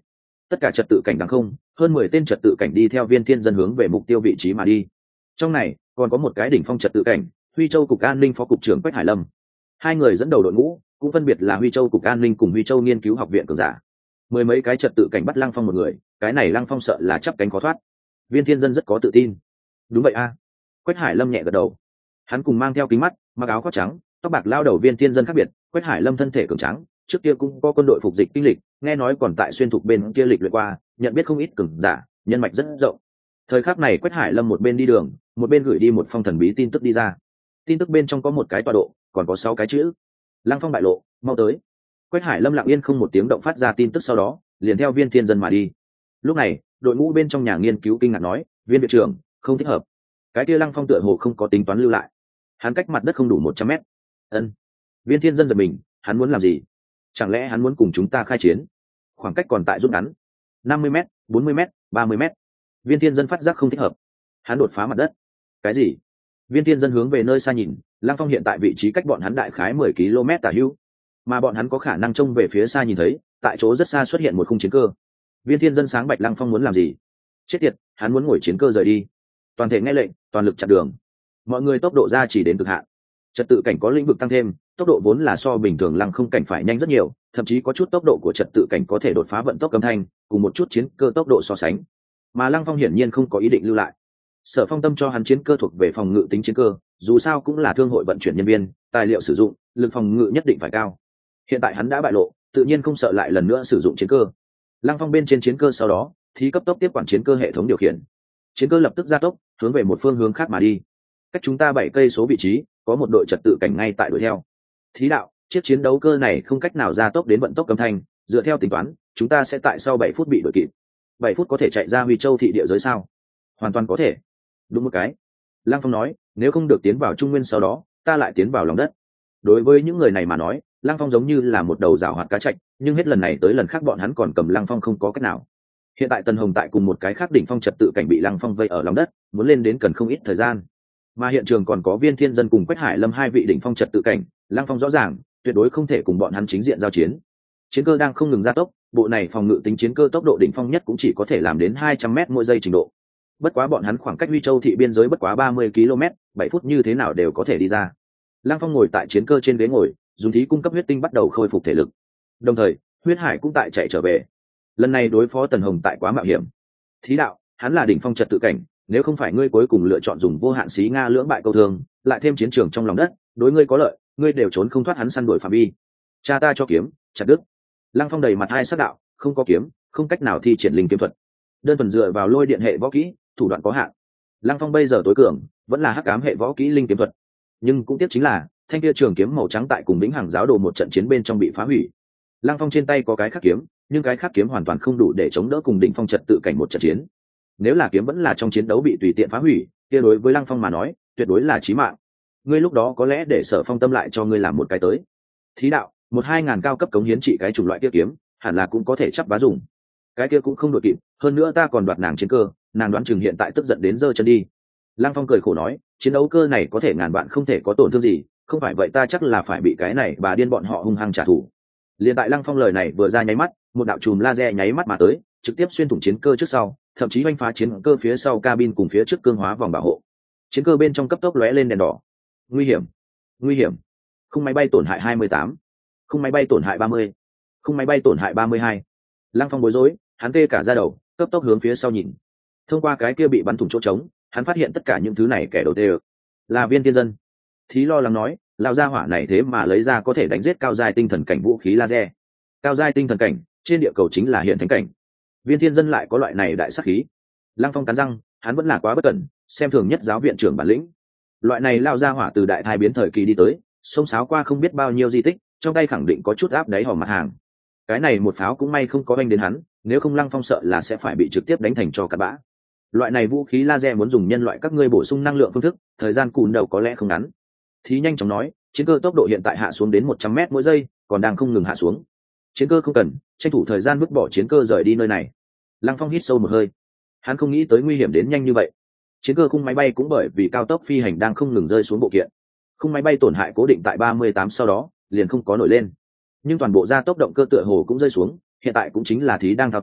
tất cả trật tự cảnh đằng không, hơn mười tên trật tự cảnh đi theo Viên Thiên Dân hướng về mục tiêu vị trí mà đi. Trong này còn có một cái đỉnh phong trật tự cảnh, Huy Châu cục an ninh phó cục trưởng Quách Hải Lâm. Hai người dẫn đầu đội ngũ cũng phân biệt là Huy Châu cục an ninh cùng Huy Châu nghiên cứu học viện cường giả. Mười mấy cái trật tự cảnh bắt Lăng Phong một người, cái này Lăng Phong sợ là chắp cánh khó thoát. Viên Thiên Dân rất có tự tin. Đúng vậy a. Quách Hải Lâm nhẹ gật đầu. Hắn cùng mang theo kính mắt, mặc áo khoác trắng, tóc bạc lao đầu Viên Thiên Dân khác biệt. Quách Hải Lâm thân thể cường tráng, trước kia cũng có quân đội phục dịch kinh lịch, nghe nói còn tại xuyên thục bên kia lịch luyện qua, nhận biết không ít cường giả, nhân mạch rất rộng. Thời khắc này Quách Hải Lâm một bên đi đường, một bên gửi đi một phong thần bí tin tức đi ra. Tin tức bên trong có một cái tọa độ, còn có sáu cái chữ: Lăng Phong bại lộ, mau tới. Quách Hải Lâm lặng yên không một tiếng động phát ra tin tức, sau đó liền theo Viên Thiên Dân mà đi. Lúc này đội ngũ bên trong nhà nghiên cứu kinh ngạc nói: Viên viện trưởng, không thích hợp. Cái kia Lăng Phong tựa hồ không có tính toán lưu lại, hắn cách mặt đất không đủ một trăm mét. Ân. Viên Thiên Dân giật mình, hắn muốn làm gì? Chẳng lẽ hắn muốn cùng chúng ta khai chiến? Khoảng cách còn tại rút ngắn, năm mươi mét, bốn mươi mét, ba mươi mét. Viên Thiên Dân phát giác không thích hợp, hắn đột phá mặt đất. Cái gì? Viên Thiên Dân hướng về nơi xa nhìn, Lăng Phong hiện tại vị trí cách bọn hắn đại khái mười ki lô mét tả hữu, mà bọn hắn có khả năng trông về phía xa nhìn thấy, tại chỗ rất xa xuất hiện một khung chiến cơ. Viên Thiên Dân sáng bạch Lăng Phong muốn làm gì? Chết tiệt, hắn muốn ngồi chiến cơ rời đi. Toàn thể nghe lệnh, toàn lực chặn đường. Mọi người tốc độ ra chỉ đến cực hạn. Trật tự cảnh có lĩnh vực tăng thêm, tốc độ vốn là so bình thường Lăng Không cảnh phải nhanh rất nhiều, thậm chí có chút tốc độ của trật tự cảnh có thể đột phá vận tốc âm thanh, cùng một chút chiến cơ tốc độ so sánh. Mà Lăng Phong hiển nhiên không có ý định lưu lại. Sở Phong Tâm cho hắn chiến cơ thuộc về phòng ngự tính chiến cơ, dù sao cũng là thương hội vận chuyển nhân viên, tài liệu sử dụng, lực phòng ngự nhất định phải cao. Hiện tại hắn đã bại lộ, tự nhiên không sợ lại lần nữa sử dụng chiến cơ. Lăng Phong bên trên chiến cơ sau đó, thì cấp tốc tiếp quản chiến cơ hệ thống điều khiển. Chiến cơ lập tức gia tốc, hướng về một phương hướng khác mà đi. Cách chúng ta bảy cây số vị trí, có một đội trật tự cảnh ngay tại đuổi theo. Thí đạo, chiếc chiến đấu cơ này không cách nào gia tốc đến vận tốc âm thanh, dựa theo tính toán, chúng ta sẽ tại sau bảy phút bị đuổi kịp. bảy phút có thể chạy ra Huy Châu thị địa giới sao? Hoàn toàn có thể. Đúng một cái. Lăng Phong nói, nếu không được tiến vào Trung Nguyên sau đó, ta lại tiến vào lòng đất. Đối với những người này mà nói, Lăng Phong giống như là một đầu rào hoạt cá chạch, nhưng hết lần này tới lần khác bọn hắn còn cầm Lăng Phong không có cách nào. Hiện tại Tần Hồng tại cùng một cái khác đỉnh phong trật tự cảnh bị Lăng Phong vây ở lòng đất, muốn lên đến cần không ít thời gian. Mà hiện trường còn có Viên Thiên Dân cùng Quách Hải Lâm hai vị đỉnh phong trật tự cảnh, Lăng Phong rõ ràng, tuyệt đối không thể cùng bọn hắn chính diện giao chiến. Chiến cơ đang không ngừng gia tốc, bộ này phòng ngự tính chiến cơ tốc độ đỉnh phong nhất cũng chỉ có thể làm đến hai trăm mét mỗi giây trình độ. Bất quá bọn hắn khoảng cách Huy Châu thị biên giới bất quá ba mươi ki lô mét, bảy phút như thế nào đều có thể đi ra. Lăng Phong ngồi tại chiến cơ trên ghế ngồi, dùng thí cung cấp huyết tinh bắt đầu khôi phục thể lực. Đồng thời, huyết hải cũng tại chạy trở về. Lần này đối phó Tần Hồng tại quá mạo hiểm. Thí đạo, hắn là đỉnh phong trật tự cảnh, nếu không phải ngươi cuối cùng lựa chọn dùng vô hạn xí nga lưỡng bại câu thương, lại thêm chiến trường trong lòng đất, đối ngươi có lợi, ngươi đều trốn không thoát hắn săn đuổi phạm vi. Cha ta cho kiếm, chặt đứt. Lăng Phong đầy mặt hai sắc đạo, không có kiếm, không cách nào thi triển linh kiếm thuật. Đơn thuần dựa vào lôi điện hệ võ kỹ, thủ đoạn có hạn. Lăng Phong bây giờ tối cường vẫn là hắc ám hệ võ kỹ linh kiếm thuật, nhưng cũng tiếc chính là thanh kia trường kiếm màu trắng tại cùng Vĩnh Hằng giáo đồ một trận chiến bên trong bị phá hủy. Lăng Phong trên tay có cái khắc kiếm, nhưng cái khắc kiếm hoàn toàn không đủ để chống đỡ cùng đỉnh phong trật tự cảnh một trận chiến. Nếu là kiếm vẫn là trong chiến đấu bị tùy tiện phá hủy, kia đối với Lăng Phong mà nói, tuyệt đối là chí mạng. Ngươi lúc đó có lẽ để Sở Phong Tâm lại cho ngươi làm một cái tới. Thí đạo, một hai ngàn cao cấp cống hiến trị cái chủng loại kia kiếm, hẳn là cũng có thể chấp vá dùng. Cái kia cũng không đội kịp, hơn nữa ta còn đoạt nàng chiến cơ, nàng đoán chừng hiện tại tức giận đến giơ chân đi. Lăng Phong cười khổ nói, chiến đấu cơ này có thể ngàn vạn không thể có tổn thương gì, không phải vậy ta chắc là phải bị cái này bà điên bọn họ hung hăng trả thù. Liên tại Lăng Phong lời này vừa ra nháy mắt, một đạo chùm laser nháy mắt mà tới, trực tiếp xuyên thủng chiến cơ trước sau, thậm chí oanh phá chiến cơ phía sau cabin cùng phía trước cương hóa vòng bảo hộ. Chiến cơ bên trong cấp tốc lóe lên đèn đỏ. Nguy hiểm, nguy hiểm. Khung máy bay tổn hại hai mươi tám, khung máy bay tổn hại ba mươi, khung máy bay tổn hại ba mươi hai. Lăng Phong bối rối, hắn tê cả da đầu, cấp tốc hướng phía sau nhìn. Thông qua cái kia bị bắn thủng chỗ trống, hắn phát hiện tất cả những thứ này kẻ đầu tê là Viên Thiên Dân. Thí lo lắng nói, lão gia hỏa này thế mà lấy ra có thể đánh giết cao giai tinh thần cảnh vũ khí laser. Cao giai tinh thần cảnh, trên địa cầu chính là hiện thánh cảnh. Viên Thiên Dân lại có loại này đại sát khí. Lăng Phong cắn răng, hắn vẫn là quá bất cẩn, xem thường nhất giáo viện trưởng bản lĩnh. Loại này lao gia hỏa từ đại thai biến thời kỳ đi tới, xông xáo qua không biết bao nhiêu di tích, trong tay khẳng định có chút áp đáy hòm mặt hàng. Cái này một pháo cũng may không có anh đến hắn, nếu không Lăng Phong sợ là sẽ phải bị trực tiếp đánh thành cho cặn bã. Loại này vũ khí laser muốn dùng nhân loại các ngươi bổ sung năng lượng phương thức, thời gian cùn đầu có lẽ không ngắn. Thí nhanh chóng nói, chiến cơ tốc độ hiện tại hạ xuống đến một trăm mét mỗi giây, còn đang không ngừng hạ xuống. Chiến cơ không cần, tranh thủ thời gian vứt bỏ chiến cơ rời đi nơi này. Lăng Phong hít sâu một hơi, hắn không nghĩ tới nguy hiểm đến nhanh như vậy. Chiến cơ khung máy bay cũng bởi vì cao tốc phi hành đang không ngừng rơi xuống bộ kiện, khung máy bay tổn hại cố định tại ba mươi tám, sau đó liền không có nổi lên. Nhưng toàn bộ gia tốc động cơ tựa hồ cũng rơi xuống, hiện tại cũng chính là Thí đang thao túng,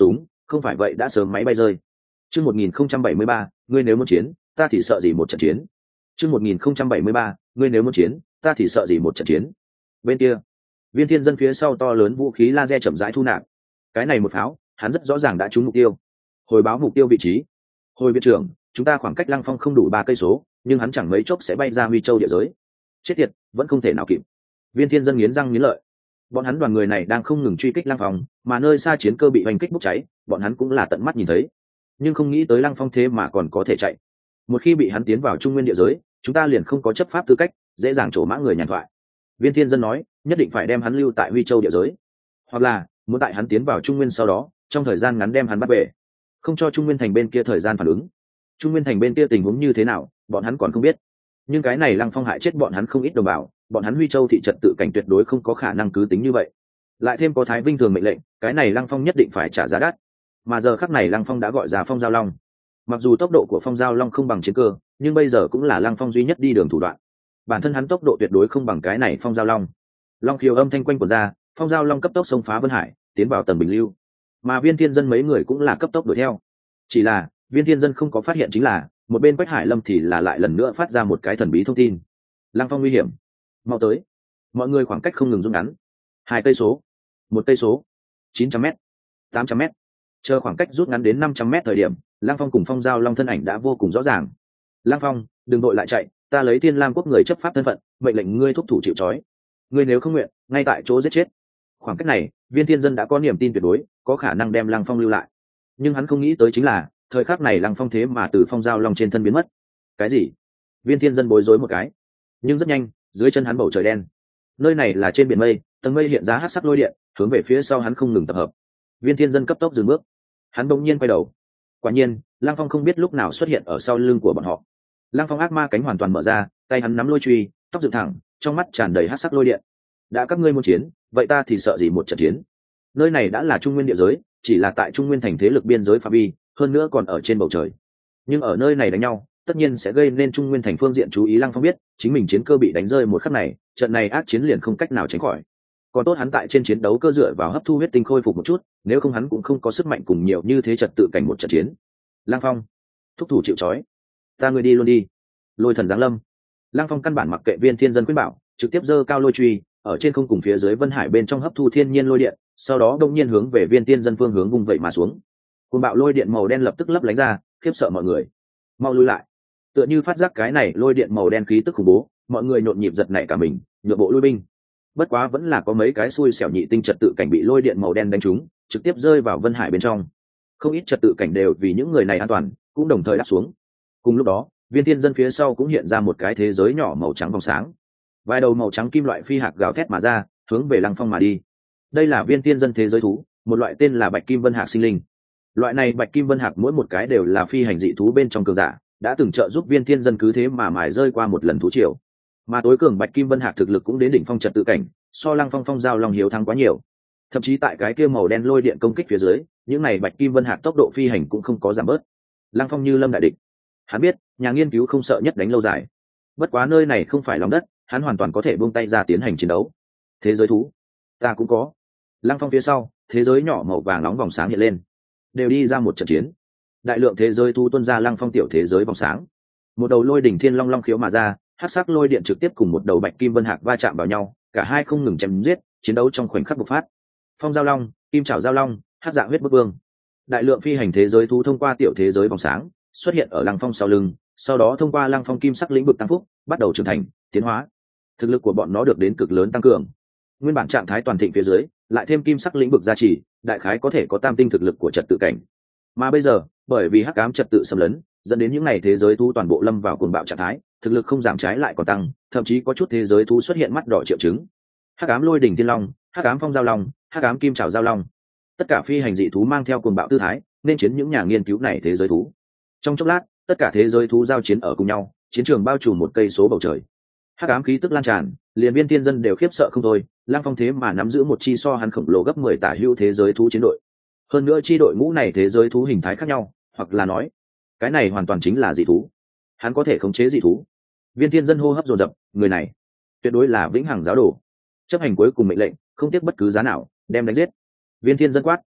không phải vậy đã sớm máy bay rơi. Chương một nghìn không trăm bảy mươi ba, ngươi nếu muốn chiến, ta thì sợ gì một trận chiến. Chương một nghìn không trăm bảy mươi ba, ngươi nếu muốn chiến, ta thì sợ gì một trận chiến. Bên kia, Viên Thiên Dân phía sau to lớn vũ khí laser chậm rãi thu nạp. Cái này một pháo, hắn rất rõ ràng đã trúng mục tiêu. Hồi báo mục tiêu vị trí. Hồi viện trưởng, chúng ta khoảng cách Lăng Phong không đủ ba cây số, nhưng hắn chẳng mấy chốc sẽ bay ra Huy Châu địa giới. Chết tiệt, vẫn không thể nào kịp. Viên Thiên Dân nghiến răng nghiến lợi. Bọn hắn đoàn người này đang không ngừng truy kích Lăng Phong, mà nơi xa chiến cơ bị hoành kích bốc cháy, bọn hắn cũng là tận mắt nhìn thấy. Nhưng không nghĩ tới Lăng Phong thế mà còn có thể chạy. Một khi bị hắn tiến vào Trung Nguyên địa giới, chúng ta liền không có chấp pháp tư cách, dễ dàng trổ mã người nhàn thoại. Viên Thiên Dân nói, nhất định phải đem hắn lưu tại Huy Châu địa giới, hoặc là muốn tại hắn tiến vào Trung Nguyên sau đó, trong thời gian ngắn đem hắn bắt về, không cho Trung Nguyên thành bên kia thời gian phản ứng. Trung Nguyên thành bên kia tình huống như thế nào, bọn hắn còn không biết. Nhưng cái này Lăng Phong hại chết bọn hắn không ít đồng bào, bọn hắn Huy Châu thị trật tự cảnh tuyệt đối không có khả năng cứ tính như vậy. Lại thêm có Thái Vinh thường mệnh lệnh, cái này Lăng Phong nhất định phải trả giá đắt. Mà giờ khắc này Lăng Phong đã gọi ra Phong Giao Long. Mặc dù tốc độ của Phong Giao Long không bằng chiến cơ, nhưng bây giờ cũng là Lăng Phong duy nhất đi đường thủ đoạn. Bản thân hắn tốc độ tuyệt đối không bằng cái này Phong Giao Long. Long khiếu âm thanh quanh của ra, Phong Giao Long cấp tốc xông phá Vân Hải, tiến vào tầng bình lưu. Mà Viên Thiên Dân mấy người cũng là cấp tốc đuổi theo. Chỉ là Viên Thiên Dân không có phát hiện chính là một bên Quách Hải Lâm thì là lại lần nữa phát ra một cái thần bí thông tin. Lăng Phong nguy hiểm, mau tới. Mọi người khoảng cách không ngừng rút ngắn. Hai cây số, một cây số, chín trăm mét, tám trăm mét. Chờ khoảng cách rút ngắn đến năm trăm mét thời điểm, Lăng Phong cùng Phong Giao Long thân ảnh đã vô cùng rõ ràng. Lăng Phong, đừng đội lại chạy, ta lấy Thiên Lam quốc người chấp pháp thân phận, mệnh lệnh ngươi thúc thủ chịu trói. Ngươi nếu không nguyện, ngay tại chỗ giết chết. Khoảng cách này, Viên Thiên Dân đã có niềm tin tuyệt đối, có khả năng đem Lăng Phong lưu lại. Nhưng hắn không nghĩ tới chính là, thời khắc này Lăng Phong thế mà từ Phong Giao Long trên thân biến mất. Cái gì? Viên Thiên Dân bối rối một cái. Nhưng rất nhanh, dưới chân hắn bầu trời đen. Nơi này là trên biển mây, tầng mây hiện ra hắc sắc lôi điện, hướng về phía sau hắn không ngừng tập hợp. Viên Thiên Dân cấp tốc dừng bước. Hắn bỗng nhiên quay đầu. Quả nhiên, Lăng Phong không biết lúc nào xuất hiện ở sau lưng của bọn họ. Lăng Phong ác ma cánh hoàn toàn mở ra, tay hắn nắm lôi truy, tóc dựng thẳng, trong mắt tràn đầy hắc sắc lôi điện. Đã các ngươi muốn chiến, vậy ta thì sợ gì một trận chiến. Nơi này đã là Trung Nguyên địa giới, chỉ là tại Trung Nguyên thành thế lực biên giới phạm vi, hơn nữa còn ở trên bầu trời. Nhưng ở nơi này đánh nhau, tất nhiên sẽ gây nên Trung Nguyên thành phương diện chú ý. Lăng Phong biết, chính mình chiến cơ bị đánh rơi một khắc này, trận này ác chiến liền không cách nào tránh khỏi. Còn tốt hắn tại trên chiến đấu cơ dựa vào hấp thu huyết tinh khôi phục một chút, nếu không hắn cũng không có sức mạnh cùng nhiều như thế trật tự cảnh một trận chiến. Lăng Phong, thúc thủ chịu trói, ta ngươi đi luôn đi. Lôi thần giáng lâm. Lăng Phong căn bản mặc kệ Viên Thiên Dân khuyên bảo, trực tiếp giơ cao lôi truy, ở trên không cùng phía dưới Vân Hải bên trong hấp thu thiên nhiên lôi điện, sau đó đông nhiên hướng về Viên Thiên Dân phương hướng vung vậy mà xuống. Cuồng bạo lôi điện màu đen lập tức lấp lánh ra, khiếp sợ mọi người. Mau lui lại. Tựa như phát giác cái này lôi điện màu đen khí tức khủng bố, mọi người nhộn nhịp giật nảy cả mình, nhượng bộ lui binh. Bất quá vẫn là có mấy cái xui xẻo nhị tinh trật tự cảnh bị lôi điện màu đen đánh trúng, trực tiếp rơi vào Vân Hải bên trong. Không ít trật tự cảnh đều vì những người này an toàn, cũng đồng thời đáp xuống. Cùng lúc đó, Viên Thiên Dân phía sau cũng hiện ra một cái thế giới nhỏ màu trắng vòng sáng. Vài đầu màu trắng kim loại phi hạt gào thét mà ra, hướng về Lăng Phong mà đi. Đây là Viên Thiên Dân thế giới thú, một loại tên là Bạch Kim Vân Hạc sinh linh. Loại này Bạch Kim Vân Hạc mỗi một cái đều là phi hành dị thú bên trong cường giả, đã từng trợ giúp Viên Thiên Dân cứ thế mà mài rơi qua một lần thú triều. Mà tối cường Bạch Kim Vân Hạc thực lực cũng đến đỉnh phong trật tự cảnh, so Lăng Phong Phong Giao Long hiếu thắng quá nhiều. Thậm chí tại cái kia màu đen lôi điện công kích phía dưới, những này Bạch Kim Vân Hạc tốc độ phi hành cũng không có giảm bớt. Lăng Phong như lâm đại địch. Hắn biết, nhà nghiên cứu không sợ nhất đánh lâu dài. Bất quá nơi này không phải lòng đất, hắn hoàn toàn có thể buông tay ra tiến hành chiến đấu. Thế giới thú, ta cũng có. Lăng Phong phía sau, thế giới nhỏ màu vàng nóng vòng sáng hiện lên, đều đi ra một trận chiến. Đại lượng thế giới thú tuôn ra Lăng Phong tiểu thế giới vòng sáng. Một đầu lôi đỉnh thiên long long khiếu mà ra, hắc sắc lôi điện trực tiếp cùng một đầu Bạch Kim Vân Hạc va chạm vào nhau, cả hai không ngừng chém giết, chiến đấu trong khoảnh khắc bộc phát. Phong Giao Long, Kim Trảo Giao Long, Hắc Dạ Huyết Bức Vương. Đại lượng phi hành thế giới thú thông qua tiểu thế giới vòng sáng, xuất hiện ở Lăng Phong sau lưng, sau đó thông qua Lăng Phong kim sắc lĩnh vực tăng phúc, bắt đầu trưởng thành, tiến hóa. Thực lực của bọn nó được đến cực lớn tăng cường. Nguyên bản trạng thái toàn thịnh phía dưới, lại thêm kim sắc lĩnh vực gia trì, đại khái có thể có tam tinh thực lực của trật tự cảnh. Mà bây giờ, bởi vì hắc ám trật tự xâm lấn, dẫn đến những ngày thế giới thú toàn bộ lâm vào cuồng bạo trạng thái, thực lực không giảm trái lại còn tăng, thậm chí có chút thế giới thú xuất hiện mắt đỏ triệu chứng. Hắc ám lôi đỉnh thiên long, hắc ám phong giao long, hắc ám kim trảo giao long, tất cả phi hành dị thú mang theo cuồng bạo tư thái, nên chiến những nhà nghiên cứu này thế giới thú. Trong chốc lát, tất cả thế giới thú giao chiến ở cùng nhau, chiến trường bao trùm một cây số bầu trời. Hắc ám khí tức lan tràn, liền Viên Thiên Dân đều khiếp sợ không thôi. Lăng Phong thế mà nắm giữ một chi so hắn khổng lồ gấp mười tả hữu thế giới thú chiến đội. Hơn nữa chi đội ngũ này thế giới thú hình thái khác nhau, hoặc là nói, cái này hoàn toàn chính là dị thú. Hắn có thể khống chế dị thú. Viên Thiên Dân hô hấp dồn dập, người này tuyệt đối là vĩnh hằng giáo đồ. Chấp hành cuối cùng mệnh lệnh, không tiếc bất cứ giá nào, đem đánh giết. Viên Thiên Dân quát,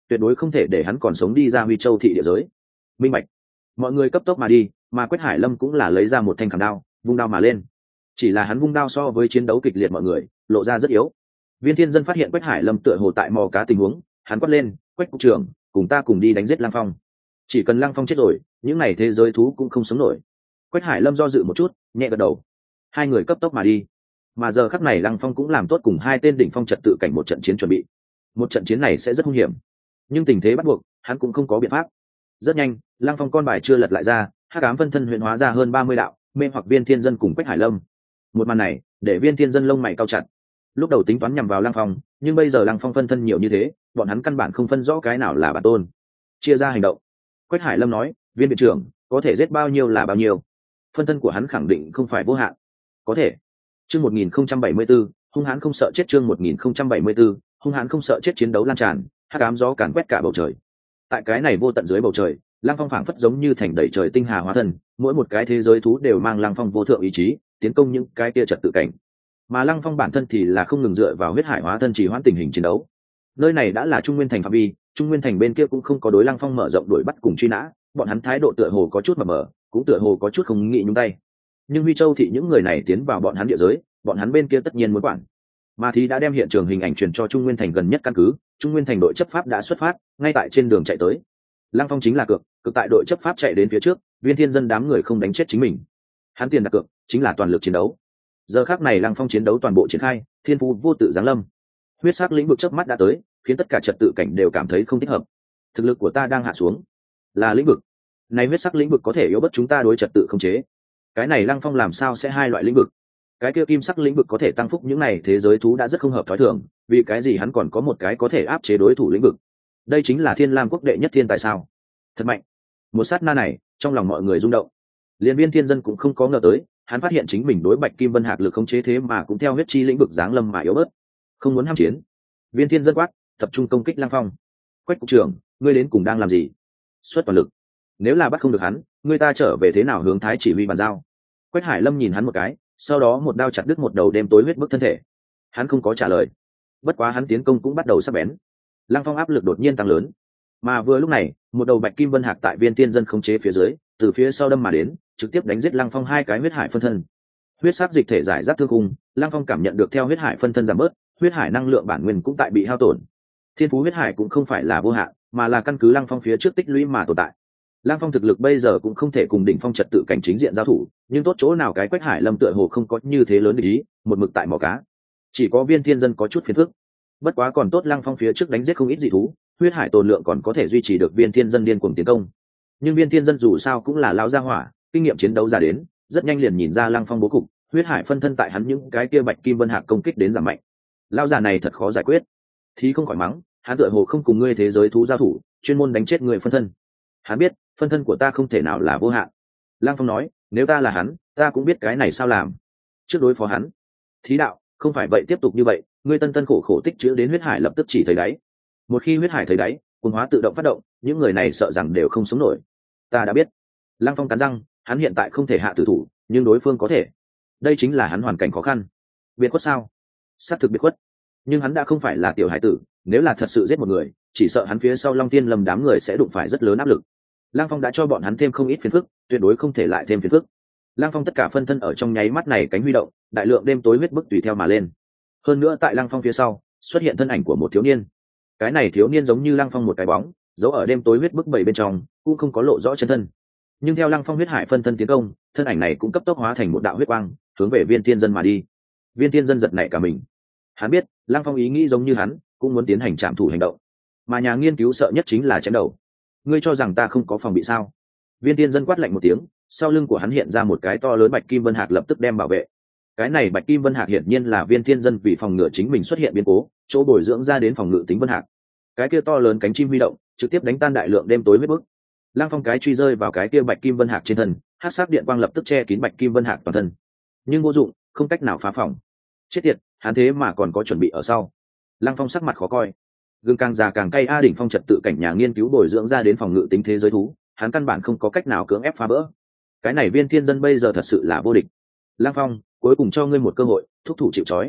tuyệt đối không thể để hắn còn sống đi ra Huy Châu thị địa giới. Minh bạch. Mọi người cấp tốc mà đi, mà Quách Hải Lâm cũng là lấy ra một thanh khảm đao, vung đao mà lên. Chỉ là hắn vung đao so với chiến đấu kịch liệt mọi người, lộ ra rất yếu. Viên Thiên Dân phát hiện Quách Hải Lâm tựa hồ tại mò cá tình huống, hắn quát lên, "Quách cục trưởng, cùng ta cùng đi đánh giết Lăng Phong. Chỉ cần Lăng Phong chết rồi, những này thế giới thú cũng không sống nổi." Quách Hải Lâm do dự một chút, nhẹ gật đầu. Hai người cấp tốc mà đi. Mà giờ khắc này Lăng Phong cũng làm tốt cùng hai tên đỉnh phong trật tự cảnh một trận chiến chuẩn bị. Một trận chiến này sẽ rất hung hiểm, nhưng tình thế bắt buộc, hắn cũng không có biện pháp. Rất nhanh, Lăng Phong con bài chưa lật lại ra, hắc ám phân thân huyện hóa ra hơn ba mươi đạo, mê hoặc Viên Thiên Dân cùng Quách Hải Lâm. Một màn này, để Viên Thiên Dân lông mày cau chặt. Lúc đầu tính toán nhằm vào Lăng Phong, nhưng bây giờ Lăng Phong phân thân nhiều như thế, bọn hắn căn bản không phân rõ cái nào là bản tôn. Chia ra hành động. Quách Hải Lâm nói, "Viên viện trưởng, có thể giết bao nhiêu là bao nhiêu." Phân thân của hắn khẳng định không phải vô hạn. Có thể. Chương một nghìn không trăm bảy mươi tư, hung hãn không sợ chết. Chương một nghìn không trăm bảy mươi tư, hung hãn không sợ chết. Chiến đấu lan tràn, hắc ám gió càn quét cả bầu trời. Tại cái này vô tận dưới bầu trời, Lăng Phong phảng phất giống như thành đầy trời tinh hà hóa thân, mỗi một cái thế giới thú đều mang Lăng Phong vô thượng ý chí, tiến công những cái kia trật tự cảnh. Mà Lăng Phong bản thân thì là không ngừng dựa vào huyết hải hóa thân trì hoãn tình hình chiến đấu. Nơi này đã là Trung Nguyên thành phạm vi, Trung Nguyên thành bên kia cũng không có đối Lăng Phong mở rộng đuổi bắt cùng truy nã, bọn hắn thái độ tựa hồ có chút mờ mờ, cũng tựa hồ có chút không nghĩ nhúng tay. Nhưng Huy Châu thị những người này tiến vào bọn hắn địa giới, bọn hắn bên kia tất nhiên muốn quản. Mà thì đã đem hiện trường hình ảnh truyền cho Trung Nguyên thành gần nhất căn cứ, Trung Nguyên thành đội chấp pháp đã xuất phát, ngay tại trên đường chạy tới. Lăng Phong chính là cược, cực tại đội chấp pháp chạy đến phía trước, Viên Thiên Dân đám người không đánh chết chính mình. Hắn tiền đặt cược chính là toàn lực chiến đấu. Giờ khắc này Lăng Phong chiến đấu toàn bộ triển khai, thiên phú vô tự giáng lâm. Huyết sắc lĩnh vực chớp mắt đã tới, khiến tất cả trật tự cảnh đều cảm thấy không thích hợp. Thực lực của ta đang hạ xuống. Là lĩnh vực. Này huyết sắc lĩnh vực có thể yếu bất chúng ta đối trật tự không chế. Cái này Lăng Phong làm sao sẽ hai loại lĩnh vực? Cái kia kim sắc lĩnh vực có thể tăng phúc những này thế giới thú đã rất không hợp thói thường, vì cái gì hắn còn có một cái có thể áp chế đối thủ lĩnh vực? Đây chính là Thiên Lam quốc đệ nhất thiên tài sao? Thật mạnh. Một sát na này, trong lòng mọi người rung động. Liên Viên Thiên Dân cũng không có ngờ tới, hắn phát hiện chính mình đối Bạch Kim Vân Hạc lực không chế thế mà cũng theo huyết chi lĩnh vực giáng lâm mà yếu bớt. Không muốn ham chiến. Viên Thiên Dân quát, tập trung công kích Lăng Phong. Quách cục trưởng, ngươi đến cùng đang làm gì? Xuất toàn lực. Nếu là bắt không được hắn, ngươi ta trở về thế nào hướng Thái chỉ huy bàn giao? Quách Hải Lâm nhìn hắn một cái, sau đó một đao chặt đứt một đầu đêm tối huyết bức thân thể. Hắn không có trả lời. Bất quá hắn tiến công cũng bắt đầu sắc bén. Lăng Phong áp lực đột nhiên tăng lớn. Mà vừa lúc này, một đầu Bạch Kim Vân Hạc tại Viên Thiên Dân khống chế phía dưới, từ phía sau đâm mà đến, trực tiếp đánh giết Lăng Phong hai cái huyết hải phân thân. Huyết sắc dịch thể giải rác thương khung, Lăng Phong cảm nhận được theo huyết hải phân thân giảm bớt, huyết hải năng lượng bản nguyên cũng tại bị hao tổn. Thiên phú huyết hải cũng không phải là vô hạn, mà là căn cứ Lăng Phong phía trước tích lũy mà tồn tại. Lăng Phong thực lực bây giờ cũng không thể cùng đỉnh phong trật tự cảnh chính diện giao thủ, nhưng tốt chỗ nào cái Quách Hải Lâm tựa hồ không có như thế lớn ý, một mực tại mỏ cá. Chỉ có Viên Thiên Dân có chút phiền phức. Bất quá còn tốt Lăng Phong phía trước đánh giết không ít dị thú, huyết hải tồn lượng còn có thể duy trì được Viên Thiên Dân điên cuồng tiến công. Nhưng Viên Thiên Dân dù sao cũng là lão gia hỏa, kinh nghiệm chiến đấu ra đến, rất nhanh liền nhìn ra Lăng Phong bố cục, huyết hải phân thân tại hắn những cái kia Bạch Kim Vân Hạc công kích đến giảm mạnh. Lão già này thật khó giải quyết. Thì không khỏi mắng, hắn tựa hồ không cùng ngươi thế giới thú giao thủ, chuyên môn đánh chết người phân thân. Hắn biết, phân thân của ta không thể nào là vô hạn. Lăng Phong nói, nếu ta là hắn, ta cũng biết cái này sao làm. Trước đối phó hắn. Thí đạo, không phải vậy tiếp tục như vậy, ngươi tân tân khổ khổ tích chữ đến huyết hải lập tức chỉ thấy đáy. Một khi huyết hải thấy đáy, cuồng hóa tự động phát động, những người này sợ rằng đều không sống nổi. Ta đã biết. Lăng Phong cắn răng, hắn hiện tại không thể hạ tử thủ, nhưng đối phương có thể. Đây chính là hắn hoàn cảnh khó khăn. Biệt khuất sao? Xác thực biệt khuất. Nhưng hắn đã không phải là tiểu hải tử, nếu là thật sự giết một người, chỉ sợ hắn phía sau Long Tiên Lâm đám người sẽ đụng phải rất lớn áp lực. Lăng Phong đã cho bọn hắn thêm không ít phiền phức, tuyệt đối không thể lại thêm phiền phức. Lăng Phong tất cả phân thân ở trong nháy mắt này cánh huy động, đại lượng đêm tối huyết bức tùy theo mà lên. Hơn nữa tại Lăng Phong phía sau, xuất hiện thân ảnh của một thiếu niên. Cái này thiếu niên giống như Lăng Phong một cái bóng, giấu ở đêm tối huyết bức bảy bên trong, cũng không có lộ rõ chân thân. Nhưng theo Lăng Phong huyết hải phân thân tiến công, thân ảnh này cũng cấp tốc hóa thành một đạo huyết quang, hướng về Viên Thiên Dân mà đi. Viên Thiên Dân giật nảy cả mình. Hắn biết, Lăng Phong ý nghĩ giống như hắn, cũng muốn tiến hành trảm thủ hành động. Mà nhà nghiên cứu sợ nhất chính là chém đầu. Ngươi cho rằng ta không có phòng bị sao? Viên Thiên Dân quát lạnh một tiếng, sau lưng của hắn hiện ra một cái to lớn Bạch Kim Vân Hạc lập tức đem bảo vệ. Cái này Bạch Kim Vân Hạc hiển nhiên là Viên Thiên Dân vì phòng ngừa chính mình xuất hiện biến cố, chỗ bồi dưỡng ra đến phòng ngự tính Vân Hạc. Cái kia to lớn cánh chim huy động, trực tiếp đánh tan đại lượng đêm tối huyết bức. Lăng Phong cái truy rơi vào cái kia Bạch Kim Vân Hạc trên thân, hắc sắc điện quang lập tức che kín Bạch Kim Vân Hạc toàn thân. Nhưng vô dụng, không cách nào phá phòng. Chết tiệt, hắn thế mà còn có chuẩn bị ở sau. Lăng Phong sắc mặt khó coi. Gương càng già càng cay a đỉnh phong trật tự cảnh nhà nghiên cứu bồi dưỡng ra đến phòng ngự tính thế giới thú, hắn căn bản không có cách nào cưỡng ép phá vỡ. Cái này Viên Thiên Dân bây giờ thật sự là vô địch. Lăng Phong, cuối cùng cho ngươi một cơ hội, thúc thủ chịu trói.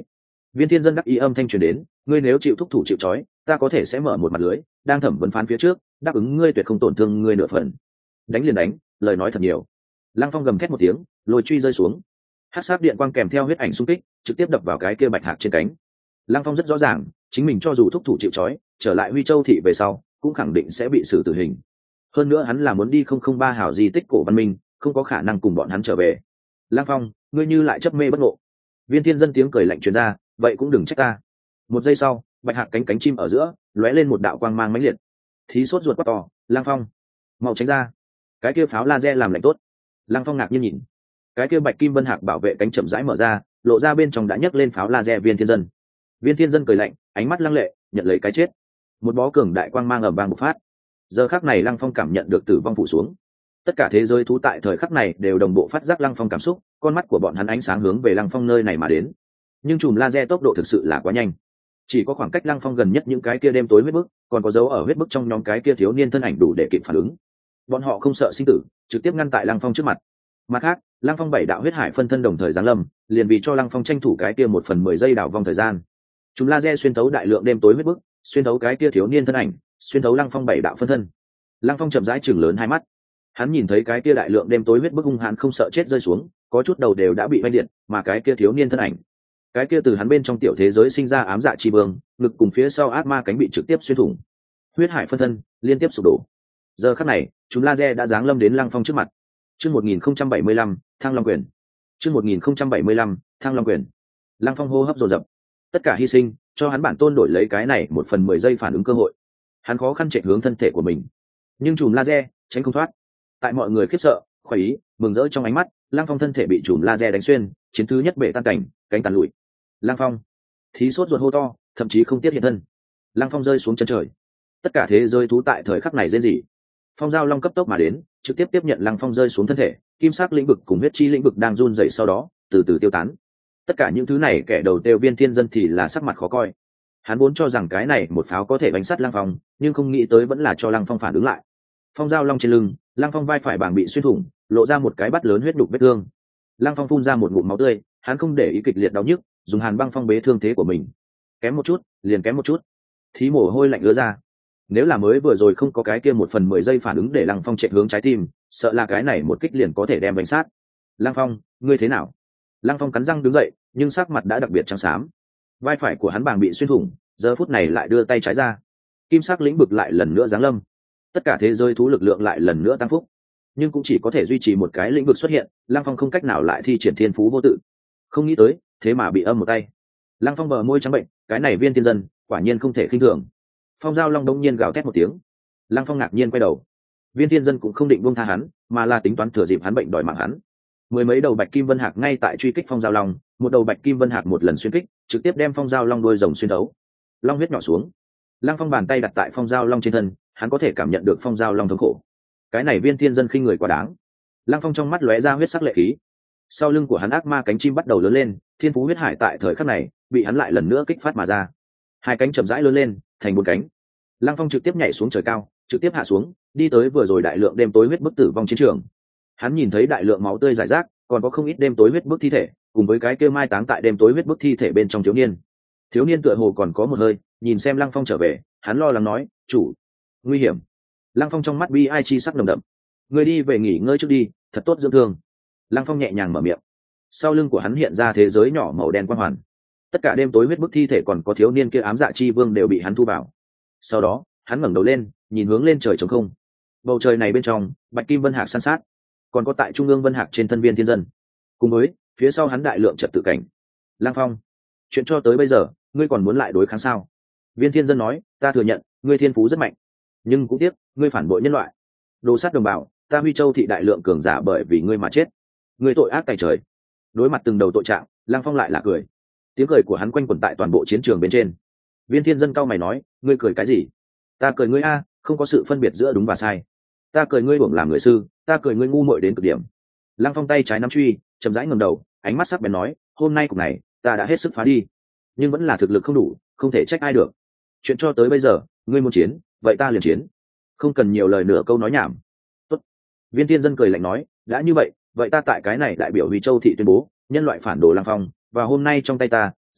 Viên Thiên Dân đắc ý âm thanh truyền đến, ngươi nếu chịu thúc thủ chịu trói, ta có thể sẽ mở một mặt lưới, đang thẩm vấn phán phía trước, đáp ứng ngươi tuyệt không tổn thương ngươi nửa phần. Đánh liền đánh, lời nói thật nhiều. Lăng Phong gầm thét một tiếng, lôi truy rơi xuống. Hắc sát điện quang kèm theo huyết ảnh xung kích, trực tiếp đập vào cái kia bạch hạc trên cánh. Lăng Phong rất rõ ràng, chính mình cho dù thúc thủ chịu trói, trở lại Huy Châu thị về sau, cũng khẳng định sẽ bị xử tử hình. Hơn nữa hắn là muốn đi không không ba hảo di tích cổ văn minh, không có khả năng cùng bọn hắn trở về. Lăng Phong, ngươi như lại chấp mê bất ngộ. Viên Thiên Dân tiếng cười lạnh truyền ra, vậy cũng đừng trách ta. Một giây sau, bạch hạc cánh cánh chim ở giữa, lóe lên một đạo quang mang mãnh liệt. Thí sốt ruột quá to, Lăng Phong, mau tránh ra. Cái kia pháo laser làm lạnh tốt. Lăng Phong ngạc nhiên nhìn, cái kia bạch kim vân hạc bảo vệ cánh chậm rãi mở ra, lộ ra bên trong đã nhấc lên pháo laser Viên Thiên Dân. Viên Thiên Dân cười lạnh, ánh mắt lăng lệ, nhận lấy cái chết. Một bó cường đại quang mang ầm vang bộc phát. Giờ khắc này Lăng Phong cảm nhận được tử vong phủ xuống. Tất cả thế giới thú tại thời khắc này đều đồng bộ phát giác Lăng Phong cảm xúc, con mắt của bọn hắn ánh sáng hướng về Lăng Phong nơi này mà đến. Nhưng chùm laser tốc độ thực sự là quá nhanh, chỉ có khoảng cách Lăng Phong gần nhất những cái kia đêm tối huyết bức, còn có dấu ở huyết bức trong nhóm cái kia thiếu niên thân ảnh đủ để kịp phản ứng. Bọn họ không sợ sinh tử, trực tiếp ngăn tại Lăng Phong trước mặt. Mặt khác, Lăng Phong bảy đạo huyết hải phân thân đồng thời giáng lâm, liền vì cho Lăng Phong tranh thủ cái kia một phần mười giây đảo vong thời gian. Chúng laser xuyên thấu đại lượng đêm tối huyết bức, xuyên thấu cái kia thiếu niên thân ảnh, xuyên thấu Lăng Phong bảy đạo phân thân. Lăng Phong chậm rãi chừng lớn hai mắt, hắn nhìn thấy cái kia đại lượng đêm tối huyết bức hung hãn không sợ chết rơi xuống, có chút đầu đều đã bị vây diệt, mà cái kia thiếu niên thân ảnh, cái kia từ hắn bên trong tiểu thế giới sinh ra ám dạ chi vương, ngực cùng phía sau ác ma cánh bị trực tiếp xuyên thủng, huyết hải phân thân liên tiếp sụp đổ. Giờ khắc này, chúng laser đã giáng lâm đến Lăng Phong trước mặt. Chương một nghìn không trăm bảy mươi lăm, Thăng Long quyền. Chương một nghìn không trăm bảy mươi lăm, Thăng Long quyền. Lăng Phong hô hấp dồn dập, tất cả hy sinh, cho hắn bản tôn đổi lấy cái này một phần mười giây phản ứng cơ hội. Hắn khó khăn chạy hướng thân thể của mình, nhưng chùm laser tránh không thoát. Tại mọi người khiếp sợ, khoái ý, mừng rỡ trong ánh mắt, Lăng Phong thân thể bị chùm laser đánh xuyên, chiến thứ nhất bể tan cảnh, cánh tàn lụi. Lăng Phong, thí sốt ruột hô to, thậm chí không tiếc hiện thân. Lăng Phong rơi xuống chân trời. Tất cả thế giới thú tại thời khắc này rên rỉ. Phong giao long cấp tốc mà đến, trực tiếp tiếp nhận Lăng Phong rơi xuống thân thể, kim sắc lĩnh vực cùng huyết chi lĩnh vực đang run rẩy sau đó từ từ tiêu tán. Tất cả những thứ này kẻ đầu tiêu Viên Thiên Dân thì là sắc mặt khó coi. Hắn vốn cho rằng cái này một pháo có thể bánh sát Lăng Phong, nhưng không nghĩ tới vẫn là cho Lăng Phong phản ứng lại. Phong giao long trên lưng, Lăng Phong vai phải bảng bị xuyên thủng, lộ ra một cái bát lớn huyết đục vết thương. Lăng Phong phun ra một ngụm máu tươi, hắn không để ý kịch liệt đau nhức, dùng hàn băng phong bế thương thế của mình. Kém một chút, liền kém một chút. Thí mồ hôi lạnh ứa ra. Nếu là mới vừa rồi không có cái kia một phần mười giây phản ứng để Lăng Phong chạy hướng trái tim, sợ là cái này một kích liền có thể đem bánh sát. Lăng Phong, ngươi thế nào? Lăng Phong cắn răng đứng dậy, nhưng sắc mặt đã đặc biệt trắng xám. Vai phải của hắn bàng bị xuyên thủng, giờ phút này lại đưa tay trái ra. Kim sắc lĩnh vực lại lần nữa giáng lâm. Tất cả thế giới thú lực lượng lại lần nữa tăng phúc, nhưng cũng chỉ có thể duy trì một cái lĩnh vực xuất hiện. Lăng Phong không cách nào lại thi triển thiên phú vô tự. Không nghĩ tới, thế mà bị âm một tay. Lăng Phong bờ môi trắng bệnh, cái này Viên Thiên Dân quả nhiên không thể khinh thường. Phong giao long đông nhiên gào thét một tiếng. Lăng Phong ngạc nhiên quay đầu. Viên Thiên Dân cũng không định buông tha hắn, mà là tính toán thừa dịp hắn bệnh đòi mạng hắn. Mười mấy đầu bạch kim vân hạc ngay tại truy kích phong giao long, một đầu bạch kim vân hạc một lần xuyên kích, trực tiếp đem phong giao long đuôi rồng xuyên đấu. Long huyết nhỏ xuống. Lăng Phong bàn tay đặt tại phong giao long trên thân, hắn có thể cảm nhận được phong giao long thống khổ. Cái này Viên Thiên Dân khinh người quá đáng. Lăng Phong trong mắt lóe ra huyết sắc lệ khí. Sau lưng của hắn ác ma cánh chim bắt đầu lớn lên, thiên phú huyết hải tại thời khắc này bị hắn lại lần nữa kích phát mà ra. Hai cánh chậm rãi lớn lên thành bốn cánh. Lăng Phong trực tiếp nhảy xuống trời cao, trực tiếp hạ xuống, đi tới vừa rồi đại lượng đêm tối huyết bức tử vong chiến trường. Hắn nhìn thấy đại lượng máu tươi rải rác, còn có không ít đêm tối huyết bức thi thể, cùng với cái kia mai táng tại đêm tối huyết bức thi thể bên trong thiếu niên. Thiếu niên tựa hồ còn có một hơi, nhìn xem Lăng Phong trở về, hắn lo lắng nói, "Chủ, nguy hiểm." Lăng Phong trong mắt bi ai chi sắc nồng đậm. "Ngươi đi về nghỉ ngơi trước đi, thật tốt dưỡng thương." Lăng Phong nhẹ nhàng mở miệng. Sau lưng của hắn hiện ra thế giới nhỏ màu đen quang hoàn. Tất cả đêm tối huyết bức thi thể còn có thiếu niên kia ám dạ chi vương đều bị hắn thu vào. Sau đó, hắn ngẩng đầu lên, nhìn hướng lên trời trống không. Bầu trời này bên trong, bạch kim vân hạc san sát, còn có tại trung ương vân hạc trên thân Viên Thiên Dân, cùng với phía sau hắn đại lượng trật tự cảnh. Lăng Phong, chuyện cho tới bây giờ, ngươi còn muốn lại đối kháng sao? Viên Thiên Dân nói, ta thừa nhận, ngươi thiên phú rất mạnh, nhưng cũng tiếc, ngươi phản bội nhân loại, đồ sát đồng bào, ta Huy Châu thị đại lượng cường giả bởi vì ngươi mà chết, ngươi tội ác tày trời. Đối mặt từng đầu tội trạng, Lăng Phong lại là cười. Tiếng cười của hắn quanh quẩn tại toàn bộ chiến trường bên trên. Viên Thiên Dân cau mày nói, ngươi cười cái gì? Ta cười ngươi a, không có sự phân biệt giữa đúng và sai. Ta cười ngươi uổng làm người sư, ta cười ngươi ngu muội đến cực điểm. Lăng Phong tay trái nắm truy, chậm rãi ngẩng đầu, ánh mắt sắc bén nói, hôm nay cục này, ta đã hết sức phá đi, nhưng vẫn là thực lực không đủ, không thể trách ai được. Chuyện cho tới bây giờ, ngươi muốn chiến, vậy ta liền chiến, không cần nhiều lời nửa câu nói nhảm. Tốt. Viên Thiên Dân cười lạnh nói, đã như vậy, vậy ta tại cái này đại biểu Huy Châu thị tuyên bố, nhân loại phản đồ Lăng Phong, và hôm nay trong tay ta,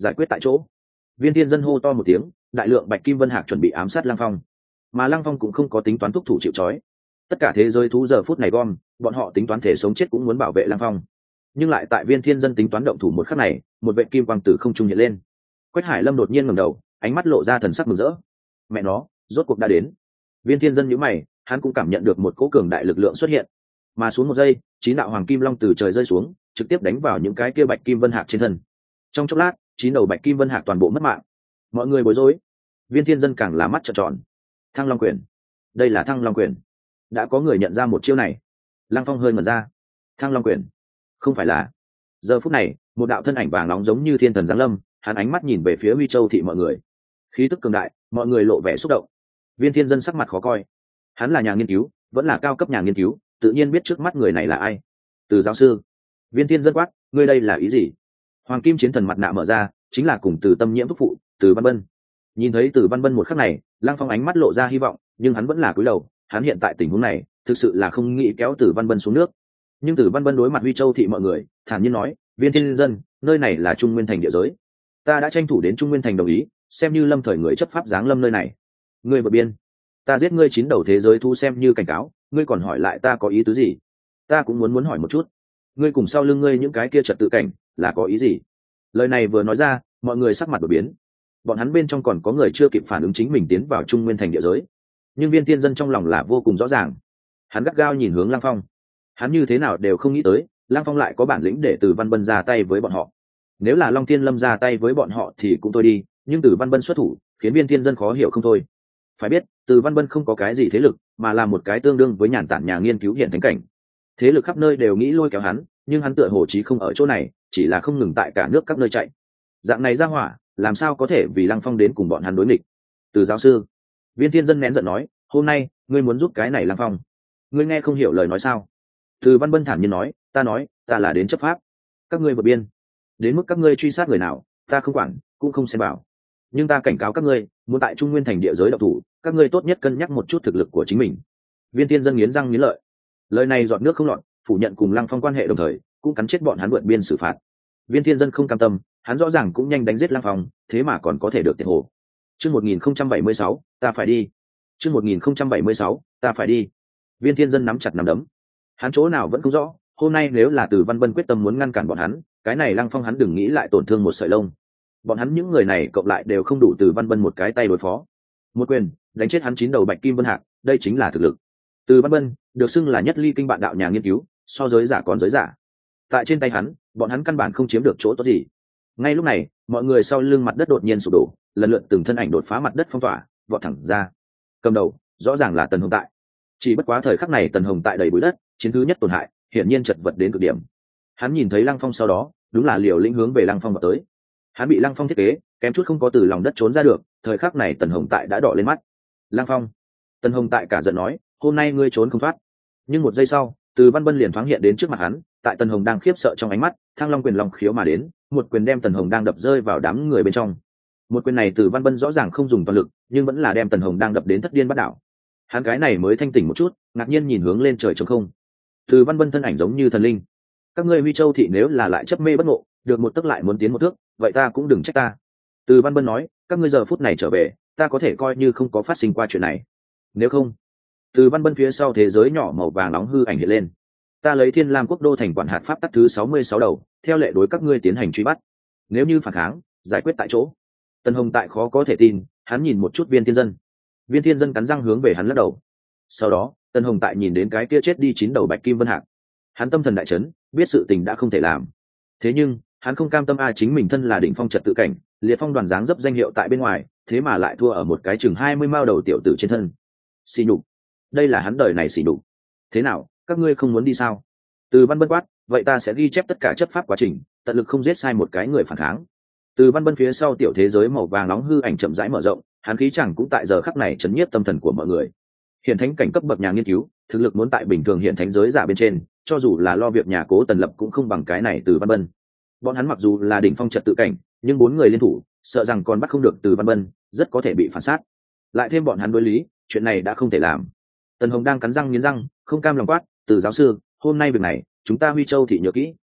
giải quyết tại chỗ. Viên Thiên Dân hô to một tiếng, đại lượng bạch kim vân hạc chuẩn bị ám sát Lăng Phong, mà Lăng Phong cũng không có tính toán thúc thủ chịu trói. Tất cả thế giới thú giờ phút này gom, bọn họ tính toán thể sống chết cũng muốn bảo vệ Lăng Phong, nhưng lại tại Viên Thiên Dân tính toán động thủ một khắc này, một vệ kim quang tử không trung hiện lên. Quách Hải Lâm đột nhiên ngẩng đầu, ánh mắt lộ ra thần sắc mừng rỡ. Mẹ nó, rốt cuộc đã đến. Viên Thiên Dân nhíu mày, hắn cũng cảm nhận được một cỗ cường đại lực lượng xuất hiện, mà xuống một giây, chín đạo hoàng kim long từ trời rơi xuống, trực tiếp đánh vào những cái kia bạch kim vân hạc trên thân. Trong chốc lát, chín đầu bạch kim vân hạc toàn bộ mất mạng. Mọi người bối rối. Viên Thiên Dân càng là mắt trợn tròn. Thăng Long Quyền, đây là Thăng Long Quyền. Đã có người nhận ra một chiêu này. Lăng Phong hơi ngẩn ra. Thăng Long Quyền, không phải là? Giờ phút này, một đạo thân ảnh vàng nóng giống như thiên thần giáng lâm, hắn ánh mắt nhìn về phía Huy Châu thị mọi người. Khí tức cường đại, mọi người lộ vẻ xúc động. Viên Thiên Dân sắc mặt khó coi. Hắn là nhà nghiên cứu, vẫn là cao cấp nhà nghiên cứu, tự nhiên biết trước mắt người này là ai. Từ giáo sư. Viên Thiên Dân quát, ngươi đây là ý gì? Hoàng kim chiến thần mặt nạ mở ra, chính là cùng Từ Tâm Nhiễm thúc phụ, Từ Văn Bân. Nhìn thấy Từ Văn Bân một khắc này, Lăng Phong ánh mắt lộ ra hy vọng, nhưng hắn vẫn là cúi đầu. Hắn hiện tại tình huống này, thực sự là không nghĩ kéo Từ Văn Bân xuống nước. Nhưng Từ Văn Bân đối mặt Huy Châu thị mọi người, thản nhiên nói, Viên Thiên Dân, nơi này là Trung Nguyên thành địa giới, ta đã tranh thủ đến Trung Nguyên thành đồng ý, xem như lâm thời người chấp pháp giáng lâm nơi này. Ngươi vượt biên, ta giết ngươi chín đầu thế giới thu xem như cảnh cáo, ngươi còn hỏi lại ta có ý tứ gì? Ta cũng muốn muốn hỏi một chút, ngươi cùng sau lưng ngươi những cái kia trật tự cảnh là có ý gì? Lời này vừa nói ra, mọi người sắc mặt đổi biến. Bọn hắn bên trong còn có người chưa kịp phản ứng chính mình tiến vào Trung Nguyên thành địa giới, nhưng Viên Thiên Dân trong lòng là vô cùng rõ ràng. Hắn gắt gao nhìn hướng Lăng Phong, hắn như thế nào đều không nghĩ tới Lăng Phong lại có bản lĩnh để Từ Văn Bân ra tay với bọn họ. Nếu là Long Thiên Lâm ra tay với bọn họ thì cũng thôi đi, nhưng Từ Văn Bân xuất thủ khiến Viên Thiên Dân khó hiểu không thôi. Phải biết, Từ Văn Bân không có cái gì thế lực, mà là một cái tương đương với nhàn tản nhà nghiên cứu hiện thánh cảnh. Thế lực khắp nơi đều nghĩ lôi kéo hắn, nhưng hắn tựa hồ chí không ở chỗ này, chỉ là không ngừng tại cả nước các nơi chạy. Dạng này ra hỏa, làm sao có thể vì Lăng Phong đến cùng bọn hắn đối nghịch? Từ giáo sư, Viên Thiên Dân nén giận nói, hôm nay ngươi muốn giúp cái này Lăng Phong, ngươi nghe không hiểu lời nói sao? Từ Văn Bân thản nhiên nói, ta nói, ta là đến chấp pháp, các ngươi vượt biên, đến mức các ngươi truy sát người nào, ta không quản, cũng không xem bảo. Nhưng ta cảnh cáo các ngươi, muốn tại Trung Nguyên thành địa giới độc thủ, các ngươi tốt nhất cân nhắc một chút thực lực của chính mình. Viên Thiên Dân nghiến răng nghiến lợi, lời này giọt nước không lọt, phủ nhận cùng Lăng Phong quan hệ đồng thời, cũng cắn chết bọn hắn vượt biên xử phạt. Viên Thiên Dân không cam tâm, hắn rõ ràng cũng nhanh đánh giết Lăng Phong, thế mà còn có thể được tiền hồ. Chương một nghìn không trăm bảy mươi sáu, ta phải đi. Chương một nghìn không trăm bảy mươi sáu, ta phải đi. Viên Thiên Dân nắm chặt nắm đấm. Hắn chỗ nào vẫn không rõ, hôm nay nếu là Từ Văn Bân quyết tâm muốn ngăn cản bọn hắn, cái này Lăng Phong hắn đừng nghĩ lại tổn thương một sợi lông. Bọn hắn những người này cộng lại đều không đủ Từ Văn Bân một cái tay đối phó. Một quyền đánh chết hắn chín đầu bạch kim vân hạc, đây chính là thực lực. Từ Văn Bân được xưng là nhất ly kinh bạn đạo nhà nghiên cứu, so giới giả còn giới giả. Tại trên tay hắn, bọn hắn căn bản không chiếm được chỗ tốt gì. Ngay lúc này, mọi người sau lưng mặt đất đột nhiên sụp đổ, lần lượt từng thân ảnh đột phá mặt đất phong tỏa, vọt thẳng ra. Cầm đầu, rõ ràng là Tần Hồng Tại. Chỉ bất quá thời khắc này Tần Hồng Tại đầy bụi đất, chiến thứ nhất tổn hại, hiển nhiên chật vật đến cực điểm. Hắn nhìn thấy Lăng Phong sau đó, đúng là liều lĩnh hướng về Lăng Phong vào tới. Hắn bị Lăng Phong thiết kế, kém chút không có từ lòng đất trốn ra được, thời khắc này Tần Hồng Tại đã đỏ lên mắt. Lăng Phong, Tần Hồng Tại cả giận nói, hôm nay ngươi trốn không thoát. Nhưng một giây sau, Từ Văn Bân liền thoáng hiện đến trước mặt hắn, tại Tần Hồng đang khiếp sợ trong ánh mắt, Thăng Long quyền long khiếu mà đến, một quyền đem Tần Hồng đang đập rơi vào đám người bên trong. Một quyền này Từ Văn Bân rõ ràng không dùng toàn lực, nhưng vẫn là đem Tần Hồng đang đập đến thất điên bắt đảo. Hắn cái này mới thanh tỉnh một chút, ngạc nhiên nhìn hướng lên trời trống không. Từ Văn Bân thân ảnh giống như thần linh. Các ngươi Huy Châu thị nếu là lại chấp mê bất ngộ, được một tức lại muốn tiến một thước, vậy ta cũng đừng trách ta. Từ Văn Bân nói, các ngươi giờ phút này trở về, ta có thể coi như không có phát sinh qua chuyện này. Nếu không, Từ Văn Bân phía sau thế giới nhỏ màu vàng nóng hư ảnh hiện lên. Ta lấy Thiên Lam Quốc đô thành quản hạt pháp tắc thứ sáu mươi sáu đầu, theo lệ đối các ngươi tiến hành truy bắt. Nếu như phản kháng, giải quyết tại chỗ. Tần Hồng Tại khó có thể tin, hắn nhìn một chút Viên Thiên Dân. Viên Thiên Dân cắn răng hướng về hắn lắc đầu. Sau đó, Tần Hồng Tại nhìn đến cái kia chết đi chín đầu bạch kim vân hạc, hắn tâm thần đại chấn, biết sự tình đã không thể làm. Thế nhưng, hắn không cam tâm a, chính mình thân là đỉnh phong trật tự cảnh, liệt phong đoàn dáng dấp danh hiệu tại bên ngoài, thế mà lại thua ở một cái chừng hai mươi mao đầu tiểu tử trên thân. Xỉ nhục, đây là hắn đời này xỉ nhục. Thế nào, các ngươi không muốn đi sao? Từ Văn Bân quát, vậy ta sẽ ghi chép tất cả chấp pháp quá trình, tận lực không giết sai một cái người phản kháng. Từ Văn Bân phía sau tiểu thế giới màu vàng nóng hư ảnh chậm rãi mở rộng, hắn khí chẳng cũng tại giờ khắc này chấn nhiếp tâm thần của mọi người. Hiện thánh cảnh cấp bậc nhà nghiên cứu, thực lực muốn tại bình thường hiện thánh giới giả bên trên, cho dù là lo việc nhà Cố Tần Lập cũng không bằng cái này Từ Văn Bân. Bọn hắn mặc dù là đỉnh phong trật tự cảnh, nhưng bốn người liên thủ, sợ rằng còn bắt không được Từ Văn Bân, rất có thể bị phản sát. Lại thêm bọn hắn đối lý, chuyện này đã không thể làm. Tần Hồng đang cắn răng nghiến răng, không cam lòng quát, Từ giáo sư, hôm nay việc này, chúng ta Huy Châu thị nhớ kỹ.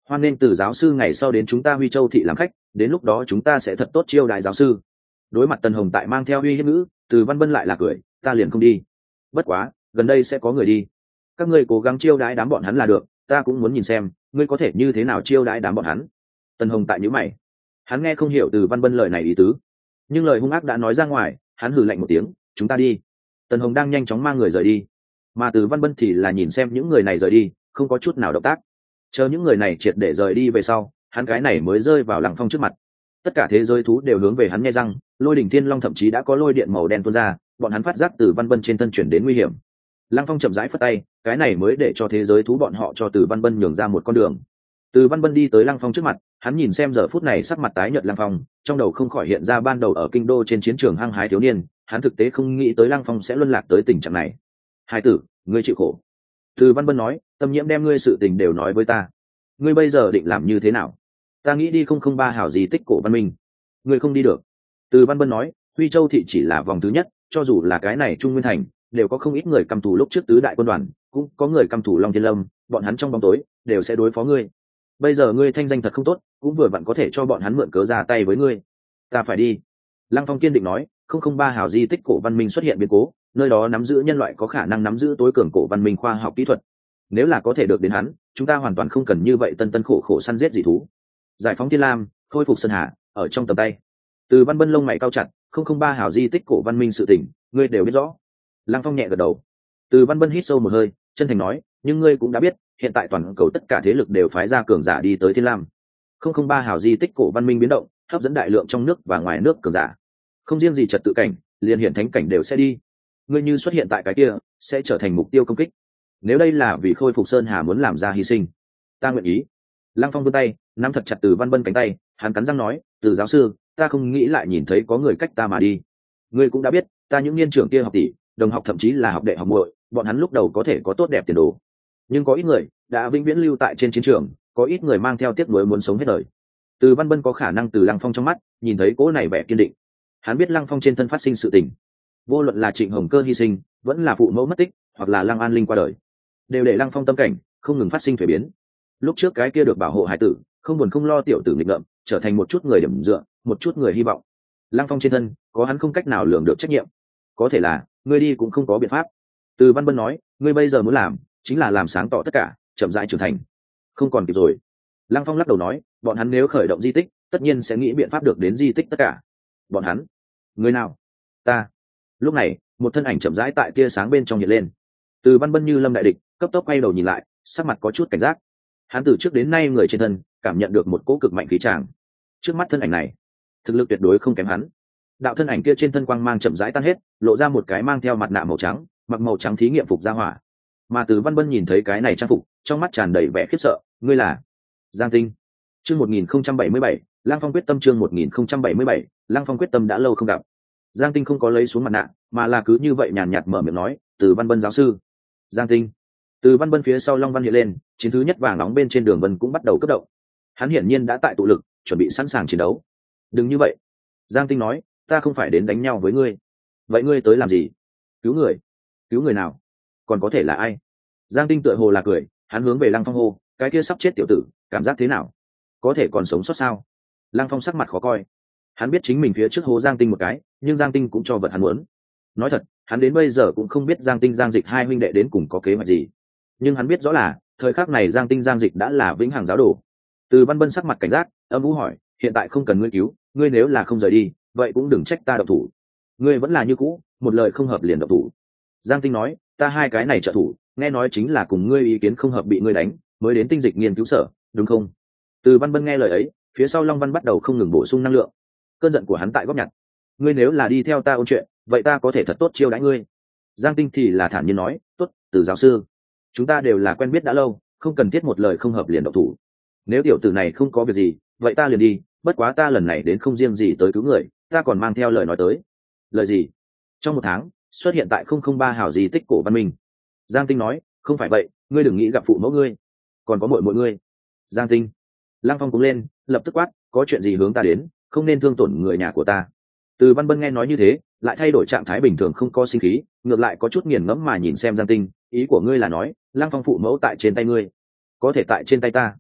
hoan nghênh Từ giáo sư ngày sau đến chúng ta Huy Châu thị làm khách, đến lúc đó chúng ta sẽ thật tốt chiêu đại giáo sư. Đối mặt Tần Hồng tại mang theo uy hiếp ngữ, Từ Văn Bân lại là cười, ta liền không đi. Bất quá gần đây sẽ có người đi, các ngươi cố gắng chiêu đãi đám bọn hắn là được, ta cũng muốn nhìn xem ngươi có thể như thế nào chiêu đãi đám bọn hắn. Tần Hồng tại nhíu mày, hắn nghe không hiểu Từ Văn Bân lời này ý tứ, nhưng lời hung ác đã nói ra ngoài, hắn hừ lạnh một tiếng, chúng ta đi. Tần Hồng đang nhanh chóng mang người rời đi, mà Từ Văn Bân thì là nhìn xem những người này rời đi, không có chút nào động tác. Chờ những người này triệt để rời đi về sau, hắn cái này mới rơi vào Lăng Phong trước mặt. Tất cả thế giới thú đều hướng về hắn nghe răng, Lôi đỉnh thiên long thậm chí đã có lôi điện màu đen tuôn ra, bọn hắn phát giác Từ Văn Bân trên thân chuyển đến nguy hiểm. Lăng Phong chậm rãi phất tay, cái này mới để cho thế giới thú bọn họ cho Từ Văn Bân nhường ra một con đường. Từ Văn Bân đi tới Lăng Phong trước mặt, hắn nhìn xem giờ phút này sắc mặt tái nhợt Lăng Phong, trong đầu không khỏi hiện ra ban đầu ở kinh đô trên chiến trường hăng hái thiếu niên, hắn thực tế không nghĩ tới Lăng Phong sẽ luân lạc tới tình trạng này. Hai tử, ngươi chịu khổ. Từ Văn Bân nói, Tâm Nhiễm đem ngươi sự tình đều nói với ta, ngươi bây giờ định làm như thế nào? Ta nghĩ đi không không ba hảo di tích cổ văn minh. Ngươi không đi được. Từ Văn Bân nói, Huy Châu thị chỉ là vòng thứ nhất, cho dù là cái này Trung Nguyên thành đều có không ít người căm thù lúc trước tứ đại quân đoàn, cũng có người căm thù Long Thiên Lâm, bọn hắn trong bóng tối đều sẽ đối phó ngươi. Bây giờ ngươi thanh danh thật không tốt, cũng vừa vặn có thể cho bọn hắn mượn cớ ra tay với ngươi. Ta phải đi. Lăng Phong kiên định nói, không không ba hảo di tích cổ văn minh xuất hiện biến cố, nơi đó nắm giữ nhân loại có khả năng nắm giữ tối cường cổ văn minh khoa học kỹ thuật. Nếu là có thể được đến hắn, chúng ta hoàn toàn không cần như vậy tân tân khổ khổ săn giết dị thú. Giải phóng Thiên Lam, khôi phục Sơn Hà, ở trong tầm tay. Từ Văn Bân lông mày cao chặt, không không ba hảo di tích cổ văn minh sự tình, ngươi đều biết rõ. Lăng Phong nhẹ gật đầu. Từ Văn Bân hít sâu một hơi, chân thành nói, nhưng ngươi cũng đã biết, hiện tại toàn cầu tất cả thế lực đều phái ra cường giả đi tới Thiên Lam. không không ba hảo di tích cổ văn minh biến động, hấp dẫn đại lượng trong nước và ngoài nước cường giả. Không riêng gì trật tự cảnh, liền hiện thánh cảnh đều sẽ đi. Ngươi như xuất hiện tại cái kia, sẽ trở thành mục tiêu công kích. Nếu đây là vì khôi phục Sơn Hà muốn làm ra hy sinh, ta nguyện ý. Lăng Phong vươn tay, nắm thật chặt Từ Văn Bân cánh tay, hắn cắn răng nói, Từ giáo sư, ta không nghĩ lại nhìn thấy có người cách ta mà đi. Ngươi cũng đã biết, ta những niên trưởng kia học tỷ, đồng học thậm chí là học đệ học muội, bọn hắn lúc đầu có thể có tốt đẹp tiền đồ, nhưng có ít người đã vĩnh viễn lưu tại trên chiến trường, có ít người mang theo tiếc nuối muốn sống hết đời. Từ Văn Bân có khả năng từ Lăng Phong trong mắt nhìn thấy cỗ này vẻ kiên định. Hắn biết Lăng Phong trên thân phát sinh sự tình, vô luận là Trịnh Hồng Cơ hy sinh, vẫn là phụ mẫu mất tích, hoặc là Lăng An Linh qua đời, đều để Lăng Phong tâm cảnh không ngừng phát sinh thay biến. Lúc trước cái kia được bảo hộ hải tử, không buồn không lo tiểu tử nghịch ngợm, trở thành một chút người điểm dựa, một chút người hy vọng. Lăng Phong trên thân có hắn không cách nào lường được trách nhiệm. Có thể là ngươi đi cũng không có biện pháp. Từ Văn Bân nói, ngươi bây giờ muốn làm chính là làm sáng tỏ tất cả, chậm rãi trưởng thành. Không còn kịp rồi. Lăng Phong lắc đầu nói, bọn hắn nếu khởi động di tích, tất nhiên sẽ nghĩ biện pháp được đến di tích tất cả. Bọn hắn? Người nào? Ta. Lúc này, một thân ảnh chậm rãi tại tia sáng bên trong hiện lên. Từ Văn Bân như lâm đại địch, cấp tốc quay đầu nhìn lại, sắc mặt có chút cảnh giác. Hắn từ trước đến nay người trên thân cảm nhận được một cỗ cực mạnh khí tràng. Trước mắt thân ảnh này, thực lực tuyệt đối không kém hắn. Đạo thân ảnh kia trên thân quang mang chậm rãi tan hết, lộ ra một cái mang theo mặt nạ màu trắng, mặc màu trắng thí nghiệm phục ra hỏa. Mà Từ Văn Bân nhìn thấy cái này trang phục, trong mắt tràn đầy vẻ khiếp sợ, ngươi là Giang Tinh. Chương một nghìn không trăm bảy mươi bảy, Lăng Phong quyết tâm. Chương một nghìn không trăm bảy mươi bảy, Lăng Phong quyết tâm. Đã lâu không gặp. Giang Tinh không có lấy xuống mặt nạ, mà là cứ như vậy nhàn nhạt mở miệng nói, Từ Văn Bân giáo sư. Giang Tinh. Từ Văn Bân phía sau Long Văn hiện lên, chiến thứ nhất vàng nóng bên trên đường vân cũng bắt đầu cấp động. Hắn hiển nhiên đã tại tụ lực, chuẩn bị sẵn sàng chiến đấu. Đừng như vậy. Giang Tinh nói, ta không phải đến đánh nhau với ngươi. Vậy ngươi tới làm gì? Cứu người. Cứu người nào? Còn có thể là ai? Giang Tinh tựa hồ là cười, hắn hướng về Lăng Phong hô, cái kia sắp chết tiểu tử, cảm giác thế nào? Có thể còn sống sót sao? Lăng Phong sắc mặt khó coi. Hắn biết chính mình phía trước hô Giang Tinh một cái, nhưng Giang Tinh cũng cho vật hắn muốn. Nói thật, hắn đến bây giờ cũng không biết Giang Tinh Giang Dịch hai huynh đệ đến cùng có kế hoạch gì. Nhưng hắn biết rõ là, thời khắc này Giang Tinh Giang Dịch đã là vĩnh hằng giáo đồ. Từ Văn Bân sắc mặt cảnh giác, âm u hỏi, hiện tại không cần ngươi cứu, ngươi nếu là không rời đi, vậy cũng đừng trách ta động thủ. Ngươi vẫn là như cũ, một lời không hợp liền động thủ. Giang Tinh nói, ta hai cái này trợ thủ, nghe nói chính là cùng ngươi ý kiến không hợp bị ngươi đánh, mới đến Tinh Dịch nghiên cứu sở, đúng không? Từ Văn Bân nghe lời ấy, phía sau Long Văn bắt đầu không ngừng bổ sung năng lượng. Cơn giận của hắn tại góp nhặt. Ngươi nếu là đi theo ta ôn chuyện, vậy ta có thể thật tốt chiêu đãi ngươi. Giang Tinh thì là thản nhiên nói, tốt, Từ giáo sư, chúng ta đều là quen biết đã lâu, không cần thiết một lời không hợp liền động thủ. Nếu tiểu tử này không có việc gì, vậy ta liền đi, bất quá ta lần này đến không riêng gì tới cứu người, ta còn mang theo lời nói tới. Lời gì? Trong một tháng xuất hiện tại không không ba hảo di tích cổ văn minh. Giang Tinh nói, không phải vậy, ngươi đừng nghĩ gặp phụ mẫu ngươi, còn có muội muội ngươi. Giang Tinh. Lăng Phong cũng lên, lập tức quát, có chuyện gì hướng ta đến, không nên thương tổn người nhà của ta. Từ Văn Bân nghe nói như thế, lại thay đổi trạng thái bình thường, không có sinh khí, ngược lại có chút nghiền ngẫm mà nhìn xem Giang Tinh, ý của ngươi là nói, Lăng Phong phụ mẫu tại trên tay ngươi, có thể tại trên tay ta.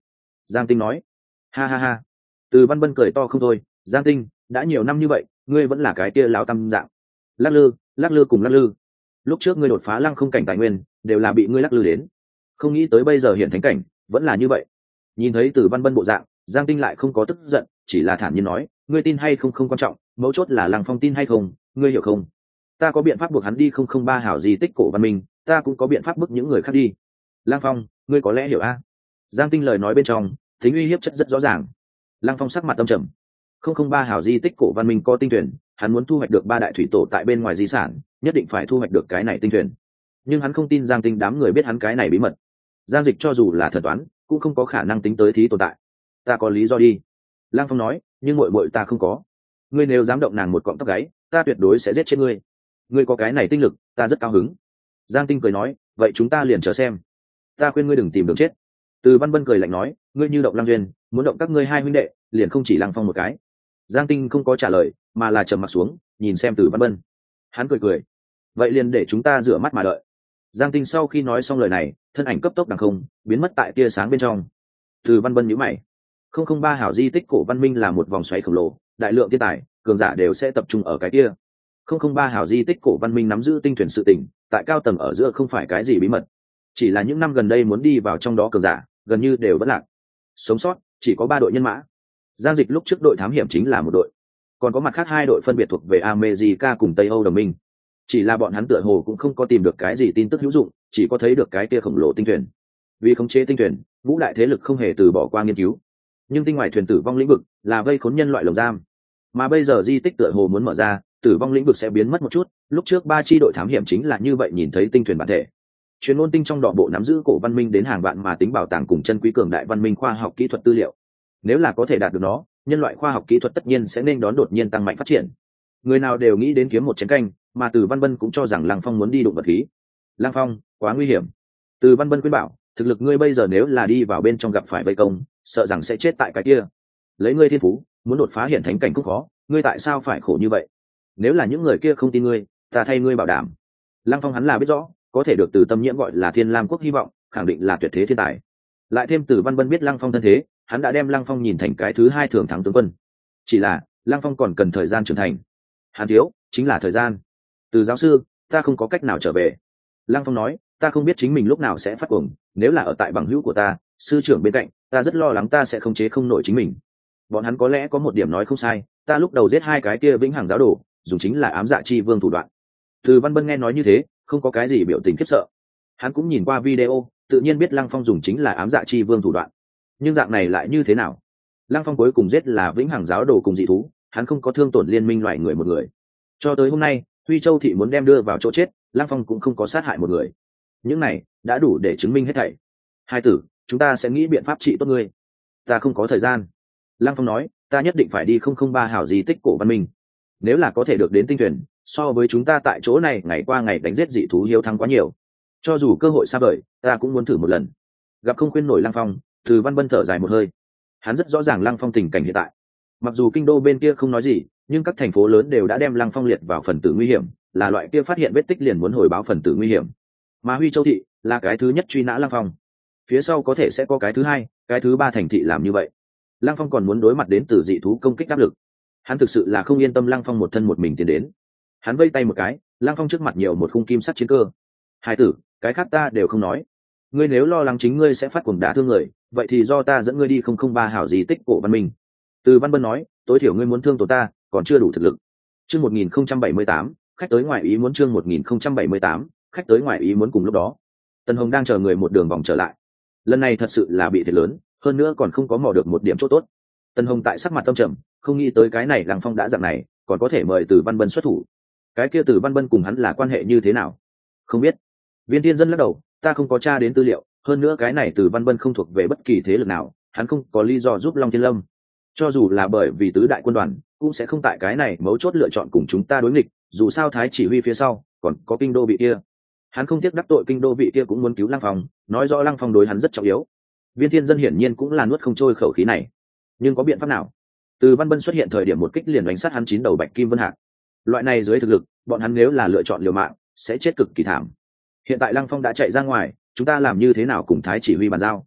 Giang Tinh nói. Ha ha ha. Từ Văn Bân cười to không thôi. Giang Tinh, đã nhiều năm như vậy ngươi vẫn là cái kia lão tam dạng. Lắc lư lắc lư cùng lắc lư. Lúc trước ngươi đột phá lăng không cảnh tài nguyên đều là bị ngươi lắc lư đến, không nghĩ tới bây giờ hiện thánh cảnh vẫn là như vậy. Nhìn thấy Từ Văn Bân bộ dạng, Giang Tinh lại không có tức giận, chỉ là thản nhiên nói, ngươi tin hay không không quan trọng, mấu chốt là Lăng Phong tin hay không, ngươi hiểu không? Ta có biện pháp buộc hắn đi không không ba hảo di tích cổ văn minh, ta cũng có biện pháp bức những người khác đi. Lăng Phong, ngươi có lẽ hiểu a? Giang Tinh lời nói bên trong tính uy hiếp chất rất rõ ràng. Lăng Phong sắc mặt tâm trầm. Không không ba hảo di tích cổ văn minh có tinh tuyển, hắn muốn thu hoạch được ba đại thủy tổ tại bên ngoài di sản, nhất định phải thu hoạch được cái này tinh tuyển. Nhưng hắn không tin Giang Tinh đám người biết hắn cái này bí mật. Giang Dịch cho dù là thần toán cũng không có khả năng tính tới thí tồn tại. Ta có lý do đi. Lăng Phong nói, nhưng muội muội ta không có. Ngươi nếu dám động nàng một cọng tóc gáy, ta tuyệt đối sẽ giết chết ngươi. Ngươi có cái này tinh lực, ta rất cao hứng. Giang Tinh cười nói, vậy chúng ta liền chờ xem. Ta khuyên ngươi đừng tìm đường chết. Từ Văn Bân cười lạnh nói, ngươi như động Lăng Duyên, muốn động các ngươi hai huynh đệ, liền không chỉ Lăng Phong một cái. Giang Tinh không có trả lời, mà là trầm mặt xuống, nhìn xem Từ Văn Bân. Hắn cười cười, vậy liền để chúng ta rửa mắt mà đợi. Giang Tinh sau khi nói xong lời này, thân ảnh cấp tốc đằng không, biến mất tại tia sáng bên trong. Từ Văn Bân nhíu mày. Không không ba hảo di tích cổ văn minh là một vòng xoáy khổng lồ, đại lượng thiên tài, cường giả đều sẽ tập trung ở cái kia. Không không ba hảo di tích cổ văn minh nắm giữ tinh thuyền sự tỉnh, tại cao tầng ở giữa không phải cái gì bí mật. Chỉ là những năm gần đây muốn đi vào trong đó cường giả, gần như đều vẫn lạc. Sống sót chỉ có ba đội nhân mã. Giang Dịch lúc trước đội thám hiểm chính là một đội, còn có mặt khác hai đội phân biệt thuộc về America cùng Tây Âu đồng minh. Chỉ là bọn hắn tựa hồ cũng không có tìm được cái gì tin tức hữu dụng, chỉ có thấy được cái kia khổng lồ tinh thuyền. Vì khống chế tinh thuyền, ngũ đại thế lực không hề từ bỏ qua nghiên cứu. Nhưng tinh ngoài thuyền tử vong lĩnh vực là vây khốn nhân loại lồng giam, mà bây giờ di tích tựa hồ muốn mở ra, tử vong lĩnh vực sẽ biến mất một chút. Lúc trước ba chi đội thám hiểm chính là như vậy nhìn thấy tinh thuyền bản thể. Chuyên môn tinh trong đỏ bộ nắm giữ cổ văn minh đến hàng vạn mà tính bảo tàng cùng chân quý cường đại văn minh khoa học kỹ thuật tư liệu. Nếu là có thể đạt được nó, nhân loại khoa học kỹ thuật tất nhiên sẽ nên đón đột nhiên tăng mạnh phát triển. Người nào đều nghĩ đến kiếm một chén canh, mà Từ Văn Bân cũng cho rằng Lăng Phong muốn đi đụng vật khí. Lăng Phong, quá nguy hiểm. Từ Văn Bân khuyên bảo, thực lực ngươi bây giờ nếu là đi vào bên trong gặp phải vây công, sợ rằng sẽ chết tại cái kia. Lấy ngươi thiên phú, muốn đột phá hiện thánh cảnh cũng khó, ngươi tại sao phải khổ như vậy? Nếu là những người kia không tin ngươi, ta thay ngươi bảo đảm. Lăng Phong hắn là biết rõ, có thể được Từ Tâm Nhiễm gọi là Thiên Lam quốc hy vọng, khẳng định là tuyệt thế thiên tài. Lại thêm Từ Văn Bân biết Lăng Phong thân thế, hắn đã đem Lăng Phong nhìn thành cái thứ hai thường thắng tướng quân. Chỉ là, Lăng Phong còn cần thời gian trưởng thành. Hắn thiếu chính là thời gian. Từ giáo sư, ta không có cách nào trở về. Lăng Phong nói, ta không biết chính mình lúc nào sẽ phát cuồng, nếu là ở tại bằng hữu của ta, sư trưởng bên cạnh, ta rất lo lắng ta sẽ không chế không nổi chính mình. Bọn hắn có lẽ có một điểm nói không sai, ta lúc đầu giết hai cái kia vĩnh hằng giáo đồ, dùng chính là ám dạ chi vương thủ đoạn. Từ Văn Bân nghe nói như thế, không có cái gì biểu tình khiếp sợ. Hắn cũng nhìn qua video, tự nhiên biết Lăng Phong dùng chính là ám dạ chi vương thủ đoạn. Nhưng dạng này lại như thế nào? Lăng Phong cuối cùng giết là vĩnh hằng giáo đồ cùng dị thú, hắn không có thương tổn liên minh loài người một người. Cho tới hôm nay, Huy Châu thị muốn đem đưa vào chỗ chết, Lăng Phong cũng không có sát hại một người. Những này đã đủ để chứng minh hết thảy. Hai tử, chúng ta sẽ nghĩ biện pháp trị tốt ngươi. Ta không có thời gian. Lăng Phong nói, ta nhất định phải đi không không ba hảo di tích cổ văn minh. Nếu là có thể được đến tinh thuyền, so với chúng ta tại chỗ này ngày qua ngày đánh giết dị thú hiếu thắng quá nhiều. Cho dù cơ hội xa vời, ta cũng muốn thử một lần. Gặp không khuyên nổi Lăng Phong, Từ Văn Bân thở dài một hơi. Hắn rất rõ ràng Lăng Phong tình cảnh hiện tại. Mặc dù kinh đô bên kia không nói gì, nhưng các thành phố lớn đều đã đem Lăng Phong liệt vào phần tử nguy hiểm, là loại kia phát hiện vết tích liền muốn hồi báo phần tử nguy hiểm. Mà Huy Châu thị là cái thứ nhất truy nã Lăng Phong, phía sau có thể sẽ có cái thứ hai, cái thứ ba thành thị làm như vậy. Lăng Phong còn muốn đối mặt đến từ dị thú công kích áp lực, hắn thực sự là không yên tâm Lăng Phong một thân một mình tiến đến. Hắn vây tay một cái, Lăng Phong trước mặt nhiều một khung kim sắt chiến cơ. Hai tử, cái khác ta đều không nói, ngươi nếu lo lắng chính ngươi sẽ phát cuồng đả thương người, vậy thì do ta dẫn ngươi đi không không ba hảo di tích cổ văn minh. Từ Văn Bân nói, tối thiểu ngươi muốn thương tổn ta, còn chưa đủ thực lực. Chương một nghìn không trăm bảy mươi tám, khách tới ngoài ý muốn. Chương một nghìn không trăm bảy mươi tám, khách tới ngoài ý muốn. Cùng lúc đó, Tần Hồng đang chờ người một đường vòng trở lại. Lần này thật sự là bị thiệt lớn, hơn nữa còn không có mò được một điểm chỗ tốt. Tần Hồng tại sắc mặt tâm trầm, không nghĩ tới cái này Lăng Phong đã dạng này, còn có thể mời Từ Văn Bân xuất thủ. Cái kia Từ Văn Bân cùng hắn là quan hệ như thế nào? Không biết. Viên Thiên Dân lắc đầu, ta không có tra đến tư liệu, hơn nữa cái này Từ Văn Bân không thuộc về bất kỳ thế lực nào, hắn không có lý do giúp Long Thiên Lâm. Cho dù là bởi vì tứ đại quân đoàn, cũng sẽ không tại cái này mấu chốt lựa chọn cùng chúng ta đối nghịch, dù sao Thái chỉ huy phía sau còn có kinh đô vị kia. Hắn không tiếc đắc tội kinh đô vị kia cũng muốn cứu Lăng Phong, nói rõ Lăng Phong đối hắn rất trọng yếu. Viên Thiên Dân hiển nhiên cũng là nuốt không trôi khẩu khí này. Nhưng có biện pháp nào? Từ Văn Bân xuất hiện thời điểm một kích liền đánh sát hắn chín đầu Bạch Kim Vân Hạc. Loại này dưới thực lực, bọn hắn nếu là lựa chọn liều mạng, sẽ chết cực kỳ thảm. Hiện tại Lăng Phong đã chạy ra ngoài, chúng ta làm như thế nào cùng Thái chỉ huy bàn giao?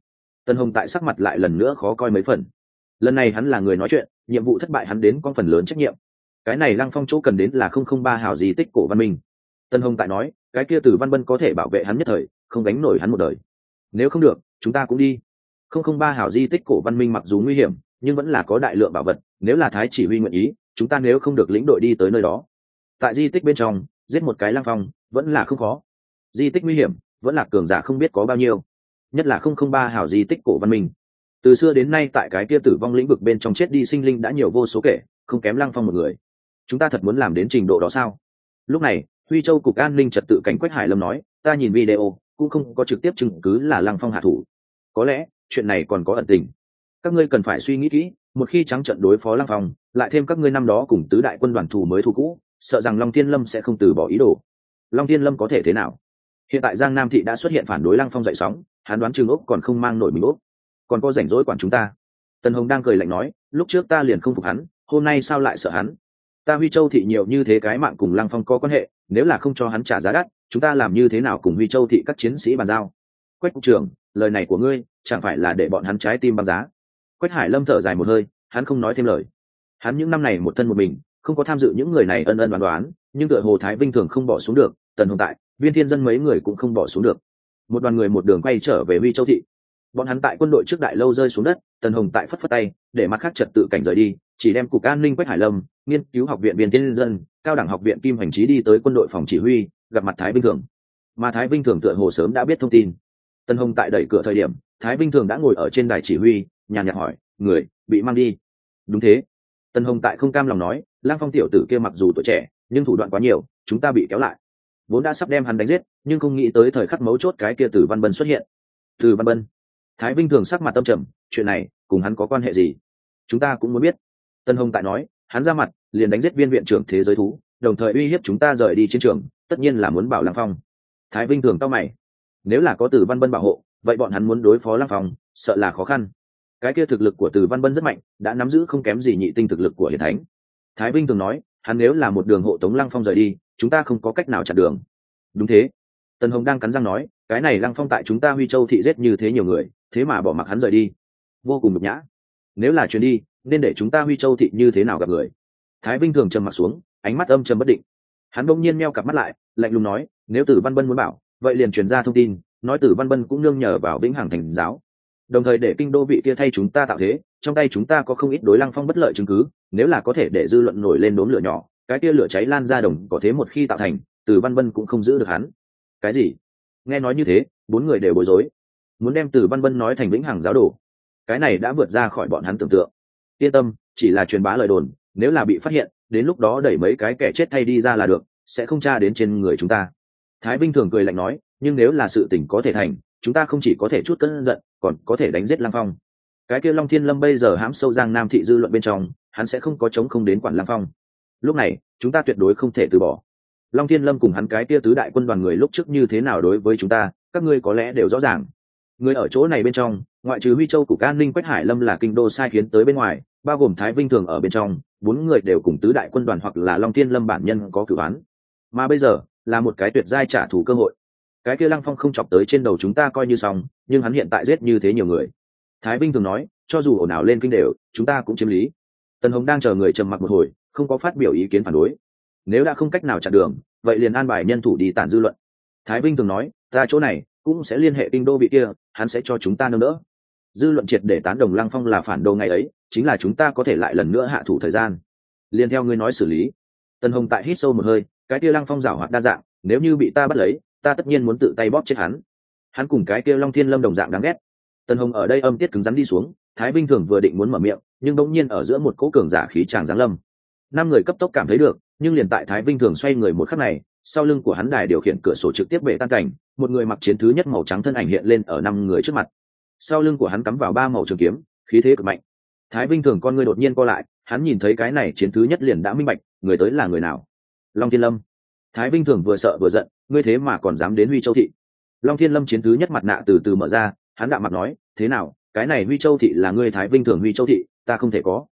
Tân Hồng tại sắc mặt lại lần nữa khó coi mấy phần. Lần này hắn là người nói chuyện, nhiệm vụ thất bại hắn đến có phần lớn trách nhiệm. Cái này Lăng Phong chỗ cần đến là không không ba hào di tích cổ văn minh. Tân Hồng tại nói, cái kia Tử Văn Bân có thể bảo vệ hắn nhất thời, không gánh nổi hắn một đời. Nếu không được, chúng ta cũng đi. Không không ba hào di tích cổ văn minh mặc dù nguy hiểm, nhưng vẫn là có đại lượng bảo vật, nếu là Thái chỉ huy nguyện ý, chúng ta nếu không được lĩnh đội đi tới nơi đó. Tại di tích bên trong, giết một cái Lăng Phong vẫn là không khó. Di tích nguy hiểm, vẫn là cường giả không biết có bao nhiêu. Nhất là không không ba hào di tích cổ văn minh. Từ xưa đến nay tại cái kia tử vong lĩnh vực bên trong chết đi sinh linh đã nhiều vô số kể, không kém Lăng Phong một người. Chúng ta thật muốn làm đến trình độ đó sao? Lúc này, Huy Châu cục an ninh trật tự cảnh Quách Hải Lâm nói, ta nhìn video, cũng không có trực tiếp chứng cứ là Lăng Phong hạ thủ. Có lẽ, chuyện này còn có ẩn tình. Các ngươi cần phải suy nghĩ kỹ, một khi trắng trận đối phó Lăng Phong, lại thêm các ngươi năm đó cùng tứ đại quân đoàn thù mới thù cũ, sợ rằng Long Thiên Lâm sẽ không từ bỏ ý đồ. Long Thiên Lâm có thể thế nào? Hiện tại Giang Nam thị đã xuất hiện phản đối Lăng Phong dậy sóng, hắn đoán Trương Ốc còn không mang nổi mình ốc, còn có rảnh rỗi quản chúng ta. Tần Hồng đang cười lạnh nói, lúc trước ta liền không phục hắn, hôm nay sao lại sợ hắn? Ta Huy Châu thị nhiều như thế cái mạng cùng Lăng Phong có quan hệ, nếu là không cho hắn trả giá đắt, chúng ta làm như thế nào cùng Huy Châu thị các chiến sĩ bàn giao? Quách cục trưởng, lời này của ngươi chẳng phải là để bọn hắn trái tim băng giá? Quách Hải Lâm thở dài một hơi, hắn không nói thêm lời. Hắn những năm này một thân một mình, không có tham dự những người này ân ân đoán đoán, nhưng tựa hồ Thái Vinh thường không bỏ xuống được, Tần Hồng tại, Viên Thiên Dân mấy người cũng không bỏ xuống được. Một đoàn người một đường quay trở về Huy Châu thị. Bọn hắn tại quân đội trước đại lâu rơi xuống đất, Tần Hồng tại phất phất tay, để mặt khác trật tự cảnh rời đi, chỉ đem cục an ninh Quách Hải Lâm, nghiên cứu học viện Viên Thiên Dân, cao đẳng học viện Kim Hành Chí đi tới quân đội phòng chỉ huy, gặp mặt Thái Vinh Thường. Mà Thái Vinh Thường tựa hồ sớm đã biết thông tin. Tần Hồng tại đẩy cửa thời điểm, Thái Vinh Thường đã ngồi ở trên đài chỉ huy, nhàn nhạt hỏi, người bị mang đi? Đúng thế. Tần Hồng tại không cam lòng nói, Lang Phong tiểu tử kia mặc dù tuổi trẻ, nhưng thủ đoạn quá nhiều, chúng ta bị kéo lại. Vốn đã sắp đem hắn đánh giết, nhưng không nghĩ tới thời khắc mấu chốt cái kia Tử Văn Bân xuất hiện. Tử Văn Bân? Thái Vinh Thường sắc mặt tâm trầm, chuyện này cùng hắn có quan hệ gì? Chúng ta cũng muốn biết. Tân Hồng tại nói, hắn ra mặt, liền đánh giết viên viện trưởng thế giới thú, đồng thời uy hiếp chúng ta rời đi chiến trường, tất nhiên là muốn bảo Lăng Phong. Thái Vinh Thường cau mày, nếu là có Tử Văn Bân bảo hộ, vậy bọn hắn muốn đối phó Lăng Phong, sợ là khó khăn. Cái kia thực lực của Tử Văn Bân rất mạnh, đã nắm giữ không kém gì nhị tinh thực lực của Hiển Thánh. Thái Vinh Thường nói, hắn nếu là một đường hộ tống Lăng Phong rời đi, chúng ta không có cách nào chặn đường. Đúng thế. Tần Hồng đang cắn răng nói, cái này Lăng Phong tại chúng ta Huy Châu thị giết như thế nhiều người, thế mà bỏ mặc hắn rời đi, vô cùng nhục nhã. Nếu là chuyến đi, nên để chúng ta Huy Châu thị như thế nào gặp người? Thái Vinh Thường trầm mặt xuống, ánh mắt âm trầm bất định. Hắn bỗng nhiên meo cặp mắt lại, lạnh lùng nói, nếu Tử Văn Bân muốn bảo, vậy liền truyền ra thông tin, nói Tử Văn Bân cũng nương nhờ vào Vĩnh Hằng Thành giáo, đồng thời để kinh đô vị kia thay chúng ta tạo thế, trong tay chúng ta có không ít đối Lăng Phong bất lợi chứng cứ, nếu là có thể để dư luận nổi lên đốm lửa nhỏ, cái kia lửa cháy lan ra đồng có thế một khi tạo thành, Tử Văn Bân cũng không giữ được hắn. Cái gì? Nghe nói như thế, bốn người đều bối rối. Muốn đem Tử Văn Bân nói thành Vĩnh Hằng giáo đồ, cái này đã vượt ra khỏi bọn hắn tưởng tượng. Yên tâm, chỉ là truyền bá lời đồn, nếu là bị phát hiện, đến lúc đó đẩy mấy cái kẻ chết thay đi ra là được, sẽ không tra đến trên người chúng ta. Thái Vinh Thường cười lạnh nói, nhưng nếu là sự tình có thể thành, chúng ta không chỉ có thể chút cơn giận, còn có thể đánh giết Lăng Phong. Cái kia Long Thiên Lâm bây giờ hãm sâu Giang Nam thị dư luận bên trong, hắn sẽ không có chống không đến quản Lăng Phong. Lúc này, chúng ta tuyệt đối không thể từ bỏ. Long Thiên Lâm cùng hắn cái kia tứ đại quân đoàn người lúc trước như thế nào đối với chúng ta, các ngươi có lẽ đều rõ ràng. Người ở chỗ này bên trong, ngoại trừ Huy Châu cục an ninh Quách Hải Lâm là kinh đô sai khiến tới bên ngoài, bao gồm Thái Vinh Thường ở bên trong, bốn người đều cùng tứ đại quân đoàn hoặc là Long Thiên Lâm bản nhân có cửu án. Mà bây giờ, là một cái tuyệt giai trả thù cơ hội. Cái kia Lăng Phong không chọc tới trên đầu chúng ta coi như xong, nhưng hắn hiện tại giết như thế nhiều người. Thái Vinh Thường nói, cho dù ồn ào lên kinh đều, chúng ta cũng chiếm lý. Tần Hồng đang chờ người trầm mặc một hồi, không có phát biểu ý kiến phản đối. Nếu đã không cách nào chặn đường, vậy liền an bài nhân thủ đi tản dư luận. Thái Vinh Thường nói, ta chỗ này cũng sẽ liên hệ kinh đô vị kia, hắn sẽ cho chúng ta nâng đỡ. Dư luận triệt để tán đồng Lăng Phong là phản đồ ngày ấy, chính là chúng ta có thể lại lần nữa hạ thủ thời gian. Liên theo ngươi nói xử lý. Tần Hồng tại hít sâu một hơi, cái kia Lăng Phong giảo hoạt đa dạng, nếu như bị ta bắt lấy, ta tất nhiên muốn tự tay bóp chết hắn. Hắn cùng cái kia Long Thiên Lâm đồng dạng đáng ghét. Tần Hồng ở đây âm tiết cứng rắn đi xuống, Thái Vinh Thường vừa định muốn mở miệng, nhưng bỗng nhiên ở giữa một cỗ cường giả khí tràng giáng lâm. Năm người cấp tốc cảm thấy được, nhưng liền tại Thái Vinh Thường xoay người một khắc này, sau lưng của hắn đài điều khiển cửa sổ trực tiếp bể tan cảnh, một người mặc chiến thứ nhất màu trắng thân ảnh hiện lên ở năm người trước mặt. Sau lưng của hắn cắm vào ba màu trường kiếm, khí thế cực mạnh. Thái Vinh Thường con người đột nhiên co lại, hắn nhìn thấy cái này chiến thứ nhất liền đã minh bạch, người tới là người nào. Long Thiên Lâm. Thái Vinh Thường vừa sợ vừa giận, ngươi thế mà còn dám đến Huy Châu thị. Long Thiên Lâm chiến thứ nhất mặt nạ từ từ mở ra, hắn đạm mặt nói, thế nào, cái này Huy Châu thị là ngươi Thái Vinh Thường Huy Châu thị, ta không thể có.